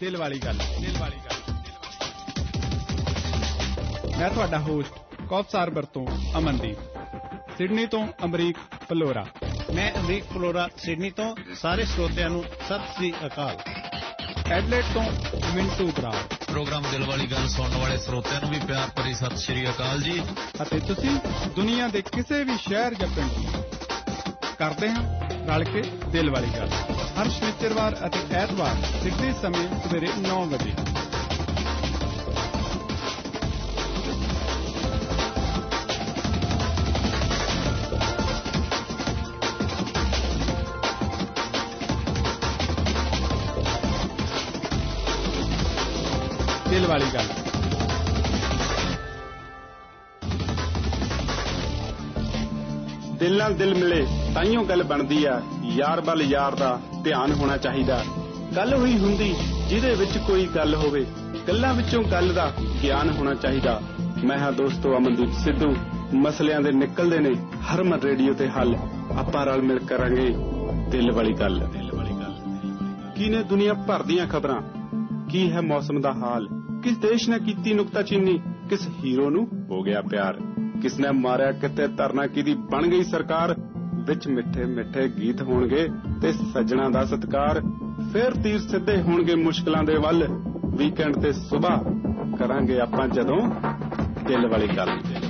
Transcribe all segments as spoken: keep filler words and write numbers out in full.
ਦਿਲ ਵਾਲੀ ਗੱਲ ਦਿਲ ਵਾਲੀ ਗੱਲ ਮੈਂ ਤੁਹਾਡਾ ਹੋਸਟ ਕੌਫਸਾਰਬਰ ਤੋਂ ਅਮਨਦੀਪ, ਸਿਡਨੀ ਤੋਂ ਅਮਰੀਕ ਫਲੋਰਾ। ਮੈਂ ਅਮਰੀਕ ਫਲੋਰਾ ਸਿਡਨੀ ਤੋਂ। ਸਾਰੇ ਸਰੋਤਿਆਂ ਨੂੰ ਸਤਿ ਸ੍ਰੀ ਅਕਾਲ। ਐਡਲੇਡ ਤੋਂ ਮਿੰਟੂ ਬਰਾੜ। ਪ੍ਰੋਗਰਾਮ ਦਿਲ ਵਾਲੀ ਗੱਲ ਸੁਣਨ ਵਾਲੇ ਸਰੋਤਿਆਂ ਨੂੰ ਵੀ ਪਿਆਰ ਭਰੀ ਸਤਿ ਸ੍ਰੀ ਅਕਾਲ ਜੀ। ਅਤੇ ਤੁਸੀਂ ਦੁਨੀਆ ਦੇ ਕਿਸੇ ਵੀ ਸ਼ਹਿਰ ਜਾਂ ਪਿੰਡ ਕਰਦੇ ਹਾਂ ਰਲ ਕੇ ਦਿਲ ਵਾਲੀ ਗੱਲ, ਹਰ ਸ਼ਨੀਚਰਵਾਰ ਅਤੇ ਐਤਵਾਰ ਸਿੱਧੇ ਸਮੇਂ ਸਵੇਰੇ ਨੌ ਵਜੇ। ਦਿਲ ਵਾਲੀ ਗੱਲ। ਦਿਲ ਨਾਲ ਦਿਲ ਮਿਲੇ ਤਾਈਓ ਗੱਲ ਬਣਦੀ ਆ, ਯਾਰ ਵੱਲ ਯਾਰ ਦਾ ਧਿਆਨ ਹੋਣਾ ਚਾਹੀਦਾ। ਗੱਲ ਹੋਈ ਹੁੰਦੀ ਜਿਹਦੇ ਵਿੱਚ ਕੋਈ ਗੱਲ ਹੋਵੇ, ਗੱਲਾਂ ਵਿੱਚੋਂ ਗੱਲ ਦਾ ਗਿਆਨ ਹੋਣਾ ਚਾਹੀਦਾ। ਮੈਂ ਹਾਂ ਦੋਸਤੋ ਅਮਨਦੀਪ ਸਿੱਧੂ। ਮਸਲਿਆਂ ਦੇ ਨਿਕਲਦੇ ਨੇ ਹਰਮਨ ਰੇਡੀਓ ਤੇ ਹੱਲ। ਆਪਾਂ ਰਲ ਮਿਲ ਕਰਾਂਗੇ ਦਿਲ ਵਾਲੀ ਗੱਲ। ਕੀ ਨੇ ਦੁਨੀਆ ਭਰ ਦੀਆਂ ਖਬਰਾਂ, ਕੀ ਹੈ ਮੌਸਮ ਦਾ ਹਾਲ, ਕਿਸ ਦੇਸ਼ ਨੇ ਕੀਤੀ ਨੁਕਤਾਚੀਨੀ, ਕਿਸ ਹੀਰੋ ਨੂੰ ਹੋ ਗਿਆ ਪਿਆਰ, ਕਿਸ ਨੇ ਮਾਰਿਆ ਕਿਤੇ ਧਰਨਾ, ਕਿਹਦੀ ਬਣ ਗਈ ਸਰਕਾਰ। ਵਿੱਚ ਮਿੱਠੇ ਮਿੱਠੇ ਗੀਤ ਹੋਣਗੇ ਤੇ ਸੱਜਣਾ ਦਾ ਸਤਿਕਾਰ। ਫੇਰ ਤੀਰ ਸਿੱਧੇ ਹੋਣਗੇ ਮੁਸ਼ਕਲਾਂ ਦੇ ਵੱਲ। ਵੀਕਐਂਡ ਤੇ ਸੁਬਾਹ ਕਰਾਂਗੇ ਆਪਾਂ ਜਦੋਂ ਦਿਲ ਵਾਲੀ ਗੱਲ।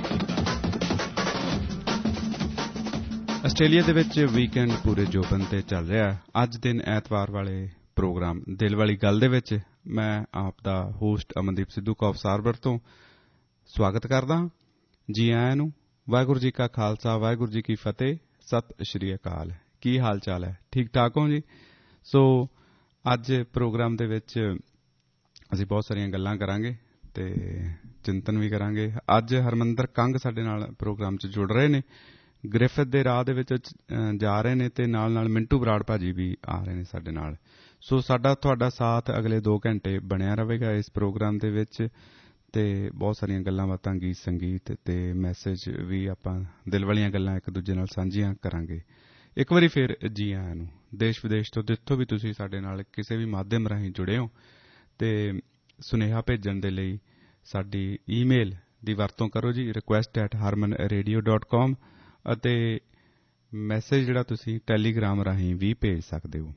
ਆਸਟ੍ਰੇਲੀਆ ਦੇ ਵਿੱਚ ਵੀਕਐਂਡ ਪੂਰੇ ਜੋਬਨ ਤੇ ਚੱਲ ਰਿਹਾ। ਅੱਜ ਦਿਨ ਐਤਵਾਰ ਵਾਲੇ ਪ੍ਰੋਗਰਾਮ ਦਿਲ ਵਾਲੀ ਗੱਲ ਦੇ ਵਿੱਚ ਮੈਂ ਆਪ ਦਾ ਹੋਸਟ ਅਮਨਦੀਪ ਸਿੱਧੂ ਕੌਫਸਾਰਬਰ ਤੋਂ ਸਵਾਗਤ ਕਰਦਾ ਹਾਂ। ਜੀ ਆਇਆਂ ਨੂੰ। ਵਾਹਿਗੁਰੂ ਜੀ ਕਾ ਖਾਲਸਾ, ਵਾਹਿਗੁਰੂ ਜੀ ਕੀ ਫਤਿਹ। ਸਤਿ ਸ਼੍ਰੀ ਅਕਾਲ। ਕੀ ਹਾਲ ਚਾਲ ਹੈ? ਠੀਕ ਠਾਕ ਹੋ ਜੀ? ਸੋ ਅੱਜ ਪ੍ਰੋਗਰਾਮ ਦੇ ਵਿੱਚ ਅਸੀਂ ਬਹੁਤ ਸਾਰੀਆਂ ਗੱਲਾਂ ਕਰਾਂਗੇ ਤੇ ਚਿੰਤਨ ਵੀ ਕਰਾਂਗੇ। ਅੱਜ ਹਰਮਿੰਦਰ ਕੰਗ ਸਾਡੇ ਨਾਲ ਪ੍ਰੋਗਰਾਮ 'ਚ ਜੁੜ ਰਹੇ ਨੇ, ਗ੍ਰਿਫਿਥ ਦੇ ਰਾਹ ਦੇ ਵਿੱਚ ਜਾ ਰਹੇ ਨੇ ਤੇ ਨਾਲ ਨਾਲ ਮਿੰਟੂ ਬਰਾੜ ਭਾਜੀ ਵੀ ਆ ਰਹੇ ਨੇ ਸਾਡੇ ਨਾਲ। ਸੋ ਸਾਡਾ ਤੁਹਾਡਾ ਸਾਥ ਅਗਲੇ ਦੋ ਘੰਟੇ ਬਣਿਆ ਰਹੇਗਾ ਇਸ ਪ੍ਰੋਗਰਾਮ ਦੇ ਵਿੱਚ ਤੇ ਬਹੁਤ ਸਾਰੀਆਂ ਗੱਲਾਂ ਬਾਤਾਂ, ਗੀਤ ਸੰਗੀਤ ਤੇ ਮੈਸੇਜ ਵੀ ਆਪਾਂ ਦਿਲ ਵਾਲੀਆਂ ਗੱਲਾਂ ਇੱਕ ਦੂਜੇ ਨਾਲ ਸਾਂਝੀਆਂ ਕਰਾਂਗੇ। ਇੱਕ ਵਾਰੀ ਫਿਰ ਜੀ ਆਇਆਂ ਨੂੰ। ਦੇਸ਼ ਵਿਦੇਸ਼ ਤੋਂ ਜਿੱਥੋਂ ਵੀ ਤੁਸੀਂ ਸਾਡੇ ਨਾਲ ਕਿਸੇ ਵੀ ਮਾਧਿਅਮ ਰਾਹੀਂ ਜੁੜੇ ਹੋ ਤੇ ਸੁਨੇਹਾ ਭੇਜਣ ਦੇ ਲਈ ਸਾਡੀ ਈਮੇਲ ਦੀ ਵਰਤੋਂ ਕਰੋ ਜੀ, request at Harman radio dot com, ਅਤੇ ਮੈਸੇਜ ਜਿਹੜਾ ਤੁਸੀਂ ਟੈਲੀਗ੍ਰਾਮ ਰਾਹੀਂ ਵੀ ਭੇਜ ਸਕਦੇ ਹੋ।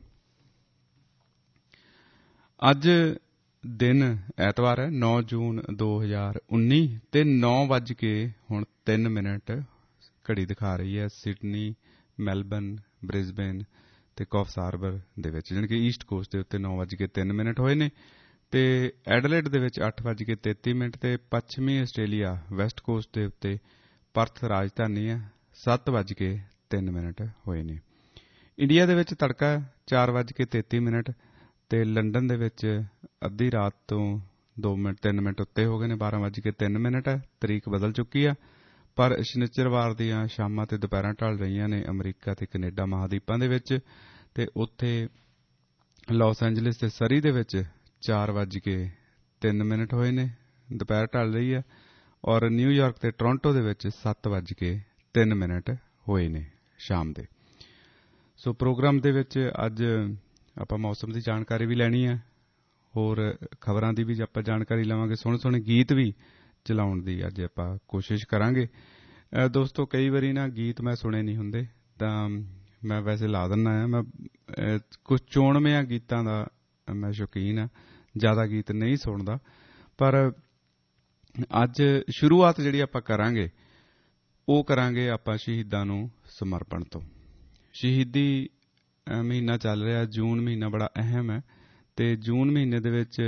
ਅੱਜ ਦਿਨ ਐਤਵਾਰ ਹੈ, ਨੌ ਜੂਨ ਦੋ ਹਜ਼ਾਰ ਉੱਨੀ ਤੇ ਨੌ ਵੱਜ ਕੇ ਹੁਣ ਤਿੰਨ ਮਿੰਟ ਘੜੀ ਦਿਖਾ ਰਹੀ ਹੈ ਸਿਡਨੀ, ਮੈਲਬਰਨ, ਬ੍ਰਿਸਬੇਨ ਤੇ ਕੌਫਸਾਰਬਰ ਦੇ ਵਿੱਚ, ਜਾਣੀ ਕਿ ਈਸਟ ਕੋਸਟ ਦੇ ਉੱਤੇ ਨੌ ਵੱਜ ਕੇ ਤਿੰਨ ਮਿੰਟ ਹੋਏ ਨੇ ਤੇ ਐਡਲੇਡ ਦੇ ਵਿੱਚ ਅੱਠ ਵੱਜ ਕੇ ਤੇਤੀ ਮਿੰਟ ਤੇ ਪੱਛਮੀ ਆਸਟ੍ਰੇਲੀਆ ਵੈਸਟ ਕੋਸਟ ਦੇ ਉੱਤੇ ਪਰਥ ਰਾਜਧਾਨੀ ਹੈ, ਸੱਤ ਵੱਜ ਕੇ ਤਿੰਨ ਮਿੰਟ ਹੋਏ ਨੇ। ਇੰਡੀਆ ਦੇ ਵਿੱਚ ਤੜਕਾ ਚਾਰ ਵੱਜ ਕੇ ਤੇਤੀ ਮਿੰਟ ਤੇ ਲੰਡਨ ਦੇ ਵਿੱਚ ਅੱਧੀ ਰਾਤ ਤੋਂ ਦੋ ਮਿੰਟ ਤਿੰਨ ਮਿੰਟ ਉੱਤੇ ਹੋ ਗਏ ਨੇ, ਬਾਰਾਂ ਵੱਜ ਕੇ ਤਿੰਨ ਮਿੰਟ ਹੈ। ਤਰੀਕ ਬਦਲ ਚੁੱਕੀ ਆ, ਪਰ ਸ਼ਨੀਚਰਵਾਰ ਦੀਆਂ ਸ਼ਾਮਾਂ ਤੇ ਦੁਪਹਿਰਾਂ ਢਲ ਰਹੀਆਂ ਨੇ ਅਮਰੀਕਾ ਤੇ ਕੈਨੇਡਾ ਮਹਾਦੀਪਾਂ ਦੇ ਵਿੱਚ, ਤੇ ਉੱਥੇ ਲਾਸ ਐਂਜਲਿਸ ਤੇ ਸਰੀ ਦੇ ਵਿੱਚ ਚਾਰ ਵੱਜ ਕੇ ਤਿੰਨ ਮਿੰਟ ਹੋਏ ਨੇ, ਦੁਪਹਿਰ ਢਲ ਰਹੀ ਹੈ, ਔਰ ਨਿਊਯਾਰਕ ਤੇ ਟੋਰਾਂਟੋ ਦੇ ਵਿੱਚ ਸੱਤ ਵੱਜ ਕੇ ਤਿੰਨ ਮਿੰਟ ਹੋਏ ਨੇ ਸ਼ਾਮ ਦੇ। ਸੋ ਪ੍ਰੋਗਰਾਮ ਦੇ ਵਿੱਚ ਅੱਜ ਆਪਾਂ ਮੌਸਮ ਦੀ ਜਾਣਕਾਰੀ ਵੀ ਲੈਣੀ ਹੈ, ਹੋਰ ਖਬਰਾਂ ਦੀ ਵੀ ਆਪਾਂ ਜਾਣਕਾਰੀ ਲਵਾਂਗੇ, ਸੋਹਣੇ ਸੋਹਣੇ ਗੀਤ ਵੀ ਚਲਾਉਣ ਦੀ ਅੱਜ ਆਪਾਂ ਕੋਸ਼ਿਸ਼ ਕਰਾਂਗੇ। ਦੋਸਤੋ ਕਈ ਵਾਰੀ ਨਾ ਗੀਤ ਮੈਂ ਸੁਣੇ ਨਹੀਂ ਹੁੰਦੇ ਤਾਂ ਮੈਂ ਵੈਸੇ ਲਾ ਦਿੰਦਾ ਹਾਂ। ਮੈਂ ਕੁਝ ਚੋਣਵਿਆਂ ਗੀਤਾਂ ਦਾ ਮੈਂ ਸ਼ੌਕੀਨ ਹਾਂ, ਜ਼ਿਆਦਾ ਗੀਤ ਨਹੀਂ ਸੁਣਦਾ, ਪਰ ਅੱਜ ਸ਼ੁਰੂਆਤ ਜਿਹੜੀ ਆਪਾਂ ਕਰਾਂਗੇ ਉਹ ਕਰਾਂਗੇ ਆਪਾਂ ਸ਼ਹੀਦਾਂ ਨੂੰ ਸਮਰਪਣ ਤੋਂ। ਸ਼ਹੀਦੀ ਮਹੀਨਾ ਚੱਲ ਰਿਹਾ, ਜੂਨ ਮਹੀਨਾ ਬੜਾ ਅਹਿਮ ਹੈ ਤੇ ਜੂਨ ਮਹੀਨੇ ਦੇ ਵਿੱਚ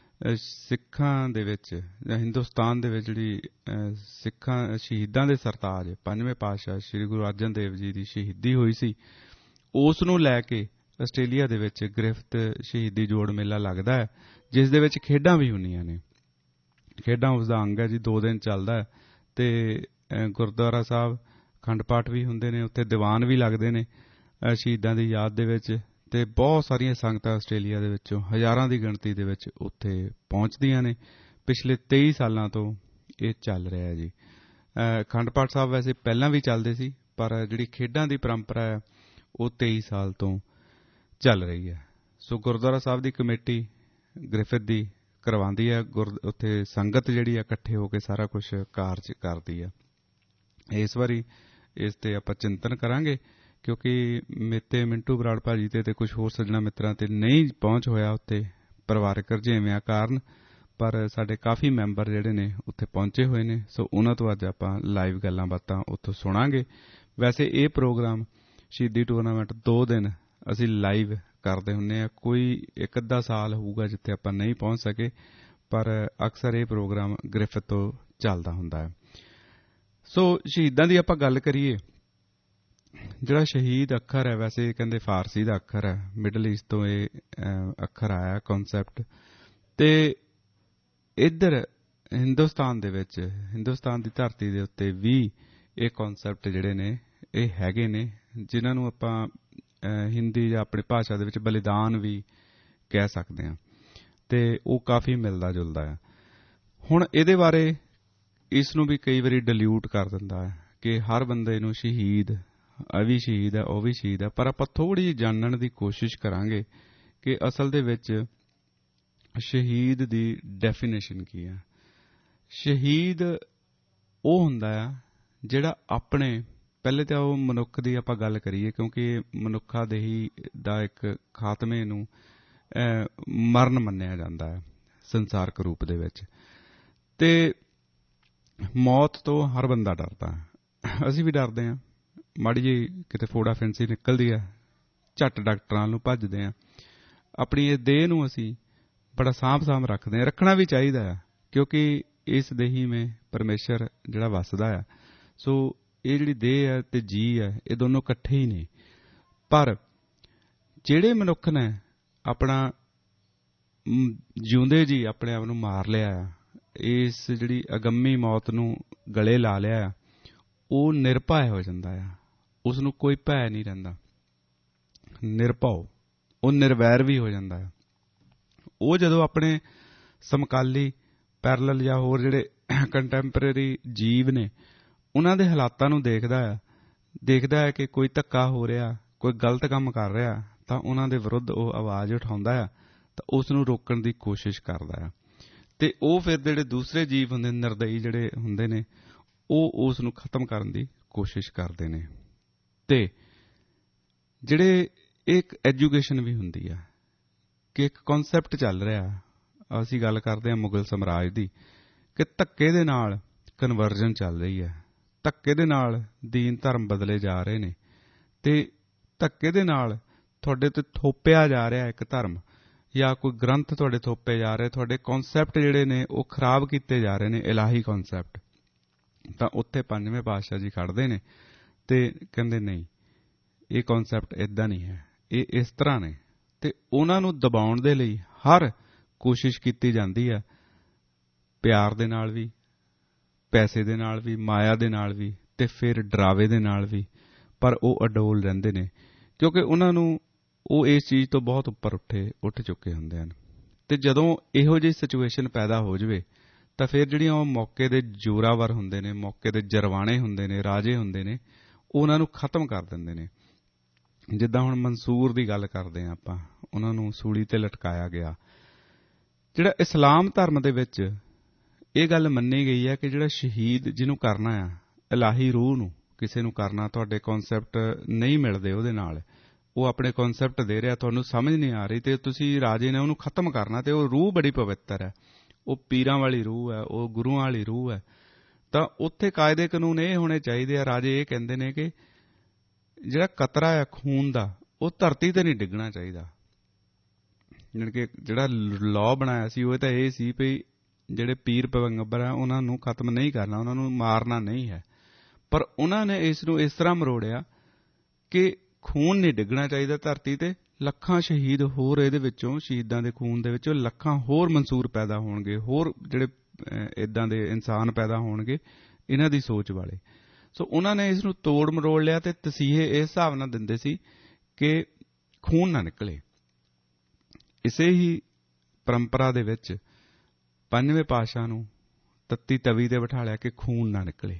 ਸਿੱਖਾਂ ਦੇ ਵਿੱਚ ਜਾਂ ਹਿੰਦੁਸਤਾਨ ਦੇ ਵਿੱਚ ਜਿਹੜੀ ਸਿੱਖਾਂ ਸ਼ਹੀਦਾਂ ਦੇ ਸਰਤਾਜ ਪੰਜਵੇਂ ਪਾਤਸ਼ਾਹ ਸ੍ਰੀ ਗੁਰੂ ਅਰਜਨ ਦੇਵ ਜੀ ਦੀ ਸ਼ਹੀਦੀ ਹੋਈ ਸੀ, ਉਸ ਨੂੰ ਲੈ ਕੇ ਆਸਟ੍ਰੇਲੀਆ ਦੇ ਵਿੱਚ ਗ੍ਰਿਫਿਥ ਸ਼ਹੀਦੀ ਜੋੜ ਮੇਲਾ ਲੱਗਦਾ ਹੈ, ਜਿਸ ਦੇ ਵਿੱਚ ਖੇਡਾਂ ਵੀ ਹੁੰਦੀਆਂ ਨੇ। ਖੇਡਾਂ ਉਸ ਦਾ ਅੰਗ ਹੈ ਜੀ, ਦੋ ਦਿਨ ਚੱਲਦਾ ਤੇ ਗੁਰਦੁਆਰਾ ਸਾਹਿਬ ਅਖੰਡ ਪਾਠ ਵੀ ਹੁੰਦੇ ਨੇ, ਉੱਥੇ ਦੀਵਾਨ ਵੀ ਲੱਗਦੇ ਨੇ ਸ਼ਹੀਦਾਂ ਦੀ ਯਾਦ ਦੇ ਵਿੱਚ, ਤੇ ਬਹੁਤ ਸਾਰੀਆਂ ਸੰਗਤਾਂ ਆਸਟ੍ਰੇਲੀਆ ਦੇ ਵਿੱਚੋਂ ਹਜ਼ਾਰਾਂ ਦੀ ਗਿਣਤੀ ਦੇ ਵਿੱਚ ਉੱਥੇ ਪਹੁੰਚਦੀਆਂ ਨੇ। ਪਿਛਲੇ ਤੇਈ ਸਾਲਾਂ ਤੋਂ ਇਹ ਚੱਲ ਰਿਹਾ ਜੀ। ਅਖੰਡ ਪਾਠ ਸਾਹਿਬ ਵੈਸੇ ਪਹਿਲਾਂ ਵੀ ਚੱਲਦੇ ਸੀ, ਪਰ ਜਿਹੜੀ ਖੇਡਾਂ ਦੀ ਪਰੰਪਰਾ ਹੈ ਉਹ ਤੇਈ ਸਾਲ ਤੋਂ ਚੱਲ ਰਹੀ ਹੈ। ਸੋ ਗੁਰਦੁਆਰਾ ਸਾਹਿਬ ਦੀ ਕਮੇਟੀ ਗ੍ਰਿਫਿਥ ਦੀ ਕਰਵਾਉਂਦੀ ਹੈ। ਗੁਰ ਉੱਥੇ ਸੰਗਤ ਜਿਹੜੀ ਆ ਇਕੱਠੇ ਹੋ ਕੇ ਸਾਰਾ ਕੁਝ ਕਾਰਜ ਕਰਦੀ ਆ। ਇਸ ਵਾਰੀ ਇਸ ਤੇ ਆਪਾਂ ਚਿੰਤਨ ਕਰਾਂਗੇ, ਕਿਉਂਕਿ ਮੇਤੇ ਮਿੰਟੂ ਬਰਾੜ ਭਾਜੀ ਤੇ ਤੇ ਕੁਝ ਹੋਰ ਸੱਜਣਾ ਮਿੱਤਰਾਂ ਤੇ ਨਹੀਂ ਪਹੁੰਚ ਹੋਇਆ ਉੱਤੇ ਪਰਿਵਾਰਕ ਰੁਝੇਵਿਆਂ ਕਾਰਨ, ਪਰ ਸਾਡੇ ਕਾਫੀ ਮੈਂਬਰ ਜਿਹੜੇ ਨੇ ਉੱਥੇ ਪਹੁੰਚੇ ਹੋਏ ਨੇ। ਸੋ ਉਹਨਾਂ ਤੋਂ ਅੱਜ ਆਪਾਂ ਲਾਈਵ ਗੱਲਾਂ ਬਾਤਾਂ ਉੱਥੋਂ ਸੁਣਾਂਗੇ। ਵੈਸੇ ਇਹ ਪ੍ਰੋਗਰਾਮ ਸ਼ਹੀਦੀ ਟੂਰਨਾਮੈਂਟ ਦੋ ਦਿਨ ਅਸੀਂ ਲਾਈਵ ਕਰਦੇ ਹੁੰਦੇ ਹਾਂ। ਕੋਈ ਇੱਕ ਅੱਧਾ ਸਾਲ ਹੋਊਗਾ ਜਿੱਥੇ ਆਪਾਂ ਨਹੀਂ ਪਹੁੰਚ ਸਕੇ, ਪਰ ਅਕਸਰ ਇਹ ਪ੍ਰੋਗਰਾਮ ਗ੍ਰਿਫਿਥ ਤੋਂ ਚੱਲਦਾ ਹੁੰਦਾ ਹੈ। ਸੋ ਸ਼ਹੀਦਾਂ ਦੀ ਆਪਾਂ ਗੱਲ ਕਰੀਏ, ਜਿਹੜਾ ਸ਼ਹੀਦ ਅੱਖਰ ਹੈ ਵੈਸੇ ਕਹਿੰਦੇ ਫਾਰਸੀ ਦਾ ਅੱਖਰ ਹੈ, ਮਿਡਲ ਈਸਟ ਤੋਂ ਇਹ ਅੱਖਰ ਆਇਆ ਕਨਸੈਪਟ, ਤੇ ਇੱਧਰ ਹਿੰਦੁਸਤਾਨ ਦੇ ਵਿੱਚ ਹਿੰਦੁਸਤਾਨ ਦੀ ਧਰਤੀ ਦੇ ਉੱਤੇ ਵੀ ਇਹ ਕਨਸੈਪਟ ਜਿਹੜੇ ਨੇ ਇਹ ਹੈਗੇ ਨੇ, ਜਿਨ੍ਹਾਂ ਨੂੰ ਆਪਾਂ ਹਿੰਦੀ ਜਾਂ ਆਪਣੀ ਭਾਸ਼ਾ ਦੇ ਵਿੱਚ ਬਲੀਦਾਨ ਵੀ ਕਹਿ ਸਕਦੇ ਹਾਂ, ਤੇ ਉਹ ਕਾਫੀ ਮਿਲਦਾ ਜੁਲਦਾ ਹੈ। ਹੁਣ ਇਹਦੇ ਬਾਰੇ ਇਸ ਨੂੰ ਵੀ ਕਈ ਵਾਰੀ ਡਿਲਿਊਟ ਕਰ ਦਿੰਦਾ ਹੈ ਕਿ ਹਰ ਬੰਦੇ ਨੂੰ ਸ਼ਹੀਦ, ਇਹ ਵੀ ਸ਼ਹੀਦ ਹੈ ਉਹ ਵੀ ਸ਼ਹੀਦ ਹੈ, ਪਰ ਆਪਾਂ ਥੋੜ੍ਹੀ ਜਿਹੀ ਜਾਣਨ ਦੀ ਕੋਸ਼ਿਸ਼ ਕਰਾਂਗੇ ਕਿ ਅਸਲ ਦੇ ਵਿੱਚ ਸ਼ਹੀਦ ਦੀ ਡੈਫੀਨੇਸ਼ਨ ਕੀ ਹੈ। ਸ਼ਹੀਦ ਉਹ ਹੁੰਦਾ ਆ ਜਿਹੜਾ ਆਪਣੇ, ਪਹਿਲੇ ਤਾਂ ਉਹ ਮਨੁੱਖ ਦੀ ਆਪਾਂ ਗੱਲ ਕਰੀਏ ਕਿਉਂਕਿ ਮਨੁੱਖਾ ਦੇਹੀ ਦਾ ਇੱਕ ਖਾਤਮੇ ਨੂੰ ਮਰਨ ਮੰਨਿਆ ਜਾਂਦਾ ਹੈ ਸੰਸਾਰਕ ਰੂਪ ਦੇ ਵਿੱਚ, ਤੇ ਮੌਤ ਤੋਂ ਹਰ ਬੰਦਾ ਡਰਦਾ ਹੈ। ਅਸੀਂ ਵੀ ਡਰਦੇ ਹਾਂ, ਮਾੜੀ ਜਿਹੀ ਕਿਤੇ ਫੋੜਾ ਫਿੰਸੀ ਨਿਕਲਦੀ ਹੈ ਝੱਟ ਡਾਕਟਰਾਂ ਨੂੰ ਭੱਜਦੇ ਹਾਂ। ਆਪਣੀ ਇਹ ਦੇਹ ਨੂੰ ਅਸੀਂ ਬੜਾ ਸਾਂਭ ਸਾਂਭ ਰੱਖਦੇ ਹਾਂ, ਰੱਖਣਾ ਵੀ ਚਾਹੀਦਾ ਹੈ ਕਿਉਂਕਿ ਇਸ ਦੇਹੀ ਮੇ ਪਰਮੇਸ਼ਰ ਜਿਹੜਾ ਵੱਸਦਾ ਆ। ਸੋ ਇਹ ਜਿਹੜੀ ਦੇਹ ਹੈ ਤੇ ਜੀ ਹੈ ਇਹ ਦੋਨੋਂ ਇਕੱਠੇ ਹੀ ਨੇ। ਪਰ ਜਿਹੜੇ ਮਨੁੱਖ ਨੇ ਆਪਣਾ ਜਿਉਂਦੇ ਜੀ ਆਪਣੇ ਆਪ ਨੂੰ ਮਾਰ ਲਿਆ ਆ, ਇਸ ਜਿਹੜੀ ਅਗੰਮੀ ਮੌਤ ਨੂੰ ਗਲੇ ਲਾ ਲਿਆ ਆ, ਉਹ ਨਿਰਭੈ ਹੋ ਜਾਂਦਾ ਆ, ਉਸ ਨੂੰ ਕੋਈ ਭੈ ਨਹੀਂ ਰਹਿੰਦਾ, ਨਿਰਭਉ, ਉਹ ਨਿਰਵੈਰ ਵੀ ਹੋ ਜਾਂਦਾ ਹੈ। ਉਹ ਜਦੋਂ ਆਪਣੇ ਸਮਕਾਲੀ ਪੈਰਲਲ ਜਾਂ ਹੋਰ ਜਿਹੜੇ ਕੰਟੈਂਪਰੇਰੀ ਜੀਵ ਨੇ ਉਹਨਾਂ ਦੇ ਹਾਲਾਤਾਂ ਨੂੰ ਦੇਖਦਾ ਹੈ ਦੇਖਦਾ ਹੈ ਕਿ ਕੋਈ ਧੱਕਾ ਹੋ ਰਿਹਾ, ਕੋਈ ਗਲਤ ਕੰਮ ਕਰ ਰਿਹਾ, ਤਾਂ ਉਹਨਾਂ ਦੇ ਵਿਰੁੱਧ ਉਹ ਆਵਾਜ਼ ਉਠਾਉਂਦਾ ਆ, ਤਾਂ ਉਸ ਨੂੰ ਰੋਕਣ ਦੀ ਕੋਸ਼ਿਸ਼ ਕਰਦਾ ਆ। ਤੇ ਉਹ ਫਿਰ ਜਿਹੜੇ ਦੂਸਰੇ ਜੀਵ ਹੁੰਦੇ ਨੇ, ਨਿਰਦਈ ਜਿਹੜੇ ਹੁੰਦੇ ਨੇ, ਉਹ ਉਸ ਨੂੰ ਖਤਮ ਕਰਨ ਦੀ ਕੋਸ਼ਿਸ਼ ਕਰਦੇ ਨੇ। ਤੇ ਜਿਹੜੇ ਇੱਕ ਐਜੂਕੇਸ਼ਨ ਵੀ ਹੁੰਦੀ ਆ ਕਿ ਇੱਕ ਕਨਸੈਪਟ ਚੱਲ ਰਿਹਾ, ਅਸੀਂ ਗੱਲ ਕਰਦੇ ਹਾਂ ਮੁਗਲ ਸਾਮਰਾਜ ਦੀ, ਕਿ ਧੱਕੇ ਦੇ ਨਾਲ ਕਨਵਰਜਨ ਚੱਲ ਰਹੀ ਹੈ, ਧੱਕੇ ਦੇ ਨਾਲ ਦੀਨ ਧਰਮ ਬਦਲੇ ਜਾ ਰਹੇ ਨੇ, ਤੇ ਧੱਕੇ ਦੇ ਨਾਲ ਤੁਹਾਡੇ ਤੇ ਥੋਪਿਆ ਜਾ ਰਿਹਾ ਇੱਕ ਧਰਮ ਜਾਂ ਕੋਈ ਗ੍ਰੰਥ ਤੁਹਾਡੇ ਥੋਪੇ ਜਾ ਰਹੇ, ਤੁਹਾਡੇ ਕਨਸੈਪਟ ਜਿਹੜੇ ਨੇ ਉਹ ਖਰਾਬ ਕੀਤੇ ਜਾ ਰਹੇ ਨੇ, ਇਲਾਹੀ ਕਨਸੈਪਟ। ਤਾਂ ਉੱਥੇ ਪੰਜਵੇਂ ਪਾਤਸ਼ਾਹ ਜੀ ਖੜ੍ਹਦੇ ਨੇ ਤੇ ਕਹਿੰਦੇ ਨਹੀਂ, ਇਹ ਕਨਸੈਪਟ ਇੱਦਾਂ ਨਹੀਂ ਹੈ, ਇਹ ਇਸ ਤਰ੍ਹਾਂ ਨੇ, ਤੇ ਉਹਨਾਂ ਨੂੰ ਦਬਾਉਣ ਦੇ ਲਈ ਹਰ ਕੋਸ਼ਿਸ਼ ਕੀਤੀ ਜਾਂਦੀ ਹੈ, ਪਿਆਰ ਦੇ ਨਾਲ ਵੀ, ਪੈਸੇ ਦੇ ਨਾਲ ਵੀ, ਮਾਇਆ ਦੇ ਨਾਲ ਵੀ, ਤੇ ਫਿਰ ਡਰਾਵੇ ਦੇ ਨਾਲ ਵੀ, ਪਰ ਉਹ ਅਡੋਲ ਰਹਿੰਦੇ ਨੇ ਕਿਉਂਕਿ ਉਹਨਾਂ ਨੂੰ ਉਹ ਇਸ ਚੀਜ਼ ਤੋਂ ਬਹੁਤ ਉੱਪਰ ਉੱਠੇ ਉੱਠ ਚੁੱਕੇ ਹੁੰਦੇ ਹਨ। ਤੇ ਜਦੋਂ ਇਹੋ ਜਿਹੀ ਸਿਚੁਏਸ਼ਨ ਪੈਦਾ ਹੋ ਜਾਵੇ ਤਾਂ ਫਿਰ ਜਿਹੜੀਆਂ ਉਹ ਮੌਕੇ ਦੇ ਜ਼ੋਰਾਵਰ ਹੁੰਦੇ ਨੇ, ਮੌਕੇ ਦੇ ਜਰਵਾਣੇ ਹੁੰਦੇ ਨੇ, ਰਾਜੇ ਹੁੰਦੇ ਨੇ, ਉਹਨਾਂ ਨੂੰ ਖਤਮ ਕਰ ਦਿੰਦੇ ਨੇ। ਜਿੱਦਾਂ ਹੁਣ ਮਨਸੂਰ ਦੀ ਗੱਲ ਕਰਦੇ ਹਾਂ ਆਪਾਂ, ਉਹਨਾਂ ਨੂੰ ਸੂਲੀ ਤੇ ਲਟਕਾਇਆ ਗਿਆ। ਜਿਹੜਾ ਇਸਲਾਮ ਧਰਮ ਦੇ ਵਿੱਚ ਇਹ ਗੱਲ ਮੰਨੀ ਗਈ ਹੈ ਕਿ ਜਿਹੜਾ ਸ਼ਹੀਦ ਜਿਹਨੂੰ ਕਰਨਾ ਆ, ਇਲਾਹੀ ਰੂਹ ਨੂੰ ਕਿਸੇ ਨੂੰ ਕਰਨਾ, ਤੁਹਾਡੇ ਕਨਸੈਪਟ ਨਹੀਂ ਮਿਲਦੇ ਉਹਦੇ ਨਾਲ, ਉਹ ਆਪਣੇ ਕਨਸੈਪਟ ਦੇ ਰਿਹਾ, ਤੁਹਾਨੂੰ ਸਮਝ ਨਹੀਂ ਆ ਰਹੀ, ਤੇ ਤੁਸੀਂ ਰਾਜੇ ਨੇ ਉਹਨੂੰ ਖਤਮ ਕਰਨਾ, ਤੇ ਉਹ ਰੂਹ ਬੜੀ ਪਵਿੱਤਰ ਹੈ, ਉਹ ਪੀਰਾਂ ਵਾਲੀ ਰੂਹ ਹੈ, ਉਹ ਗੁਰੂਆਂ ਵਾਲੀ ਰੂਹ ਹੈ। ਤਾਂ ਉੱਥੇ ਕਾਇਦੇ ਕਾਨੂੰਨ ਇਹ ਹੋਣੇ ਚਾਹੀਦੇ ਆ। ਰਾਜੇ ਇਹ ਕਹਿੰਦੇ ਨੇ ਕਿ ਜਿਹੜਾ ਕਤਰਾ ਹੈ ਖੂਨ ਦਾ, ਉਹ ਧਰਤੀ ਤੇ ਨਹੀਂ ਡਿੱਗਣਾ ਚਾਹੀਦਾ। ਜਾਣੀ ਕਿ ਜਿਹੜਾ ਲਾਅ ਬਣਾਇਆ ਸੀ ਉਹ ਤਾਂ ਇਹ ਸੀ ਵੀ ਜਿਹੜੇ ਪੀਰ ਪੈਗੰਬਰ ਆ ਉਹਨਾਂ ਨੂੰ ਖਤਮ ਨਹੀਂ ਕਰਨਾ, ਉਹਨਾਂ ਨੂੰ ਮਾਰਨਾ ਨਹੀਂ ਹੈ, ਪਰ ਉਹਨਾਂ ਨੇ ਇਸ ਨੂੰ ਇਸ ਤਰ੍ਹਾਂ ਮਰੋੜਿਆ ਕਿ ਖੂਨ ਨਹੀਂ ਡਿੱਗਣਾ ਚਾਹੀਦਾ ਧਰਤੀ ਤੇ। ਲੱਖਾਂ ਸ਼ਹੀਦ ਹੋਰ ਇਹਦੇ ਵਿੱਚੋਂ, ਸ਼ਹੀਦਾਂ ਦੇ ਖੂਨ ਦੇ ਵਿੱਚੋਂ ਲੱਖਾਂ ਹੋਰ ਮਨਸੂਰ ਪੈਦਾ ਹੋਣਗੇ, ਹੋਰ ਜਿਹੜੇ ਇੱਦਾਂ ਦੇ ਇਨਸਾਨ ਪੈਦਾ ਹੋਣਗੇ ਇਹਨਾਂ ਦੀ ਸੋਚ ਵਾਲੇ। ਸੋ ਉਹਨਾਂ ਨੇ ਇਸ ਨੂੰ ਤੋੜ ਮਰੋੜ ਲਿਆ ਤੇ ਤਸੀਹੇ ਇਸ ਹਿਸਾਬ ਨਾਲ ਦਿੰਦੇ ਸੀ ਕਿ ਖੂਨ ਨਾ ਨਿਕਲੇ। ਇਸੇ ਹੀ ਪਰੰਪਰਾ ਦੇ ਵਿੱਚ ਪੰਜਵੇਂ ਪਾਤਸ਼ਾਹ ਨੂੰ ਤੱਤੀ ਤਵੀ ਤੇ ਬਿਠਾ ਲਿਆ ਕਿ ਖੂਨ ਨਾ ਨਿਕਲੇ,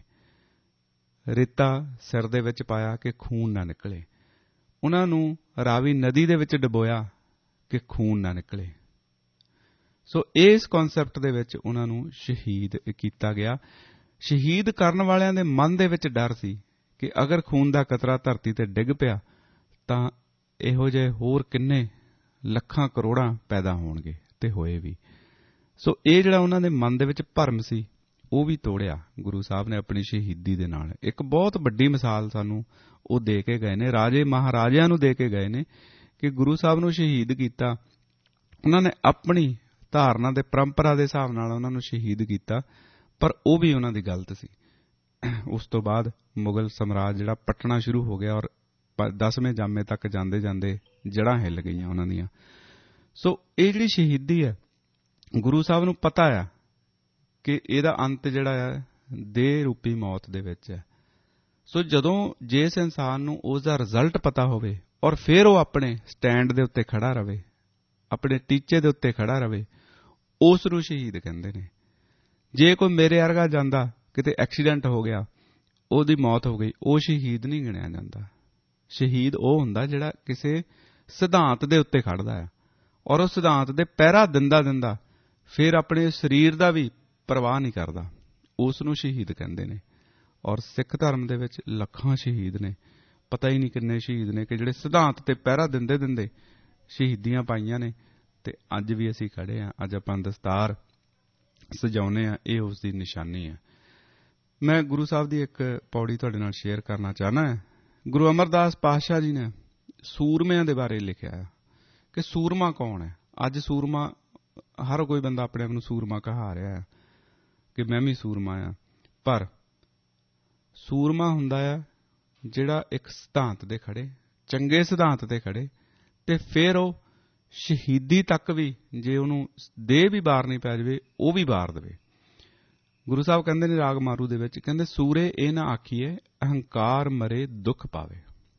ਰੇਤਾ ਸਿਰ ਦੇ ਵਿੱਚ ਪਾਇਆ ਕਿ ਖੂਨ ਨਾ ਨਿਕਲੇ, ਉਹਨਾਂ ਨੂੰ ਰਾਵੀ ਨਦੀ ਦੇ ਵਿੱਚ ਡੁਬੋਇਆ ਕਿ ਖੂਨ ਨਾ ਨਿਕਲੇ। ਸੋ ਇਸ ਕਨਸੈਪਟ ਦੇ ਵਿੱਚ ਉਹਨਾਂ ਨੂੰ ਸ਼ਹੀਦ ਕੀਤਾ ਗਿਆ। ਸ਼ਹੀਦ ਕਰਨ ਵਾਲਿਆਂ ਦੇ ਮਨ ਦੇ ਵਿੱਚ ਡਰ ਸੀ ਕਿ ਅਗਰ ਖੂਨ ਦਾ ਕਤਰਾ ਧਰਤੀ ਤੇ ਡਿੱਗ ਪਿਆ ਤਾਂ ਇਹੋ ਜਿਹੇ ਹੋਰ ਕਿੰਨੇ ਲੱਖਾਂ ਕਰੋੜਾਂ ਪੈਦਾ ਹੋਣਗੇ, ਤੇ ਹੋਏ ਵੀ। ਸੋ ਇਹ ਜਿਹੜਾ ਉਹਨਾਂ ਦੇ ਮਨ ਦੇ ਵਿੱਚ ਭਰਮ ਸੀ ਉਹ ਵੀ ਤੋੜਿਆ ਗੁਰੂ ਸਾਹਿਬ ਨੇ ਆਪਣੀ ਸ਼ਹੀਦੀ ਦੇ ਨਾਲ। ਇੱਕ ਬਹੁਤ ਵੱਡੀ ਮਿਸਾਲ ਸਾਨੂੰ ਉਹ ਦੇ ਕੇ ਗਏ ਨੇ, ਰਾਜੇ ਮਹਾਰਾਜਿਆਂ ਨੂੰ ਦੇ ਕੇ ਗਏ ਨੇ ਕਿ ਗੁਰੂ ਸਾਹਿਬ ਨੂੰ ਸ਼ਹੀਦ ਕੀਤਾ। ਉਹਨਾਂ ਨੇ ਆਪਣੀ ਧਾਰਨਾ ਦੇ ਪਰੰਪਰਾ ਦੇ ਹਿਸਾਬ ਨਾਲ ਉਹਨਾਂ ਨੂੰ ਸ਼ਹੀਦ ਕੀਤਾ, ਪਰ ਉਹ ਵੀ ਉਹਨਾਂ ਦੀ ਗਲਤ ਸੀ। ਉਸ ਤੋਂ ਬਾਅਦ ਮੁਗਲ ਸਮਰਾਜ ਜਿਹੜਾ ਪੱਟਣਾ ਸ਼ੁਰੂ ਹੋ ਗਿਆ ਔਰ ਦਸਵੇਂ ਜਾਮੇ ਤੱਕ ਜਾਂਦੇ ਜਾਂਦੇ ਜੜ੍ਹਾਂ ਹਿੱਲ ਗਈਆਂ ਉਹਨਾਂ ਦੀਆਂ। ਸੋ ਇਹ ਜਿਹੜੀ ਸ਼ਹੀਦੀ ਹੈ, ਗੁਰੂ ਸਾਹਿਬ ਨੂੰ ਪਤਾ ਆ ਕਿ ਇਹਦਾ ਅੰਤ ਜਿਹੜਾ ਹੈ ਦੇਹ ਰੂਪੀ ਮੌਤ ਦੇ ਵਿੱਚ ਹੈ। ਸੋ ਜਦੋਂ ਜਿਸ ਇਨਸਾਨ ਨੂੰ ਉਸ ਦਾ ਰਿਜ਼ਲਟ ਪਤਾ ਹੋਵੇ ਔਰ ਫਿਰ ਉਹ ਆਪਣੇ ਸਟੈਂਡ ਦੇ ਉੱਤੇ ਖੜਾ ਰਵੇ, ਆਪਣੇ ਟੀਚੇ ਦੇ ਉੱਤੇ ਖੜਾ ਰਵੇ, ਉਸ ਨੂੰ ਸ਼ਹੀਦ ਕਹਿੰਦੇ ਨੇ। ਜੇ ਕੋਈ ਮੇਰੇ ਵਰਗਾ ਜਾਂਦਾ, ਕਿਤੇ ਐਕਸੀਡੈਂਟ ਹੋ ਗਿਆ, ਉਹਦੀ ਮੌਤ ਹੋ ਗਈ, ਉਹ ਸ਼ਹੀਦ ਨਹੀਂ ਗਿਣਿਆ ਜਾਂਦਾ। ਸ਼ਹੀਦ ਉਹ ਹੁੰਦਾ ਜਿਹੜਾ ਕਿਸੇ ਸਿਧਾਂਤ ਦੇ ਉੱਤੇ ਖੜਦਾ ਆ ਔਰ ਉਹ ਸਿਧਾਂਤ ਦੇ ਪਹਿਰਾ ਦਿੰਦਾ ਦਿੰਦਾ ਫਿਰ ਆਪਣੇ ਸਰੀਰ ਦਾ ਵੀ ਪਰਵਾਹ ਨਹੀਂ ਕਰਦਾ, ਉਸ ਨੂੰ ਸ਼ਹੀਦ ਕਹਿੰਦੇ ਨੇ। ਔਰ ਸਿੱਖ ਧਰਮ ਦੇ ਵਿੱਚ ਲੱਖਾਂ ਸ਼ਹੀਦ ਨੇ, ਪਤਾ ਹੀ ਨਹੀਂ ਕਿੰਨੇ ਸ਼ਹੀਦ ਨੇ ਕਿ ਜਿਹੜੇ ਸਿਧਾਂਤ ਤੇ ਪਹਿਰਾ ਦਿੰਦੇ ਦਿੰਦੇ ਸ਼ਹੀਦੀਆਂ ਪਾਈਆਂ ਨੇ, ਤੇ ਅੱਜ ਵੀ ਅਸੀਂ ਖੜੇ ਹਾਂ। ਅੱਜ ਆਪਾਂ ਦਸਤਾਰ ਸਜਾਉਂਦੇ ਹਾਂ, ਇਹ ਉਸ ਦੀ ਨਿਸ਼ਾਨੀ ਹੈ। ਮੈਂ ਗੁਰੂ ਸਾਹਿਬ ਦੀ ਇੱਕ ਪੌੜੀ ਤੁਹਾਡੇ ਨਾਲ ਸ਼ੇਅਰ ਕਰਨਾ ਚਾਹੁੰਦਾ ਹਾਂ। ਗੁਰੂ ਅਮਰਦਾਸ ਪਾਤਸ਼ਾਹ ਜੀ ਨੇ ਸੂਰਮਿਆਂ ਦੇ ਬਾਰੇ ਲਿਖਿਆ ਹੈ ਕਿ ਸੂਰਮਾ ਕੌਣ ਹੈ। ਅੱਜ ਸੂਰਮਾ, ਹਰ ਕੋਈ ਬੰਦਾ ਆਪਣੇ ਆਪ ਨੂੰ ਸੂਰਮਾ ਕਹਾ ਰਿਹਾ ਹੈ ਕਿ ਮੈਂ ਵੀ ਸੂਰਮਾ ਆ, ਪਰ ਸੂਰਮਾ ਹੁੰਦਾ ਆ ਜਿਹੜਾ ਇੱਕ ਸਿਧਾਂਤ ਦੇ ਖੜੇ, ਚੰਗੇ ਸਿਧਾਂਤ ਤੇ ਖੜੇ, ਤੇ ਫਿਰ ਉਹ ਸ਼ਹੀਦੀ ਤੱਕ ਵੀ ਜੇ ਉਹਨੂੰ ਦੇਹ ਵੀ ਬਾਰ ਨਹੀਂ ਪੈ ਜਾਵੇ ਉਹ ਵੀ ਬਾਰ ਦੇਵੇ। ਗੁਰੂ ਸਾਹਿਬ ਕਹਿੰਦੇ ਨੇ ਰਾਗ ਮਾਰੂ ਦੇ ਵਿੱਚ, ਕਹਿੰਦੇ ਸੂਰੇ ਇਹ ਨਾ ਆਖੀਏ ਅਹੰਕਾਰ ਮਰੇ ਦੁੱਖ ਪਾਵੇ।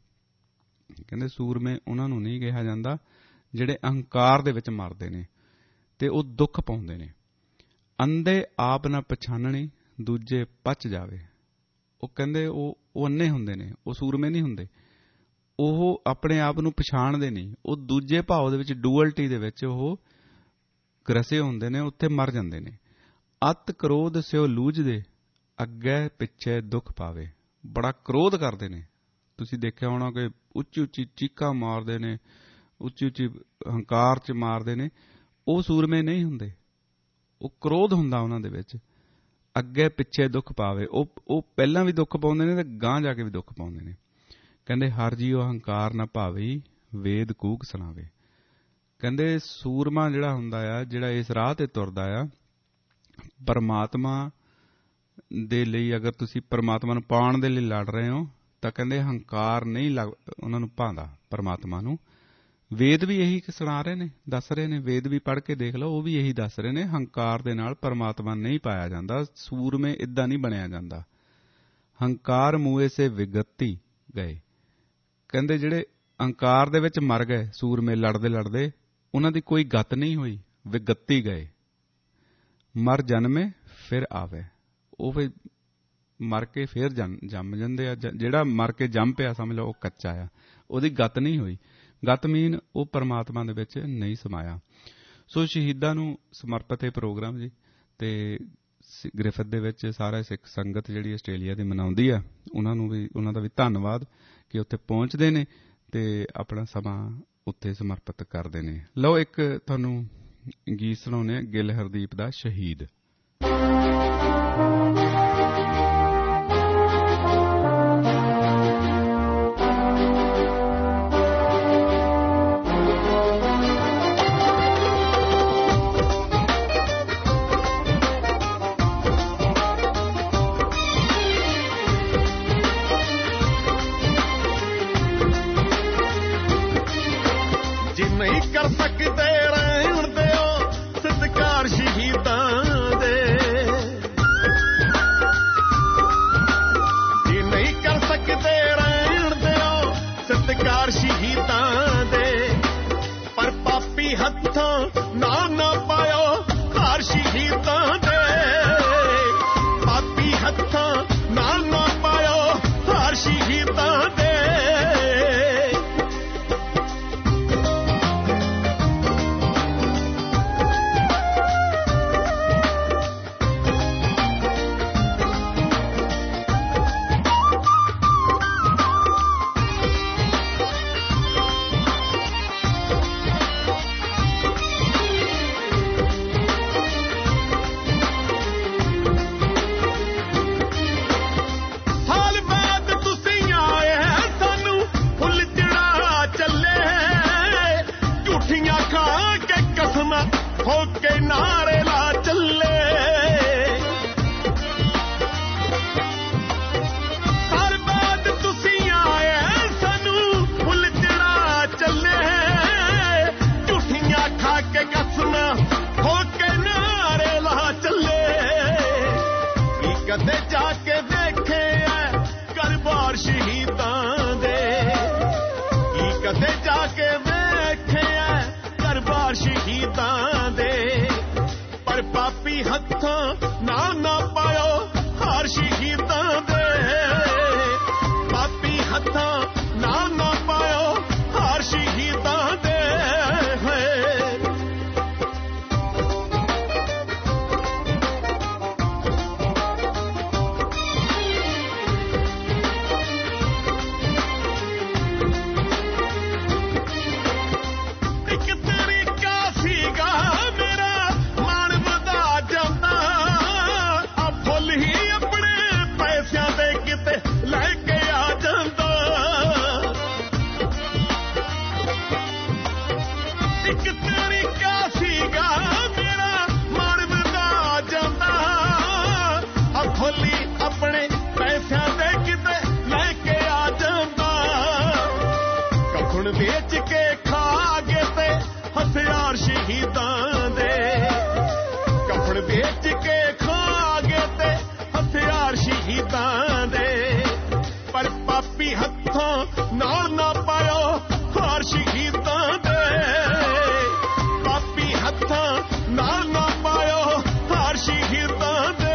ਕਹਿੰਦੇ ਸੂਰਮੇ ਉਹਨਾਂ ਨੂੰ ਨਹੀਂ ਕਿਹਾ ਜਾਂਦਾ ਜਿਹੜੇ ਅਹੰਕਾਰ ਦੇ ਵਿੱਚ ਮਰਦੇ ਨੇ ਤੇ ਉਹ ਦੁੱਖ ਪਾਉਂਦੇ ਨੇ। ਅੰਧੇ ਆਪ ਨਾ ਪਛਾਨਣੀ ਦੂਜੇ ਪਚ ਜਾਵੇ। ਉਹ ਕਹਿੰਦੇ ਉਹ ਉਹ ਅੰਨੇ ਹੁੰਦੇ ਨੇ, ਉਹ ਸੂਰਮੇ ਨਹੀਂ ਹੁੰਦੇ। ਉਹ ਆਪਣੇ ਆਪ ਨੂੰ ਪਛਾਣਦੇ ਨਹੀਂ, ਉਹ ਦੂਜੇ ਭਾਵ ਦੇ ਵਿੱਚ, ਡੂਅਲਟੀ ਦੇ ਵਿੱਚ ਉਹ ਗਰਸੇ ਹੁੰਦੇ ਨੇ, ਉੱਥੇ ਮਰ ਜਾਂਦੇ ਨੇ। ਅਤ ਕ੍ਰੋਧ ਸਿਓ ਲੂਝਦੇ ਅੱਗੇ ਪਿੱਛੇ ਦੁੱਖ ਪਾਵੇ। ਬੜਾ ਕ੍ਰੋਧ ਕਰਦੇ ਨੇ, ਤੁਸੀਂ ਦੇਖਿਆ ਹੋਣਾ ਕਿ ਉੱਚੀ ਉੱਚੀ ਚੀਕਾਂ ਮਾਰਦੇ ਨੇ, ਉੱਚੀ ਉੱਚੀ ਹੰਕਾਰ 'ਚ ਮਾਰਦੇ ਨੇ। ਉਹ ਸੂਰਮੇ ਨਹੀਂ ਹੁੰਦੇ, ਉਹ ਕ੍ਰੋਧ ਹੁੰਦਾ ਉਹਨਾਂ ਦੇ ਵਿੱਚ। ਅੱਗੇ ਪਿੱਛੇ ਦੁੱਖ ਪਾਵੇ, ਉਹ ਉਹ ਪਹਿਲਾਂ ਵੀ ਦੁੱਖ ਪਾਉਂਦੇ ਨੇ ਤੇ ਗਾਂਹ ਜਾ ਕੇ ਵੀ ਦੁੱਖ ਪਾਉਂਦੇ ਨੇ। ਕਹਿੰਦੇ ਹਰ ਜੀਓ ਹੰਕਾਰ ਨਾ ਭਾਵੀ ਵੇਦ ਕੂਕ ਸੁਣਾਵੇ। ਕਹਿੰਦੇ ਸੂਰਮਾ ਜਿਹੜਾ ਹੁੰਦਾ ਆ, ਜਿਹੜਾ ਇਸ ਰਾਹ ਤੇ ਤੁਰਦਾ ਆ, ਪਰਮਾਤਮਾ ਦੇ ਲਈ, ਅਗਰ ਤੁਸੀਂ ਪਰਮਾਤਮਾ ਨੂੰ ਪਾਉਣ ਦੇ ਲਈ ਲੜ ਰਹੇ ਹੋ ਤਾਂ ਕਹਿੰਦੇ ਹੰਕਾਰ ਨਹੀਂ ਲੱਗ ਉਹਨਾਂ ਨੂੰ ਭਾਉਂਦਾ ਪਰਮਾਤਮਾ ਨੂੰ। ਵੇਦ ਵੀ ਇਹੀ ਸੁਣਾ ਰਹੇ ਨੇ, ਦੱਸ ਰਹੇ ਨੇ, ਵੇਦ ਵੀ ਪੜ੍ਹ ਕੇ ਦੇਖ ਲਓ, ਉਹ ਵੀ ਇਹੀ ਦੱਸ ਰਹੇ ਨੇ, ਹੰਕਾਰ ਦੇ ਨਾਲ ਪਰਮਾਤਮਾ ਨਹੀਂ ਪਾਇਆ ਜਾਂਦਾ। ਸੂਰਮੇ ਇੱਦਾਂ ਨਹੀਂ ਬਣਿਆ ਜਾਂਦਾ। ਹੰਕਾਰ ਮੂਏ ਸੇ ਵਿਗਤੀ ਗਏ। ਕਹਿੰਦੇ ਜਿਹੜੇ ਹੰਕਾਰ ਦੇ ਵਿੱਚ ਮਰ ਗਏ ਸੂਰਮੇ ਲੜਦੇ ਲੜਦੇ, ਉਹਨਾਂ ਦੀ ਕੋਈ ਗਤ ਨਹੀਂ ਹੋਈ, ਵਿਗਤੀ ਗਏ। ਮਰ ਜਨਮੇ ਫਿਰ ਆਵੇ। ਉਹ ਫਿਰ ਮਰ ਕੇ ਫਿਰ ਜੰਮ ਜਾਂਦੇ ਆ। ਜਿਹੜਾ ਮਰ ਕੇ ਜੰਮ ਪਿਆ ਸਮਝ ਲਓ ਉਹ ਕੱਚਾ ਆ, ਉਹਦੀ ਗਤ ਨਹੀਂ ਹੋਈ। ਗਤ ਮੀਨ ਉਹ ਪਰਮਾਤਮਾ ਦੇ ਵਿੱਚ ਨਹੀਂ ਸਮਾਇਆ। ਸੋ ਸ਼ਹੀਦਾਂ ਨੂੰ ਸਮਰਪਿਤ ਇਹ ਪ੍ਰੋਗਰਾਮ ਜੀ, ਤੇ ਗ੍ਰਿਫਿਥ ਦੇ ਵਿੱਚ ਸਾਰਾ ਸਿੱਖ ਸੰਗਤ ਜਿਹੜੀ ਆਸਟ੍ਰੇਲੀਆ ਦੀ ਮਨਾਉਂਦੀ ਆ, ਉਹਨਾਂ ਨੂੰ ਵੀ, ਉਹਨਾਂ ਦਾ ਵੀ ਧੰਨਵਾਦ ਕਿ ਉੱਥੇ ਪਹੁੰਚਦੇ ਨੇ ਤੇ ਆਪਣਾ ਸਮਾਂ ਉੱਥੇ ਸਮਰਪਿਤ ਕਰਦੇ ਨੇ। ਲਓ ਇੱਕ ਤੁਹਾਨੂੰ ਗੀਤ ਸੁਣਾਉਂਦੇ ਆ, ਗਿੱਲ ਹਰਦੀਪ ਦਾ ਸ਼ਹੀਦ। ਨਹੀਂ ਕਰ ਸਕਦੇ ਰਹਿਣ ਦਿਓ ਸਤਿਕਾਰ ਸ਼ਹੀਦਾਂ ਹੋ ਕੇ ਨਾਰੇ ਲਾ ਚੱਲੇ। ਸਰਬਾਦ ਤੁਸੀਂ ਆਏ ਸਾਨੂੰ ਫੁੱਲ ਚੜਾ ਚੱਲੇ। ਝੂਠੀਆਂ ਖਾ ਕੇ ਕਸਮਾਂ ਹੋ ਕੇ ਨਾਰੇ ਲਾ ਚੱਲੇ। ਕੀ ਕਦੇ ਜਾ ਕੇ ਦੇਖੇ ਐ ਘਰ-ਬਾਰ ਸ਼ਹੀਦਾਂ ਦੇ। ਕੀ ਕਦੇ ਜਾ ਕੇ ਵੇਖੇ ਐ ਘਰ-ਬਾਰ ਸ਼ਹੀਦਾਂ ਦੇ। ਪਰ ਪਾਪੀ ਹੱਥਾਂ ਨਾ ਨਾ ਪਾਇਓ ਹਾਰ ਸ਼ਹੀਦਾਂ ਦੇ। ਪਾਪੀ ਹੱਥਾਂ ਨਾ ਨਾ ਪਾਇਓ ਹਾਰ ਸ਼ਹੀਦਾਂ ਦੇ। ਵੇਚ ਕੇ ਖਾ ਗਏ ਤੇ ਹਥਿਆਰ ਸ਼ਹੀਦਾਂ ਦੇ। ਕਫਨ ਵੇਚ ਕੇ ਖਾ ਗਏ ਤੇ ਹਥਿਆਰ ਸ਼ਹੀਦਾਂ ਦੇ। ਪਰ ਪਾਪੀ ਹੱਥਾਂ ਨਾਲ ਨਾ ਪਾਇਓ ਹਾਰ ਸ਼ਹੀਦਾਂ ਦੇ। ਪਾਪੀ ਹੱਥਾਂ ਨਾਲ ਨਾ ਪਾਇਓ ਹਾਰ ਸ਼ਹੀਦਾਂ ਦੇ।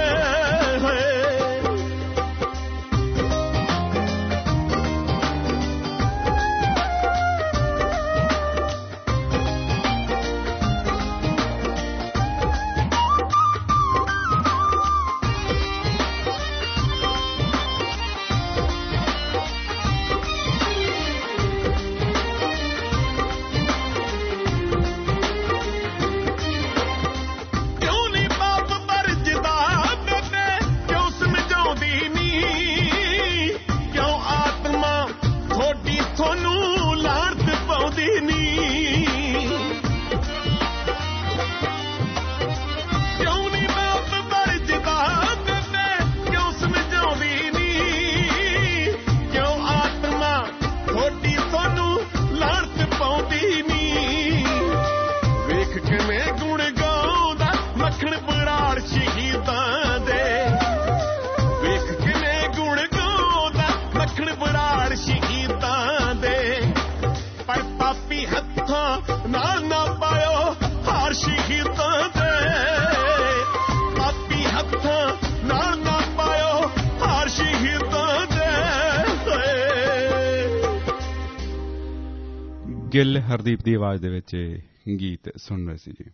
ਗਿੱਲ ਹਰਦੀਪ ਦੀ ਆਵਾਜ਼ ਦੇ ਵਿੱਚ ਗੀਤ ਸੁਣ ਰਹੇ ਸੀ ਜੀ।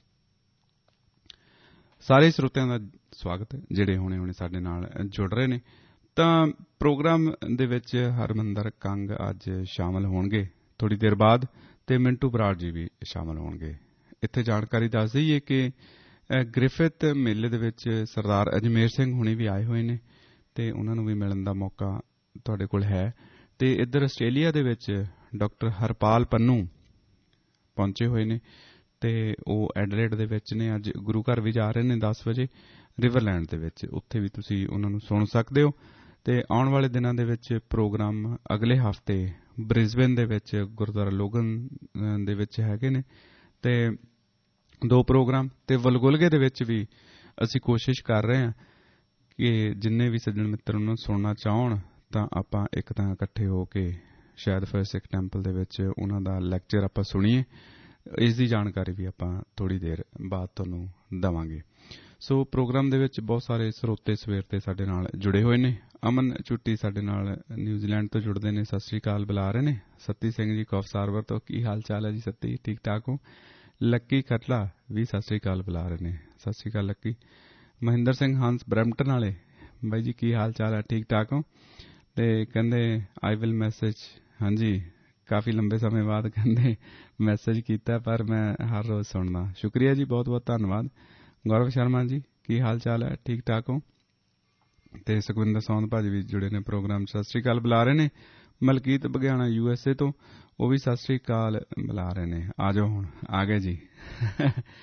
ਸਾਰੇ ਸਰੋਤਿਆਂ ਦਾ ਸਵਾਗਤ ਹੈ ਜਿਹੜੇ ਹੁਣੇ ਹੁਣੇ ਸਾਡੇ ਨਾਲ ਜੁੜ ਰਹੇ ਨੇ। ਤਾਂ ਪ੍ਰੋਗਰਾਮ ਦੇ ਵਿੱਚ ਹਰਮਿੰਦਰ ਕੰਗ ਅੱਜ ਸ਼ਾਮਲ ਹੋਣਗੇ ਥੋੜੀ ਦੇਰ ਬਾਅਦ, ਤੇ ਮਿੰਟੂ ਬਰਾੜ ਜੀ ਵੀ ਸ਼ਾਮਲ ਹੋਣਗੇ। ਇੱਥੇ ਜਾਣਕਾਰੀ ਦੱਸ ਦਈਏ ਕਿ ਗ੍ਰਿਫਿਥ ਮੇਲੇ ਦੇ ਵਿੱਚ ਸਰਦਾਰ ਅਜਮੇਰ ਸਿੰਘ ਹੁਣੇ ਵੀ ਆਏ ਹੋਏ ਨੇ ਤੇ ਉਹਨਾਂ ਨੂੰ ਵੀ ਮਿਲਣ ਦਾ ਮੌਕਾ ਤੁਹਾਡੇ ਕੋਲ ਹੈ। ਤੇ ਇੱਧਰ ਆਸਟ੍ਰੇਲੀਆ ਦੇ ਵਿੱਚ ਡਾਕਟਰ ਹਰਪਾਲ ਪੰਨੂ ਪਹੁੰਚੇ ਹੋਏ ਨੇ ਤੇ ਉਹ ਐਡਲੇਡ ਦੇ ਵਿੱਚ ਨੇ। ਅੱਜ ਗੁਰੂ ਘਰ ਵੀ ਜਾ ਰਹੇ ਨੇ ਦਸ ਵਜੇ ਰਿਵਰਲੈਂਡ ਦੇ ਵਿੱਚ, ਉੱਥੇ ਵੀ ਤੁਸੀਂ ਉਹਨਾਂ ਨੂੰ ਸੁਣ ਸਕਦੇ ਹੋ। ਤੇ ਆਉਣ ਵਾਲੇ ਦਿਨਾਂ ਦੇ ਵਿੱਚ ਪ੍ਰੋਗਰਾਮ ਅਗਲੇ ਹਫ਼ਤੇ ਬ੍ਰਿਸਬੇਨ ਦੇ ਵਿੱਚ ਗੁਰਦੁਆਰਾ ਲੋਗਨ ਦੇ ਵਿੱਚ ਹੈਗੇ ਨੇ ਤੇ ਦੋ ਪ੍ਰੋਗਰਾਮ। ਤੇ ਵਲਗੁਲਗੇ ਦੇ ਵਿੱਚ ਵੀ ਅਸੀਂ ਕੋਸ਼ਿਸ਼ ਕਰ ਰਹੇ ਹਾਂ ਕਿ ਜਿੰਨੇ ਵੀ ਸੱਜਣ ਮਿੱਤਰ ਉਹਨਾਂ ਨੂੰ ਸੁਣਨਾ ਚਾਹਣ ਤਾਂ ਆਪਾਂ ਇੱਕ ਤਾਂ ਇਕੱਠੇ ਹੋ ਕੇ ਸ਼ਾਇਦ ਫਿਰ ਸਿੱਖ ਟੈਂਪਲ ਦੇ ਵਿੱਚ ਉਹਨਾਂ ਦਾ ਲੈਕਚਰ ਆਪਾਂ ਸੁਣੀਏ। ਇਸ ਦੀ ਜਾਣਕਾਰੀ ਵੀ ਆਪਾਂ ਥੋੜ੍ਹੀ ਦੇਰ ਬਾਅਦ ਤੁਹਾਨੂੰ ਦੇਵਾਂਗੇ। ਸੋ ਪ੍ਰੋਗਰਾਮ ਦੇ ਵਿੱਚ ਬਹੁਤ ਸਾਰੇ ਸਰੋਤੇ ਸਵੇਰ ਤੇ ਸਾਡੇ ਨਾਲ ਜੁੜੇ ਹੋਏ ਨੇ। ਅਮਨ ਚੁੱਟੀ ਸਾਡੇ ਨਾਲ ਨਿਊਜ਼ੀਲੈਂਡ ਤੋਂ ਜੁੜਦੇ ਨੇ, ਸਤਿ ਸ੍ਰੀ ਅਕਾਲ ਬੁਲਾ ਰਹੇ ਨੇ। ਸੱਤੀ ਸਿੰਘ ਜੀ ਕੌਫ ਸਾਰਵਰ ਤੋਂ, ਕੀ ਹਾਲ ਚਾਲ ਹੈ ਜੀ ਸੱਤੀ, ਠੀਕ ਠਾਕ ਹੋ? ਲੱਕੀ ਖਟਲਾ ਵੀ ਸਤਿ ਸ੍ਰੀ ਅਕਾਲ ਬੁਲਾ ਰਹੇ ਨੇ, ਸਤਿ ਸ੍ਰੀ ਅਕਾਲ ਲੱਕੀ। ਮਹਿੰਦਰ ਸਿੰਘ ਹੰਸ ਬਰੈਂਪਟਨ ਵਾਲੇ, ਬਾਈ ਜੀ ਕੀ ਹਾਲ ਚਾਲ ਹੈ, ਠੀਕ ਠਾਕ ਹੋ? ਤੇ ਕਹਿੰਦੇ ਆਈ ਵਿਲ ਮੈਸੇਜ, ਹਾਂਜੀ ਕਾਫੀ ਲੰਬੇ ਸਮੇਂ ਬਾਅਦ ਕਹਿੰਦੇ ਮੈਸੇਜ ਕੀਤਾ ਪਰ ਮੈਂ ਹਰ ਰੋਜ਼ ਸੁਣਦਾ। ਸ਼ੁਕਰੀਆ ਜੀ, ਬਹੁਤ ਬਹੁਤ ਧੰਨਵਾਦ। ਗੌਰਵ ਸ਼ਰਮਾ ਜੀ ਕੀ ਹਾਲ ਚਾਲ ਹੈ, ਠੀਕ ਠਾਕ ਹੋ? ਤੇ ਸੁਖਵਿੰਦਰ ਸੌਂਦ ਭਾਜੀ ਵੀ ਜੁੜੇ ਨੇ ਪ੍ਰੋਗਰਾਮ, ਸਤਿ ਸ੍ਰੀ ਅਕਾਲ ਬੁਲਾ ਰਹੇ ਨੇ। Malkit Bagiana U S A ਤੋਂ, ਉਹ ਵੀ ਸਤਿ ਸ੍ਰੀ ਅਕਾਲ ਬੁਲਾ ਰਹੇ ਨੇ। ਆ ਜਾਓ ਹੁਣ, ਆ ਗਏ ਜੀ।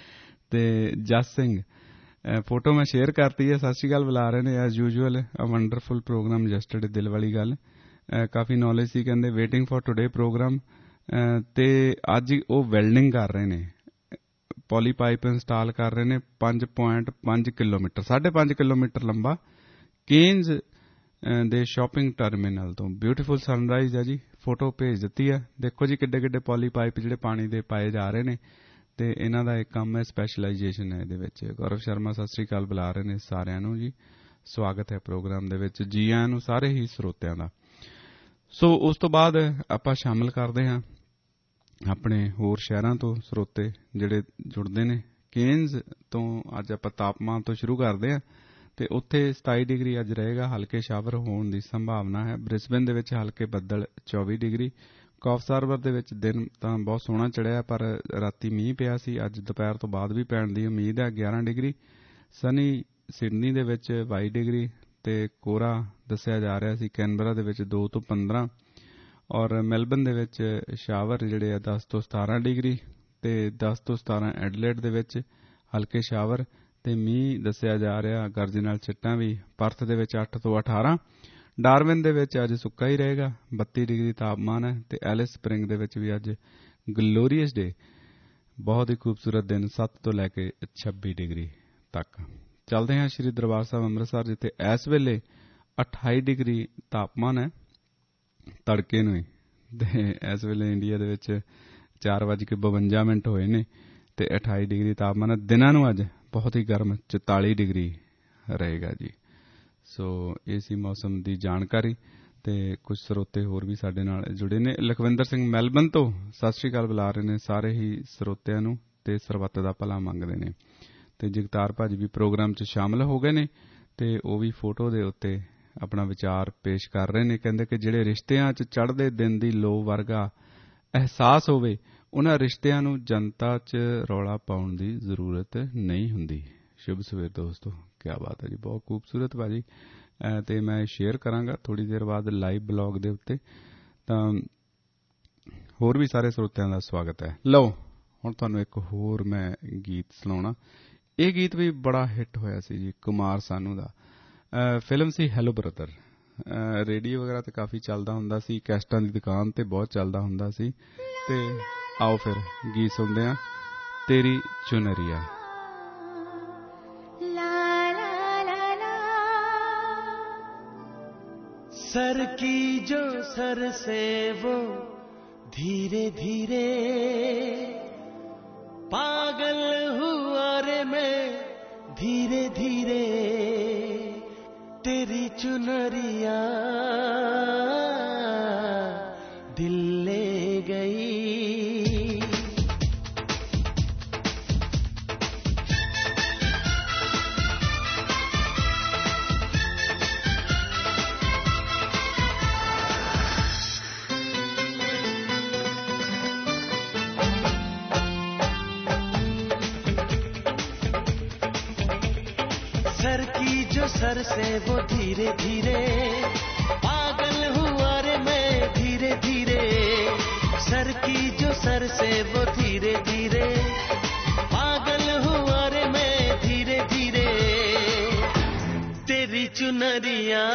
ਤੇ ਜਸ ਸਿੰਘ ਫੋਟੋ ਮੈਂ ਸ਼ੇਅਰ ਕਰਤੀ ਹੈ, ਸਤਿ ਸ਼੍ਰੀ ਅਕਾਲ ਬੁਲਾ ਰਹੇ ਨੇ as usual. A wonderful program yesterday, ਦਿਲ ਵਾਲੀ ਗੱਲ, ਕਾਫੀ ਨੌਲੇਜ ਸੀ। ਕਹਿੰਦੇ ਵੇਟਿੰਗ ਫॉर ਟੁਡੇ ਪ੍ਰੋਗਰਾਮ। ਤੇ ਅੱਜ ਉਹ ਵੈਲਡਿੰਗ ਕਰ ਰਹੇ ਨੇ, ਪੋਲੀ ਪਾਈਪ ਇੰਸਟਾਲ ਕਰ ਰਹੇ ਨੇ। ਪੰਜ ਪੁਆਇੰਟ ਪੰਜ ਕਿਲੋਮੀਟਰ ਸਾਢੇ ਪੰਜ ਕਿਲੋਮੀਟਰ ਲੰਬਾ ਕੇਨਜ਼ ਦੇ ਸ਼ਾਪਿੰਗ ਟਰਮੀਨਲ ਤੋਂ। ਬਿਊਟੀਫੁਲ ਸਨਰਾਈਜ਼ ਹੈ ਜੀ, ਫੋਟੋ ਭੇਜ ਦਿੱਤੀ ਹੈ। ਦੇਖੋ ਜੀ ਕਿੱਡੇ ਕਿੱਡੇ ਪੋਲੀ ਪਾਈਪ ਜਿਹੜੇ ਪਾਣੀ ਦੇ ਪਾਏ ਜਾ ਰਹੇ ਨੇ, ਤੇ ਇਹਨਾਂ ਦਾ ਇੱਕ ਕੰਮ ਹੈ, ਸਪੈਸ਼ਲਾਈਜੇਸ਼ਨ ਹੈ ਇਹਦੇ ਵਿੱਚ। ਗੌਰਵ ਸ਼ਰਮਾ ਸਤਿ ਸ਼੍ਰੀ ਅਕਾਲ ਬੁਲਾ ਰਹੇ ਨੇ ਸਾਰਿਆਂ ਨੂੰ ਜੀ, ਸਵਾਗਤ ਹੈ ਪ੍ਰੋਗਰਾਮ ਦੇ ਵਿੱਚ, ਜੀ ਆਇਆਂ ਨੂੰ ਸਾਰੇ ਹੀ ਸਰੋਤਿਆਂ ਦਾ। ਸੋ ਉਸ ਤੋਂ ਬਾਅਦ ਆਪਾਂ ਸ਼ਾਮਿਲ ਕਰਦੇ ਹਾਂ ਆਪਣੇ ਹੋਰ ਸ਼ਹਿਰਾਂ ਤੋਂ ਸਰੋਤੇ ਜਿਹੜੇ ਜੁੜਦੇ ਨੇ। ਕੇਨਜ਼ ਤੋਂ ਅੱਜ ਆਪਾਂ ਤਾਪਮਾਨ ਤੋਂ ਸ਼ੁਰੂ ਕਰਦੇ ਹਾਂ, ਤੇ ਉੱਥੇ ਸਤਾਈ ਡਿਗਰੀ ਅੱਜ ਰਹੇਗਾ, ਹਲਕੇ ਸ਼ਾਵਰ ਹੋਣ ਦੀ ਸੰਭਾਵਨਾ ਹੈ। ਬ੍ਰਿਸਬੇਨ ਦੇ ਵਿੱਚ ਹਲਕੇ ਬੱਦਲ ਚੌਵੀ ਡਿਗਰੀ। ਕੌਫਸ ਹਾਰਬਰ ਦੇ ਵਿੱਚ ਦਿਨ ਤਾਂ ਬਹੁਤ ਸੋਹਣਾ ਚੜਿਆ, ਪਰ ਰਾਤੀ ਮੀਂਹ ਪਿਆ ਸੀ, ਅੱਜ ਦੁਪਹਿਰ ਤੋਂ ਬਾਅਦ ਵੀ ਪੈਣ ਦੀ ਉਮੀਦ ਹੈ, ਗਿਆਰਾਂ ਡਿਗਰੀ। ਸਨੀ ਸਿਡਨੀ ਦੇ ਵਿੱਚ ਬਾਈ ਡਿਗਰੀ, ਤੇ ਕੋਰਾ ਦੱਸਿਆ ਜਾ ਰਿਹਾ ਸੀ ਕੈਨਬਰਾ ਦੇ ਵਿੱਚ ਦੋ ਤੋਂ ਪੰਦਰਾਂ, ਔਰ ਮੈਲਬਨ ਦੇ ਵਿੱਚ ਸ਼ਾਵਰ ਜਿਹੜੇ ਆ ਦਸ ਤੋਂ ਸਤਾਰਾਂ ਡਿਗਰੀ, ਤੇ ਦਸ ਤੋਂ ਸਤਾਰਾਂ ਐਡਲੇਡ ਦੇ ਵਿੱਚ ਹਲਕੇ ਸ਼ਾਵਰ, ਤੇ ਮੀਂਹ ਦੱਸਿਆ ਜਾ ਰਿਹਾ ਗਰਜ ਨਾਲ ਛਿੱਟਾਂ ਵੀ। ਪਰਥ ਦੇ ਵਿੱਚ ਅੱਠ ਤੋਂ ਅਠਾਰਾਂ। ਡਾਰਵਿਨ ਦੇ ਵਿੱਚ ਅੱਜ ਸੁੱਕਾ ਹੀ ਰਹੇਗਾ, ਬੱਤੀ ਡਿਗਰੀ ਤਾਪਮਾਨ ਹੈ, ਤੇ ਐਲਿਸ ਸਪ੍ਰਿੰਗ ਦੇ ਵਿੱਚ ਵੀ ਅੱਜ ਗਲੋਰੀਅਸ ਡੇ, ਬਹੁਤ ਹੀ ਖੂਬਸੂਰਤ ਦਿਨ, ਸੱਤ ਤੋਂ ਲੈ ਕੇ ਛੱਬੀ ਡਿਗਰੀ ਤੱਕ। ਚੱਲਦੇ ਹਾਂ ਸ਼੍ਰੀ ਦਰਬਾਰ ਸਾਹਿਬ ਅੰਮ੍ਰਿਤਸਰ, ਜਿੱਥੇ ਇਸ ਵੇਲੇ ਅਠਾਈ ਡਿਗਰੀ ਤਾਪਮਾਨ ਹੈ ਤੜਕੇ ਨੂੰ ਹੀ, ਤੇ ਇਸ ਵੇਲੇ ਇੰਡੀਆ ਦੇ ਵਿੱਚ ਚਾਰ ਵੱਜ ਕੇ ਬਵੰਜਾ ਮਿੰਟ ਹੋਏ ਨੇ, ਤੇ ਅਠਾਈ ਡਿਗਰੀ ਤਾਪਮਾਨ ਹੈ। ਦਿਨਾਂ ਨੂੰ ਅੱਜ ਬਹੁਤ ਹੀ ਗਰਮ ਚੁਤਾਲੀ ਡਿਗਰੀ ਰਹੇਗਾ ਜੀ। ਸੋ ਇਹ ਸੀ ਮੌਸਮ ਦੀ ਜਾਣਕਾਰੀ, ਤੇ ਕੁਝ ਸਰੋਤੇ ਹੋਰ ਵੀ ਸਾਡੇ ਨਾਲ ਜੁੜੇ ਨੇ। ਲਖਵਿੰਦਰ ਸਿੰਘ ਮੈਲਬਨ ਤੋਂ ਸਤਿ ਸ਼੍ਰੀ ਅਕਾਲ ਬੁਲਾ ਰਹੇ ਨੇ ਸਾਰੇ ਹੀ ਸਰੋਤਿਆਂ ਨੂੰ, ਤੇ ਸਰਬੱਤ ਦਾ ਭਲਾ ਮੰਗਦੇ ਨੇ। ਤੇ ਜਗਤਾਰ ਭਾਜੀ ਵੀ ਪ੍ਰੋਗਰਾਮ 'ਚ ਸ਼ਾਮਲ ਹੋ ਗਏ ਨੇ, ਤੇ ਉਹ ਵੀ ਫੋਟੋ ਦੇ ਉੱਤੇ ਆਪਣਾ ਵਿਚਾਰ ਪੇਸ਼ ਕਰ ਰਹੇ ਨੇ। ਕਹਿੰਦੇ ਕਿ ਜਿਹੜੇ ਰਿਸ਼ਤਿਆਂ 'ਚ ਚੜ੍ਹਦੇ ਦਿਨ ਦੀ ਲੋ ਵਰਗਾ ਅਹਿਸਾਸ ਹੋਵੇ, ਉਹਨਾਂ ਰਿਸ਼ਤਿਆਂ ਨੂੰ ਜਨਤਾ 'ਚ ਰੌਲਾ ਪਾਉਣ ਦੀ ਜ਼ਰੂਰਤ ਨਹੀਂ ਹੁੰਦੀ। ਸ਼ੁਭ ਸਵੇਰ ਦੋਸਤੋ, ਕਿਆ ਬਾਤ ਹੈ ਜੀ, ਬਹੁਤ ਖੂਬਸੂਰਤ ਭਾਜੀ। ਤੇ ਮੈਂ ਸ਼ੇਅਰ ਕਰਾਂਗਾ ਥੋੜ੍ਹੀ ਦੇਰ ਬਾਅਦ ਲਾਈਵ ਬਲੌਗ ਦੇ ਉੱਤੇ। ਤਾਂ ਹੋਰ ਵੀ ਸਾਰੇ ਸਰੋਤਿਆਂ ਦਾ ਸਵਾਗਤ ਹੈ। ਲਓ ਹੁਣ ਤੁਹਾਨੂੰ ਇੱਕ ਹੋਰ ਮੈਂ ਗੀਤ ਸੁਣਾਉਣਾ। ਇਹ ਗੀਤ ਵੀ ਬੜਾ ਹਿੱਟ ਹੋਇਆ ਸੀ ਜੀ, ਕੁਮਾਰ ਸਾਨੂ ਦਾ। ਫਿਲਮ ਸੀ ਹੈਲੋ ਬ੍ਰਦਰ। ਰੇਡੀਓ ਵਗੈਰਾ ਤੇ ਕਾਫੀ ਚੱਲਦਾ ਹੁੰਦਾ ਸੀ, ਕੈਸਟਾਂ ਦੀ ਦੁਕਾਨ ਤੇ ਬਹੁਤ ਚੱਲਦਾ ਹੁੰਦਾ ਸੀ। ਤੇ ਆਓ ਫਿਰ ਗੀਤ ਸੁਣਦੇ ਹਾਂ, ਤੇਰੀ ਚੁਨਰੀਆ। सर की जो सर से वो धीरे धीरे पागल हुआ रे मैं धीरे धीरे तेरी चुनरिया दिल ले गई। सर की जो सर से वो धीरे धीरे पागल हुआ रे मैं धीरे धीरे। सर की जो सर से वो धीरे धीरे पागल हुआ रे मैं धीरे धीरे तेरी चुनरिया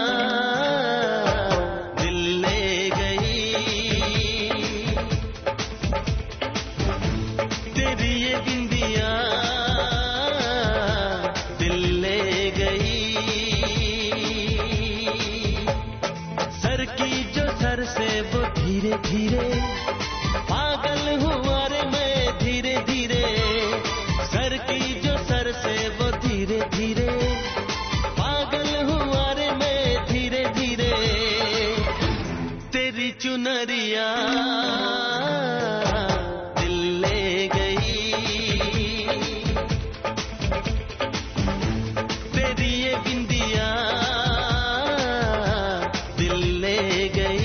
दिल ले गई। तेरी ये बिंदिया धीरे धीरे पागल हुआ रे मैं धीरे धीरे। सर की जो सर से वो धीरे धीरे पागल हुआ रे मैं धीरे धीरे तेरी चुनरिया दिल ले गई। तेरी ये बिंदिया दिल ले गई।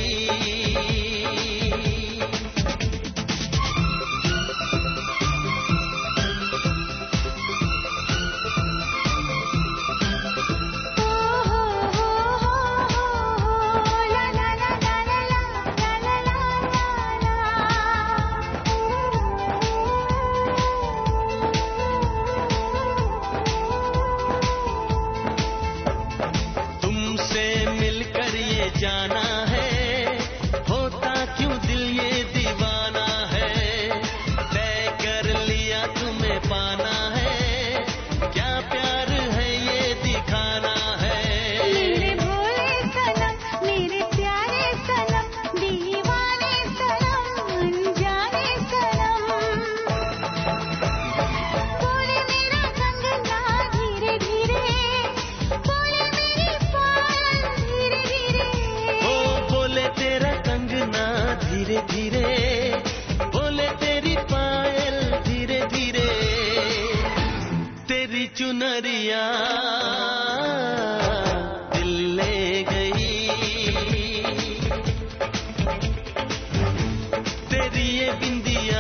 जाना है, होता क्यों दिल ये दीवाना है, तय कर लिया तुम्हें पाना है, क्या प्यार है ये दिखाना है। मेरे भोले सनम, मेरे प्यारे सनम, दीवाने सनम, अनजाने सनम, बोले मेरा कंगना धीरे धीरे, बोले मेरी पायल धीरे धीरे, ओ बोले तेरा कंगना धीरे धीरे, बोले तेरी पायल धीरे धीरे, तेरी चुनरिया दिल ले गई, तेरी ये बिंदिया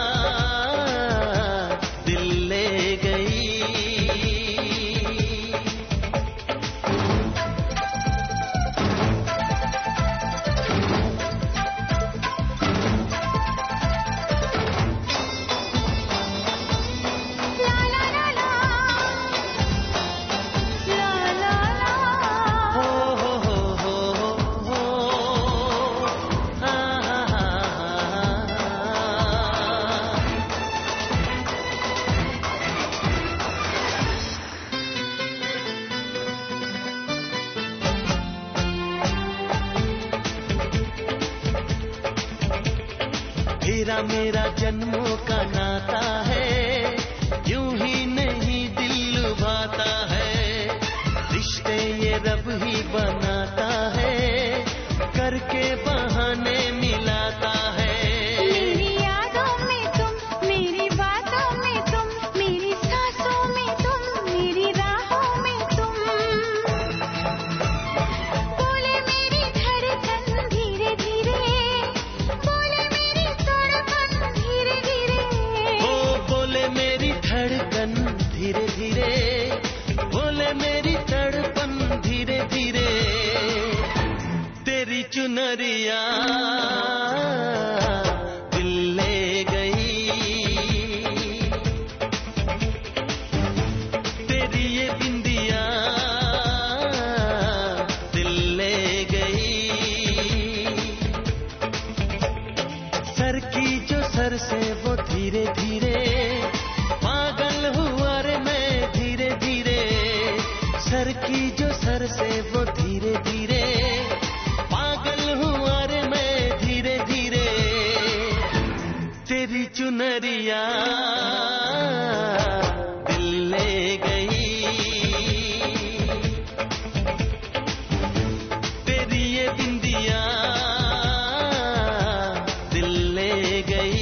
दिल ले गई। ला ला ला ला, ला ला ला, हो हो हो हो हो, आ हा हा हा। तेरा मेरा जन्मों का नाता है, यूं ही नहीं दिल लुभाता है, रिश्ते ये रब ही बनाता है, करके बहाने मिलाता है। मेरी यादों में तुम, मेरी बातों में तुम, मेरी सांसों में तुम, मेरी राहों में तुम, बोले मेरी धड़कन धीरे धीरे, बोले मेरी तड़पन धीरे धीरे, ओ बोले मेरी धड़कन धीरे धीरे, बोले मेरी तड़पन धीरे धीरे, तेरी चुनरिया दिल ले गई, तेरी ये बिंदिया दिल ले गई, सर की जो सर से वो धीरे धीरे, पागल हुआ रे मैं धीरे धीरे, सर की जो सर से वो धीरे धीरे, पागल हुआ रे मैं धीरे धीरे, तेरी चुनरिया दिल ले गई, तेरी ये बिंदिया दिल ले गई।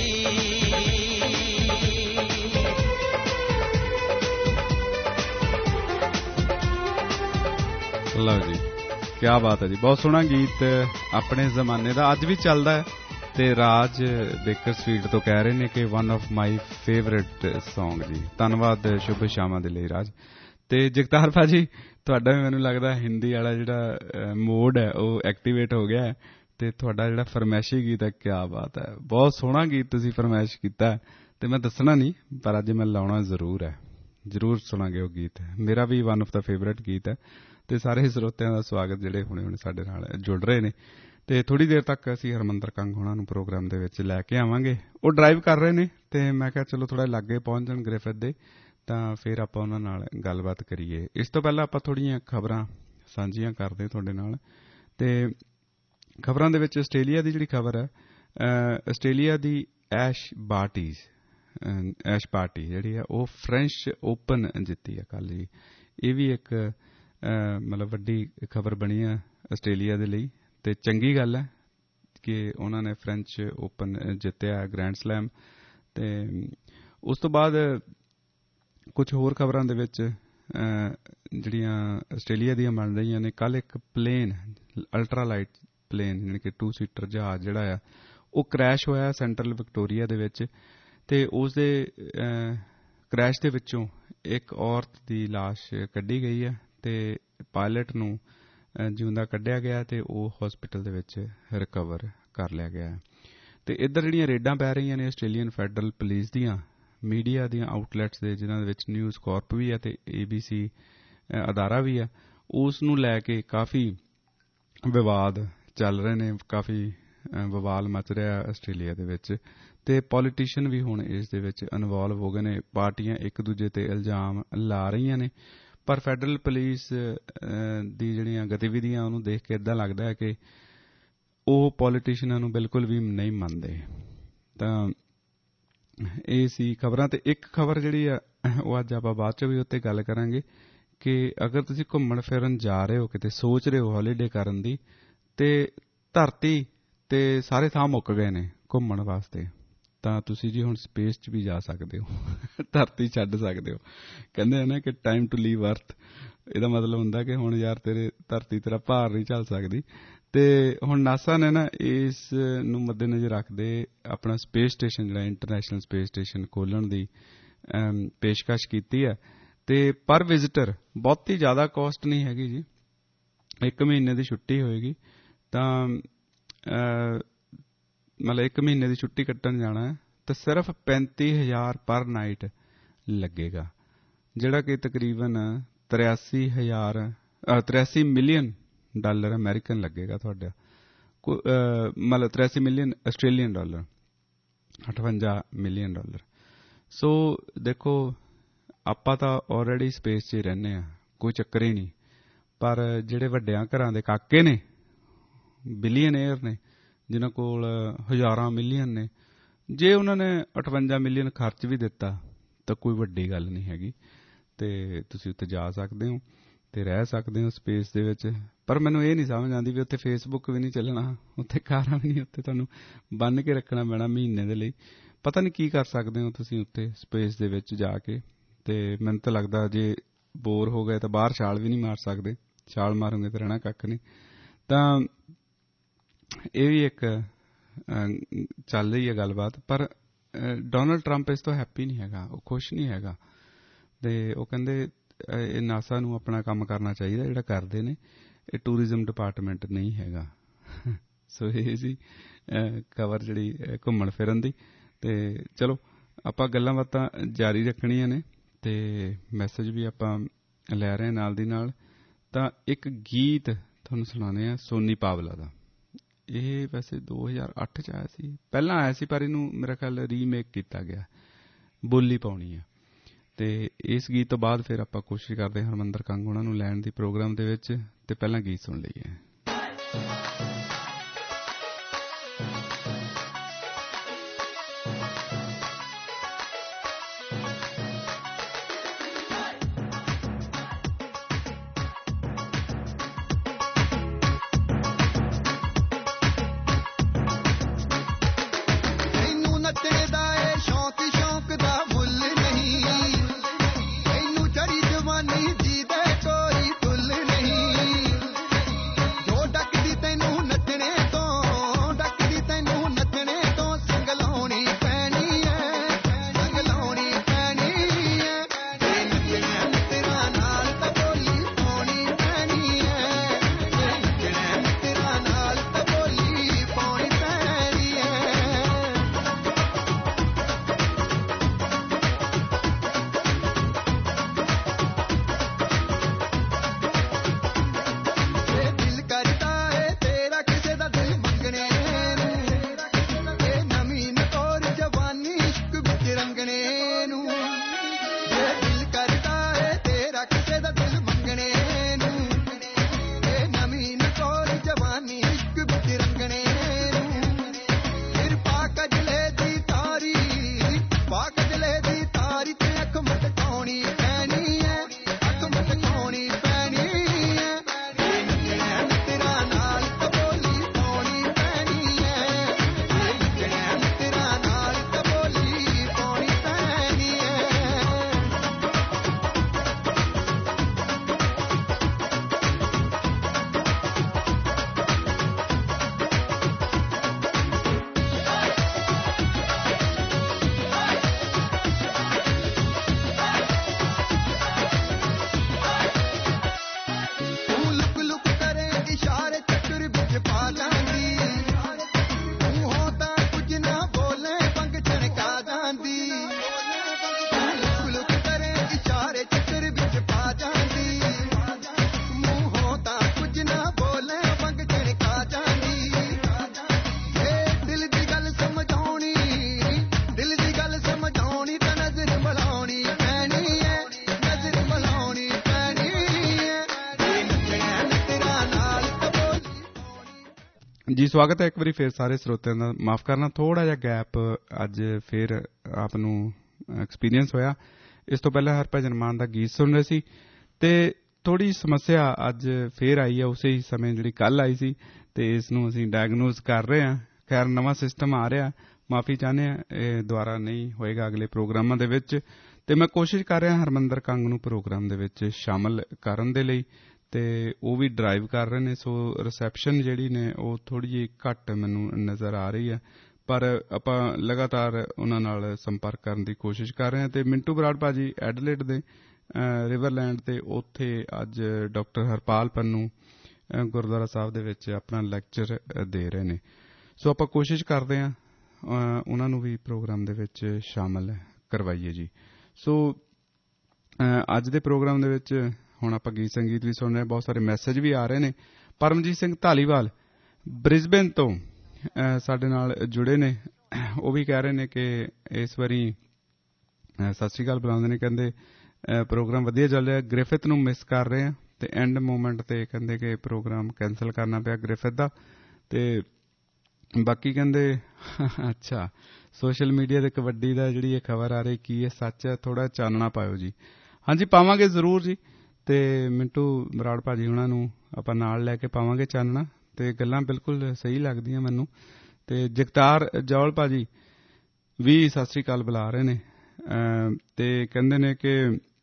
ਲਓ ਜੀ, ਕੀ ਬਾਤ ਹੈ ਜੀ, ਬਹੁਤ ਸੋਹਣਾ ਗੀਤ ਆਪਣੇ ਜ਼ਮਾਨੇ ਦਾ ਅੱਜ ਵੀ ਚੱਲਦਾ ਹੈ ਤੇ ਰਾਜ ਬੇਕਰ ਸਵੀਟ ਤੋਂ ਕਹਿ ਰਹੇ ਨੇ ਕਿ one of my favourite Song ਜੀ। ਧੰਨਵਾਦ ਸ਼ੁਭ ਸ਼ਾਮਾਂ ਦੇ ਲਈ ਰਾਜ। ਤੇ ਜਗਤਾਰ ਭਾਜੀ, ਤੁਹਾਡਾ ਵੀ ਮੈਨੂੰ ਲੱਗਦਾ ਹਿੰਦੀ ਵਾਲਾ ਜਿਹੜਾ ਮੋਡ ਹੈ ਉਹ ਐਕਟੀਵੇਟ ਹੋ ਗਿਆ ਹੈ ਤੇ ਤੁਹਾਡਾ ਜਿਹੜਾ ਫਰਮਾਇਸ਼ੀ ਗੀਤ ਹੈ, ਕੀ ਬਾਤ ਹੈ, ਬਹੁਤ ਸੋਹਣਾ ਗੀਤ ਤੁਸੀਂ ਫਰਮਾਇਸ਼ ਕੀਤਾ ਤੇ ਮੈਂ ਦੱਸਣਾ ਨਹੀਂ, ਪਰ ਅੱਜ ਮੈਂ ਲਾਉਣਾ ਜ਼ਰੂਰ ਹੈ, ਜ਼ਰੂਰ ਸੁਣਾਂਗੇ ਉਹ ਗੀਤ। ਮੇਰਾ ਵੀ ਵਨ ਆਫ ਦਾ ਫੇਵਰਿਟ ਗੀਤ ਹੈ ਤੇ ਸਾਰੇ ਸਰੋਤਿਆਂ ਦਾ ਸਵਾਗਤ ਜਿਹੜੇ ਹੁਣੇ ਹੁਣੇ ਸਾਡੇ ਨਾਲ ਜੁੜ ਰਹੇ ਨੇ। ਤੇ ਥੋੜੀ ਦੇਰ ਤੱਕ ਅਸੀਂ ਹਰਮੰਦਰ ਕੰਗ ਹੋਣਾ ਨੂੰ ਪ੍ਰੋਗਰਾਮ ਦੇ ਵਿੱਚ ਲੈ ਕੇ ਆਵਾਂਗੇ। ਉਹ ਡਰਾਈਵ ਕਰ ਰਹੇ ਨੇ ਤੇ ਮੈਂ ਕਿਹਾ ਚਲੋ ਥੋੜਾ ਲਾਗੇ ਪਹੁੰਚ ਜਾਣ ਗ੍ਰਿਫਿਥ ਦੇ, ਤਾਂ ਫਿਰ ਆਪਾਂ ਉਹਨਾਂ ਨਾਲ ਗੱਲਬਾਤ ਕਰੀਏ। ਇਸ ਤੋਂ ਪਹਿਲਾਂ ਆਪਾਂ ਥੋੜੀਆਂ ਖਬਰਾਂ ਸਾਂਝੀਆਂ ਕਰਦੇ ਤੁਹਾਡੇ ਨਾਲ। ਤੇ ਖਬਰਾਂ ਦੇ ਵਿੱਚ ਆਸਟ੍ਰੇਲੀਆ ਦੀ ਜਿਹੜੀ ਖਬਰ ਹੈ, ਆਸਟ੍ਰੇਲੀਆ ਦੀ ਐਸ਼ ਬਾਰਟੀਜ਼ ਐਸ਼ ਬਾਰਟੀ ਜਿਹੜੀ ਹੈ ਉਹ ਫ੍ਰੈਂਚ ਓਪਨ ਜਿੱਤੀ ਹੈ ਕੱਲ੍ਹ ਜੀ। ਇਹ ਵੀ ਇੱਕ ਮਤਲਬ ਵੱਡੀ ਖਬਰ ਬਣੀ ਹੈ ਆਸਟ੍ਰੇਲੀਆ ਦੇ ਲਈ ਤੇ ਚੰਗੀ ਗੱਲ ਹੈ ਕਿ ਉਹਨਾਂ ਨੇ ਫ੍ਰੈਂਚ ਓਪਨ ਜਿੱਤਿਆ ਗ੍ਰੈਂਡ ਸਲੈਮ। ਤੇ ਉਸ ਤੋਂ ਬਾਅਦ ਕੁਝ ਹੋਰ ਖਬਰਾਂ ਦੇ ਵਿੱਚ ਜਿਹੜੀਆਂ ਆਸਟ੍ਰੇਲੀਆ ਦੀਆਂ ਬਣ ਰਹੀਆਂ ਨੇ, ਕੱਲ੍ਹ ਇੱਕ ਪਲੇਨ ਅਲਟਰਾ ਲਾਈਟ ਪਲੇਨ ਯਾਨੀ ਕਿ ਟੂ ਸੀਟਰ ਜਹਾਜ਼ ਜਿਹੜਾ ਆ ਉਹ ਕ੍ਰੈਸ਼ ਹੋਇਆ ਸੈਂਟਰਲ ਵਿਕਟੋਰੀਆ ਦੇ ਵਿੱਚ। ਤੇ ਉਸ ਦੇ ਕ੍ਰੈਸ਼ ਦੇ ਵਿੱਚੋਂ ਇੱਕ ਔਰਤ ਦੀ ਲਾਸ਼ ਕੱਢੀ ਗਈ ਹੈ ਤੇ ਪਾਇਲਟ ਨੂੰ ਜਿਉਂਦਾ ਕੱਢਿਆ ਗਿਆ ਤੇ ਉਹ ਹਸਪੀਟਲ ਦੇ ਵਿੱਚ ਰਿਕਵਰ ਕਰ ਲਿਆ ਗਿਆ। ਤੇ ਇੱਧਰ ਜਿਹੜੀਆਂ ਰੇਡਾਂ ਪੈ ਰਹੀਆਂ ਨੇ ਆਸਟ੍ਰੇਲੀਅਨ ਫੈਡਰਲ ਪੁਲਿਸ ਦੀਆਂ ਮੀਡੀਆ ਦੀਆਂ ਆਊਟਲੈਟਸ ਦੇ, ਜਿਨ੍ਹਾਂ ਦੇ ਵਿੱਚ ਨਿਊਜ਼ ਕਾਰਪ ਵੀ ਹੈ ਤੇ ਏ ਬੀ ਸੀ ਅਦਾਰਾ ਵੀ ਹੈ, ਉਸ ਨੂੰ ਲੈ ਕੇ ਕਾਫੀ ਵਿਵਾਦ ਚੱਲ ਰਹੇ ਨੇ, ਕਾਫੀ ਬਵਾਲ ਮਚ ਰਿਹਾ ਆਸਟ੍ਰੇਲੀਆ ਦੇ ਵਿੱਚ, ਤੇ ਪੋਲੀਟੀਸ਼ੀਅਨ ਵੀ ਹੁਣ ਇਸ ਦੇ ਵਿੱਚ ਇਨਵੋਲਵ ਹੋ ਗਏ ਨੇ। ਪਾਰਟੀਆਂ ਇੱਕ ਦੂਜੇ ਤੇ ਇਲਜ਼ਾਮ ਲਾ ਰਹੀਆਂ ਨੇ, ਪਰ ਫੈਡਰਲ ਪੁਲਿਸ ਦੀ ਜਿਹੜੀਆਂ ਗਤੀਵਿਧੀਆਂ ਉਹਨੂੰ ਦੇਖ ਕੇ ਇੱਦਾਂ ਲੱਗਦਾ ਹੈ ਕਿ ਉਹ ਪੋਲੀਟੀਸ਼ੀਅਨਾਂ ਨੂੰ ਬਿਲਕੁਲ ਵੀ ਨਹੀਂ ਮੰਨਦੇ। ਤਾਂ ਇਹ ਸੀ ਖਬਰਾਂ। ਤੇ ਇੱਕ ਖਬਰ ਜਿਹੜੀ ਆ ਉਹ ਅੱਜ ਆਪਾਂ ਬਾਅਦ 'ਚ ਵੀ ਉੱਤੇ ਗੱਲ ਕਰਾਂਗੇ ਕਿ ਅਗਰ ਤੁਸੀਂ ਘੁੰਮਣ ਫਿਰਨ ਜਾ ਰਹੇ ਹੋ, ਕਿਤੇ ਸੋਚ ਰਹੇ ਹੋ ਹੌਲੀਡੇ ਕਰਨ ਦੀ, ਤੇ ਧਰਤੀ ਤੇ ਸਾਰੇ ਥਾਂ ਮੁੱਕ ਗਏ ਨੇ ਘੁੰਮਣ ਵਾਸਤੇ, ਤਾਂ ਤੁਸੀਂ ਜੀ ਹੁਣ ਸਪੇਸ 'ਚ ਵੀ ਜਾ ਸਕਦੇ ਹੋ, ਧਰਤੀ ਛੱਡ ਸਕਦੇ ਹੋ। ਕਹਿੰਦੇ ਹਨ ਨਾ ਕਿ ਟਾਈਮ ਟੂ ਲੀਵ ਅਰਥ, ਇਹਦਾ ਮਤਲਬ ਹੁੰਦਾ ਕਿ ਹੁਣ ਯਾਰ ਤੇਰੇ ਧਰਤੀ ਤੇਰਾ ਭਾਰ ਨਹੀਂ ਝੱਲ ਸਕਦੀ। ਤੇ ਹੁਣ ਨਾਸਾ ਨੇ ਨਾ ਇਸ ਨੂੰ ਮੱਦੇਨਜ਼ਰ ਰੱਖਦੇ ਆਪਣਾ ਸਪੇਸ ਸਟੇਸ਼ਨ ਜਿਹੜਾ ਇੰਟਰਨੈਸ਼ਨਲ ਸਪੇਸ ਸਟੇਸ਼ਨ ਖੋਲ੍ਹਣ ਦੀ ਪੇਸ਼ਕਸ਼ ਕੀਤੀ ਹੈ। ਤੇ ਪਰ ਵਿਜ਼ਿਟਰ ਬਹੁਤੀ ਜ਼ਿਆਦਾ ਕੋਸਟ ਨਹੀਂ ਹੈਗੀ ਜੀ, ਇੱਕ ਮਹੀਨੇ ਦੀ ਛੁੱਟੀ ਹੋਏਗੀ, ਤਾਂ ਮਤਲਬ ਇੱਕ ਮਹੀਨੇ ਦੀ ਛੁੱਟੀ ਕੱਟਣ ਜਾਣਾ ਹੈ ਤਾਂ ਸਿਰਫ ਪੈਂਤੀ ਹਜ਼ਾਰ ਪਰ ਨਾਈਟ ਲੱਗੇਗਾ, ਜਿਹੜਾ ਕਿ ਤਕਰੀਬਨ ਤਰਿਆਸੀ ਹਜ਼ਾਰ ਤਰਿਆਸੀ ਮਿਲੀਅਨ ਡਾਲਰ ਅਮਰੀਕਨ ਲੱਗੇਗਾ ਤੁਹਾਡਾ, ਮਤਲਬ ਤਰਿਆਸੀ ਮਿਲੀਅਨ ਆਸਟ੍ਰੇਲੀਅਨ ਡਾਲਰ, ਅਠਵੰਜਾ ਮਿਲੀਅਨ ਡਾਲਰ। ਸੋ ਦੇਖੋ ਆਪਾਂ ਤਾਂ ਆਲਰੇਡੀ ਸਪੇਸ 'ਚ ਹੀ ਰਹਿੰਦੇ ਹਾਂ, ਕੋਈ ਚੱਕਰ ਹੀ ਨਹੀਂ, ਪਰ ਜਿਹੜੇ ਵੱਡਿਆਂ ਘਰਾਂ ਦੇ ਕਾਕੇ ਨੇ, ਬਿਲੀਅਨੇਅਰ ਨੇ, ਜਿਨ੍ਹਾਂ ਕੋਲ ਹਜ਼ਾਰਾਂ ਮਿਲੀਅਨ ਨੇ, ਜੇ ਉਹਨਾਂ ਨੇ ਅਠਵੰਜਾ ਮਿਲੀਅਨ ਖਰਚ ਵੀ ਦਿੱਤਾ ਤਾਂ ਕੋਈ ਵੱਡੀ ਗੱਲ ਨਹੀਂ ਹੈਗੀ, ਤੇ ਤੁਸੀਂ ਉੱਥੇ ਜਾ ਸਕਦੇ ਹੋ ਤੇ ਰਹਿ ਸਕਦੇ ਹੋ ਸਪੇਸ ਦੇ ਵਿੱਚ। ਪਰ ਮੈਨੂੰ ਇਹ ਨਹੀਂ ਸਮਝ ਆਉਂਦੀ ਵੀ ਉੱਥੇ ਫੇਸਬੁੱਕ ਵੀ ਨਹੀਂ ਚੱਲਣਾ, ਉੱਥੇ ਕਾਰਾਂ ਵੀ ਨਹੀਂ, ਉੱਥੇ ਤੁਹਾਨੂੰ ਬੰਨ੍ਹ ਕੇ ਰੱਖਣਾ ਪੈਣਾ ਮਹੀਨੇ ਦੇ ਲਈ। ਪਤਾ ਨਹੀਂ ਕੀ ਕਰ ਸਕਦੇ ਹੋ ਤੁਸੀਂ ਉੱਥੇ ਸਪੇਸ ਦੇ ਵਿੱਚ ਜਾ ਕੇ। ਤੇ ਮੈਨੂੰ ਤਾਂ ਲੱਗਦਾ ਜੇ ਬੋਰ ਹੋ ਗਏ ਤਾਂ ਬਾਹਰ ਛਾਲ ਵੀ ਨਹੀਂ ਮਾਰ ਸਕਦੇ, ਛਾਲ ਮਾਰੋਗੇ ਤਾਂ ਰਹਿਣਾ ਕੱਖ ਨਹੀਂ। ਤਾਂ ਇਹ ਵੀ ਇੱਕ ਚੱਲ ਰਹੀ ਹੈ ਗੱਲਬਾਤ, ਪਰ ਡੋਨਲਡ ਟਰੰਪ ਇਸ ਤੋਂ ਹੈਪੀ ਨਹੀਂ ਹੈਗਾ, ਉਹ ਖੁਸ਼ ਨਹੀਂ ਹੈਗਾ। ਤੇ ਉਹ ਕਹਿੰਦੇ ਇਹ ਨਾਸਾ ਨੂੰ ਆਪਣਾ ਕੰਮ ਕਰਨਾ ਚਾਹੀਦਾ ਜਿਹੜਾ ਕਰਦੇ ਨੇ, ਇਹ ਟੂਰਿਜ਼ਮ ਡਿਪਾਰਟਮੈਂਟ ਨਹੀਂ ਹੈਗਾ। ਸੋ ਇਹ ਸੀ ਖਬਰ ਜਿਹੜੀ ਘੁੰਮਣ ਫਿਰਨ ਦੀ। ਤੇ ਚਲੋ ਆਪਾਂ ਗੱਲਾਂ ਬਾਤਾਂ ਜਾਰੀ ਰੱਖਣੀਆਂ ਨੇ ਤੇ ਮੈਸੇਜ ਵੀ ਆਪਾਂ ਲੈ ਰਹੇ ਨਾਲ ਦੀ ਨਾਲ। ਤਾਂ ਇੱਕ ਗੀਤ ਤੁਹਾਨੂੰ ਸੁਣਾਉਂਦੇ ਹਾਂ ਸੋਨੀ ਪਾਵਲਾ ਦਾ। ਇਹ ਵੈਸੇ ਦੋ ਹਜ਼ਾਰ ਅੱਠ 'ਚ ਆਇਆ ਸੀ, ਪਹਿਲਾਂ ਆਇਆ ਸੀ ਪਰ ਇਹਨੂੰ ਮੇਰਾ ਖਿਆਲ ਰੀਮੇਕ ਕੀਤਾ ਗਿਆ, ਬੋਲੀ ਪਾਉਣੀ ਆ। ਤੇ ਇਸ ਗੀਤ ਤੋਂ ਬਾਅਦ ਫਿਰ ਆਪਾਂ ਕੋਸ਼ਿਸ਼ ਕਰਦੇ ਹਾਂ ਹਰਮੰਦਰ ਕੰਗ ਉਹਨਾਂ ਨੂੰ ਲੈਣ ਦੀ ਪ੍ਰੋਗਰਾਮ ਦੇ ਵਿੱਚ। ਤੇ ਪਹਿਲਾਂ ਗੀਤ ਸੁਣ ਲਈਏ। ਜਵਾਨੀ ਜੀ ਦੇ ਕੋਈ ਫੁੱਲ ਨਹੀਂ, ਜੋ ਡੱਕਦੀ ਤੈਨੂੰ ਜੀ ਸਵਾਗਤ ਹੈ ਇੱਕ ਵਾਰੀ ਫਿਰ ਸਾਰੇ ਸਰੋਤਿਆਂ ਦਾ। ਮਾਫ ਕਰਨਾ ਥੋੜਾ ਜਿਹਾ ਗੈਪ ਅੱਜ ਫਿਰ ਆਪ ਨੂੰ ਐਕਸਪੀਰੀਅੰਸ ਹੋਇਆ। ਇਸ ਤੋਂ ਪਹਿਲਾਂ ਹਰਭਜਨ ਮਾਨ ਦਾ ਗੀਤ ਸੁਣ ਰਹੇ ਸੀ ਤੇ ਥੋੜੀ ਸਮੱਸਿਆ ਅੱਜ ਫਿਰ ਆਈ ਹੈ ਉਸੇ ਹੀ ਸਮੇਂ ਜਿਹੜੀ ਕੱਲ ਆਈ ਸੀ ਤੇ ਇਸ ਨੂੰ ਅਸੀਂ ਡਾਇਗਨੋਜ਼ ਕਰ ਰਹੇ ਹਾਂ। ਖੈਰ ਨਵਾਂ ਸਿਸਟਮ ਆ ਰਿਹਾ, ਮਾਫੀ ਚਾਹੁੰਦੇ ਹਾਂ, ਇਹ ਦੁਬਾਰਾ ਨਹੀਂ ਹੋਏਗਾ ਅਗਲੇ ਪ੍ਰੋਗਰਾਮਾਂ ਦੇ ਵਿੱਚ। ਤੇ ਮੈਂ ਕੋਸ਼ਿਸ਼ ਕਰ ਰਿਹਾ ਹਰਮਿੰਦਰ ਕੰਗ ਨੂੰ ਪ੍ਰੋਗਰਾਮ ਦੇ ਵਿੱਚ ਸ਼ਾਮਲ ਕਰਨ ਦੇ ਲਈ ਤੇ ਉਹ ਵੀ ਡਰਾਈਵ ਕਰ ਰਹੇ ਨੇ, ਸੋ ਰਿਸੈਪਸ਼ਨ ਜਿਹੜੀ ਨੇ ਉਹ ਥੋੜੀ ਜਿਹੀ ਘੱਟ ਮੈਨੂੰ ਨਜ਼ਰ ਆ ਰਹੀ ਹੈ, ਪਰ ਆਪਾਂ ਲਗਾਤਾਰ ਉਹਨਾਂ ਨਾਲ ਸੰਪਰਕ ਕਰਨ ਦੀ ਕੋਸ਼ਿਸ਼ ਕਰ ਰਹੇ ਹਾਂ। ਤੇ ਮਿੰਟੂ ਬਰਾੜ ਭਾਜੀ ਐਡਲੇਡ ਦੇ ਰਿਵਰਲੈਂਡ ਤੇ ਉੱਥੇ ਅੱਜ ਡਾਕਟਰ ਹਰਪਾਲ ਪੰਨੂ ਗੁਰਦੁਆਰਾ ਸਾਹਿਬ ਦੇ ਵਿੱਚ ਆਪਣਾ ਲੈਕਚਰ ਦੇ ਰਹੇ ਨੇ, ਸੋ ਆਪਾਂ ਕੋਸ਼ਿਸ਼ ਕਰਦੇ ਹਾਂ ਉਹਨਾਂ ਨੂੰ ਵੀ ਪ੍ਰੋਗਰਾਮ ਦੇ ਵਿੱਚ ਸ਼ਾਮਲ ਕਰਵਾਈਏ ਜੀ। ਸੋ ਅੱਜ ਦੇ ਪ੍ਰੋਗਰਾਮ ਦੇ ਵਿੱਚ ਹੁਣ ਆਪਾਂ ਗੀਤ ਸੰਗੀਤ ਵੀ ਸੁਣ ਰਹੇ ਹਾਂ, ਬਹੁਤ ਸਾਰੇ ਮੈਸੇਜ ਵੀ ਆ ਰਹੇ ਨੇ। ਪਰਮਜੀਤ ਸਿੰਘ ਧਾਲੀਵਾਲ ਬ੍ਰਿਸਬੇਨ ਤੋਂ ਸਾਡੇ ਨਾਲ ਜੁੜੇ ਨੇ, ਉਹ ਵੀ ਕਹਿ ਰਹੇ ਨੇ ਕਿ ਇਸ ਵਾਰੀ ਸਤਿ ਸ਼੍ਰੀ ਅਕਾਲ ਬੁਲਾਉਂਦੇ ਨੇ, ਕਹਿੰਦੇ ਪ੍ਰੋਗਰਾਮ ਵਧੀਆ ਚੱਲ ਰਿਹਾ, ਗ੍ਰਿਫਿਥ ਨੂੰ ਮਿਸ ਕਰ ਰਹੇ ਆ ਤੇ ਐਂਡ ਮੂਮੈਂਟ ਤੇ ਕਹਿੰਦੇ ਕਿ ਪ੍ਰੋਗਰਾਮ ਕੈਂਸਲ ਕਰਨਾ ਪਿਆ ਗ੍ਰਿਫਿਥ ਦਾ। ਤੇ ਬਾਕੀ ਕਹਿੰਦੇ ਅੱਛਾ ਸੋਸ਼ਲ ਮੀਡੀਆ ਤੇ ਕਬੱਡੀ ਦਾ ਜਿਹੜੀ ਇਹ ਖਬਰ ਆ ਰਹੀ ਕੀ ਇਹ ਸੱਚ ਹੈ, ਥੋੜਾ ਚਾਨਣਾ ਪਾਇਓ ਜੀ। ਹਾਂਜੀ ਪਾਵਾਂਗੇ ਜ਼ਰੂਰ ਜੀ, ਤੇ ਮਿੰਟੂ ਬਰਾੜ ਭਾਜੀ ਉਹਨਾਂ ਨੂੰ ਆਪਾਂ ਨਾਲ ਲੈ ਕੇ ਪਾਵਾਂਗੇ ਚਾਨਣਾ, ਤੇ ਗੱਲਾਂ ਬਿਲਕੁਲ ਸਹੀ ਲੱਗਦੀਆਂ ਮੈਨੂੰ। ਤੇ ਜਗਤਾਰ ਜੌਲ ਭਾਜੀ ਵੀ ਸਤਿ ਸ੍ਰੀ ਅਕਾਲ ਬੁਲਾ ਰਹੇ ਨੇ ਤੇ ਕਹਿੰਦੇ ਨੇ ਕਿ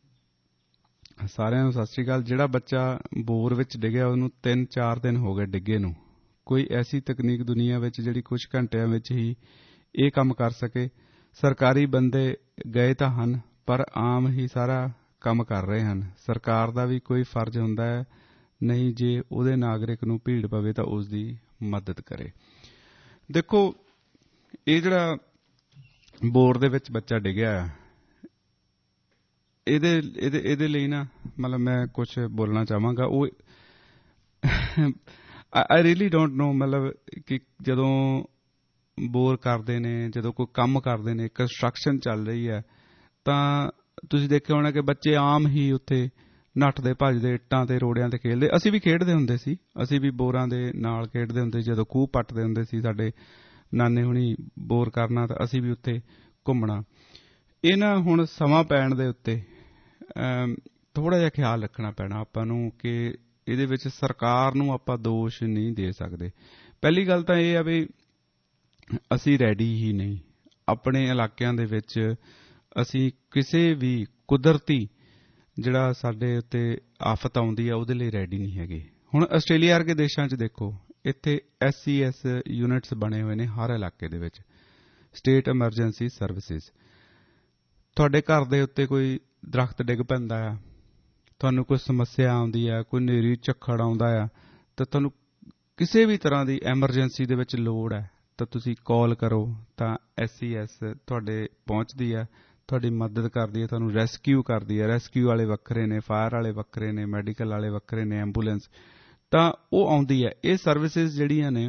ਸਾਰਿਆਂ ਨੂੰ ਸਤਿ ਸ੍ਰੀ ਅਕਾਲ। ਜਿਹੜਾ ਬੱਚਾ ਬੋਰ ਵਿੱਚ ਡਿੱਗਿਆ ਉਹਨੂੰ ਤਿੰਨ ਚਾਰ ਦਿਨ ਹੋ ਗਏ ਡਿੱਗੇ ਨੂੰ, ਕੋਈ ਐਸੀ ਤਕਨੀਕ ਦੁਨੀਆ ਵਿੱਚ ਜਿਹੜੀ ਕੁਝ ਘੰਟਿਆਂ ਵਿੱਚ ਹੀ ਇਹ ਕੰਮ ਕਰ ਸਕੇ। ਸਰਕਾਰੀ ਬੰਦੇ ਗਏ ਤਾਂ ਹਨ ਪਰ ਆਮ ਹੀ ਸਾਰਾ ਕੰਮ ਕਰ ਰਹੇ ਹਨ। ਸਰਕਾਰ ਦਾ ਵੀ ਕੋਈ ਫਰਜ਼ ਹੁੰਦਾ ਹੈ ਨਹੀਂ, ਜੇ ਉਹਦੇ ਨਾਗਰਿਕ ਨੂੰ ਭੀੜ ਪਵੇ ਤਾਂ ਉਸ ਦੀ ਮਦਦ ਕਰੇ। ਦੇਖੋ ਇਹ ਜਿਹੜਾ ਬੋਰ ਦੇ ਵਿੱਚ ਬੱਚਾ ਡਿੱਗਿਆ ਇਹਦੇ ਇਹਦੇ ਇਹਦੇ ਲਈ ਨਾ ਮਤਲਬ ਮੈਂ ਕੁਝ ਬੋਲਣਾ ਚਾਹਾਂਗਾ। ਉਹ ਆਈ ਰੀਅਲੀ ਡੋਂਟ ਨੋ, ਮਤਲਬ ਕਿ ਜਦੋਂ ਬੋਰ ਕਰਦੇ ਨੇ, ਜਦੋਂ ਕੋਈ ਕੰਮ ਕਰਦੇ ਨੇ, ਕੰਸਟਰਕਸ਼ਨ ਚੱਲ ਰਹੀ ਹੈ, ਤਾਂ ਤੁਸੀਂ ਦੇਖਿਆ ਹੋਣਾ ਕਿ ਬੱਚੇ ਆਮ ਹੀ ਉੱਥੇ ਨੱਠਦੇ ਭੱਜਦੇ ਇੱਟਾਂ ਤੇ ਰੋੜਿਆਂ ਤੇ ਖੇਡਦੇ। ਅਸੀਂ ਵੀ ਖੇਡਦੇ ਹੁੰਦੇ ਸੀ, ਅਸੀਂ ਵੀ ਬੋਰਾਂ ਦੇ ਨਾਲ ਖੇਡਦੇ ਹੁੰਦੇ ਸੀ। ਜਦੋਂ ਖੂਹ ਪੱਟਦੇ ਹੁੰਦੇ ਸੀ ਸਾਡੇ ਨਾਨੇ ਹੁਣੀ ਬੋਰ ਕਰਨਾ ਤਾਂ ਅਸੀਂ ਵੀ ਉੱਥੇ ਘੁੰਮਣਾ। ਇਹ ਨਾ ਹੁਣ ਸਮਾਂ ਪੈਣ ਦੇ ਉੱਤੇ ਥੋੜ੍ਹਾ ਜਿਹਾ ਖਿਆਲ ਰੱਖਣਾ ਪੈਣਾ ਆਪਾਂ ਨੂੰ ਕਿ ਇਹਦੇ ਵਿੱਚ ਸਰਕਾਰ ਨੂੰ ਆਪਾਂ ਦੋਸ਼ ਨਹੀਂ ਦੇ ਸਕਦੇ। ਪਹਿਲੀ ਗੱਲ ਤਾਂ ਇਹ ਆ ਵੀ ਅਸੀਂ ਰੈਡੀ ਹੀ ਨਹੀਂ ਆਪਣੇ ਇਲਾਕਿਆਂ ਦੇ ਵਿੱਚ, ਅਸੀਂ ਕਿਸੇ ਵੀ ਕੁਦਰਤੀ ਜਿਹੜਾ ਸਾਡੇ ਉੱਤੇ ਆਫਤ ਆਉਂਦੀ ਆ ਉਹਦੇ ਲਈ ਰੈਡੀ ਨਹੀਂ ਹੈਗੇ। ਹੁਣ ਆਸਟ੍ਰੇਲੀਆ ਵਰਗੇ ਦੇਸ਼ਾਂ 'ਚ ਦੇਖੋ, ਇੱਥੇ ਐਸ ਸੀ ਐਸ ਯੂਨਿਟਸ ਬਣੇ ਹੋਏ ਨੇ ਹਰ ਇਲਾਕੇ ਦੇ ਵਿੱਚ, ਸਟੇਟ ਐਮਰਜੈਂਸੀ ਸਰਵਿਸਿਜ਼। ਤੁਹਾਡੇ ਘਰ ਦੇ ਉੱਤੇ ਕੋਈ ਦਰਖਤ ਡਿੱਗ ਪੈਂਦਾ ਆ, ਤੁਹਾਨੂੰ ਕੋਈ ਸਮੱਸਿਆ ਆਉਂਦੀ ਆ, ਕੋਈ ਹਨੇਰੀ ਝੱਖੜ ਆਉਂਦਾ ਆ, ਤਾਂ ਤੁਹਾਨੂੰ ਕਿਸੇ ਵੀ ਤਰ੍ਹਾਂ ਦੀ ਐਮਰਜੈਂਸੀ ਦੇ ਵਿੱਚ ਲੋੜ ਹੈ ਤਾਂ ਤੁਸੀਂ ਕਾਲ ਕਰੋ ਤਾਂ ਐਸ ਸੀ ਐਸ ਤੁਹਾਡੇ ਪਹੁੰਚਦੀ ਹੈ, ਤੁਹਾਡੀ ਮਦਦ ਕਰਦੀ ਹੈ, ਤੁਹਾਨੂੰ ਰੈਸਕਿਊ ਕਰਦੀ ਹੈ। ਰੈਸਕਿਊ ਵਾਲੇ ਵੱਖਰੇ ਨੇ, ਫਾਇਰ ਵਾਲੇ ਵੱਖਰੇ ਨੇ, ਮੈਡੀਕਲ ਵਾਲੇ ਵੱਖਰੇ ਨੇ, ਐਂਬੂਲੈਂਸ, ਤਾਂ ਉਹ ਆਉਂਦੀ ਹੈ। ਇਹ ਸਰਵਿਸਿਜ਼ ਜਿਹੜੀਆਂ ਨੇ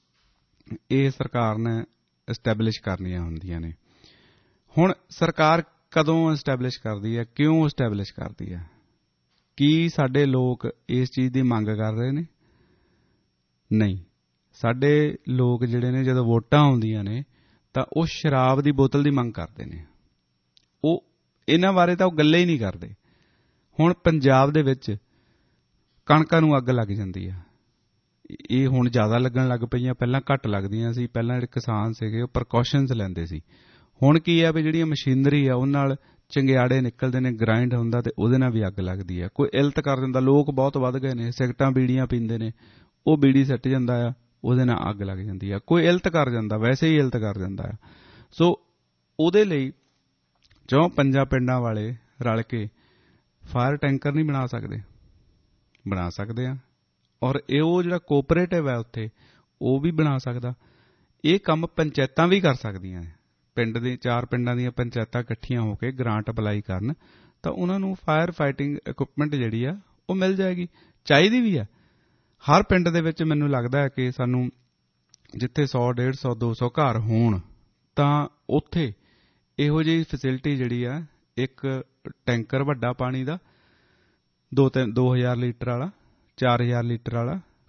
ਇਹ ਸਰਕਾਰ ਨੇ ਐਸਟੈਬਲਿਸ਼ ਕਰਨੀਆਂ ਹੁੰਦੀਆਂ ਨੇ। ਹੁਣ ਸਰਕਾਰ ਕਦੋਂ ਐਸਟੈਬਲਿਸ਼ ਕਰਦੀ ਹੈ, ਕਿਉਂ ਐਸਟੈਬਲਿਸ਼ ਕਰਦੀ ਹੈ? ਕੀ ਸਾਡੇ ਲੋਕ ਇਸ ਚੀਜ਼ ਦੀ ਮੰਗ ਕਰ ਰਹੇ ਨੇ? ਨਹੀਂ, ਸਾਡੇ ਲੋਕ ਜਿਹੜੇ ਨੇ ਜਦੋਂ ਵੋਟਾਂ ਆਉਂਦੀਆਂ ਨੇ ਤਾਂ ਉਹ ਸ਼ਰਾਬ ਦੀ ਬੋਤਲ ਦੀ ਮੰਗ ਕਰਦੇ ਨੇ। ਉਹ ਇਹਨਾਂ ਬਾਰੇ ਤਾਂ ਉਹ ਗੱਲਾਂ ਹੀ ਨਹੀਂ ਕਰਦੇ। ਹੁਣ ਪੰਜਾਬ ਦੇ ਵਿੱਚ ਕਣਕਾਂ ਨੂੰ ਅੱਗ ਲੱਗ ਜਾਂਦੀ ਆ, ਇਹ ਹੁਣ ਜ਼ਿਆਦਾ ਲੱਗਣ ਲੱਗ ਪਈਆਂ, ਪਹਿਲਾਂ ਘੱਟ ਲੱਗਦੀਆਂ ਸੀ। ਪਹਿਲਾਂ ਜਿਹੜੇ ਕਿਸਾਨ ਸੀਗੇ ਉਹ ਪ੍ਰੀਕਾਸ਼ਨਸ ਲੈਂਦੇ ਸੀ। ਹੁਣ ਕੀ ਆ ਵੀ ਜਿਹੜੀਆਂ ਮਸ਼ੀਨਰੀ ਆ ਉਹ ਨਾਲ ਚੰਗਿਆੜੇ ਨਿਕਲਦੇ ਨੇ, ਗ੍ਰਾਈਂਡ ਹੁੰਦਾ ਤੇ ਉਹਦੇ ਨਾਲ ਵੀ ਅੱਗ ਲੱਗਦੀ ਆ। ਕੋਈ ਇਲਤ ਕਰ ਦਿੰਦਾ, ਲੋਕ ਬਹੁਤ ਵੱਧ ਗਏ ਨੇ, ਸਿਗਰਟਾਂ ਬੀੜੀਆਂ ਪੀਂਦੇ ਨੇ, ਉਹ ਬੀੜੀ ਸੱਟ ਜਾਂਦਾ ਆ, ਉਹਦੇ ਨਾਲ ਅੱਗ ਲੱਗ ਜਾਂਦੀ ਆ। ਕੋਈ ਇਲਤ ਕਰ ਜਾਂਦਾ, ਵੈਸੇ ਹੀ ਇਲਤ ਕਰ ਜਾਂਦਾ ਆ। ਸੋ ਉਹਦੇ ਲਈ ਚੌਂ ਪੰਜਾਂ ਪਿੰਡਾਂ ਵਾਲੇ ਰਲ ਕੇ ਫਾਇਰ ਟੈਂਕਰ ਨਹੀਂ ਬਣਾ ਸਕਦੇ? ਬਣਾ ਸਕਦੇ ਆ। ਔਰ ਇਹ ਉਹ ਜਿਹੜਾ ਕੋਆਪਰੇਟਿਵ ਹੈ ਉੱਥੇ ਉਹ ਵੀ ਬਣਾ ਸਕਦਾ। ਇਹ ਕੰਮ ਪੰਚਾਇਤਾਂ ਵੀ ਕਰ ਸਕਦੀਆਂ ਨੇ। ਪਿੰਡ ਦੇ ਚਾਰ ਪਿੰਡਾਂ ਦੀਆਂ ਪੰਚਾਇਤਾਂ ਇਕੱਠੀਆਂ ਹੋ ਕੇ ਗ੍ਰਾਂਟ ਅਪਲਾਈ ਕਰਨ ਤਾਂ ਉਹਨਾਂ ਨੂੰ ਫਾਇਰ ਫਾਈਟਿੰਗ ਇਕੁਇਪਮੈਂਟ ਜਿਹੜੀ ਆ ਉਹ ਮਿਲ ਜਾਏਗੀ। ਚਾਹੀਦੀ ਵੀ ਆ ਹਰ ਪਿੰਡ ਦੇ ਵਿੱਚ। ਮੈਨੂੰ ਲੱਗਦਾ ਹੈ ਕਿ ਸਾਨੂੰ ਜਿੱਥੇ ਸੌ ਡੇਢ ਸੌ ਦੋ ਸੌ ਘਰ ਹੋਣ ਤਾਂ ਉੱਥੇ ਇਹੋ ਜਿਹੀ ਫੈਸਿਲਿਟੀ ਜਿਹੜੀ ਆ, ਇੱਕ ਟੈਂਕਰ ਵੱਡਾ ਪਾਣੀ ਦਾ ਦੋ ਤਿੰਨ ਦੋ ਹਜ਼ਾਰ ਲੀਟਰ ਵਾਲਾ, ਚਾਰ ਹਜ਼ਾਰ ਲੀਟਰ ਵਾਲਾ,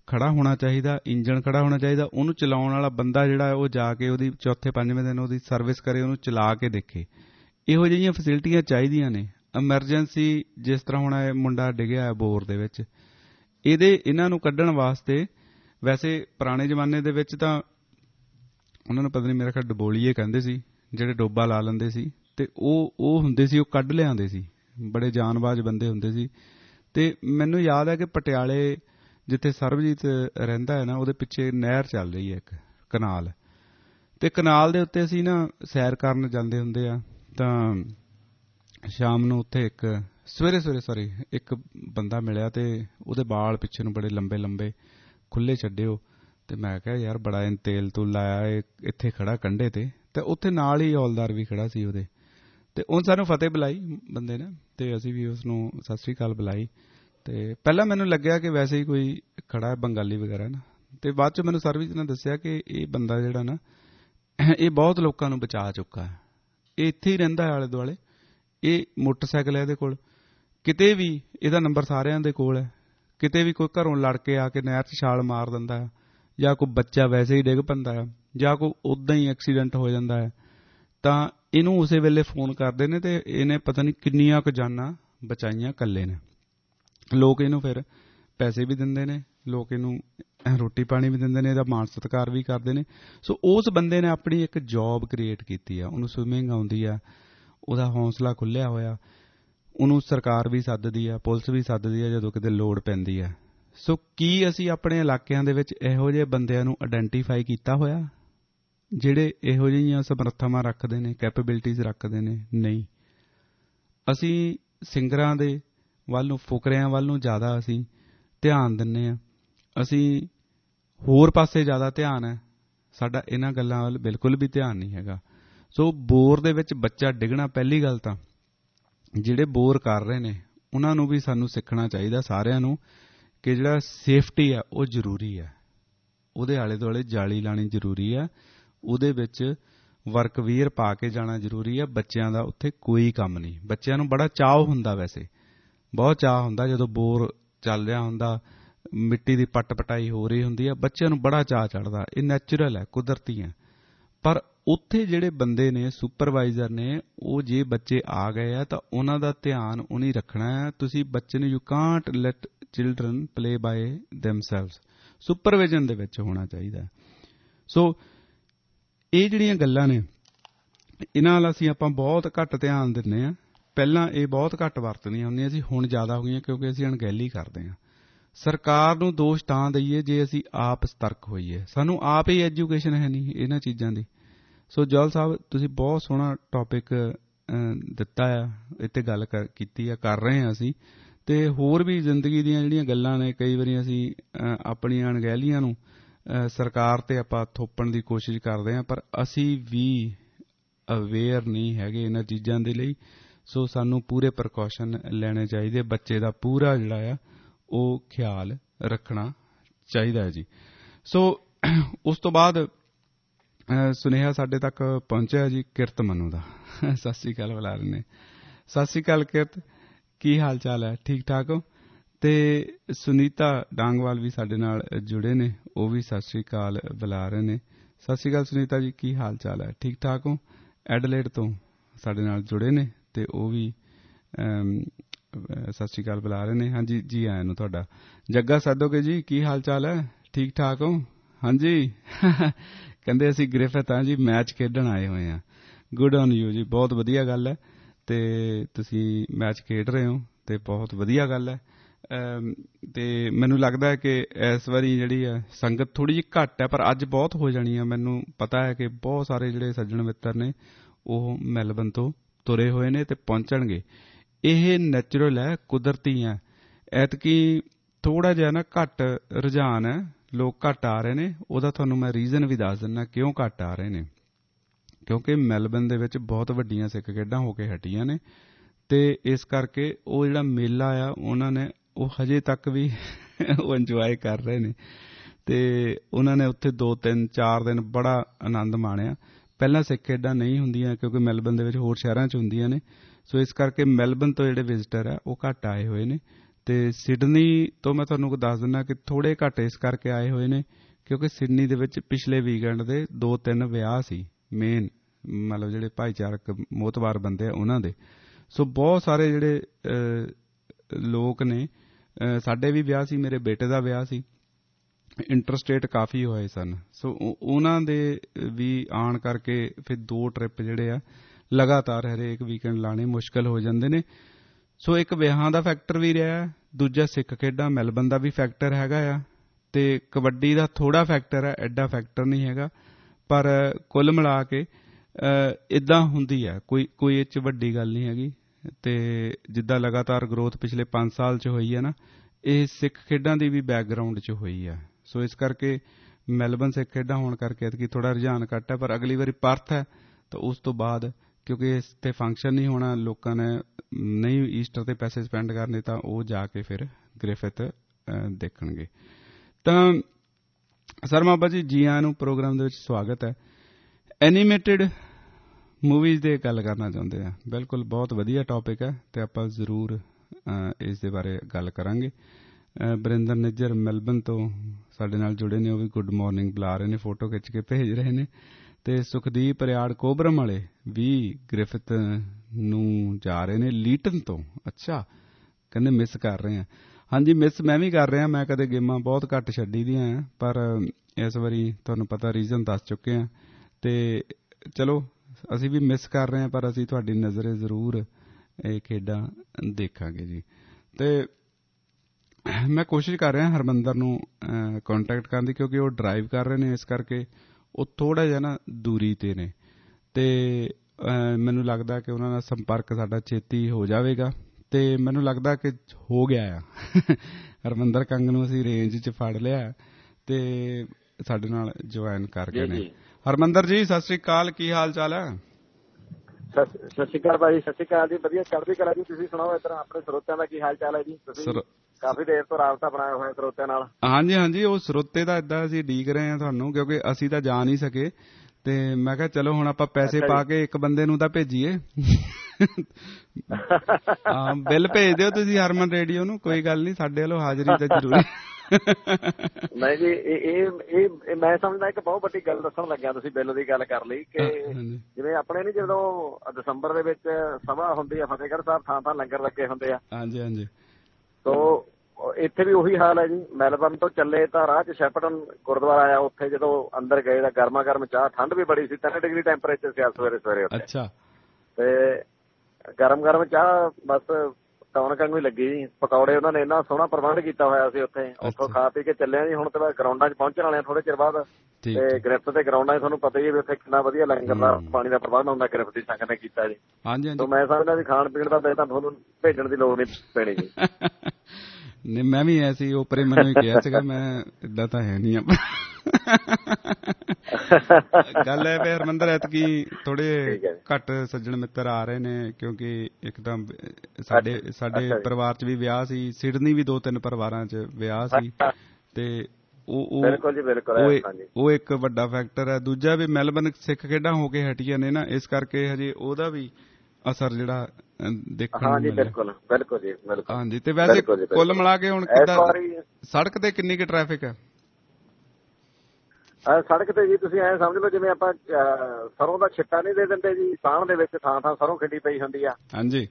ਖੜਾ ਹੋਣਾ ਚਾਹੀਦਾ, ਇੰਜਣ ਖੜਾ ਹੋਣਾ ਚਾਹੀਦਾ। ਉਹਨੂੰ ਚਲਾਉਣ ਵਾਲਾ ਬੰਦਾ ਜਿਹੜਾ ਉਹ ਜਾ ਕੇ ਉਹਦੀ ਚੌਥੇ ਪੰਜਵੇਂ ਦਿਨ ਉਹਦੀ ਸਰਵਿਸ ਕਰੇ, ਉਹਨੂੰ ਚਲਾ ਕੇ ਦੇਖੇ। ਇਹੋ ਜਿਹੀਆਂ ਫੈਸਿਲਿਟੀਆਂ ਚਾਹੀਦੀਆਂ ਨੇ। ਐਮਰਜੈਂਸੀ ਜਿਸ ਤਰ੍ਹਾਂ ਹੁਣ ਇਹ ਮੁੰਡਾ ਡਿੱਗਿਆ ਬੋਰ ਦੇ ਵਿੱਚ, ਇਹਦੇ ਇਹਨਾਂ ਨੂੰ ਕੱਢਣ ਵਾਸਤੇ ਵੈਸੇ ਪੁਰਾਣੇ ਜ਼ਮਾਨੇ ਦੇ ਵਿੱਚ ਤਾਂ ਉਹਨਾਂ ਨੂੰ ਪਤਾ ਨਹੀਂ, ਮੇਰਾ ਖਿਆਲ ਡਬੋਲੀਏ ਕਹਿੰਦੇ ਸੀ, ਜਿਹੜੇ ਡੋਬਾ ਲਾ ਲੈਂਦੇ ਸੀ ਤੇ ਉਹ ਉਹ ਹੁੰਦੇ ਸੀ, ਉਹ ਕੱਢ ਲਿਆਉਂਦੇ ਸੀ, ਬੜੇ ਜਾਨਬਾਜ਼ ਬੰਦੇ ਹੁੰਦੇ ਸੀ। ਤੇ ਮੈਨੂੰ ਯਾਦ ਹੈ ਕਿ ਪਟਿਆਲੇ ਜਿੱਥੇ ਸਰਬਜੀਤ ਰਹਿੰਦਾ ਹੈ ਨਾ, ਉਹਦੇ ਪਿੱਛੇ ਨਹਿਰ ਚੱਲ ਰਹੀ ਹੈ, ਇੱਕ ਕਨਾਲ, ਤੇ ਕਨਾਲ ਦੇ ਉੱਤੇ ਅਸੀਂ ਨਾ ਸੈਰ ਕਰਨ ਜਾਂਦੇ ਹੁੰਦੇ ਆ। ਤਾਂ ਸ਼ਾਮ ਨੂੰ ਉੱਥੇ ਇੱਕ ਸਵੇਰੇ ਸਵੇਰੇ ਸੌਰੀ ਇੱਕ ਬੰਦਾ ਮਿਲਿਆ ਤੇ ਉਹਦੇ ਵਾਲ ਪਿੱਛੇ ਨੂੰ ਬੜੇ ਲੰਬੇ ਲੰਬੇ ਖੁੱਲੇ ਛੱਡਿਓ। ਤੇ ਮੈਂ ਕਿਹਾ ਯਾਰ ਬੜਾ ਇਹਨ ਤੇਲ ਤੂਲ ਲਾਇਆ, ਇੱਥੇ ਖੜਾ ਕੰਢੇ ਤੇ। ਤੇ ਉੱਥੇ ਨਾਲ ਹੀ ਹੌਲਦਾਰ ਵੀ ਖੜਾ ਸੀ ਉਹਦੇ, ਤੇ ਉਹਨੇ ਸਾਨੂੰ ਫਤਿਹ ਬੁਲਾਈ ਬੰਦੇ ਨੇ, ਤੇ ਅਸੀਂ ਵੀ ਉਸਨੂੰ ਸਤਿ ਸ੍ਰੀ ਅਕਾਲ ਬੁਲਾਈ। ਤੇ ਪਹਿਲਾਂ ਮੈਨੂੰ ਲੱਗਿਆ ਕਿ ਵੈਸੇ ਹੀ ਕੋਈ ਖੜਾ ਹੈ ਬੰਗਾਲੀ ਵਗੈਰਾ ਨਾ, ਤੇ ਬਾਅਦ ਚ ਮੈਨੂੰ ਸਰਵਿਸ ਨੇ ਦੱਸਿਆ ਕਿ ਇਹ ਬੰਦਾ ਜਿਹੜਾ ਨਾ ਇਹ ਬਹੁਤ ਲੋਕਾਂ ਨੂੰ ਬਚਾ ਚੁੱਕਾ ਹੈ। ਇਹ ਇੱਥੇ ਹੀ ਰਹਿੰਦਾ ਆਲੇ ਦੁਆਲੇ, ਇਹ ਮੋਟਰਸਾਈਕਲ ਹੈ ਇਹਦੇ ਕੋਲ, ਕਿਤੇ ਵੀ ਇਹਦਾ ਨੰਬਰ ਸਾਰਿਆਂ ਦੇ ਕੋਲ ਹੈ। ਕਿਤੇ ਵੀ ਕੋਈ ਘਰੋਂ ਲੜ ਕੇ ਆ ਕੇ ਨਹਿਰ 'ਚ ਛਾਲ ਮਾਰ ਦਿੰਦਾ ਹੈ, ਜਾਂ ਕੋਈ ਬੱਚਾ ਵੈਸੇ ਹੀ ਡਿੱਗ ਪੈਂਦਾ ਹੈ, ਜਾਂ ਕੋਈ ਉੱਦਾਂ ਹੀ ਐਕਸੀਡੈਂਟ ਹੋ ਜਾਂਦਾ ਹੈ, ਤਾਂ ਇਹਨੂੰ ਉਸੇ ਵੇਲੇ ਫੋਨ ਕਰਦੇ ਨੇ ਤੇ ਇਹਨੇ ਪਤਾ ਨਹੀਂ ਕਿੰਨੀਆਂ ਕੁ ਜਾਨਾਂ ਬਚਾਈਆਂ ਇਕੱਲੇ ਨੇ। ਲੋਕ ਇਹਨੂੰ ਫਿਰ ਪੈਸੇ ਵੀ ਦਿੰਦੇ ਨੇ, ਲੋਕ ਇਹਨੂੰ ਰੋਟੀ ਪਾਣੀ ਵੀ ਦਿੰਦੇ ਨੇ, ਇਹਦਾ ਮਾਣ ਸਤਿਕਾਰ ਵੀ ਕਰਦੇ ਨੇ। ਸੋ ਉਸ ਬੰਦੇ ਨੇ ਆਪਣੀ ਇੱਕ ਜੌਬ ਕ੍ਰੀਏਟ ਕੀਤੀ ਆ, ਉਹਨੂੰ ਸਵਿਮਿੰਗ ਆਉਂਦੀ ਆ, ਉਹਦਾ ਹੌਸਲਾ ਖੁੱਲ੍ਹਿਆ ਹੋਇਆ, ਉਹਨੂੰ ਸਰਕਾਰ ਵੀ ਸੱਦਦੀ ਆ, ਪੁਲਿਸ ਵੀ ਸੱਦਦੀ ਆ ਜਦੋਂ ਕਿਤੇ ਲੋੜ ਪੈਂਦੀ ਆ। ਸੋ ਕੀ ਅਸੀਂ ਆਪਣੇ ਇਲਾਕਿਆਂ ਦੇ ਵਿੱਚ ਇਹੋ ਜਿਹੇ ਬੰਦਿਆਂ ਨੂੰ ਆਇਡੈਂਟੀਫਾਈ ਕੀਤਾ ਹੋਇਆ ਜਿਹੜੇ ਇਹੋ ਜਿਹੀਆਂ ਸਮਰੱਥਾਵਾਂ ਰੱਖਦੇ ਨੇ, ਕੈਪੇਬਿਲਿਟੀਜ਼ ਰੱਖਦੇ ਨੇ? ਨਹੀਂ, ਅਸੀਂ ਸਿੰਗਰਾਂ ਦੇ ਵੱਲ ਨੂੰ, ਫੁਕਰਿਆਂ ਵੱਲ ਨੂੰ ਜ਼ਿਆਦਾ ਅਸੀਂ ਧਿਆਨ ਦਿੰਦੇ ਹਾਂ, ਅਸੀਂ ਹੋਰ ਪਾਸੇ ਜ਼ਿਆਦਾ ਧਿਆਨ ਹੈ ਸਾਡਾ, ਇਹਨਾਂ ਗੱਲਾਂ ਵੱਲ ਬਿਲਕੁਲ ਵੀ ਧਿਆਨ ਨਹੀਂ ਹੈਗਾ। ਸੋ ਬੋਰ ਦੇ ਵਿੱਚ ਬੱਚਾ ਡਿੱਗਣਾ, ਪਹਿਲੀ ਗੱਲ ਤਾਂ ਜਿਹੜੇ ਬੋਰ ਕਰ ਰਹੇ ਨੇ ਉਹਨਾਂ ਨੂੰ ਵੀ ਸਾਨੂੰ ਸਿੱਖਣਾ ਚਾਹੀਦਾ ਸਾਰਿਆਂ ਨੂੰ ਕਿ ਜਿਹੜਾ ਸੇਫਟੀ ਆ ਉਹ ਜ਼ਰੂਰੀ ਹੈ, ਉਹਦੇ ਆਲੇ ਦੁਆਲੇ ਜਾਲੀ ਲਾਣੀ ਜ਼ਰੂਰੀ ਆ, ਉਹਦੇ ਵਿੱਚ ਵਰਕਵੀਅਰ ਪਾ ਕੇ ਜਾਣਾ ਜ਼ਰੂਰੀ ਆ। ਬੱਚਿਆਂ ਦਾ ਉੱਥੇ ਕੋਈ ਕੰਮ ਨਹੀਂ। ਬੱਚਿਆਂ ਨੂੰ ਬੜਾ ਚਾਅ ਹੁੰਦਾ, ਵੈਸੇ ਬਹੁਤ ਚਾਅ ਹੁੰਦਾ ਜਦੋਂ ਬੋਰ ਚੱਲ ਰਿਹਾ ਹੁੰਦਾ, ਮਿੱਟੀ ਦੀ ਪੱਟ ਪਟਾਈ ਹੋ ਰਹੀ ਹੁੰਦੀ ਆ, ਬੱਚਿਆਂ ਨੂੰ ਬੜਾ ਚਾਅ ਚੜ੍ਹਦਾ। ਇਹ ਨੈਚੁਰਲ ਹੈ, ਕੁਦਰਤੀ ਹੈ। ਪਰ ਉੱਥੇ ਜਿਹੜੇ ਬੰਦੇ ਨੇ, ਸੁਪਰਵਾਈਜ਼ਰ ਨੇ, ਉਹ ਜੇ ਬੱਚੇ ਆ ਗਏ ਆ ਤਾਂ ਉਹਨਾਂ ਦਾ ਧਿਆਨ ਉਹਨੇ ਰੱਖਣਾ ਹੈ। ਤੁਸੀਂ ਬੱਚੇ ਨੂੰ, you can't let children play by themselves, supervision ਦੇ ਵਿੱਚ ਹੋਣਾ ਚਾਹੀਦਾ। ਸੋ ਇਹ ਜਿਹੜੀਆਂ ਗੱਲਾਂ ਨੇ, ਇਹਨਾਂ ਨਾਲ ਅਸੀਂ ਆਪਾਂ ਬਹੁਤ ਘੱਟ ਧਿਆਨ ਦਿੰਦੇ ਹਾਂ। ਪਹਿਲਾਂ ਇਹ ਬਹੁਤ ਘੱਟ ਵਰਤਦੀਆਂ ਹੁੰਦੀਆਂ ਸੀ, ਹੁਣ ਜ਼ਿਆਦਾ ਹੋ ਗਈਆਂ ਕਿਉਂਕਿ ਅਸੀਂ ਅਣਗਹਿਲੀ ਕਰਦੇ ਹਾਂ। ਸਰਕਾਰ ਨੂੰ ਦੋਸ਼ ਤਾਂ ਦਈਏ ਜੇ ਅਸੀਂ ਆਪ ਸਤਰਕ ਹੋਈਏ। ਸਾਨੂੰ ਆਪ ਹੀ ਐਜੂਕੇਸ਼ਨ ਹੈ ਨਹੀਂ ਇਹਨਾਂ ਚੀਜ਼ਾਂ ਦੀ। ਸੋ ਜੌਲ ਸਾਹਿਬ, ਤੁਸੀਂ ਬਹੁਤ ਸੋਹਣਾ ਟੌਪਿਕ ਦਿੱਤਾ ਆ, ਇੱਥੇ ਗੱਲ ਕੀਤੀ ਆ, ਕਰ ਰਹੇ ਹਾਂ ਅਸੀਂ। ਅਤੇ ਹੋਰ ਵੀ ਜ਼ਿੰਦਗੀ ਦੀਆਂ ਜਿਹੜੀਆਂ ਗੱਲਾਂ ਨੇ, ਕਈ ਵਾਰੀ ਅਸੀਂ ਆਪਣੀਆਂ ਅਣਗਹਿਲੀਆਂ ਨੂੰ ਸਰਕਾਰ 'ਤੇ ਆਪਾਂ ਥੋਪਣ ਦੀ ਕੋਸ਼ਿਸ਼ ਕਰਦੇ ਹਾਂ, ਪਰ ਅਸੀਂ ਵੀ ਅਵੇਅਰ ਨਹੀਂ ਹੈਗੇ ਇਹਨਾਂ ਚੀਜ਼ਾਂ ਦੇ ਲਈ। ਸੋ ਸਾਨੂੰ ਪੂਰੇ ਪ੍ਰੀਕਾਸ਼ਨ ਲੈਣੇ ਚਾਹੀਦੇ, ਬੱਚੇ ਦਾ ਪੂਰਾ ਜਿਹੜਾ ਆ ਉਹ ਖਿਆਲ ਰੱਖਣਾ ਚਾਹੀਦਾ ਹੈ ਜੀ। ਸੋ ਉਸ ਤੋਂ ਬਾਅਦ ਸੁਨੇਹਾ ਸਾਡੇ ਤੱਕ ਪਹੁੰਚਿਆ ਜੀ ਕਿਰਤ ਮਨੂ ਦਾ। ਸਤਿ ਸ਼੍ਰੀ ਅਕਾਲ ਬੁਲਾ ਰਹੇ ਨੇ। ਸਤਿ ਸ਼੍ਰੀ ਅਕਾਲ ਕਿਰਤ, ਕੀ ਹਾਲ ਚਾਲ ਹੈ? ਠੀਕ ਠਾਕ ਹੋ? ਅਤੇ ਸੁਨੀਤਾ ਡਾਂਗਵਾਲ ਵੀ ਸਾਡੇ ਨਾਲ ਜੁੜੇ ਨੇ, ਉਹ ਵੀ ਸਤਿ ਸ਼੍ਰੀ ਅਕਾਲ ਬੁਲਾ ਰਹੇ ਨੇ। ਸਤਿ ਸ਼੍ਰੀ ਅਕਾਲ ਸੁਨੀਤਾ ਜੀ, ਕੀ ਹਾਲ ਚਾਲ ਹੈ? ਠੀਕ ਠਾਕ ਹੋ? ਐਡਲੇਡ ਤੋਂ ਸਾਡੇ ਨਾਲ ਜੁੜੇ ਨੇ ਅਤੇ ਉਹ ਵੀ ਸਤਿ ਸ਼੍ਰੀ ਅਕਾਲ ਬੁਲਾ ਰਹੇ ਨੇ। ਹਾਂਜੀ, ਜੀ ਆਇਆਂ ਨੂੰ ਤੁਹਾਡਾ। ਜੱਗਾ ਸਾਧੋਕੇ ਜੀ, ਕੀ ਹਾਲ ਚਾਲ ਹੈ? ਠੀਕ ਠਾਕ ਹੋ? ਹਾਂਜੀ ਕਹਿੰਦੇ ਅਸੀਂ ਗ੍ਰਿਫਿਥ ਹਾਂ ਜੀ, ਮੈਚ ਖੇਡਣ ਆਏ ਹੋਏ ਹਾਂ। ਗੁੱਡ ਔਨ ਯੂ ਜੀ, ਬਹੁਤ ਵਧੀਆ ਗੱਲ ਹੈ। ਅਤੇ ਤੁਸੀਂ ਮੈਚ ਖੇਡ ਰਹੇ ਹੋ ਅਤੇ ਬਹੁਤ ਵਧੀਆ ਗੱਲ ਹੈ। ਅਤੇ ਮੈਨੂੰ ਲੱਗਦਾ ਹੈ ਕਿ ਇਸ ਵਾਰੀ ਜਿਹੜੀ ਹੈ ਸੰਗਤ ਥੋੜ੍ਹੀ ਜਿਹੀ ਘੱਟ ਹੈ, ਪਰ ਅੱਜ ਬਹੁਤ ਹੋ ਜਾਣੀ ਹੈ। ਮੈਨੂੰ ਪਤਾ ਹੈ ਕਿ ਬਹੁਤ ਸਾਰੇ ਜਿਹੜੇ ਸੱਜਣ ਮਿੱਤਰ ਨੇ ਉਹ ਮੈਲਬਨ ਤੋਂ ਤੁਰੇ ਹੋਏ ਨੇ ਅਤੇ ਪਹੁੰਚਣਗੇ। ਇਹ ਨੈਚੁਰਲ ਹੈ, ਕੁਦਰਤੀ ਹੈ। ਐਤਕੀ ਥੋੜ੍ਹਾ ਜਿਹਾ ਨਾ ਘੱਟ ਰੁਝਾਨ ਹੈ, ਲੋਕ ਘੱਟ ਆ ਰਹੇ ਨੇ। ਉਹਦਾ ਤੁਹਾਨੂੰ ਮੈਂ ਰੀਜ਼ਨ ਵੀ ਦੱਸ ਦਿੰਦਾ ਕਿਉਂ ਘੱਟ ਆ ਰਹੇ ਨੇ। ਕਿਉਂਕਿ ਮੈਲਬਨ ਦੇ ਵਿੱਚ ਬਹੁਤ ਵੱਡੀਆਂ ਸਿੱਖ ਖੇਡਾਂ ਹੋ ਕੇ ਹਟੀਆਂ ਨੇ, ਅਤੇ ਇਸ ਕਰਕੇ ਉਹ ਜਿਹੜਾ ਮੇਲਾ ਆ ਉਹਨਾਂ ਨੇ ਉਹ ਹਜੇ ਤੱਕ ਵੀ ਉਹ ਇੰਜੋਏ ਕਰ ਰਹੇ ਨੇ, ਅਤੇ ਉਹਨਾਂ ਨੇ ਉੱਥੇ ਦੋ ਤਿੰਨ ਚਾਰ ਦਿਨ ਬੜਾ ਆਨੰਦ ਮਾਣਿਆ। ਪਹਿਲਾਂ ਸਿੱਖ ਖੇਡਾਂ ਨਹੀਂ ਹੁੰਦੀਆਂ ਕਿਉਂਕਿ ਮੈਲਬਨ ਦੇ ਵਿੱਚ ਹੋਰ ਸ਼ਹਿਰਾਂ 'ਚ ਹੁੰਦੀਆਂ ਨੇ। ਸੋ ਇਸ ਕਰਕੇ ਮੈਲਬਨ ਤੋਂ ਜਿਹੜੇ ਵਿਜ਼ਿਟਰ ਆ ਉਹ ਘੱਟ ਆਏ ਹੋਏ ਨੇ, ਤੇ ਸਿਡਨੀ ਤੋਂ ਮੈਂ ਤੁਹਾਨੂੰ ਦੱਸ ਦਿੰਦਾ ਕਿ ਥੋੜੇ ਘੱਟ ਇਸ ਕਰਕੇ ਆਏ ਹੋਏ ਨੇ ਕਿਉਂਕਿ ਸਿਡਨੀ ਦੇ ਵਿੱਚ ਪਿਛਲੇ ਵੀਕਐਂਡ ਦੇ ਦੋ ਤਿੰਨ ਵਿਆਹ ਸੀ ਮੇਨ, ਮਤਲਬ ਜਿਹੜੇ ਭਾਈਚਾਰਕ ਮੋਹਤਬਾਰ ਬੰਦੇ ਆ ਉਹਨਾਂ ਦੇ। ਸੋ ਬਹੁਤ ਸਾਰੇ ਜਿਹੜੇ ਲੋਕ ਨੇ, ਸਾਡੇ ਵੀ ਵਿਆਹ ਸੀ, ਮੇਰੇ ਬੇਟੇ ਦਾ ਵਿਆਹ ਸੀ, ਇੰਟਰਸਟੇਟ ਕਾਫੀ ਹੋਏ ਸਨ। ਸੋ ਉਹਨਾਂ ਦੇ ਵੀ ਆਉਣ ਕਰਕੇ ਫਿਰ ਦੋ ਟ੍ਰਿਪ ਜਿਹੜੇ ਆ ਲਗਾਤਾਰ ਹਰੇਕ ਵੀਕਐਂਡ ਲਾਣੇ ਮੁਸ਼ਕਿਲ ਹੋ ਜਾਂਦੇ ਨੇ। ਸੋ ਇੱਕ ਵਿਆਹਾਂ ਦਾ ਫੈਕਟਰ ਵੀ ਰਿਹਾ, ਦੂਜਾ ਸਿੱਖ ਖੇਡਾਂ ਮੈਲਬਨ ਦਾ ਵੀ ਫੈਕਟਰ ਹੈਗਾ ਆ, ਤੇ ਕਬੱਡੀ ਦਾ ਥੋੜਾ ਫੈਕਟਰ ਹੈ, ਐਡਾ ਫੈਕਟਰ ਨਹੀਂ ਹੈਗਾ। ਪਰ ਕੁੱਲ ਮਿਲਾ ਕੇ ਇੱਦਾਂ ਹੁੰਦੀ ਹੈ, ਕੋਈ ਕੋਈ ਇਹ 'ਚ ਵੱਡੀ ਗੱਲ ਨਹੀਂ ਹੈਗੀ। ਤੇ ਜਿੱਦਾਂ ਲਗਾਤਾਰ ਗਰੋਥ ਪਿਛਲੇ ਪੰਜ ਸਾਲ 'ਚ ਹੋਈ ਹੈ ਨਾ, ਇਹ ਸਿੱਖ ਖੇਡਾਂ ਦੀ ਵੀ ਬੈਕਗਰਾਊਂਡ 'ਚ ਹੋਈ ਹੈ। ਸੋ ਇਸ ਕਰਕੇ ਮੈਲਬਨ ਸਿੱਖ ਖੇਡਾਂ ਹੋਣ ਕਰਕੇ ਐਤਕੀ ਥੋੜਾ ਰੁਝਾਨ ਘੱਟ ਹੈ। ਪਰ ਅਗਲੀ ਵਾਰੀ ਪਰਥ ਹੈ ਤਾਂ ਉਸ ਤੋਂ ਬਾਅਦ, ਕਿਉਂਕਿ ਇਸ 'ਤੇ ਫੰਕਸ਼ਨ ਨਹੀਂ ਹੋਣਾ, ਲੋਕਾਂ ਨੇ ਨਹੀਂ ਈਸਟਰ 'ਤੇ ਪੈਸੇ ਸਪੈਂਡ ਕਰਨੇ, ਤਾਂ ਉਹ ਜਾ ਕੇ ਫਿਰ ਗ੍ਰਿਫਿਥ ਦੇਖਣਗੇ। ਤਾਂ ਸ਼ਰਮਾ ਬਾਬਾ ਜੀ, ਜੀ ਆਇਆਂ ਨੂੰ ਪ੍ਰੋਗਰਾਮ ਦੇ ਵਿੱਚ ਸਵਾਗਤ ਹੈ। ਐਨੀਮੇਟਿਡ ਮੂਵੀਜ਼ ਦੇ ਗੱਲ ਕਰਨਾ ਚਾਹੁੰਦੇ ਆ। ਬਿਲਕੁਲ ਬਹੁਤ ਵਧੀਆ ਟੌਪਿਕ ਹੈ ਅਤੇ ਆਪਾਂ ਜ਼ਰੂਰ ਇਸ ਦੇ ਬਾਰੇ ਗੱਲ ਕਰਾਂਗੇ। ਬਰਿੰਦਰ ਨਿੱਜਰ ਮੈਲਬਨ ਤੋਂ ਸਾਡੇ ਨਾਲ ਜੁੜੇ ਨੇ, ਉਹ ਵੀ ਗੁੱਡ ਮਾਰਨਿੰਗ ਬੁਲਾ ਰਹੇ ਨੇ, ਫੋਟੋ ਖਿੱਚ ਕੇ ਭੇਜ ਰਹੇ ਨੇ। ਅਤੇ ਸੁਖਦੀਪ ਰਿਆੜ ਕੋਬਰਮ ਵਾਲੇ ਵੀ ਗ੍ਰਿਫਿਥ ਨੂੰ ਜਾ ਰਹੇ ਨੇ ਲੀਟਨ ਤੋਂ। ਅੱਛਾ, ਕਹਿੰਦੇ ਮਿਸ ਕਰ ਰਹੇ ਆ। ਹਾਂਜੀ, ਮਿਸ ਮੈਂ ਵੀ ਕਰ ਰਿਹਾ। ਮੈਂ ਕਦੇ ਗੇਮਾਂ ਬਹੁਤ ਘੱਟ ਛੱਡੀ ਦੀਆਂ ਆ, ਪਰ ਇਸ ਵਾਰੀ ਤੁਹਾਨੂੰ ਪਤਾ ਰੀਜ਼ਨ ਦੱਸ ਚੁੱਕੇ ਹਾਂ। ਅਤੇ ਚਲੋ ਅਸੀਂ ਵੀ ਮਿਸ ਕਰ ਰਹੇ ਹਾਂ, ਪਰ ਅਸੀਂ ਤੁਹਾਡੀ ਨਜ਼ਰੇ ਜ਼ਰੂਰ ਇਹ ਖੇਡਾਂ ਦੇਖਾਂਗੇ ਜੀ। ਅਤੇ ਮੈਂ ਕੋਸ਼ਿਸ਼ ਕਰ ਰਿਹਾ ਹਰਮੰਦਰ ਨੂੰ ਕੰਟੈਕਟ ਕਰਨ ਦੀ, ਕਿਉਂਕਿ ਉਹ ਡਰਾਈਵ ਕਰ ਰਹੇ ਨੇ, ਇਸ ਕਰਕੇ ਉਹ ਥੋੜ੍ਹਾ ਜਿਹਾ ਨਾ ਦੂਰੀ 'ਤੇ ਨੇ। ਅਤੇ ਮੈਨੂੰ ਲੱਗਦਾ ਕਿ ਉਹਨਾਂ ਨਾਲ ਸੰਪਰਕ ਸਾਡਾ ਛੇਤੀ ਹੋ ਜਾਵੇਗਾ। ਅਤੇ ਮੈਨੂੰ ਲੱਗਦਾ ਕਿ ਹੋ ਗਿਆ ਆ। ਹਰਮੰਦਰ ਕੰਗ ਨੂੰ ਅਸੀਂ ਰੇਂਜ 'ਚ ਫੜ ਲਿਆ ਅਤੇ ਸਾਡੇ ਨਾਲ ਜੁਆਇਨ ਕਰ ਗਏ ਨੇ। ਹਰਮੰਦਰ ਜੀ, ਸਤਿ ਸ਼੍ਰੀ ਅਕਾਲ, ਕੀ ਹਾਲ ਚਾਲ ਹੈ? ਸਤਿ ਸ਼੍ਰੀ ਅਕਾਲ ਭਾਜੀ। ਸਤਿ ਸ਼੍ਰੀ ਅਕਾਲ ਜੀ। ਵਧੀਆ, ਚੜ੍ਹਦੀ ਕਲਾ ਜੀ। ਤੁਸੀਂ ਸੁਣਾਓ ਇੱਧਰ ਆਪਣੇ ਸਰੋਤਿਆਂ ਦਾ ਕੀ ਹਾਲ ਚਾਲ ਹੈ ਜੀ? ਤੁਸੀਂ ਕਾਫੀ ਦੇਰ ਤੋਂ ਰਾਬਤਾ ਬਣਾਇਆ ਹੋਇਆ ਸਰੋਤਿਆਂ ਨਾਲ। ਹਾਂਜੀ ਹਾਂਜੀ, ਉਹ ਸਰੋਤੇ ਦਾ ਇੱਦਾਂ ਅਸੀਂ ਉਡੀਕ ਰਹੇ ਹਾਂ ਤੁਹਾਨੂੰ, ਕਿਉਂਕਿ ਅਸੀਂ ਤਾਂ ਜਾ ਨਹੀਂ ਸਕੇ। ਤੇ ਮੈਂ ਕਿਹਾ ਚਲੋ ਹੁਣ ਆਪਾਂ ਪੈਸੇ ਪਾ ਕੇ ਇੱਕ ਬੰਦੇ ਨੂੰ ਤਾਂ ਭੇਜੀਏ। ਹਾਂ, ਬਿੱਲ ਭੇਜ ਦਿਓ ਤੁਸੀਂ ਹਰਮਨ ਰੇਡੀਓ ਨੂੰ, ਕੋਈ ਗੱਲ ਨਹੀਂ, ਸਾਡੇ ਵੱਲੋਂ ਹਾਜ਼ਰੀ ਤਾਂ ਜ਼ਰੂਰੀ। ਨਹੀਂ ਜੀ, ਇਹ ਇਹ ਮੈਂ ਸਮਝਦਾ ਇੱਕ ਬਹੁਤ ਵੱਡੀ ਗੱਲ ਦੱਸਣ ਲੱਗਿਆ। ਤੁਸੀਂ ਬਿੱਲ ਦੀ ਗੱਲ ਕਰ ਲਈ ਕਿ ਜਿਵੇਂ ਆਪਣੇ ਨੀ ਜਦੋਂ ਦਸੰਬਰ ਦੇ ਵਿੱਚ ਸਭਾ ਹੁੰਦੀ ਆ ਫਤਿਹਗੜ੍ਹ ਸਾਹਿਬ, ਥਾਂ ਥਾਂ ਲੰਗਰ ਲੱਗੇ ਹੁੰਦੇ ਆ। ਹਾਂਜੀ ਹਾਂਜੀ। ਤੋ ਇੱਥੇ ਵੀ ਉਹੀ ਹਾਲ ਹੈ ਜੀ। ਮੈਲਬਨ ਤੋਂ ਚੱਲੇ ਤਾਂ ਰਾਹ 'ਚ ਸ਼ੈਪਟਨ ਗੁਰਦੁਆਰਾ ਆਇਆ, ਉੱਥੇ ਜਦੋਂ ਅੰਦਰ ਗਏ ਤਾਂ ਗਰਮਾ ਗਰਮ ਚਾਹ, ਠੰਡ ਵੀ ਬੜੀ ਸੀ, ਤਿੰਨ ਡਿਗਰੀ ਟੈਂਪਰੇਚਰ ਸੀ ਸਵੇਰੇ ਸਵੇਰੇ ਉੱਥੇ। ਅੱਛਾ। ਤੇ ਗਰਮ ਗਰਮ ਚਾਹ ਬਸ ਟੌਨਕਾਂ ਨੂੰ ਹੀ ਲੱਗੀ ਜੀ। ਪਕੌੜੇ ਉਹਨਾਂ ਨੇ ਇੰਨਾ ਸੋਹਣਾ ਪ੍ਰਬੰਧ ਕੀਤਾ ਹੋਇਆ ਸੀ ਉੱਥੇ, ਉੱਥੋਂ ਖਾ ਪੀ ਕੇ ਚੱਲਿਆ ਜੀ। ਹੁਣ ਤਾਂ ਗਰਾਊਂਡਾਂ 'ਚ ਪਹੁੰਚਣ ਵਾਲੇ ਆ ਥੋੜੇ ਚਿਰ ਬਾਅਦ। ਤੇ ਗ੍ਰਿਫਟ ਤੇ ਗਰਾਊਂਡਾਂ 'ਚ ਤੁਹਾਨੂੰ ਪਤਾ ਹੀ ਵੀ ਉੱਥੇ ਕਿੰਨਾ ਵਧੀਆ ਲੰਗਰ ਦਾ ਪਾਣੀ ਦਾ ਪ੍ਰਬੰਧ ਹੁੰਦਾ, ਗ੍ਰਿਫਟ ਦੀ ਸੰਗਤ ਨੇ ਕੀਤਾ ਜੀ। ਹਾਂਜੀ ਹਾਂਜੀ। ਮੈਂ ਸਮਝਦਾ ਵੀ ਖਾਣ ਪੀਣ ਦਾ ਤਾਂ ਤੁਹਾਨੂੰ ਭੇਜਣ ਦੀ ਲੋੜ ਨਹੀਂ ਪੈਣੀ ਜੀ। ਨਹੀਂ, ਮੈਂ ਵੀ ਐਸੀ ਓਪਰੇ ਮੈਨੂੰ ਹੀ ਕਿਹਾ ਸੀਗਾ, ਮੈਂ ਏਦਾਂ ਤਾਂ ਹੈ ਨਹੀਂ। ਗੱਲ ਹੈ ਵੀ ਹਰਮੰਦਰ ਐਤਕੀ ਥੋੜੇ ਘੱਟ ਸੱਜਣ ਮਿੱਤਰ ਆ ਰਹੇ ਨੇ, ਕਿਉਂਕਿ ਇੱਕ ਤਾਂ ਸਾਡੇ ਸਾਡੇ ਪਰਿਵਾਰ 'ਚ ਵੀ ਵਿਆਹ ਸੀ, ਸਿਡਨੀ ਵੀ ਦੋ ਤਿੰਨ ਪਰਿਵਾਰਾਂ 'ਚ ਵਿਆਹ ਸੀ, ਤੇ ਉਹ ਉਹ ਇੱਕ ਵੱਡਾ ਫੈਕਟਰ ਹੈ। ਦੂਜਾ ਵੀ ਮੈਲਬਨ ਸਿੱਖ ਖੇਡਾਂ ਹੋ ਕੇ ਹਟੀਆਂ ਨੇ ਨਾ, ਇਸ ਕਰਕੇ ਹਜੇ ਉਹਦਾ ਵੀ ਅਸਰ ਜਿਹੜਾ ਦੇਖਣ ਨੂੰ ਮਿਲਿਆ। ਬਿਲਕੁਲ ਬਿਲਕੁਲ ਜੀ, ਬਿਲਕੁਲ। ਹਾਂਜੀ, ਤੇ ਵੈਸੇ ਕੁੱਲ ਮਿਲਾ ਕੇ ਹੁਣ ਕਿੱਦਾਂ ਸੜਕ ਤੇ ਕਿੰਨੀ ਕੁ ਟ੍ਰੈਫਿਕ ਹੈ? ਸੜਕ ਤੇ ਜੀ ਤੁਸੀਂ ਐਂ ਸਮਝ ਲਓ ਜਿਵੇਂ ਆਪਾਂ ਸਰੋਂ ਦਾ ਛਿੱਟਾ ਨਹੀਂ ਦੇ ਦਿੰਦੇ ਜੀ, ਸਾਹਣ ਦੇ ਵਿੱਚ ਥਾਂ ਥਾਂ ਸਰੋਂ ਖਿੰਡੀ ਪਈ ਹੁੰਦੀ ਆ। ਹਾਂਜੀ।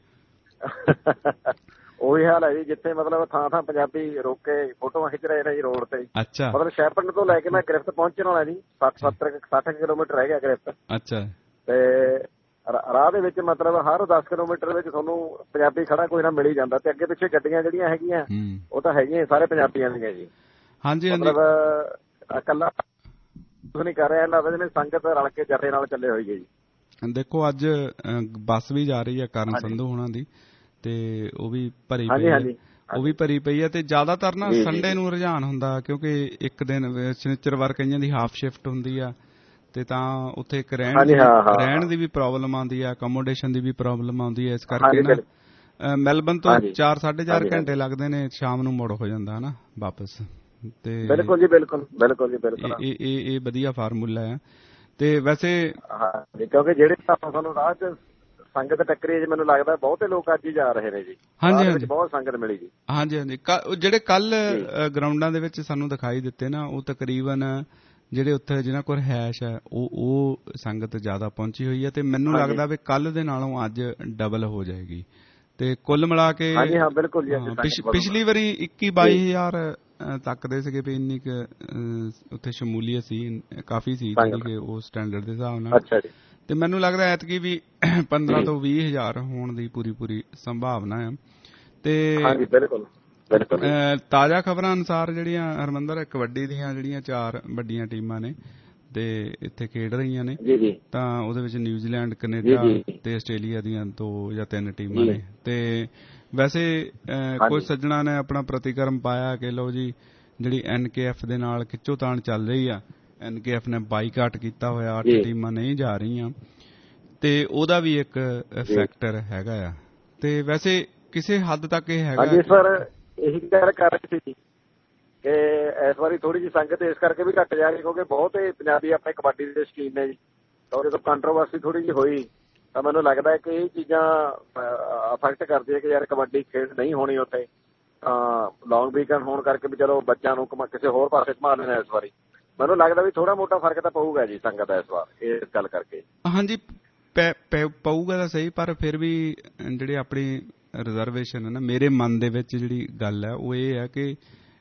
ਉਹੀ ਹਾਲ ਹੈ ਜੀ, ਜਿੱਥੇ ਮਤਲਬ ਥਾਂ ਥਾਂ ਪੰਜਾਬੀ ਰੋਕ ਕੇ ਫੋਟੋਆਂ ਖਿੱਚ ਰਹੇ ਨੇ ਜੀ ਰੋਡ ਤੇ। ਅੱਛਾ। ਮਤਲਬ ਸ਼ੈਪਟਨ ਤੋਂ ਲੈ ਕੇ ਮੈਂ ਗ੍ਰਿਫਟ ਪਹੁੰਚਣ ਵਾਲਾ ਜੀ, ਸੱਠ ਸੱਤਰ ਸੱਠ ਕਿਲੋਮੀਟਰ ਰਹਿ ਗਿਆ ਗ੍ਰਿਫਟ। ਅੱਛਾ। ਤੇ ਰਾਹ ਦੇ ਵਿੱਚ ਮਤਲਬ ਹਰ ਦਸ ਕਿਲੋਮੀਟਰ ਵਿੱਚ ਤੁਹਾਨੂੰ ਪੰਜਾਬੀ ਖੜਾ ਕੋਈ ਨਾ ਮਿਲ ਹੀ ਜਾਂਦਾ, ਤੇ ਅੱਗੇ ਪਿੱਛੇ ਗੱਡੀਆਂ ਜਿਹੜੀਆਂ ਹੈਗੀਆਂ ਉਹ ਤਾਂ ਹੈਗੀਆਂ ਸਾਰੇ ਪੰਜਾਬੀਆਂ ਦੀਆਂ ਜੀ। ਹਾਂਜੀ। ਮਤਲਬ ਇਕੱਲਾ ਨਹੀਂ ਕਰ ਰਿਹਾ, ਇਹਨਾਂ ਨੇ ਸੰਗਤ ਰਲ ਕੇ ਜਥੇ ਨਾਲ ਚੱਲੇ ਹੋਈ ਹੈ ਜੀ। ਦੇਖੋ ਅੱਜ ਬੱਸ ਵੀ ਜਾ ਰਹੀ ਹੈ ਕਰਨ ਸੰਧੂ ਹੋਣਾ ਦੀ, ਤੇ ਉਹ ਵੀ ਭਰੀ ਪਈ ਹੈ, ਉਹ ਵੀ ਭਰੀ ਪਈ ਹੈ। ਤੇ ਜ਼ਿਆਦਾਤਰ ਨਾ ਸੰਡੇ ਨੂੰ ਰੁਝਾਨ ਹੁੰਦਾ, ਕਿਉਂਕਿ ਇੱਕ ਦਿਨ ਸ਼ਨੀਚਰਵਾਰ ਕਈਆਂ ਦੀ ਹਾਫ ਸ਼ਿਫਟ ਹੁੰਦੀ ਆ, ਤੇ ਤਾਂ ਉੱਥੇ ਇੱਕ ਰਹਿਣ ਦੀ ਰਹਿਣ ਦੀ ਵੀ ਪ੍ਰੋਬਲਮ ਆਉਂਦੀ ਹੈ, ਅਕੋਮੋਡੇਸ਼ਨ ਦੀ ਵੀ ਪ੍ਰੋਬਲਮ ਆਉਂਦੀ ਹੈ। ਇਸ ਕਰਕੇ ਨਾ ਮੈਲਬਨ ਤੋਂ ਚਾਰ ਸਾਢੇ ਚਾਰ ਘੰਟੇ ਲੱਗਦੇ ਨੇ, ਸ਼ਾਮ ਨੂੰ ਮੁੜ ਹੋ ਜਾਂਦਾ ਨਾ ਵਾਪਸ। ਤੇ ਬਿਲਕੁਲ ਜੀ, ਬਿਲਕੁਲ ਬਿਲਕੁਲ ਜੀ, ਬਿਲਕੁਲ। ਇਹ ਇਹ ਵਧੀਆ ਫਾਰਮੂਲਾ ਹੈ। ਤੇ ਵੈਸੇ ਕਿਉਂਕਿ ਜਿਹੜੇ ਤੁਹਾਨੂੰ ਰਾਹ 'ਚ ਸੰਗਤ ਟੱਕਰੀ ਜੀ, ਮੈਨੂੰ ਲੱਗਦਾ ਬਹੁਤੇ ਲੋਕ ਅੱਜ ਹੀ ਜਾ ਰਹੇ ਨੇ ਜੀ। ਹਾਂਜੀ ਹਾਂਜੀ, ਬਹੁਤ ਸੰਗਤ ਮਿਲੀ ਜੀ। ਹਾਂਜੀ ਹਾਂਜੀ, ਜਿਹੜੇ ਕੱਲ ਗਰਾਊਂਡਾਂ ਦੇ ਵਿੱਚ ਸਾਨੂੰ ਦਿਖਾਈ ਦਿੱਤੇ ਨਾ, ਉਹ ਤਕਰੀਬਨ ਜਿਹੜੇ ਉੱਥੇ ਜਿਹਨਾਂ ਕੋਲ ਰਿਹਾਇਸ਼ ਹੈ ਉਹ ਉਹ ਸੰਗਤ ਜ਼ਿਆਦਾ ਪਹੁੰਚੀ ਹੋਈ ਹੈ, ਤੇ ਮੈਨੂੰ ਲੱਗਦਾ ਵੀ ਕੱਲ ਦੇ ਨਾਲੋਂ ਅੱਜ ਡਬਲ ਹੋ ਜਾਏਗੀ। ਤੇ ਕੁੱਲ ਮਿਲਾ ਕੇ ਬਿਲਕੁਲ ਪਿਛਲੀ ਵਾਰੀ ਇੱਕੀ ਬਾਈ ਹਜ਼ਾਰ ਤੱਕਦੇ ਸੀਗੇ ਵੀ ਇੰਨੀ ਕੁ ਉੱਥੇ ਸ਼ਮੂਲੀਅਤ ਸੀ, ਕਾਫੀ ਸੀ ਜਿਹੜੀ ਕਿ ਉਹ ਸਟੈਂਡਰਡ ਦੇ ਹਿਸਾਬ ਨਾਲ। ਤੇ ਮੈਨੂੰ ਲੱਗਦਾ ਐਤਕੀ ਵੀ ਪੰਦਰਾਂ ਤੋਂ ਵੀਹ ਹਜ਼ਾਰ ਹੋਣ ਦੀ ਪੂਰੀ ਪੂਰੀ ਸੰਭਾਵਨਾ ਹੈ। ਤੇ ਤਾਜ਼ਾ ਖਬਰਾਂ ਅਨੁਸਾਰ ਜਿਹੜੀਆਂ ਹਰਮੰਦਰ ਕਬੱਡੀ ਦੀਆਂ ਜਿਹੜੀਆਂ ਚਾਰ ਵੱਡੀਆਂ ਟੀਮਾਂ ਨੇ ਤੇ ਇੱਥੇ ਖੇਡ ਰਹੀਆਂ ਨੇ, ਤਾਂ ਉਹਦੇ ਵਿੱਚ ਨਿਊਜ਼ੀਲੈਂਡ, ਕੈਨੇਡਾ ਤੇ ਆਸਟ੍ਰੇਲੀਆ ਦੀਆਂ ਦੋ ਜਾਂ ਤਿੰਨ ਟੀਮਾਂ ਨੇ। ਤੇ ਵੈਸੇ ਕੁਝ ਸੱਜਣਾ ਨੇ ਆਪਣਾ ਪ੍ਰਤੀਕਰਮ ਪਾਇਆ ਕਿ ਲਓ ਜੀ, ਜਿਹੜੀ ਐਨ ਕੇ ਐਫ ਦੇ ਨਾਲ ਖਿੱਚੋਤਾਣ ਚੱਲ ਰਹੀ ਆ, ਐਨ ਕੇ ਐਫ ਨੇ ਬਾਈਕਾਟ ਕੀਤਾ ਹੋਇਆ, ਅੱਠ ਟੀਮਾਂ ਨਹੀਂ ਜਾ ਰਹੀਆਂ, ਤੇ ਉਹਦਾ ਵੀ ਇੱਕ ਫੈਕਟਰ ਹੈਗਾ ਆ। ਤੇ ਵੈਸੇ ਕਿਸੇ ਹੱਦ ਤੱਕ ਇਹ ਹੈਗਾ ਇਹੀ ਗੱਲ ਕਰ ਰਹੇ ਸੀ ਕਿ ਇਸ ਵਾਰੀ ਥੋੜੀ ਜਿਹੀ ਸੰਗਤ ਇਸ ਕਰਕੇ ਵੀ ਘੱਟ ਜਾ ਰਹੀ ਕਿਉਂਕਿ ਬਹੁਤ ਪੰਜਾਬੀ ਆਪਣੇ ਕਬੱਡੀ ਦੇ ਸ਼ੌਕੀਨ ਨੇ ਜੀ। ਤਾਂ ਜਦੋਂ ਕੰਟਰੋਵਰਸੀ ਥੋੜੀ ਜਿਹੀ ਹੋਈ ਤਾਂ ਮੈਨੂੰ ਲੱਗਦਾ ਕਿ ਇਹ ਚੀਜ਼ਾਂ ਅਫੈਕਟ ਕਰਦੀਆਂ ਕਿ ਯਾਰ ਕਬੱਡੀ ਖੇਡ ਨਹੀਂ ਹੋਣੀ ਉੱਥੇ, ਤਾਂ ਲੌਂਗ ਵੀਕਐਂਡ ਹੋਣ ਕਰਕੇ ਵੀ ਚਲੋ ਬੱਚਿਆਂ ਨੂੰ ਕਿਸੇ ਹੋਰ ਪਾਸੇ ਘੁਮਾ ਲੈਣਾ। ਇਸ ਵਾਰੀ ਮੈਨੂੰ ਲੱਗਦਾ ਵੀ ਥੋੜਾ ਮੋਟਾ ਫਰਕ ਤਾਂ ਪਊਗਾ ਜੀ ਸੰਗਤ ਦਾ ਇਸ ਵਾਰ ਇਸ ਗੱਲ ਕਰਕੇ। ਹਾਂਜੀ ਪਊਗਾ ਤਾਂ ਸਹੀ, ਪਰ ਫਿਰ ਵੀ ਜਿਹੜੇ ਆਪਣੀ ਰਿਜ਼ਰਵੇਸ਼ਨ ਹੈ ਨਾ, ਮੇਰੇ ਮਨ ਦੇ ਵਿੱਚ ਜਿਹੜੀ ਗੱਲ ਹੈ ਉਹ ਇਹ ਹੈ ਕਿ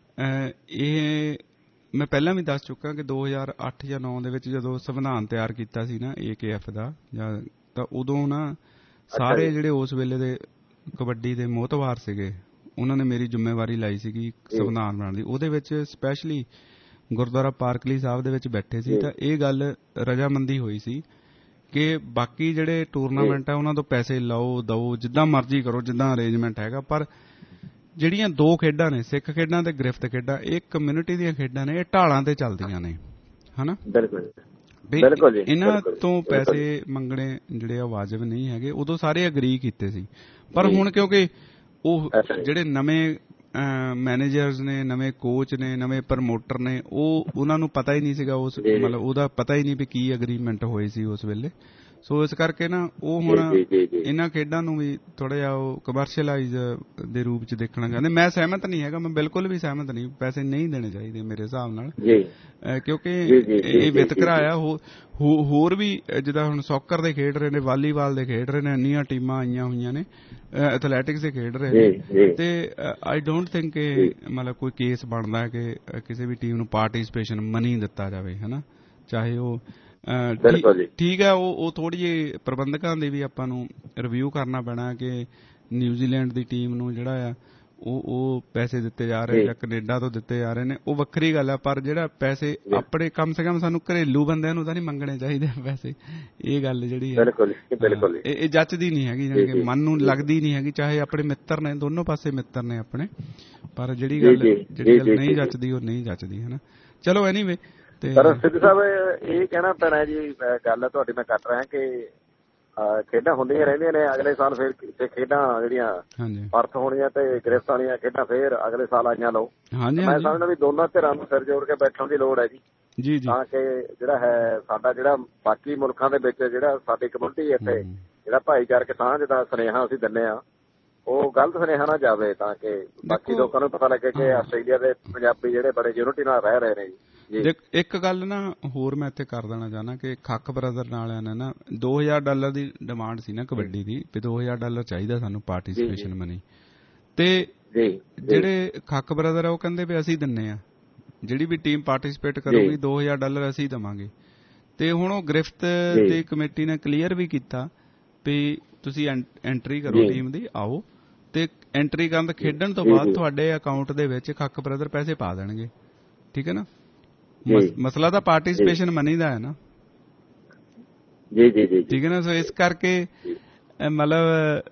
ਇਹ ਮੈਂ ਪਹਿਲਾਂ ਵੀ ਦੱਸ ਚੁੱਕਾ ਕਿ ਦੋ ਹਜ਼ਾਰ ਅੱਠ ਜਾਂ ਨੌ ਦੇ ਵਿੱਚ ਜਦੋਂ ਸੰਵਿਧਾਨ ਤਿਆਰ ਕੀਤਾ ਸੀ ਨਾ ਏ ਕੇ ਐਫ ਦਾ, ਜਾਂ ਤਾਂ ਉਦੋਂ ਨਾ ਸਾਰੇ ਜਿਹੜੇ ਉਸ ਵੇਲੇ ਦੇ ਕਬੱਡੀ ਦੇ ਮੋਹਤਵਾਰ ਸੀਗੇ ਉਹਨਾਂ ਨੇ ਮੇਰੀ ਜ਼ਿੰਮੇਵਾਰੀ ਲਾਈ ਸੀਗੀ ਸੰਵਿਧਾਨ ਬਣਾਉਣ ਦੀ। ਉਹਦੇ ਵਿੱਚ ਸਪੈਸ਼ਲੀ ਗੁਰਦੁਆਰਾ ਪਾਰਕਲੀ ਸਾਹਿਬ ਦੇ ਵਿੱਚ ਬੈਠੇ ਸੀ, ਤਾਂ ਇਹ ਗੱਲ ਰਜਾਮੰਦੀ ਹੋਈ ਸੀ ਕਿ ਬਾਕੀ ਜਿਹੜੇ ਟੂਰਨਾਮੈਂਟ ਆ ਉਹਨਾਂ ਤੋਂ ਪੈਸੇ ਲਓ ਦਓ ਜਿੱਦਾਂ ਮਰਜ਼ੀ ਕਰੋ, ਜਿੱਦਾਂ ਅਰੇਂਜਮੈਂਟ ਹੈਗਾ, ਪਰ ਜਿਹੜੀਆਂ ਦੋ ਖੇਡਾਂ ਨੇ, ਸਿੱਖ ਖੇਡਾਂ ਤੇ ਗ੍ਰਿਫਤ ਖੇਡਾਂ, ਇਹ ਕਮਿਊਨਿਟੀ ਦੀਆਂ ਖੇਡਾਂ ਨੇ, ਇਹ ਢਾਲਾਂ ਤੇ ਚੱਲਦੀਆਂ ਨੇ, ਹਨਾ। ਬਿਲਕੁਲ ਇਹਨਾਂ ਤੋਂ ਪੈਸੇ ਮੰਗਣੇ ਜਿਹੜੇ ਆ ਵਾਜਬ ਨਹੀਂ ਹੈਗੇ। ਉਦੋਂ ਸਾਰੇ ਅਗਰੀ ਕੀਤੇ ਸੀ, ਪਰ ਹੁਣ ਕਿਉਂਕਿ ਉਹ ਜਿਹੜੇ ਨਵੇਂ ਮੈਨੇਜਰਸ ਨੇ, ਨਵੇਂ ਕੋਚ ਨੇ, ਨਵੇਂ ਪ੍ਰਮੋਟਰ ਨੇ, ਉਹ ਉਹਨਾਂ ਨੂੰ ਪਤਾ ਹੀ ਨਹੀਂ ਸੀਗਾ ਉਸ ਮਤਲਬ ਉਹਦਾ ਪਤਾ ਹੀ ਨਹੀਂ ਵੀ ਕੀ ਅਗਰੀਮੈਂਟ ਹੋਏ ਸੀ ਉਸ ਵੇਲੇ। ਸੋ ਇਸ ਕਰਕੇ ਨਾ ਉਹ ਹੁਣ ਇਹਨਾਂ ਖੇਡਾਂ ਨੂੰ ਵੀ ਥੋੜਾ ਜਿਹਾ ਉਹ ਕਮਰਸ਼ੀਅਲਾਈਜ਼ ਦੇ ਰੂਪ ਚ ਦੇਖਣਾ ਚਾਹੁੰਦੇ। ਮੈਂ ਸਹਿਮਤ ਨਹੀਂ ਹੈਗਾ, ਮੈਂ ਬਿਲਕੁਲ ਵੀ ਸਹਿਮਤ ਨਹੀਂ, ਪੈਸੇ ਨਹੀਂ ਦੇਣੇ ਚਾਹੀਦੇ ਮੇਰੇ ਹਿਸਾਬ ਨਾਲ, ਕਿਉਂਕਿ ਇਹ ਵਿਤਕਰਾ ਆ। ਹੋਰ ਵੀ ਜਿੱਦਾਂ ਹੁਣ ਸੌਕਰ ਦੇ ਖੇਡ ਰਹੇ ਨੇ, ਵਾਲੀਬਾਲ ਦੇ ਖੇਡ ਰਹੇ ਨੇ, ਇੰਨੀਆਂ ਟੀਮਾਂ ਆਈਆਂ ਹੋਈਆਂ ਨੇ, ਐਥਲੈਟਿਕਸ ਦੇ ਖੇਡ ਰਹੇ ਨੇ, ਤੇ ਆਈ ਡੋਂਟ ਥਿੰਕ ਕਿ ਮਤਲਬ ਕੋਈ ਕੇਸ ਬਣਦਾ ਕਿ ਕਿਸੇ ਵੀ ਟੀਮ ਨੂੰ ਪਾਰਟੀਸਪੇਸ਼ਨ ਮਨੀ ਦਿੱਤਾ ਜਾਵੇ, ਹਨਾ। ਚਾਹੇ ਉਹ ਠੀਕ ਹੈ, ਉਹ ਉਹ ਥੋੜੀ ਜਿਹੀ ਪ੍ਰਬੰਧਕਾਂ ਦੀ ਵੀ ਆਪਾਂ ਨੂੰ ਰਿਵਿਊ ਕਰਨਾ ਪੈਣਾ ਕਿ ਨਿਊਜ਼ੀਲੈਂਡ ਦੀ ਟੀਮ ਨੂੰ ਜਿਹੜਾ ਆ ਉਹ ਉਹ ਪੈਸੇ ਦਿੱਤੇ ਜਾ ਰਹੇ ਜਾਂ ਕੈਨੇਡਾ ਤੋਂ ਦਿੱਤੇ ਜਾ ਰਹੇ ਨੇ, ਉਹ ਵੱਖਰੀ ਗੱਲ ਆ, ਪਰ ਜਿਹੜਾ ਪੈਸੇ ਆਪਣੇ ਕਮ ਸੇ ਕਮ ਸਾਨੂੰ ਘਰੇਲੂ ਬੰਦਿਆਂ ਨੂੰ ਤਾਂ ਨਹੀਂ ਮੰਗਣੇ ਚਾਹੀਦੇ ਪੈਸੇ। ਇਹ ਗੱਲ ਜਿਹੜੀ ਹੈ ਇਹ ਜੱਚਦੀ ਨਹੀਂ ਹੈਗੀ, ਜਾਣੀ ਕਿ ਮਨ ਨੂੰ ਲੱਗਦੀ ਨਹੀਂ ਹੈਗੀ, ਚਾਹੇ ਆਪਣੇ ਮਿੱਤਰ ਨੇ, ਦੋਨੋਂ ਪਾਸੇ ਮਿੱਤਰ ਨੇ ਆਪਣੇ, ਪਰ ਜਿਹੜੀ ਗੱਲ ਜਿਹੜੀ ਗੱਲ ਨਹੀਂ ਜੱਚਦੀ ਉਹ ਨਹੀਂ ਜੱਚਦੀ, ਹਨਾ। ਚਲੋ ਐਨੀਵੇ, ਪਰ ਸਿੱਧੂ ਸਾਹਿਬ ਇਹ ਕਹਿਣਾ ਪੈਣਾ ਜੀ, ਗੱਲ ਤੁਹਾਡੀ ਮੈਂ ਕੱਟ ਰਿਹਾ ਕਿ ਖੇਡਾਂ ਹੁੰਦੀਆਂ ਰਹਿੰਦੀਆਂ ਨੇ, ਅਗਲੇ ਸਾਲ ਫਿਰ ਖੇਡਾਂ ਜਿਹੜੀਆਂ ਪਰਥ ਹੋਣੀਆਂ ਤੇ ਗ੍ਰਿਫਤ ਵਾਲੀਆਂ ਖੇਡਾਂ ਫਿਰ ਅਗਲੇ ਸਾਲ ਆਈਆਂ ਲਓ। ਮੈਂ ਸਮਝਦਾ ਵੀ ਦੋਨਾਂ ਧਿਰਾਂ ਨੂੰ ਸਿਰ ਜੋੜ ਕੇ ਬੈਠਣ ਦੀ ਲੋੜ ਹੈ ਜੀ, ਤਾਂ ਕਿ ਜਿਹੜਾ ਹੈ ਸਾਡਾ ਜਿਹੜਾ ਬਾਕੀ ਮੁਲਕਾਂ ਦੇ ਵਿੱਚ ਜਿਹੜਾ ਸਾਡੀ ਕਮਿਊਨਿਟੀ ਇੱਥੇ ਜਿਹੜਾ ਭਾਈਚਾਰਕ ਸਾਂਝ ਦਾ ਸੁਨੇਹਾ ਅਸੀਂ ਦਿੰਦੇ ਹਾਂ ਉਹ ਗਲਤ ਸੁਨੇਹਾ ਨਾ ਜਾਵੇ, ਤਾਂ ਕਿ ਬਾਕੀ ਲੋਕਾਂ ਨੂੰ ਪਤਾ ਲੱਗੇ ਕਿ ਆਸਟ੍ਰੇਲੀਆ ਦੇ ਪੰਜਾਬੀ ਜਿਹੜੇ ਬੜੇ ਯੂਨਿਟੀ ਨਾਲ ਰਹਿ ਰਹੇ ਨੇ ਜੀ। ਇੱਕ ਗੱਲ ਨਾ ਹੋਰ ਮੈਂ ਇੱਥੇ ਕਰ ਦੇਣਾ ਚਾਹੁੰਦਾ ਕਿ ਖੱਕ ਬ੍ਰਦਰ ਵਾਲਿਆਂ ਨੇ ਨਾ ਦੋ ਹਜ਼ਾਰ ਡਾਲਰ ਦੀ ਡਿਮਾਂਡ ਸੀ ਨਾ ਕਬੱਡੀ ਦੀ, ਵੀ ਦੋ ਹਜ਼ਾਰ ਡਾਲਰ ਚਾਹੀਦਾ ਸਾਨੂੰ ਪਾਰਟੀਸਪੇਸ਼ਨ ਮਨੀ, ਤੇ ਜਿਹੜੇ ਖੱਕ ਬ੍ਰਦਰ ਆ ਉਹ ਕਹਿੰਦੇ ਵੀ ਅਸੀਂ ਦਿੰਨੇ ਆ, ਜਿਹੜੀ ਵੀ ਟੀਮ ਪਾਰਟੀਸਪੇਟ ਕਰੂਗੀ ਦੋ ਹਜ਼ਾਰ ਡਾਲਰ ਅਸੀਂ ਦੇਵਾਂਗੇ। ਤੇ ਹੁਣ ਉਹ ਗ੍ਰਿਫਤ ਦੀ ਕਮੇਟੀ ਨੇ ਕਲੀਅਰ ਵੀ ਕੀਤਾ ਵੀ ਤੁਸੀਂ ਐਂਟਰੀ ਕਰੋ ਟੀਮ ਦੀ, ਆਓ, ਤੇ ਐਂਟਰੀ ਕਰਨ ਤੋਂ ਖੇਡਣ ਤੋਂ ਬਾਅਦ ਤੁਹਾਡੇ ਅਕਾਊਂਟ ਦੇ ਵਿੱਚ ਖੱਕ ਬ੍ਰਦਰ ਪੈਸੇ ਪਾ ਦੇਣਗੇ, ਠੀਕ ਹੈ ਨਾ। ਮਸਲਾ ਤਾਂ ਪਾਰਟੀਸਪੇਸ਼ਨ ਮਨੀ ਦਾ ਹੈ ਨਾ, ਠੀਕ ਹੈ ਨਾ। ਸੋ ਇਸ ਕਰਕੇ ਮਤਲਬ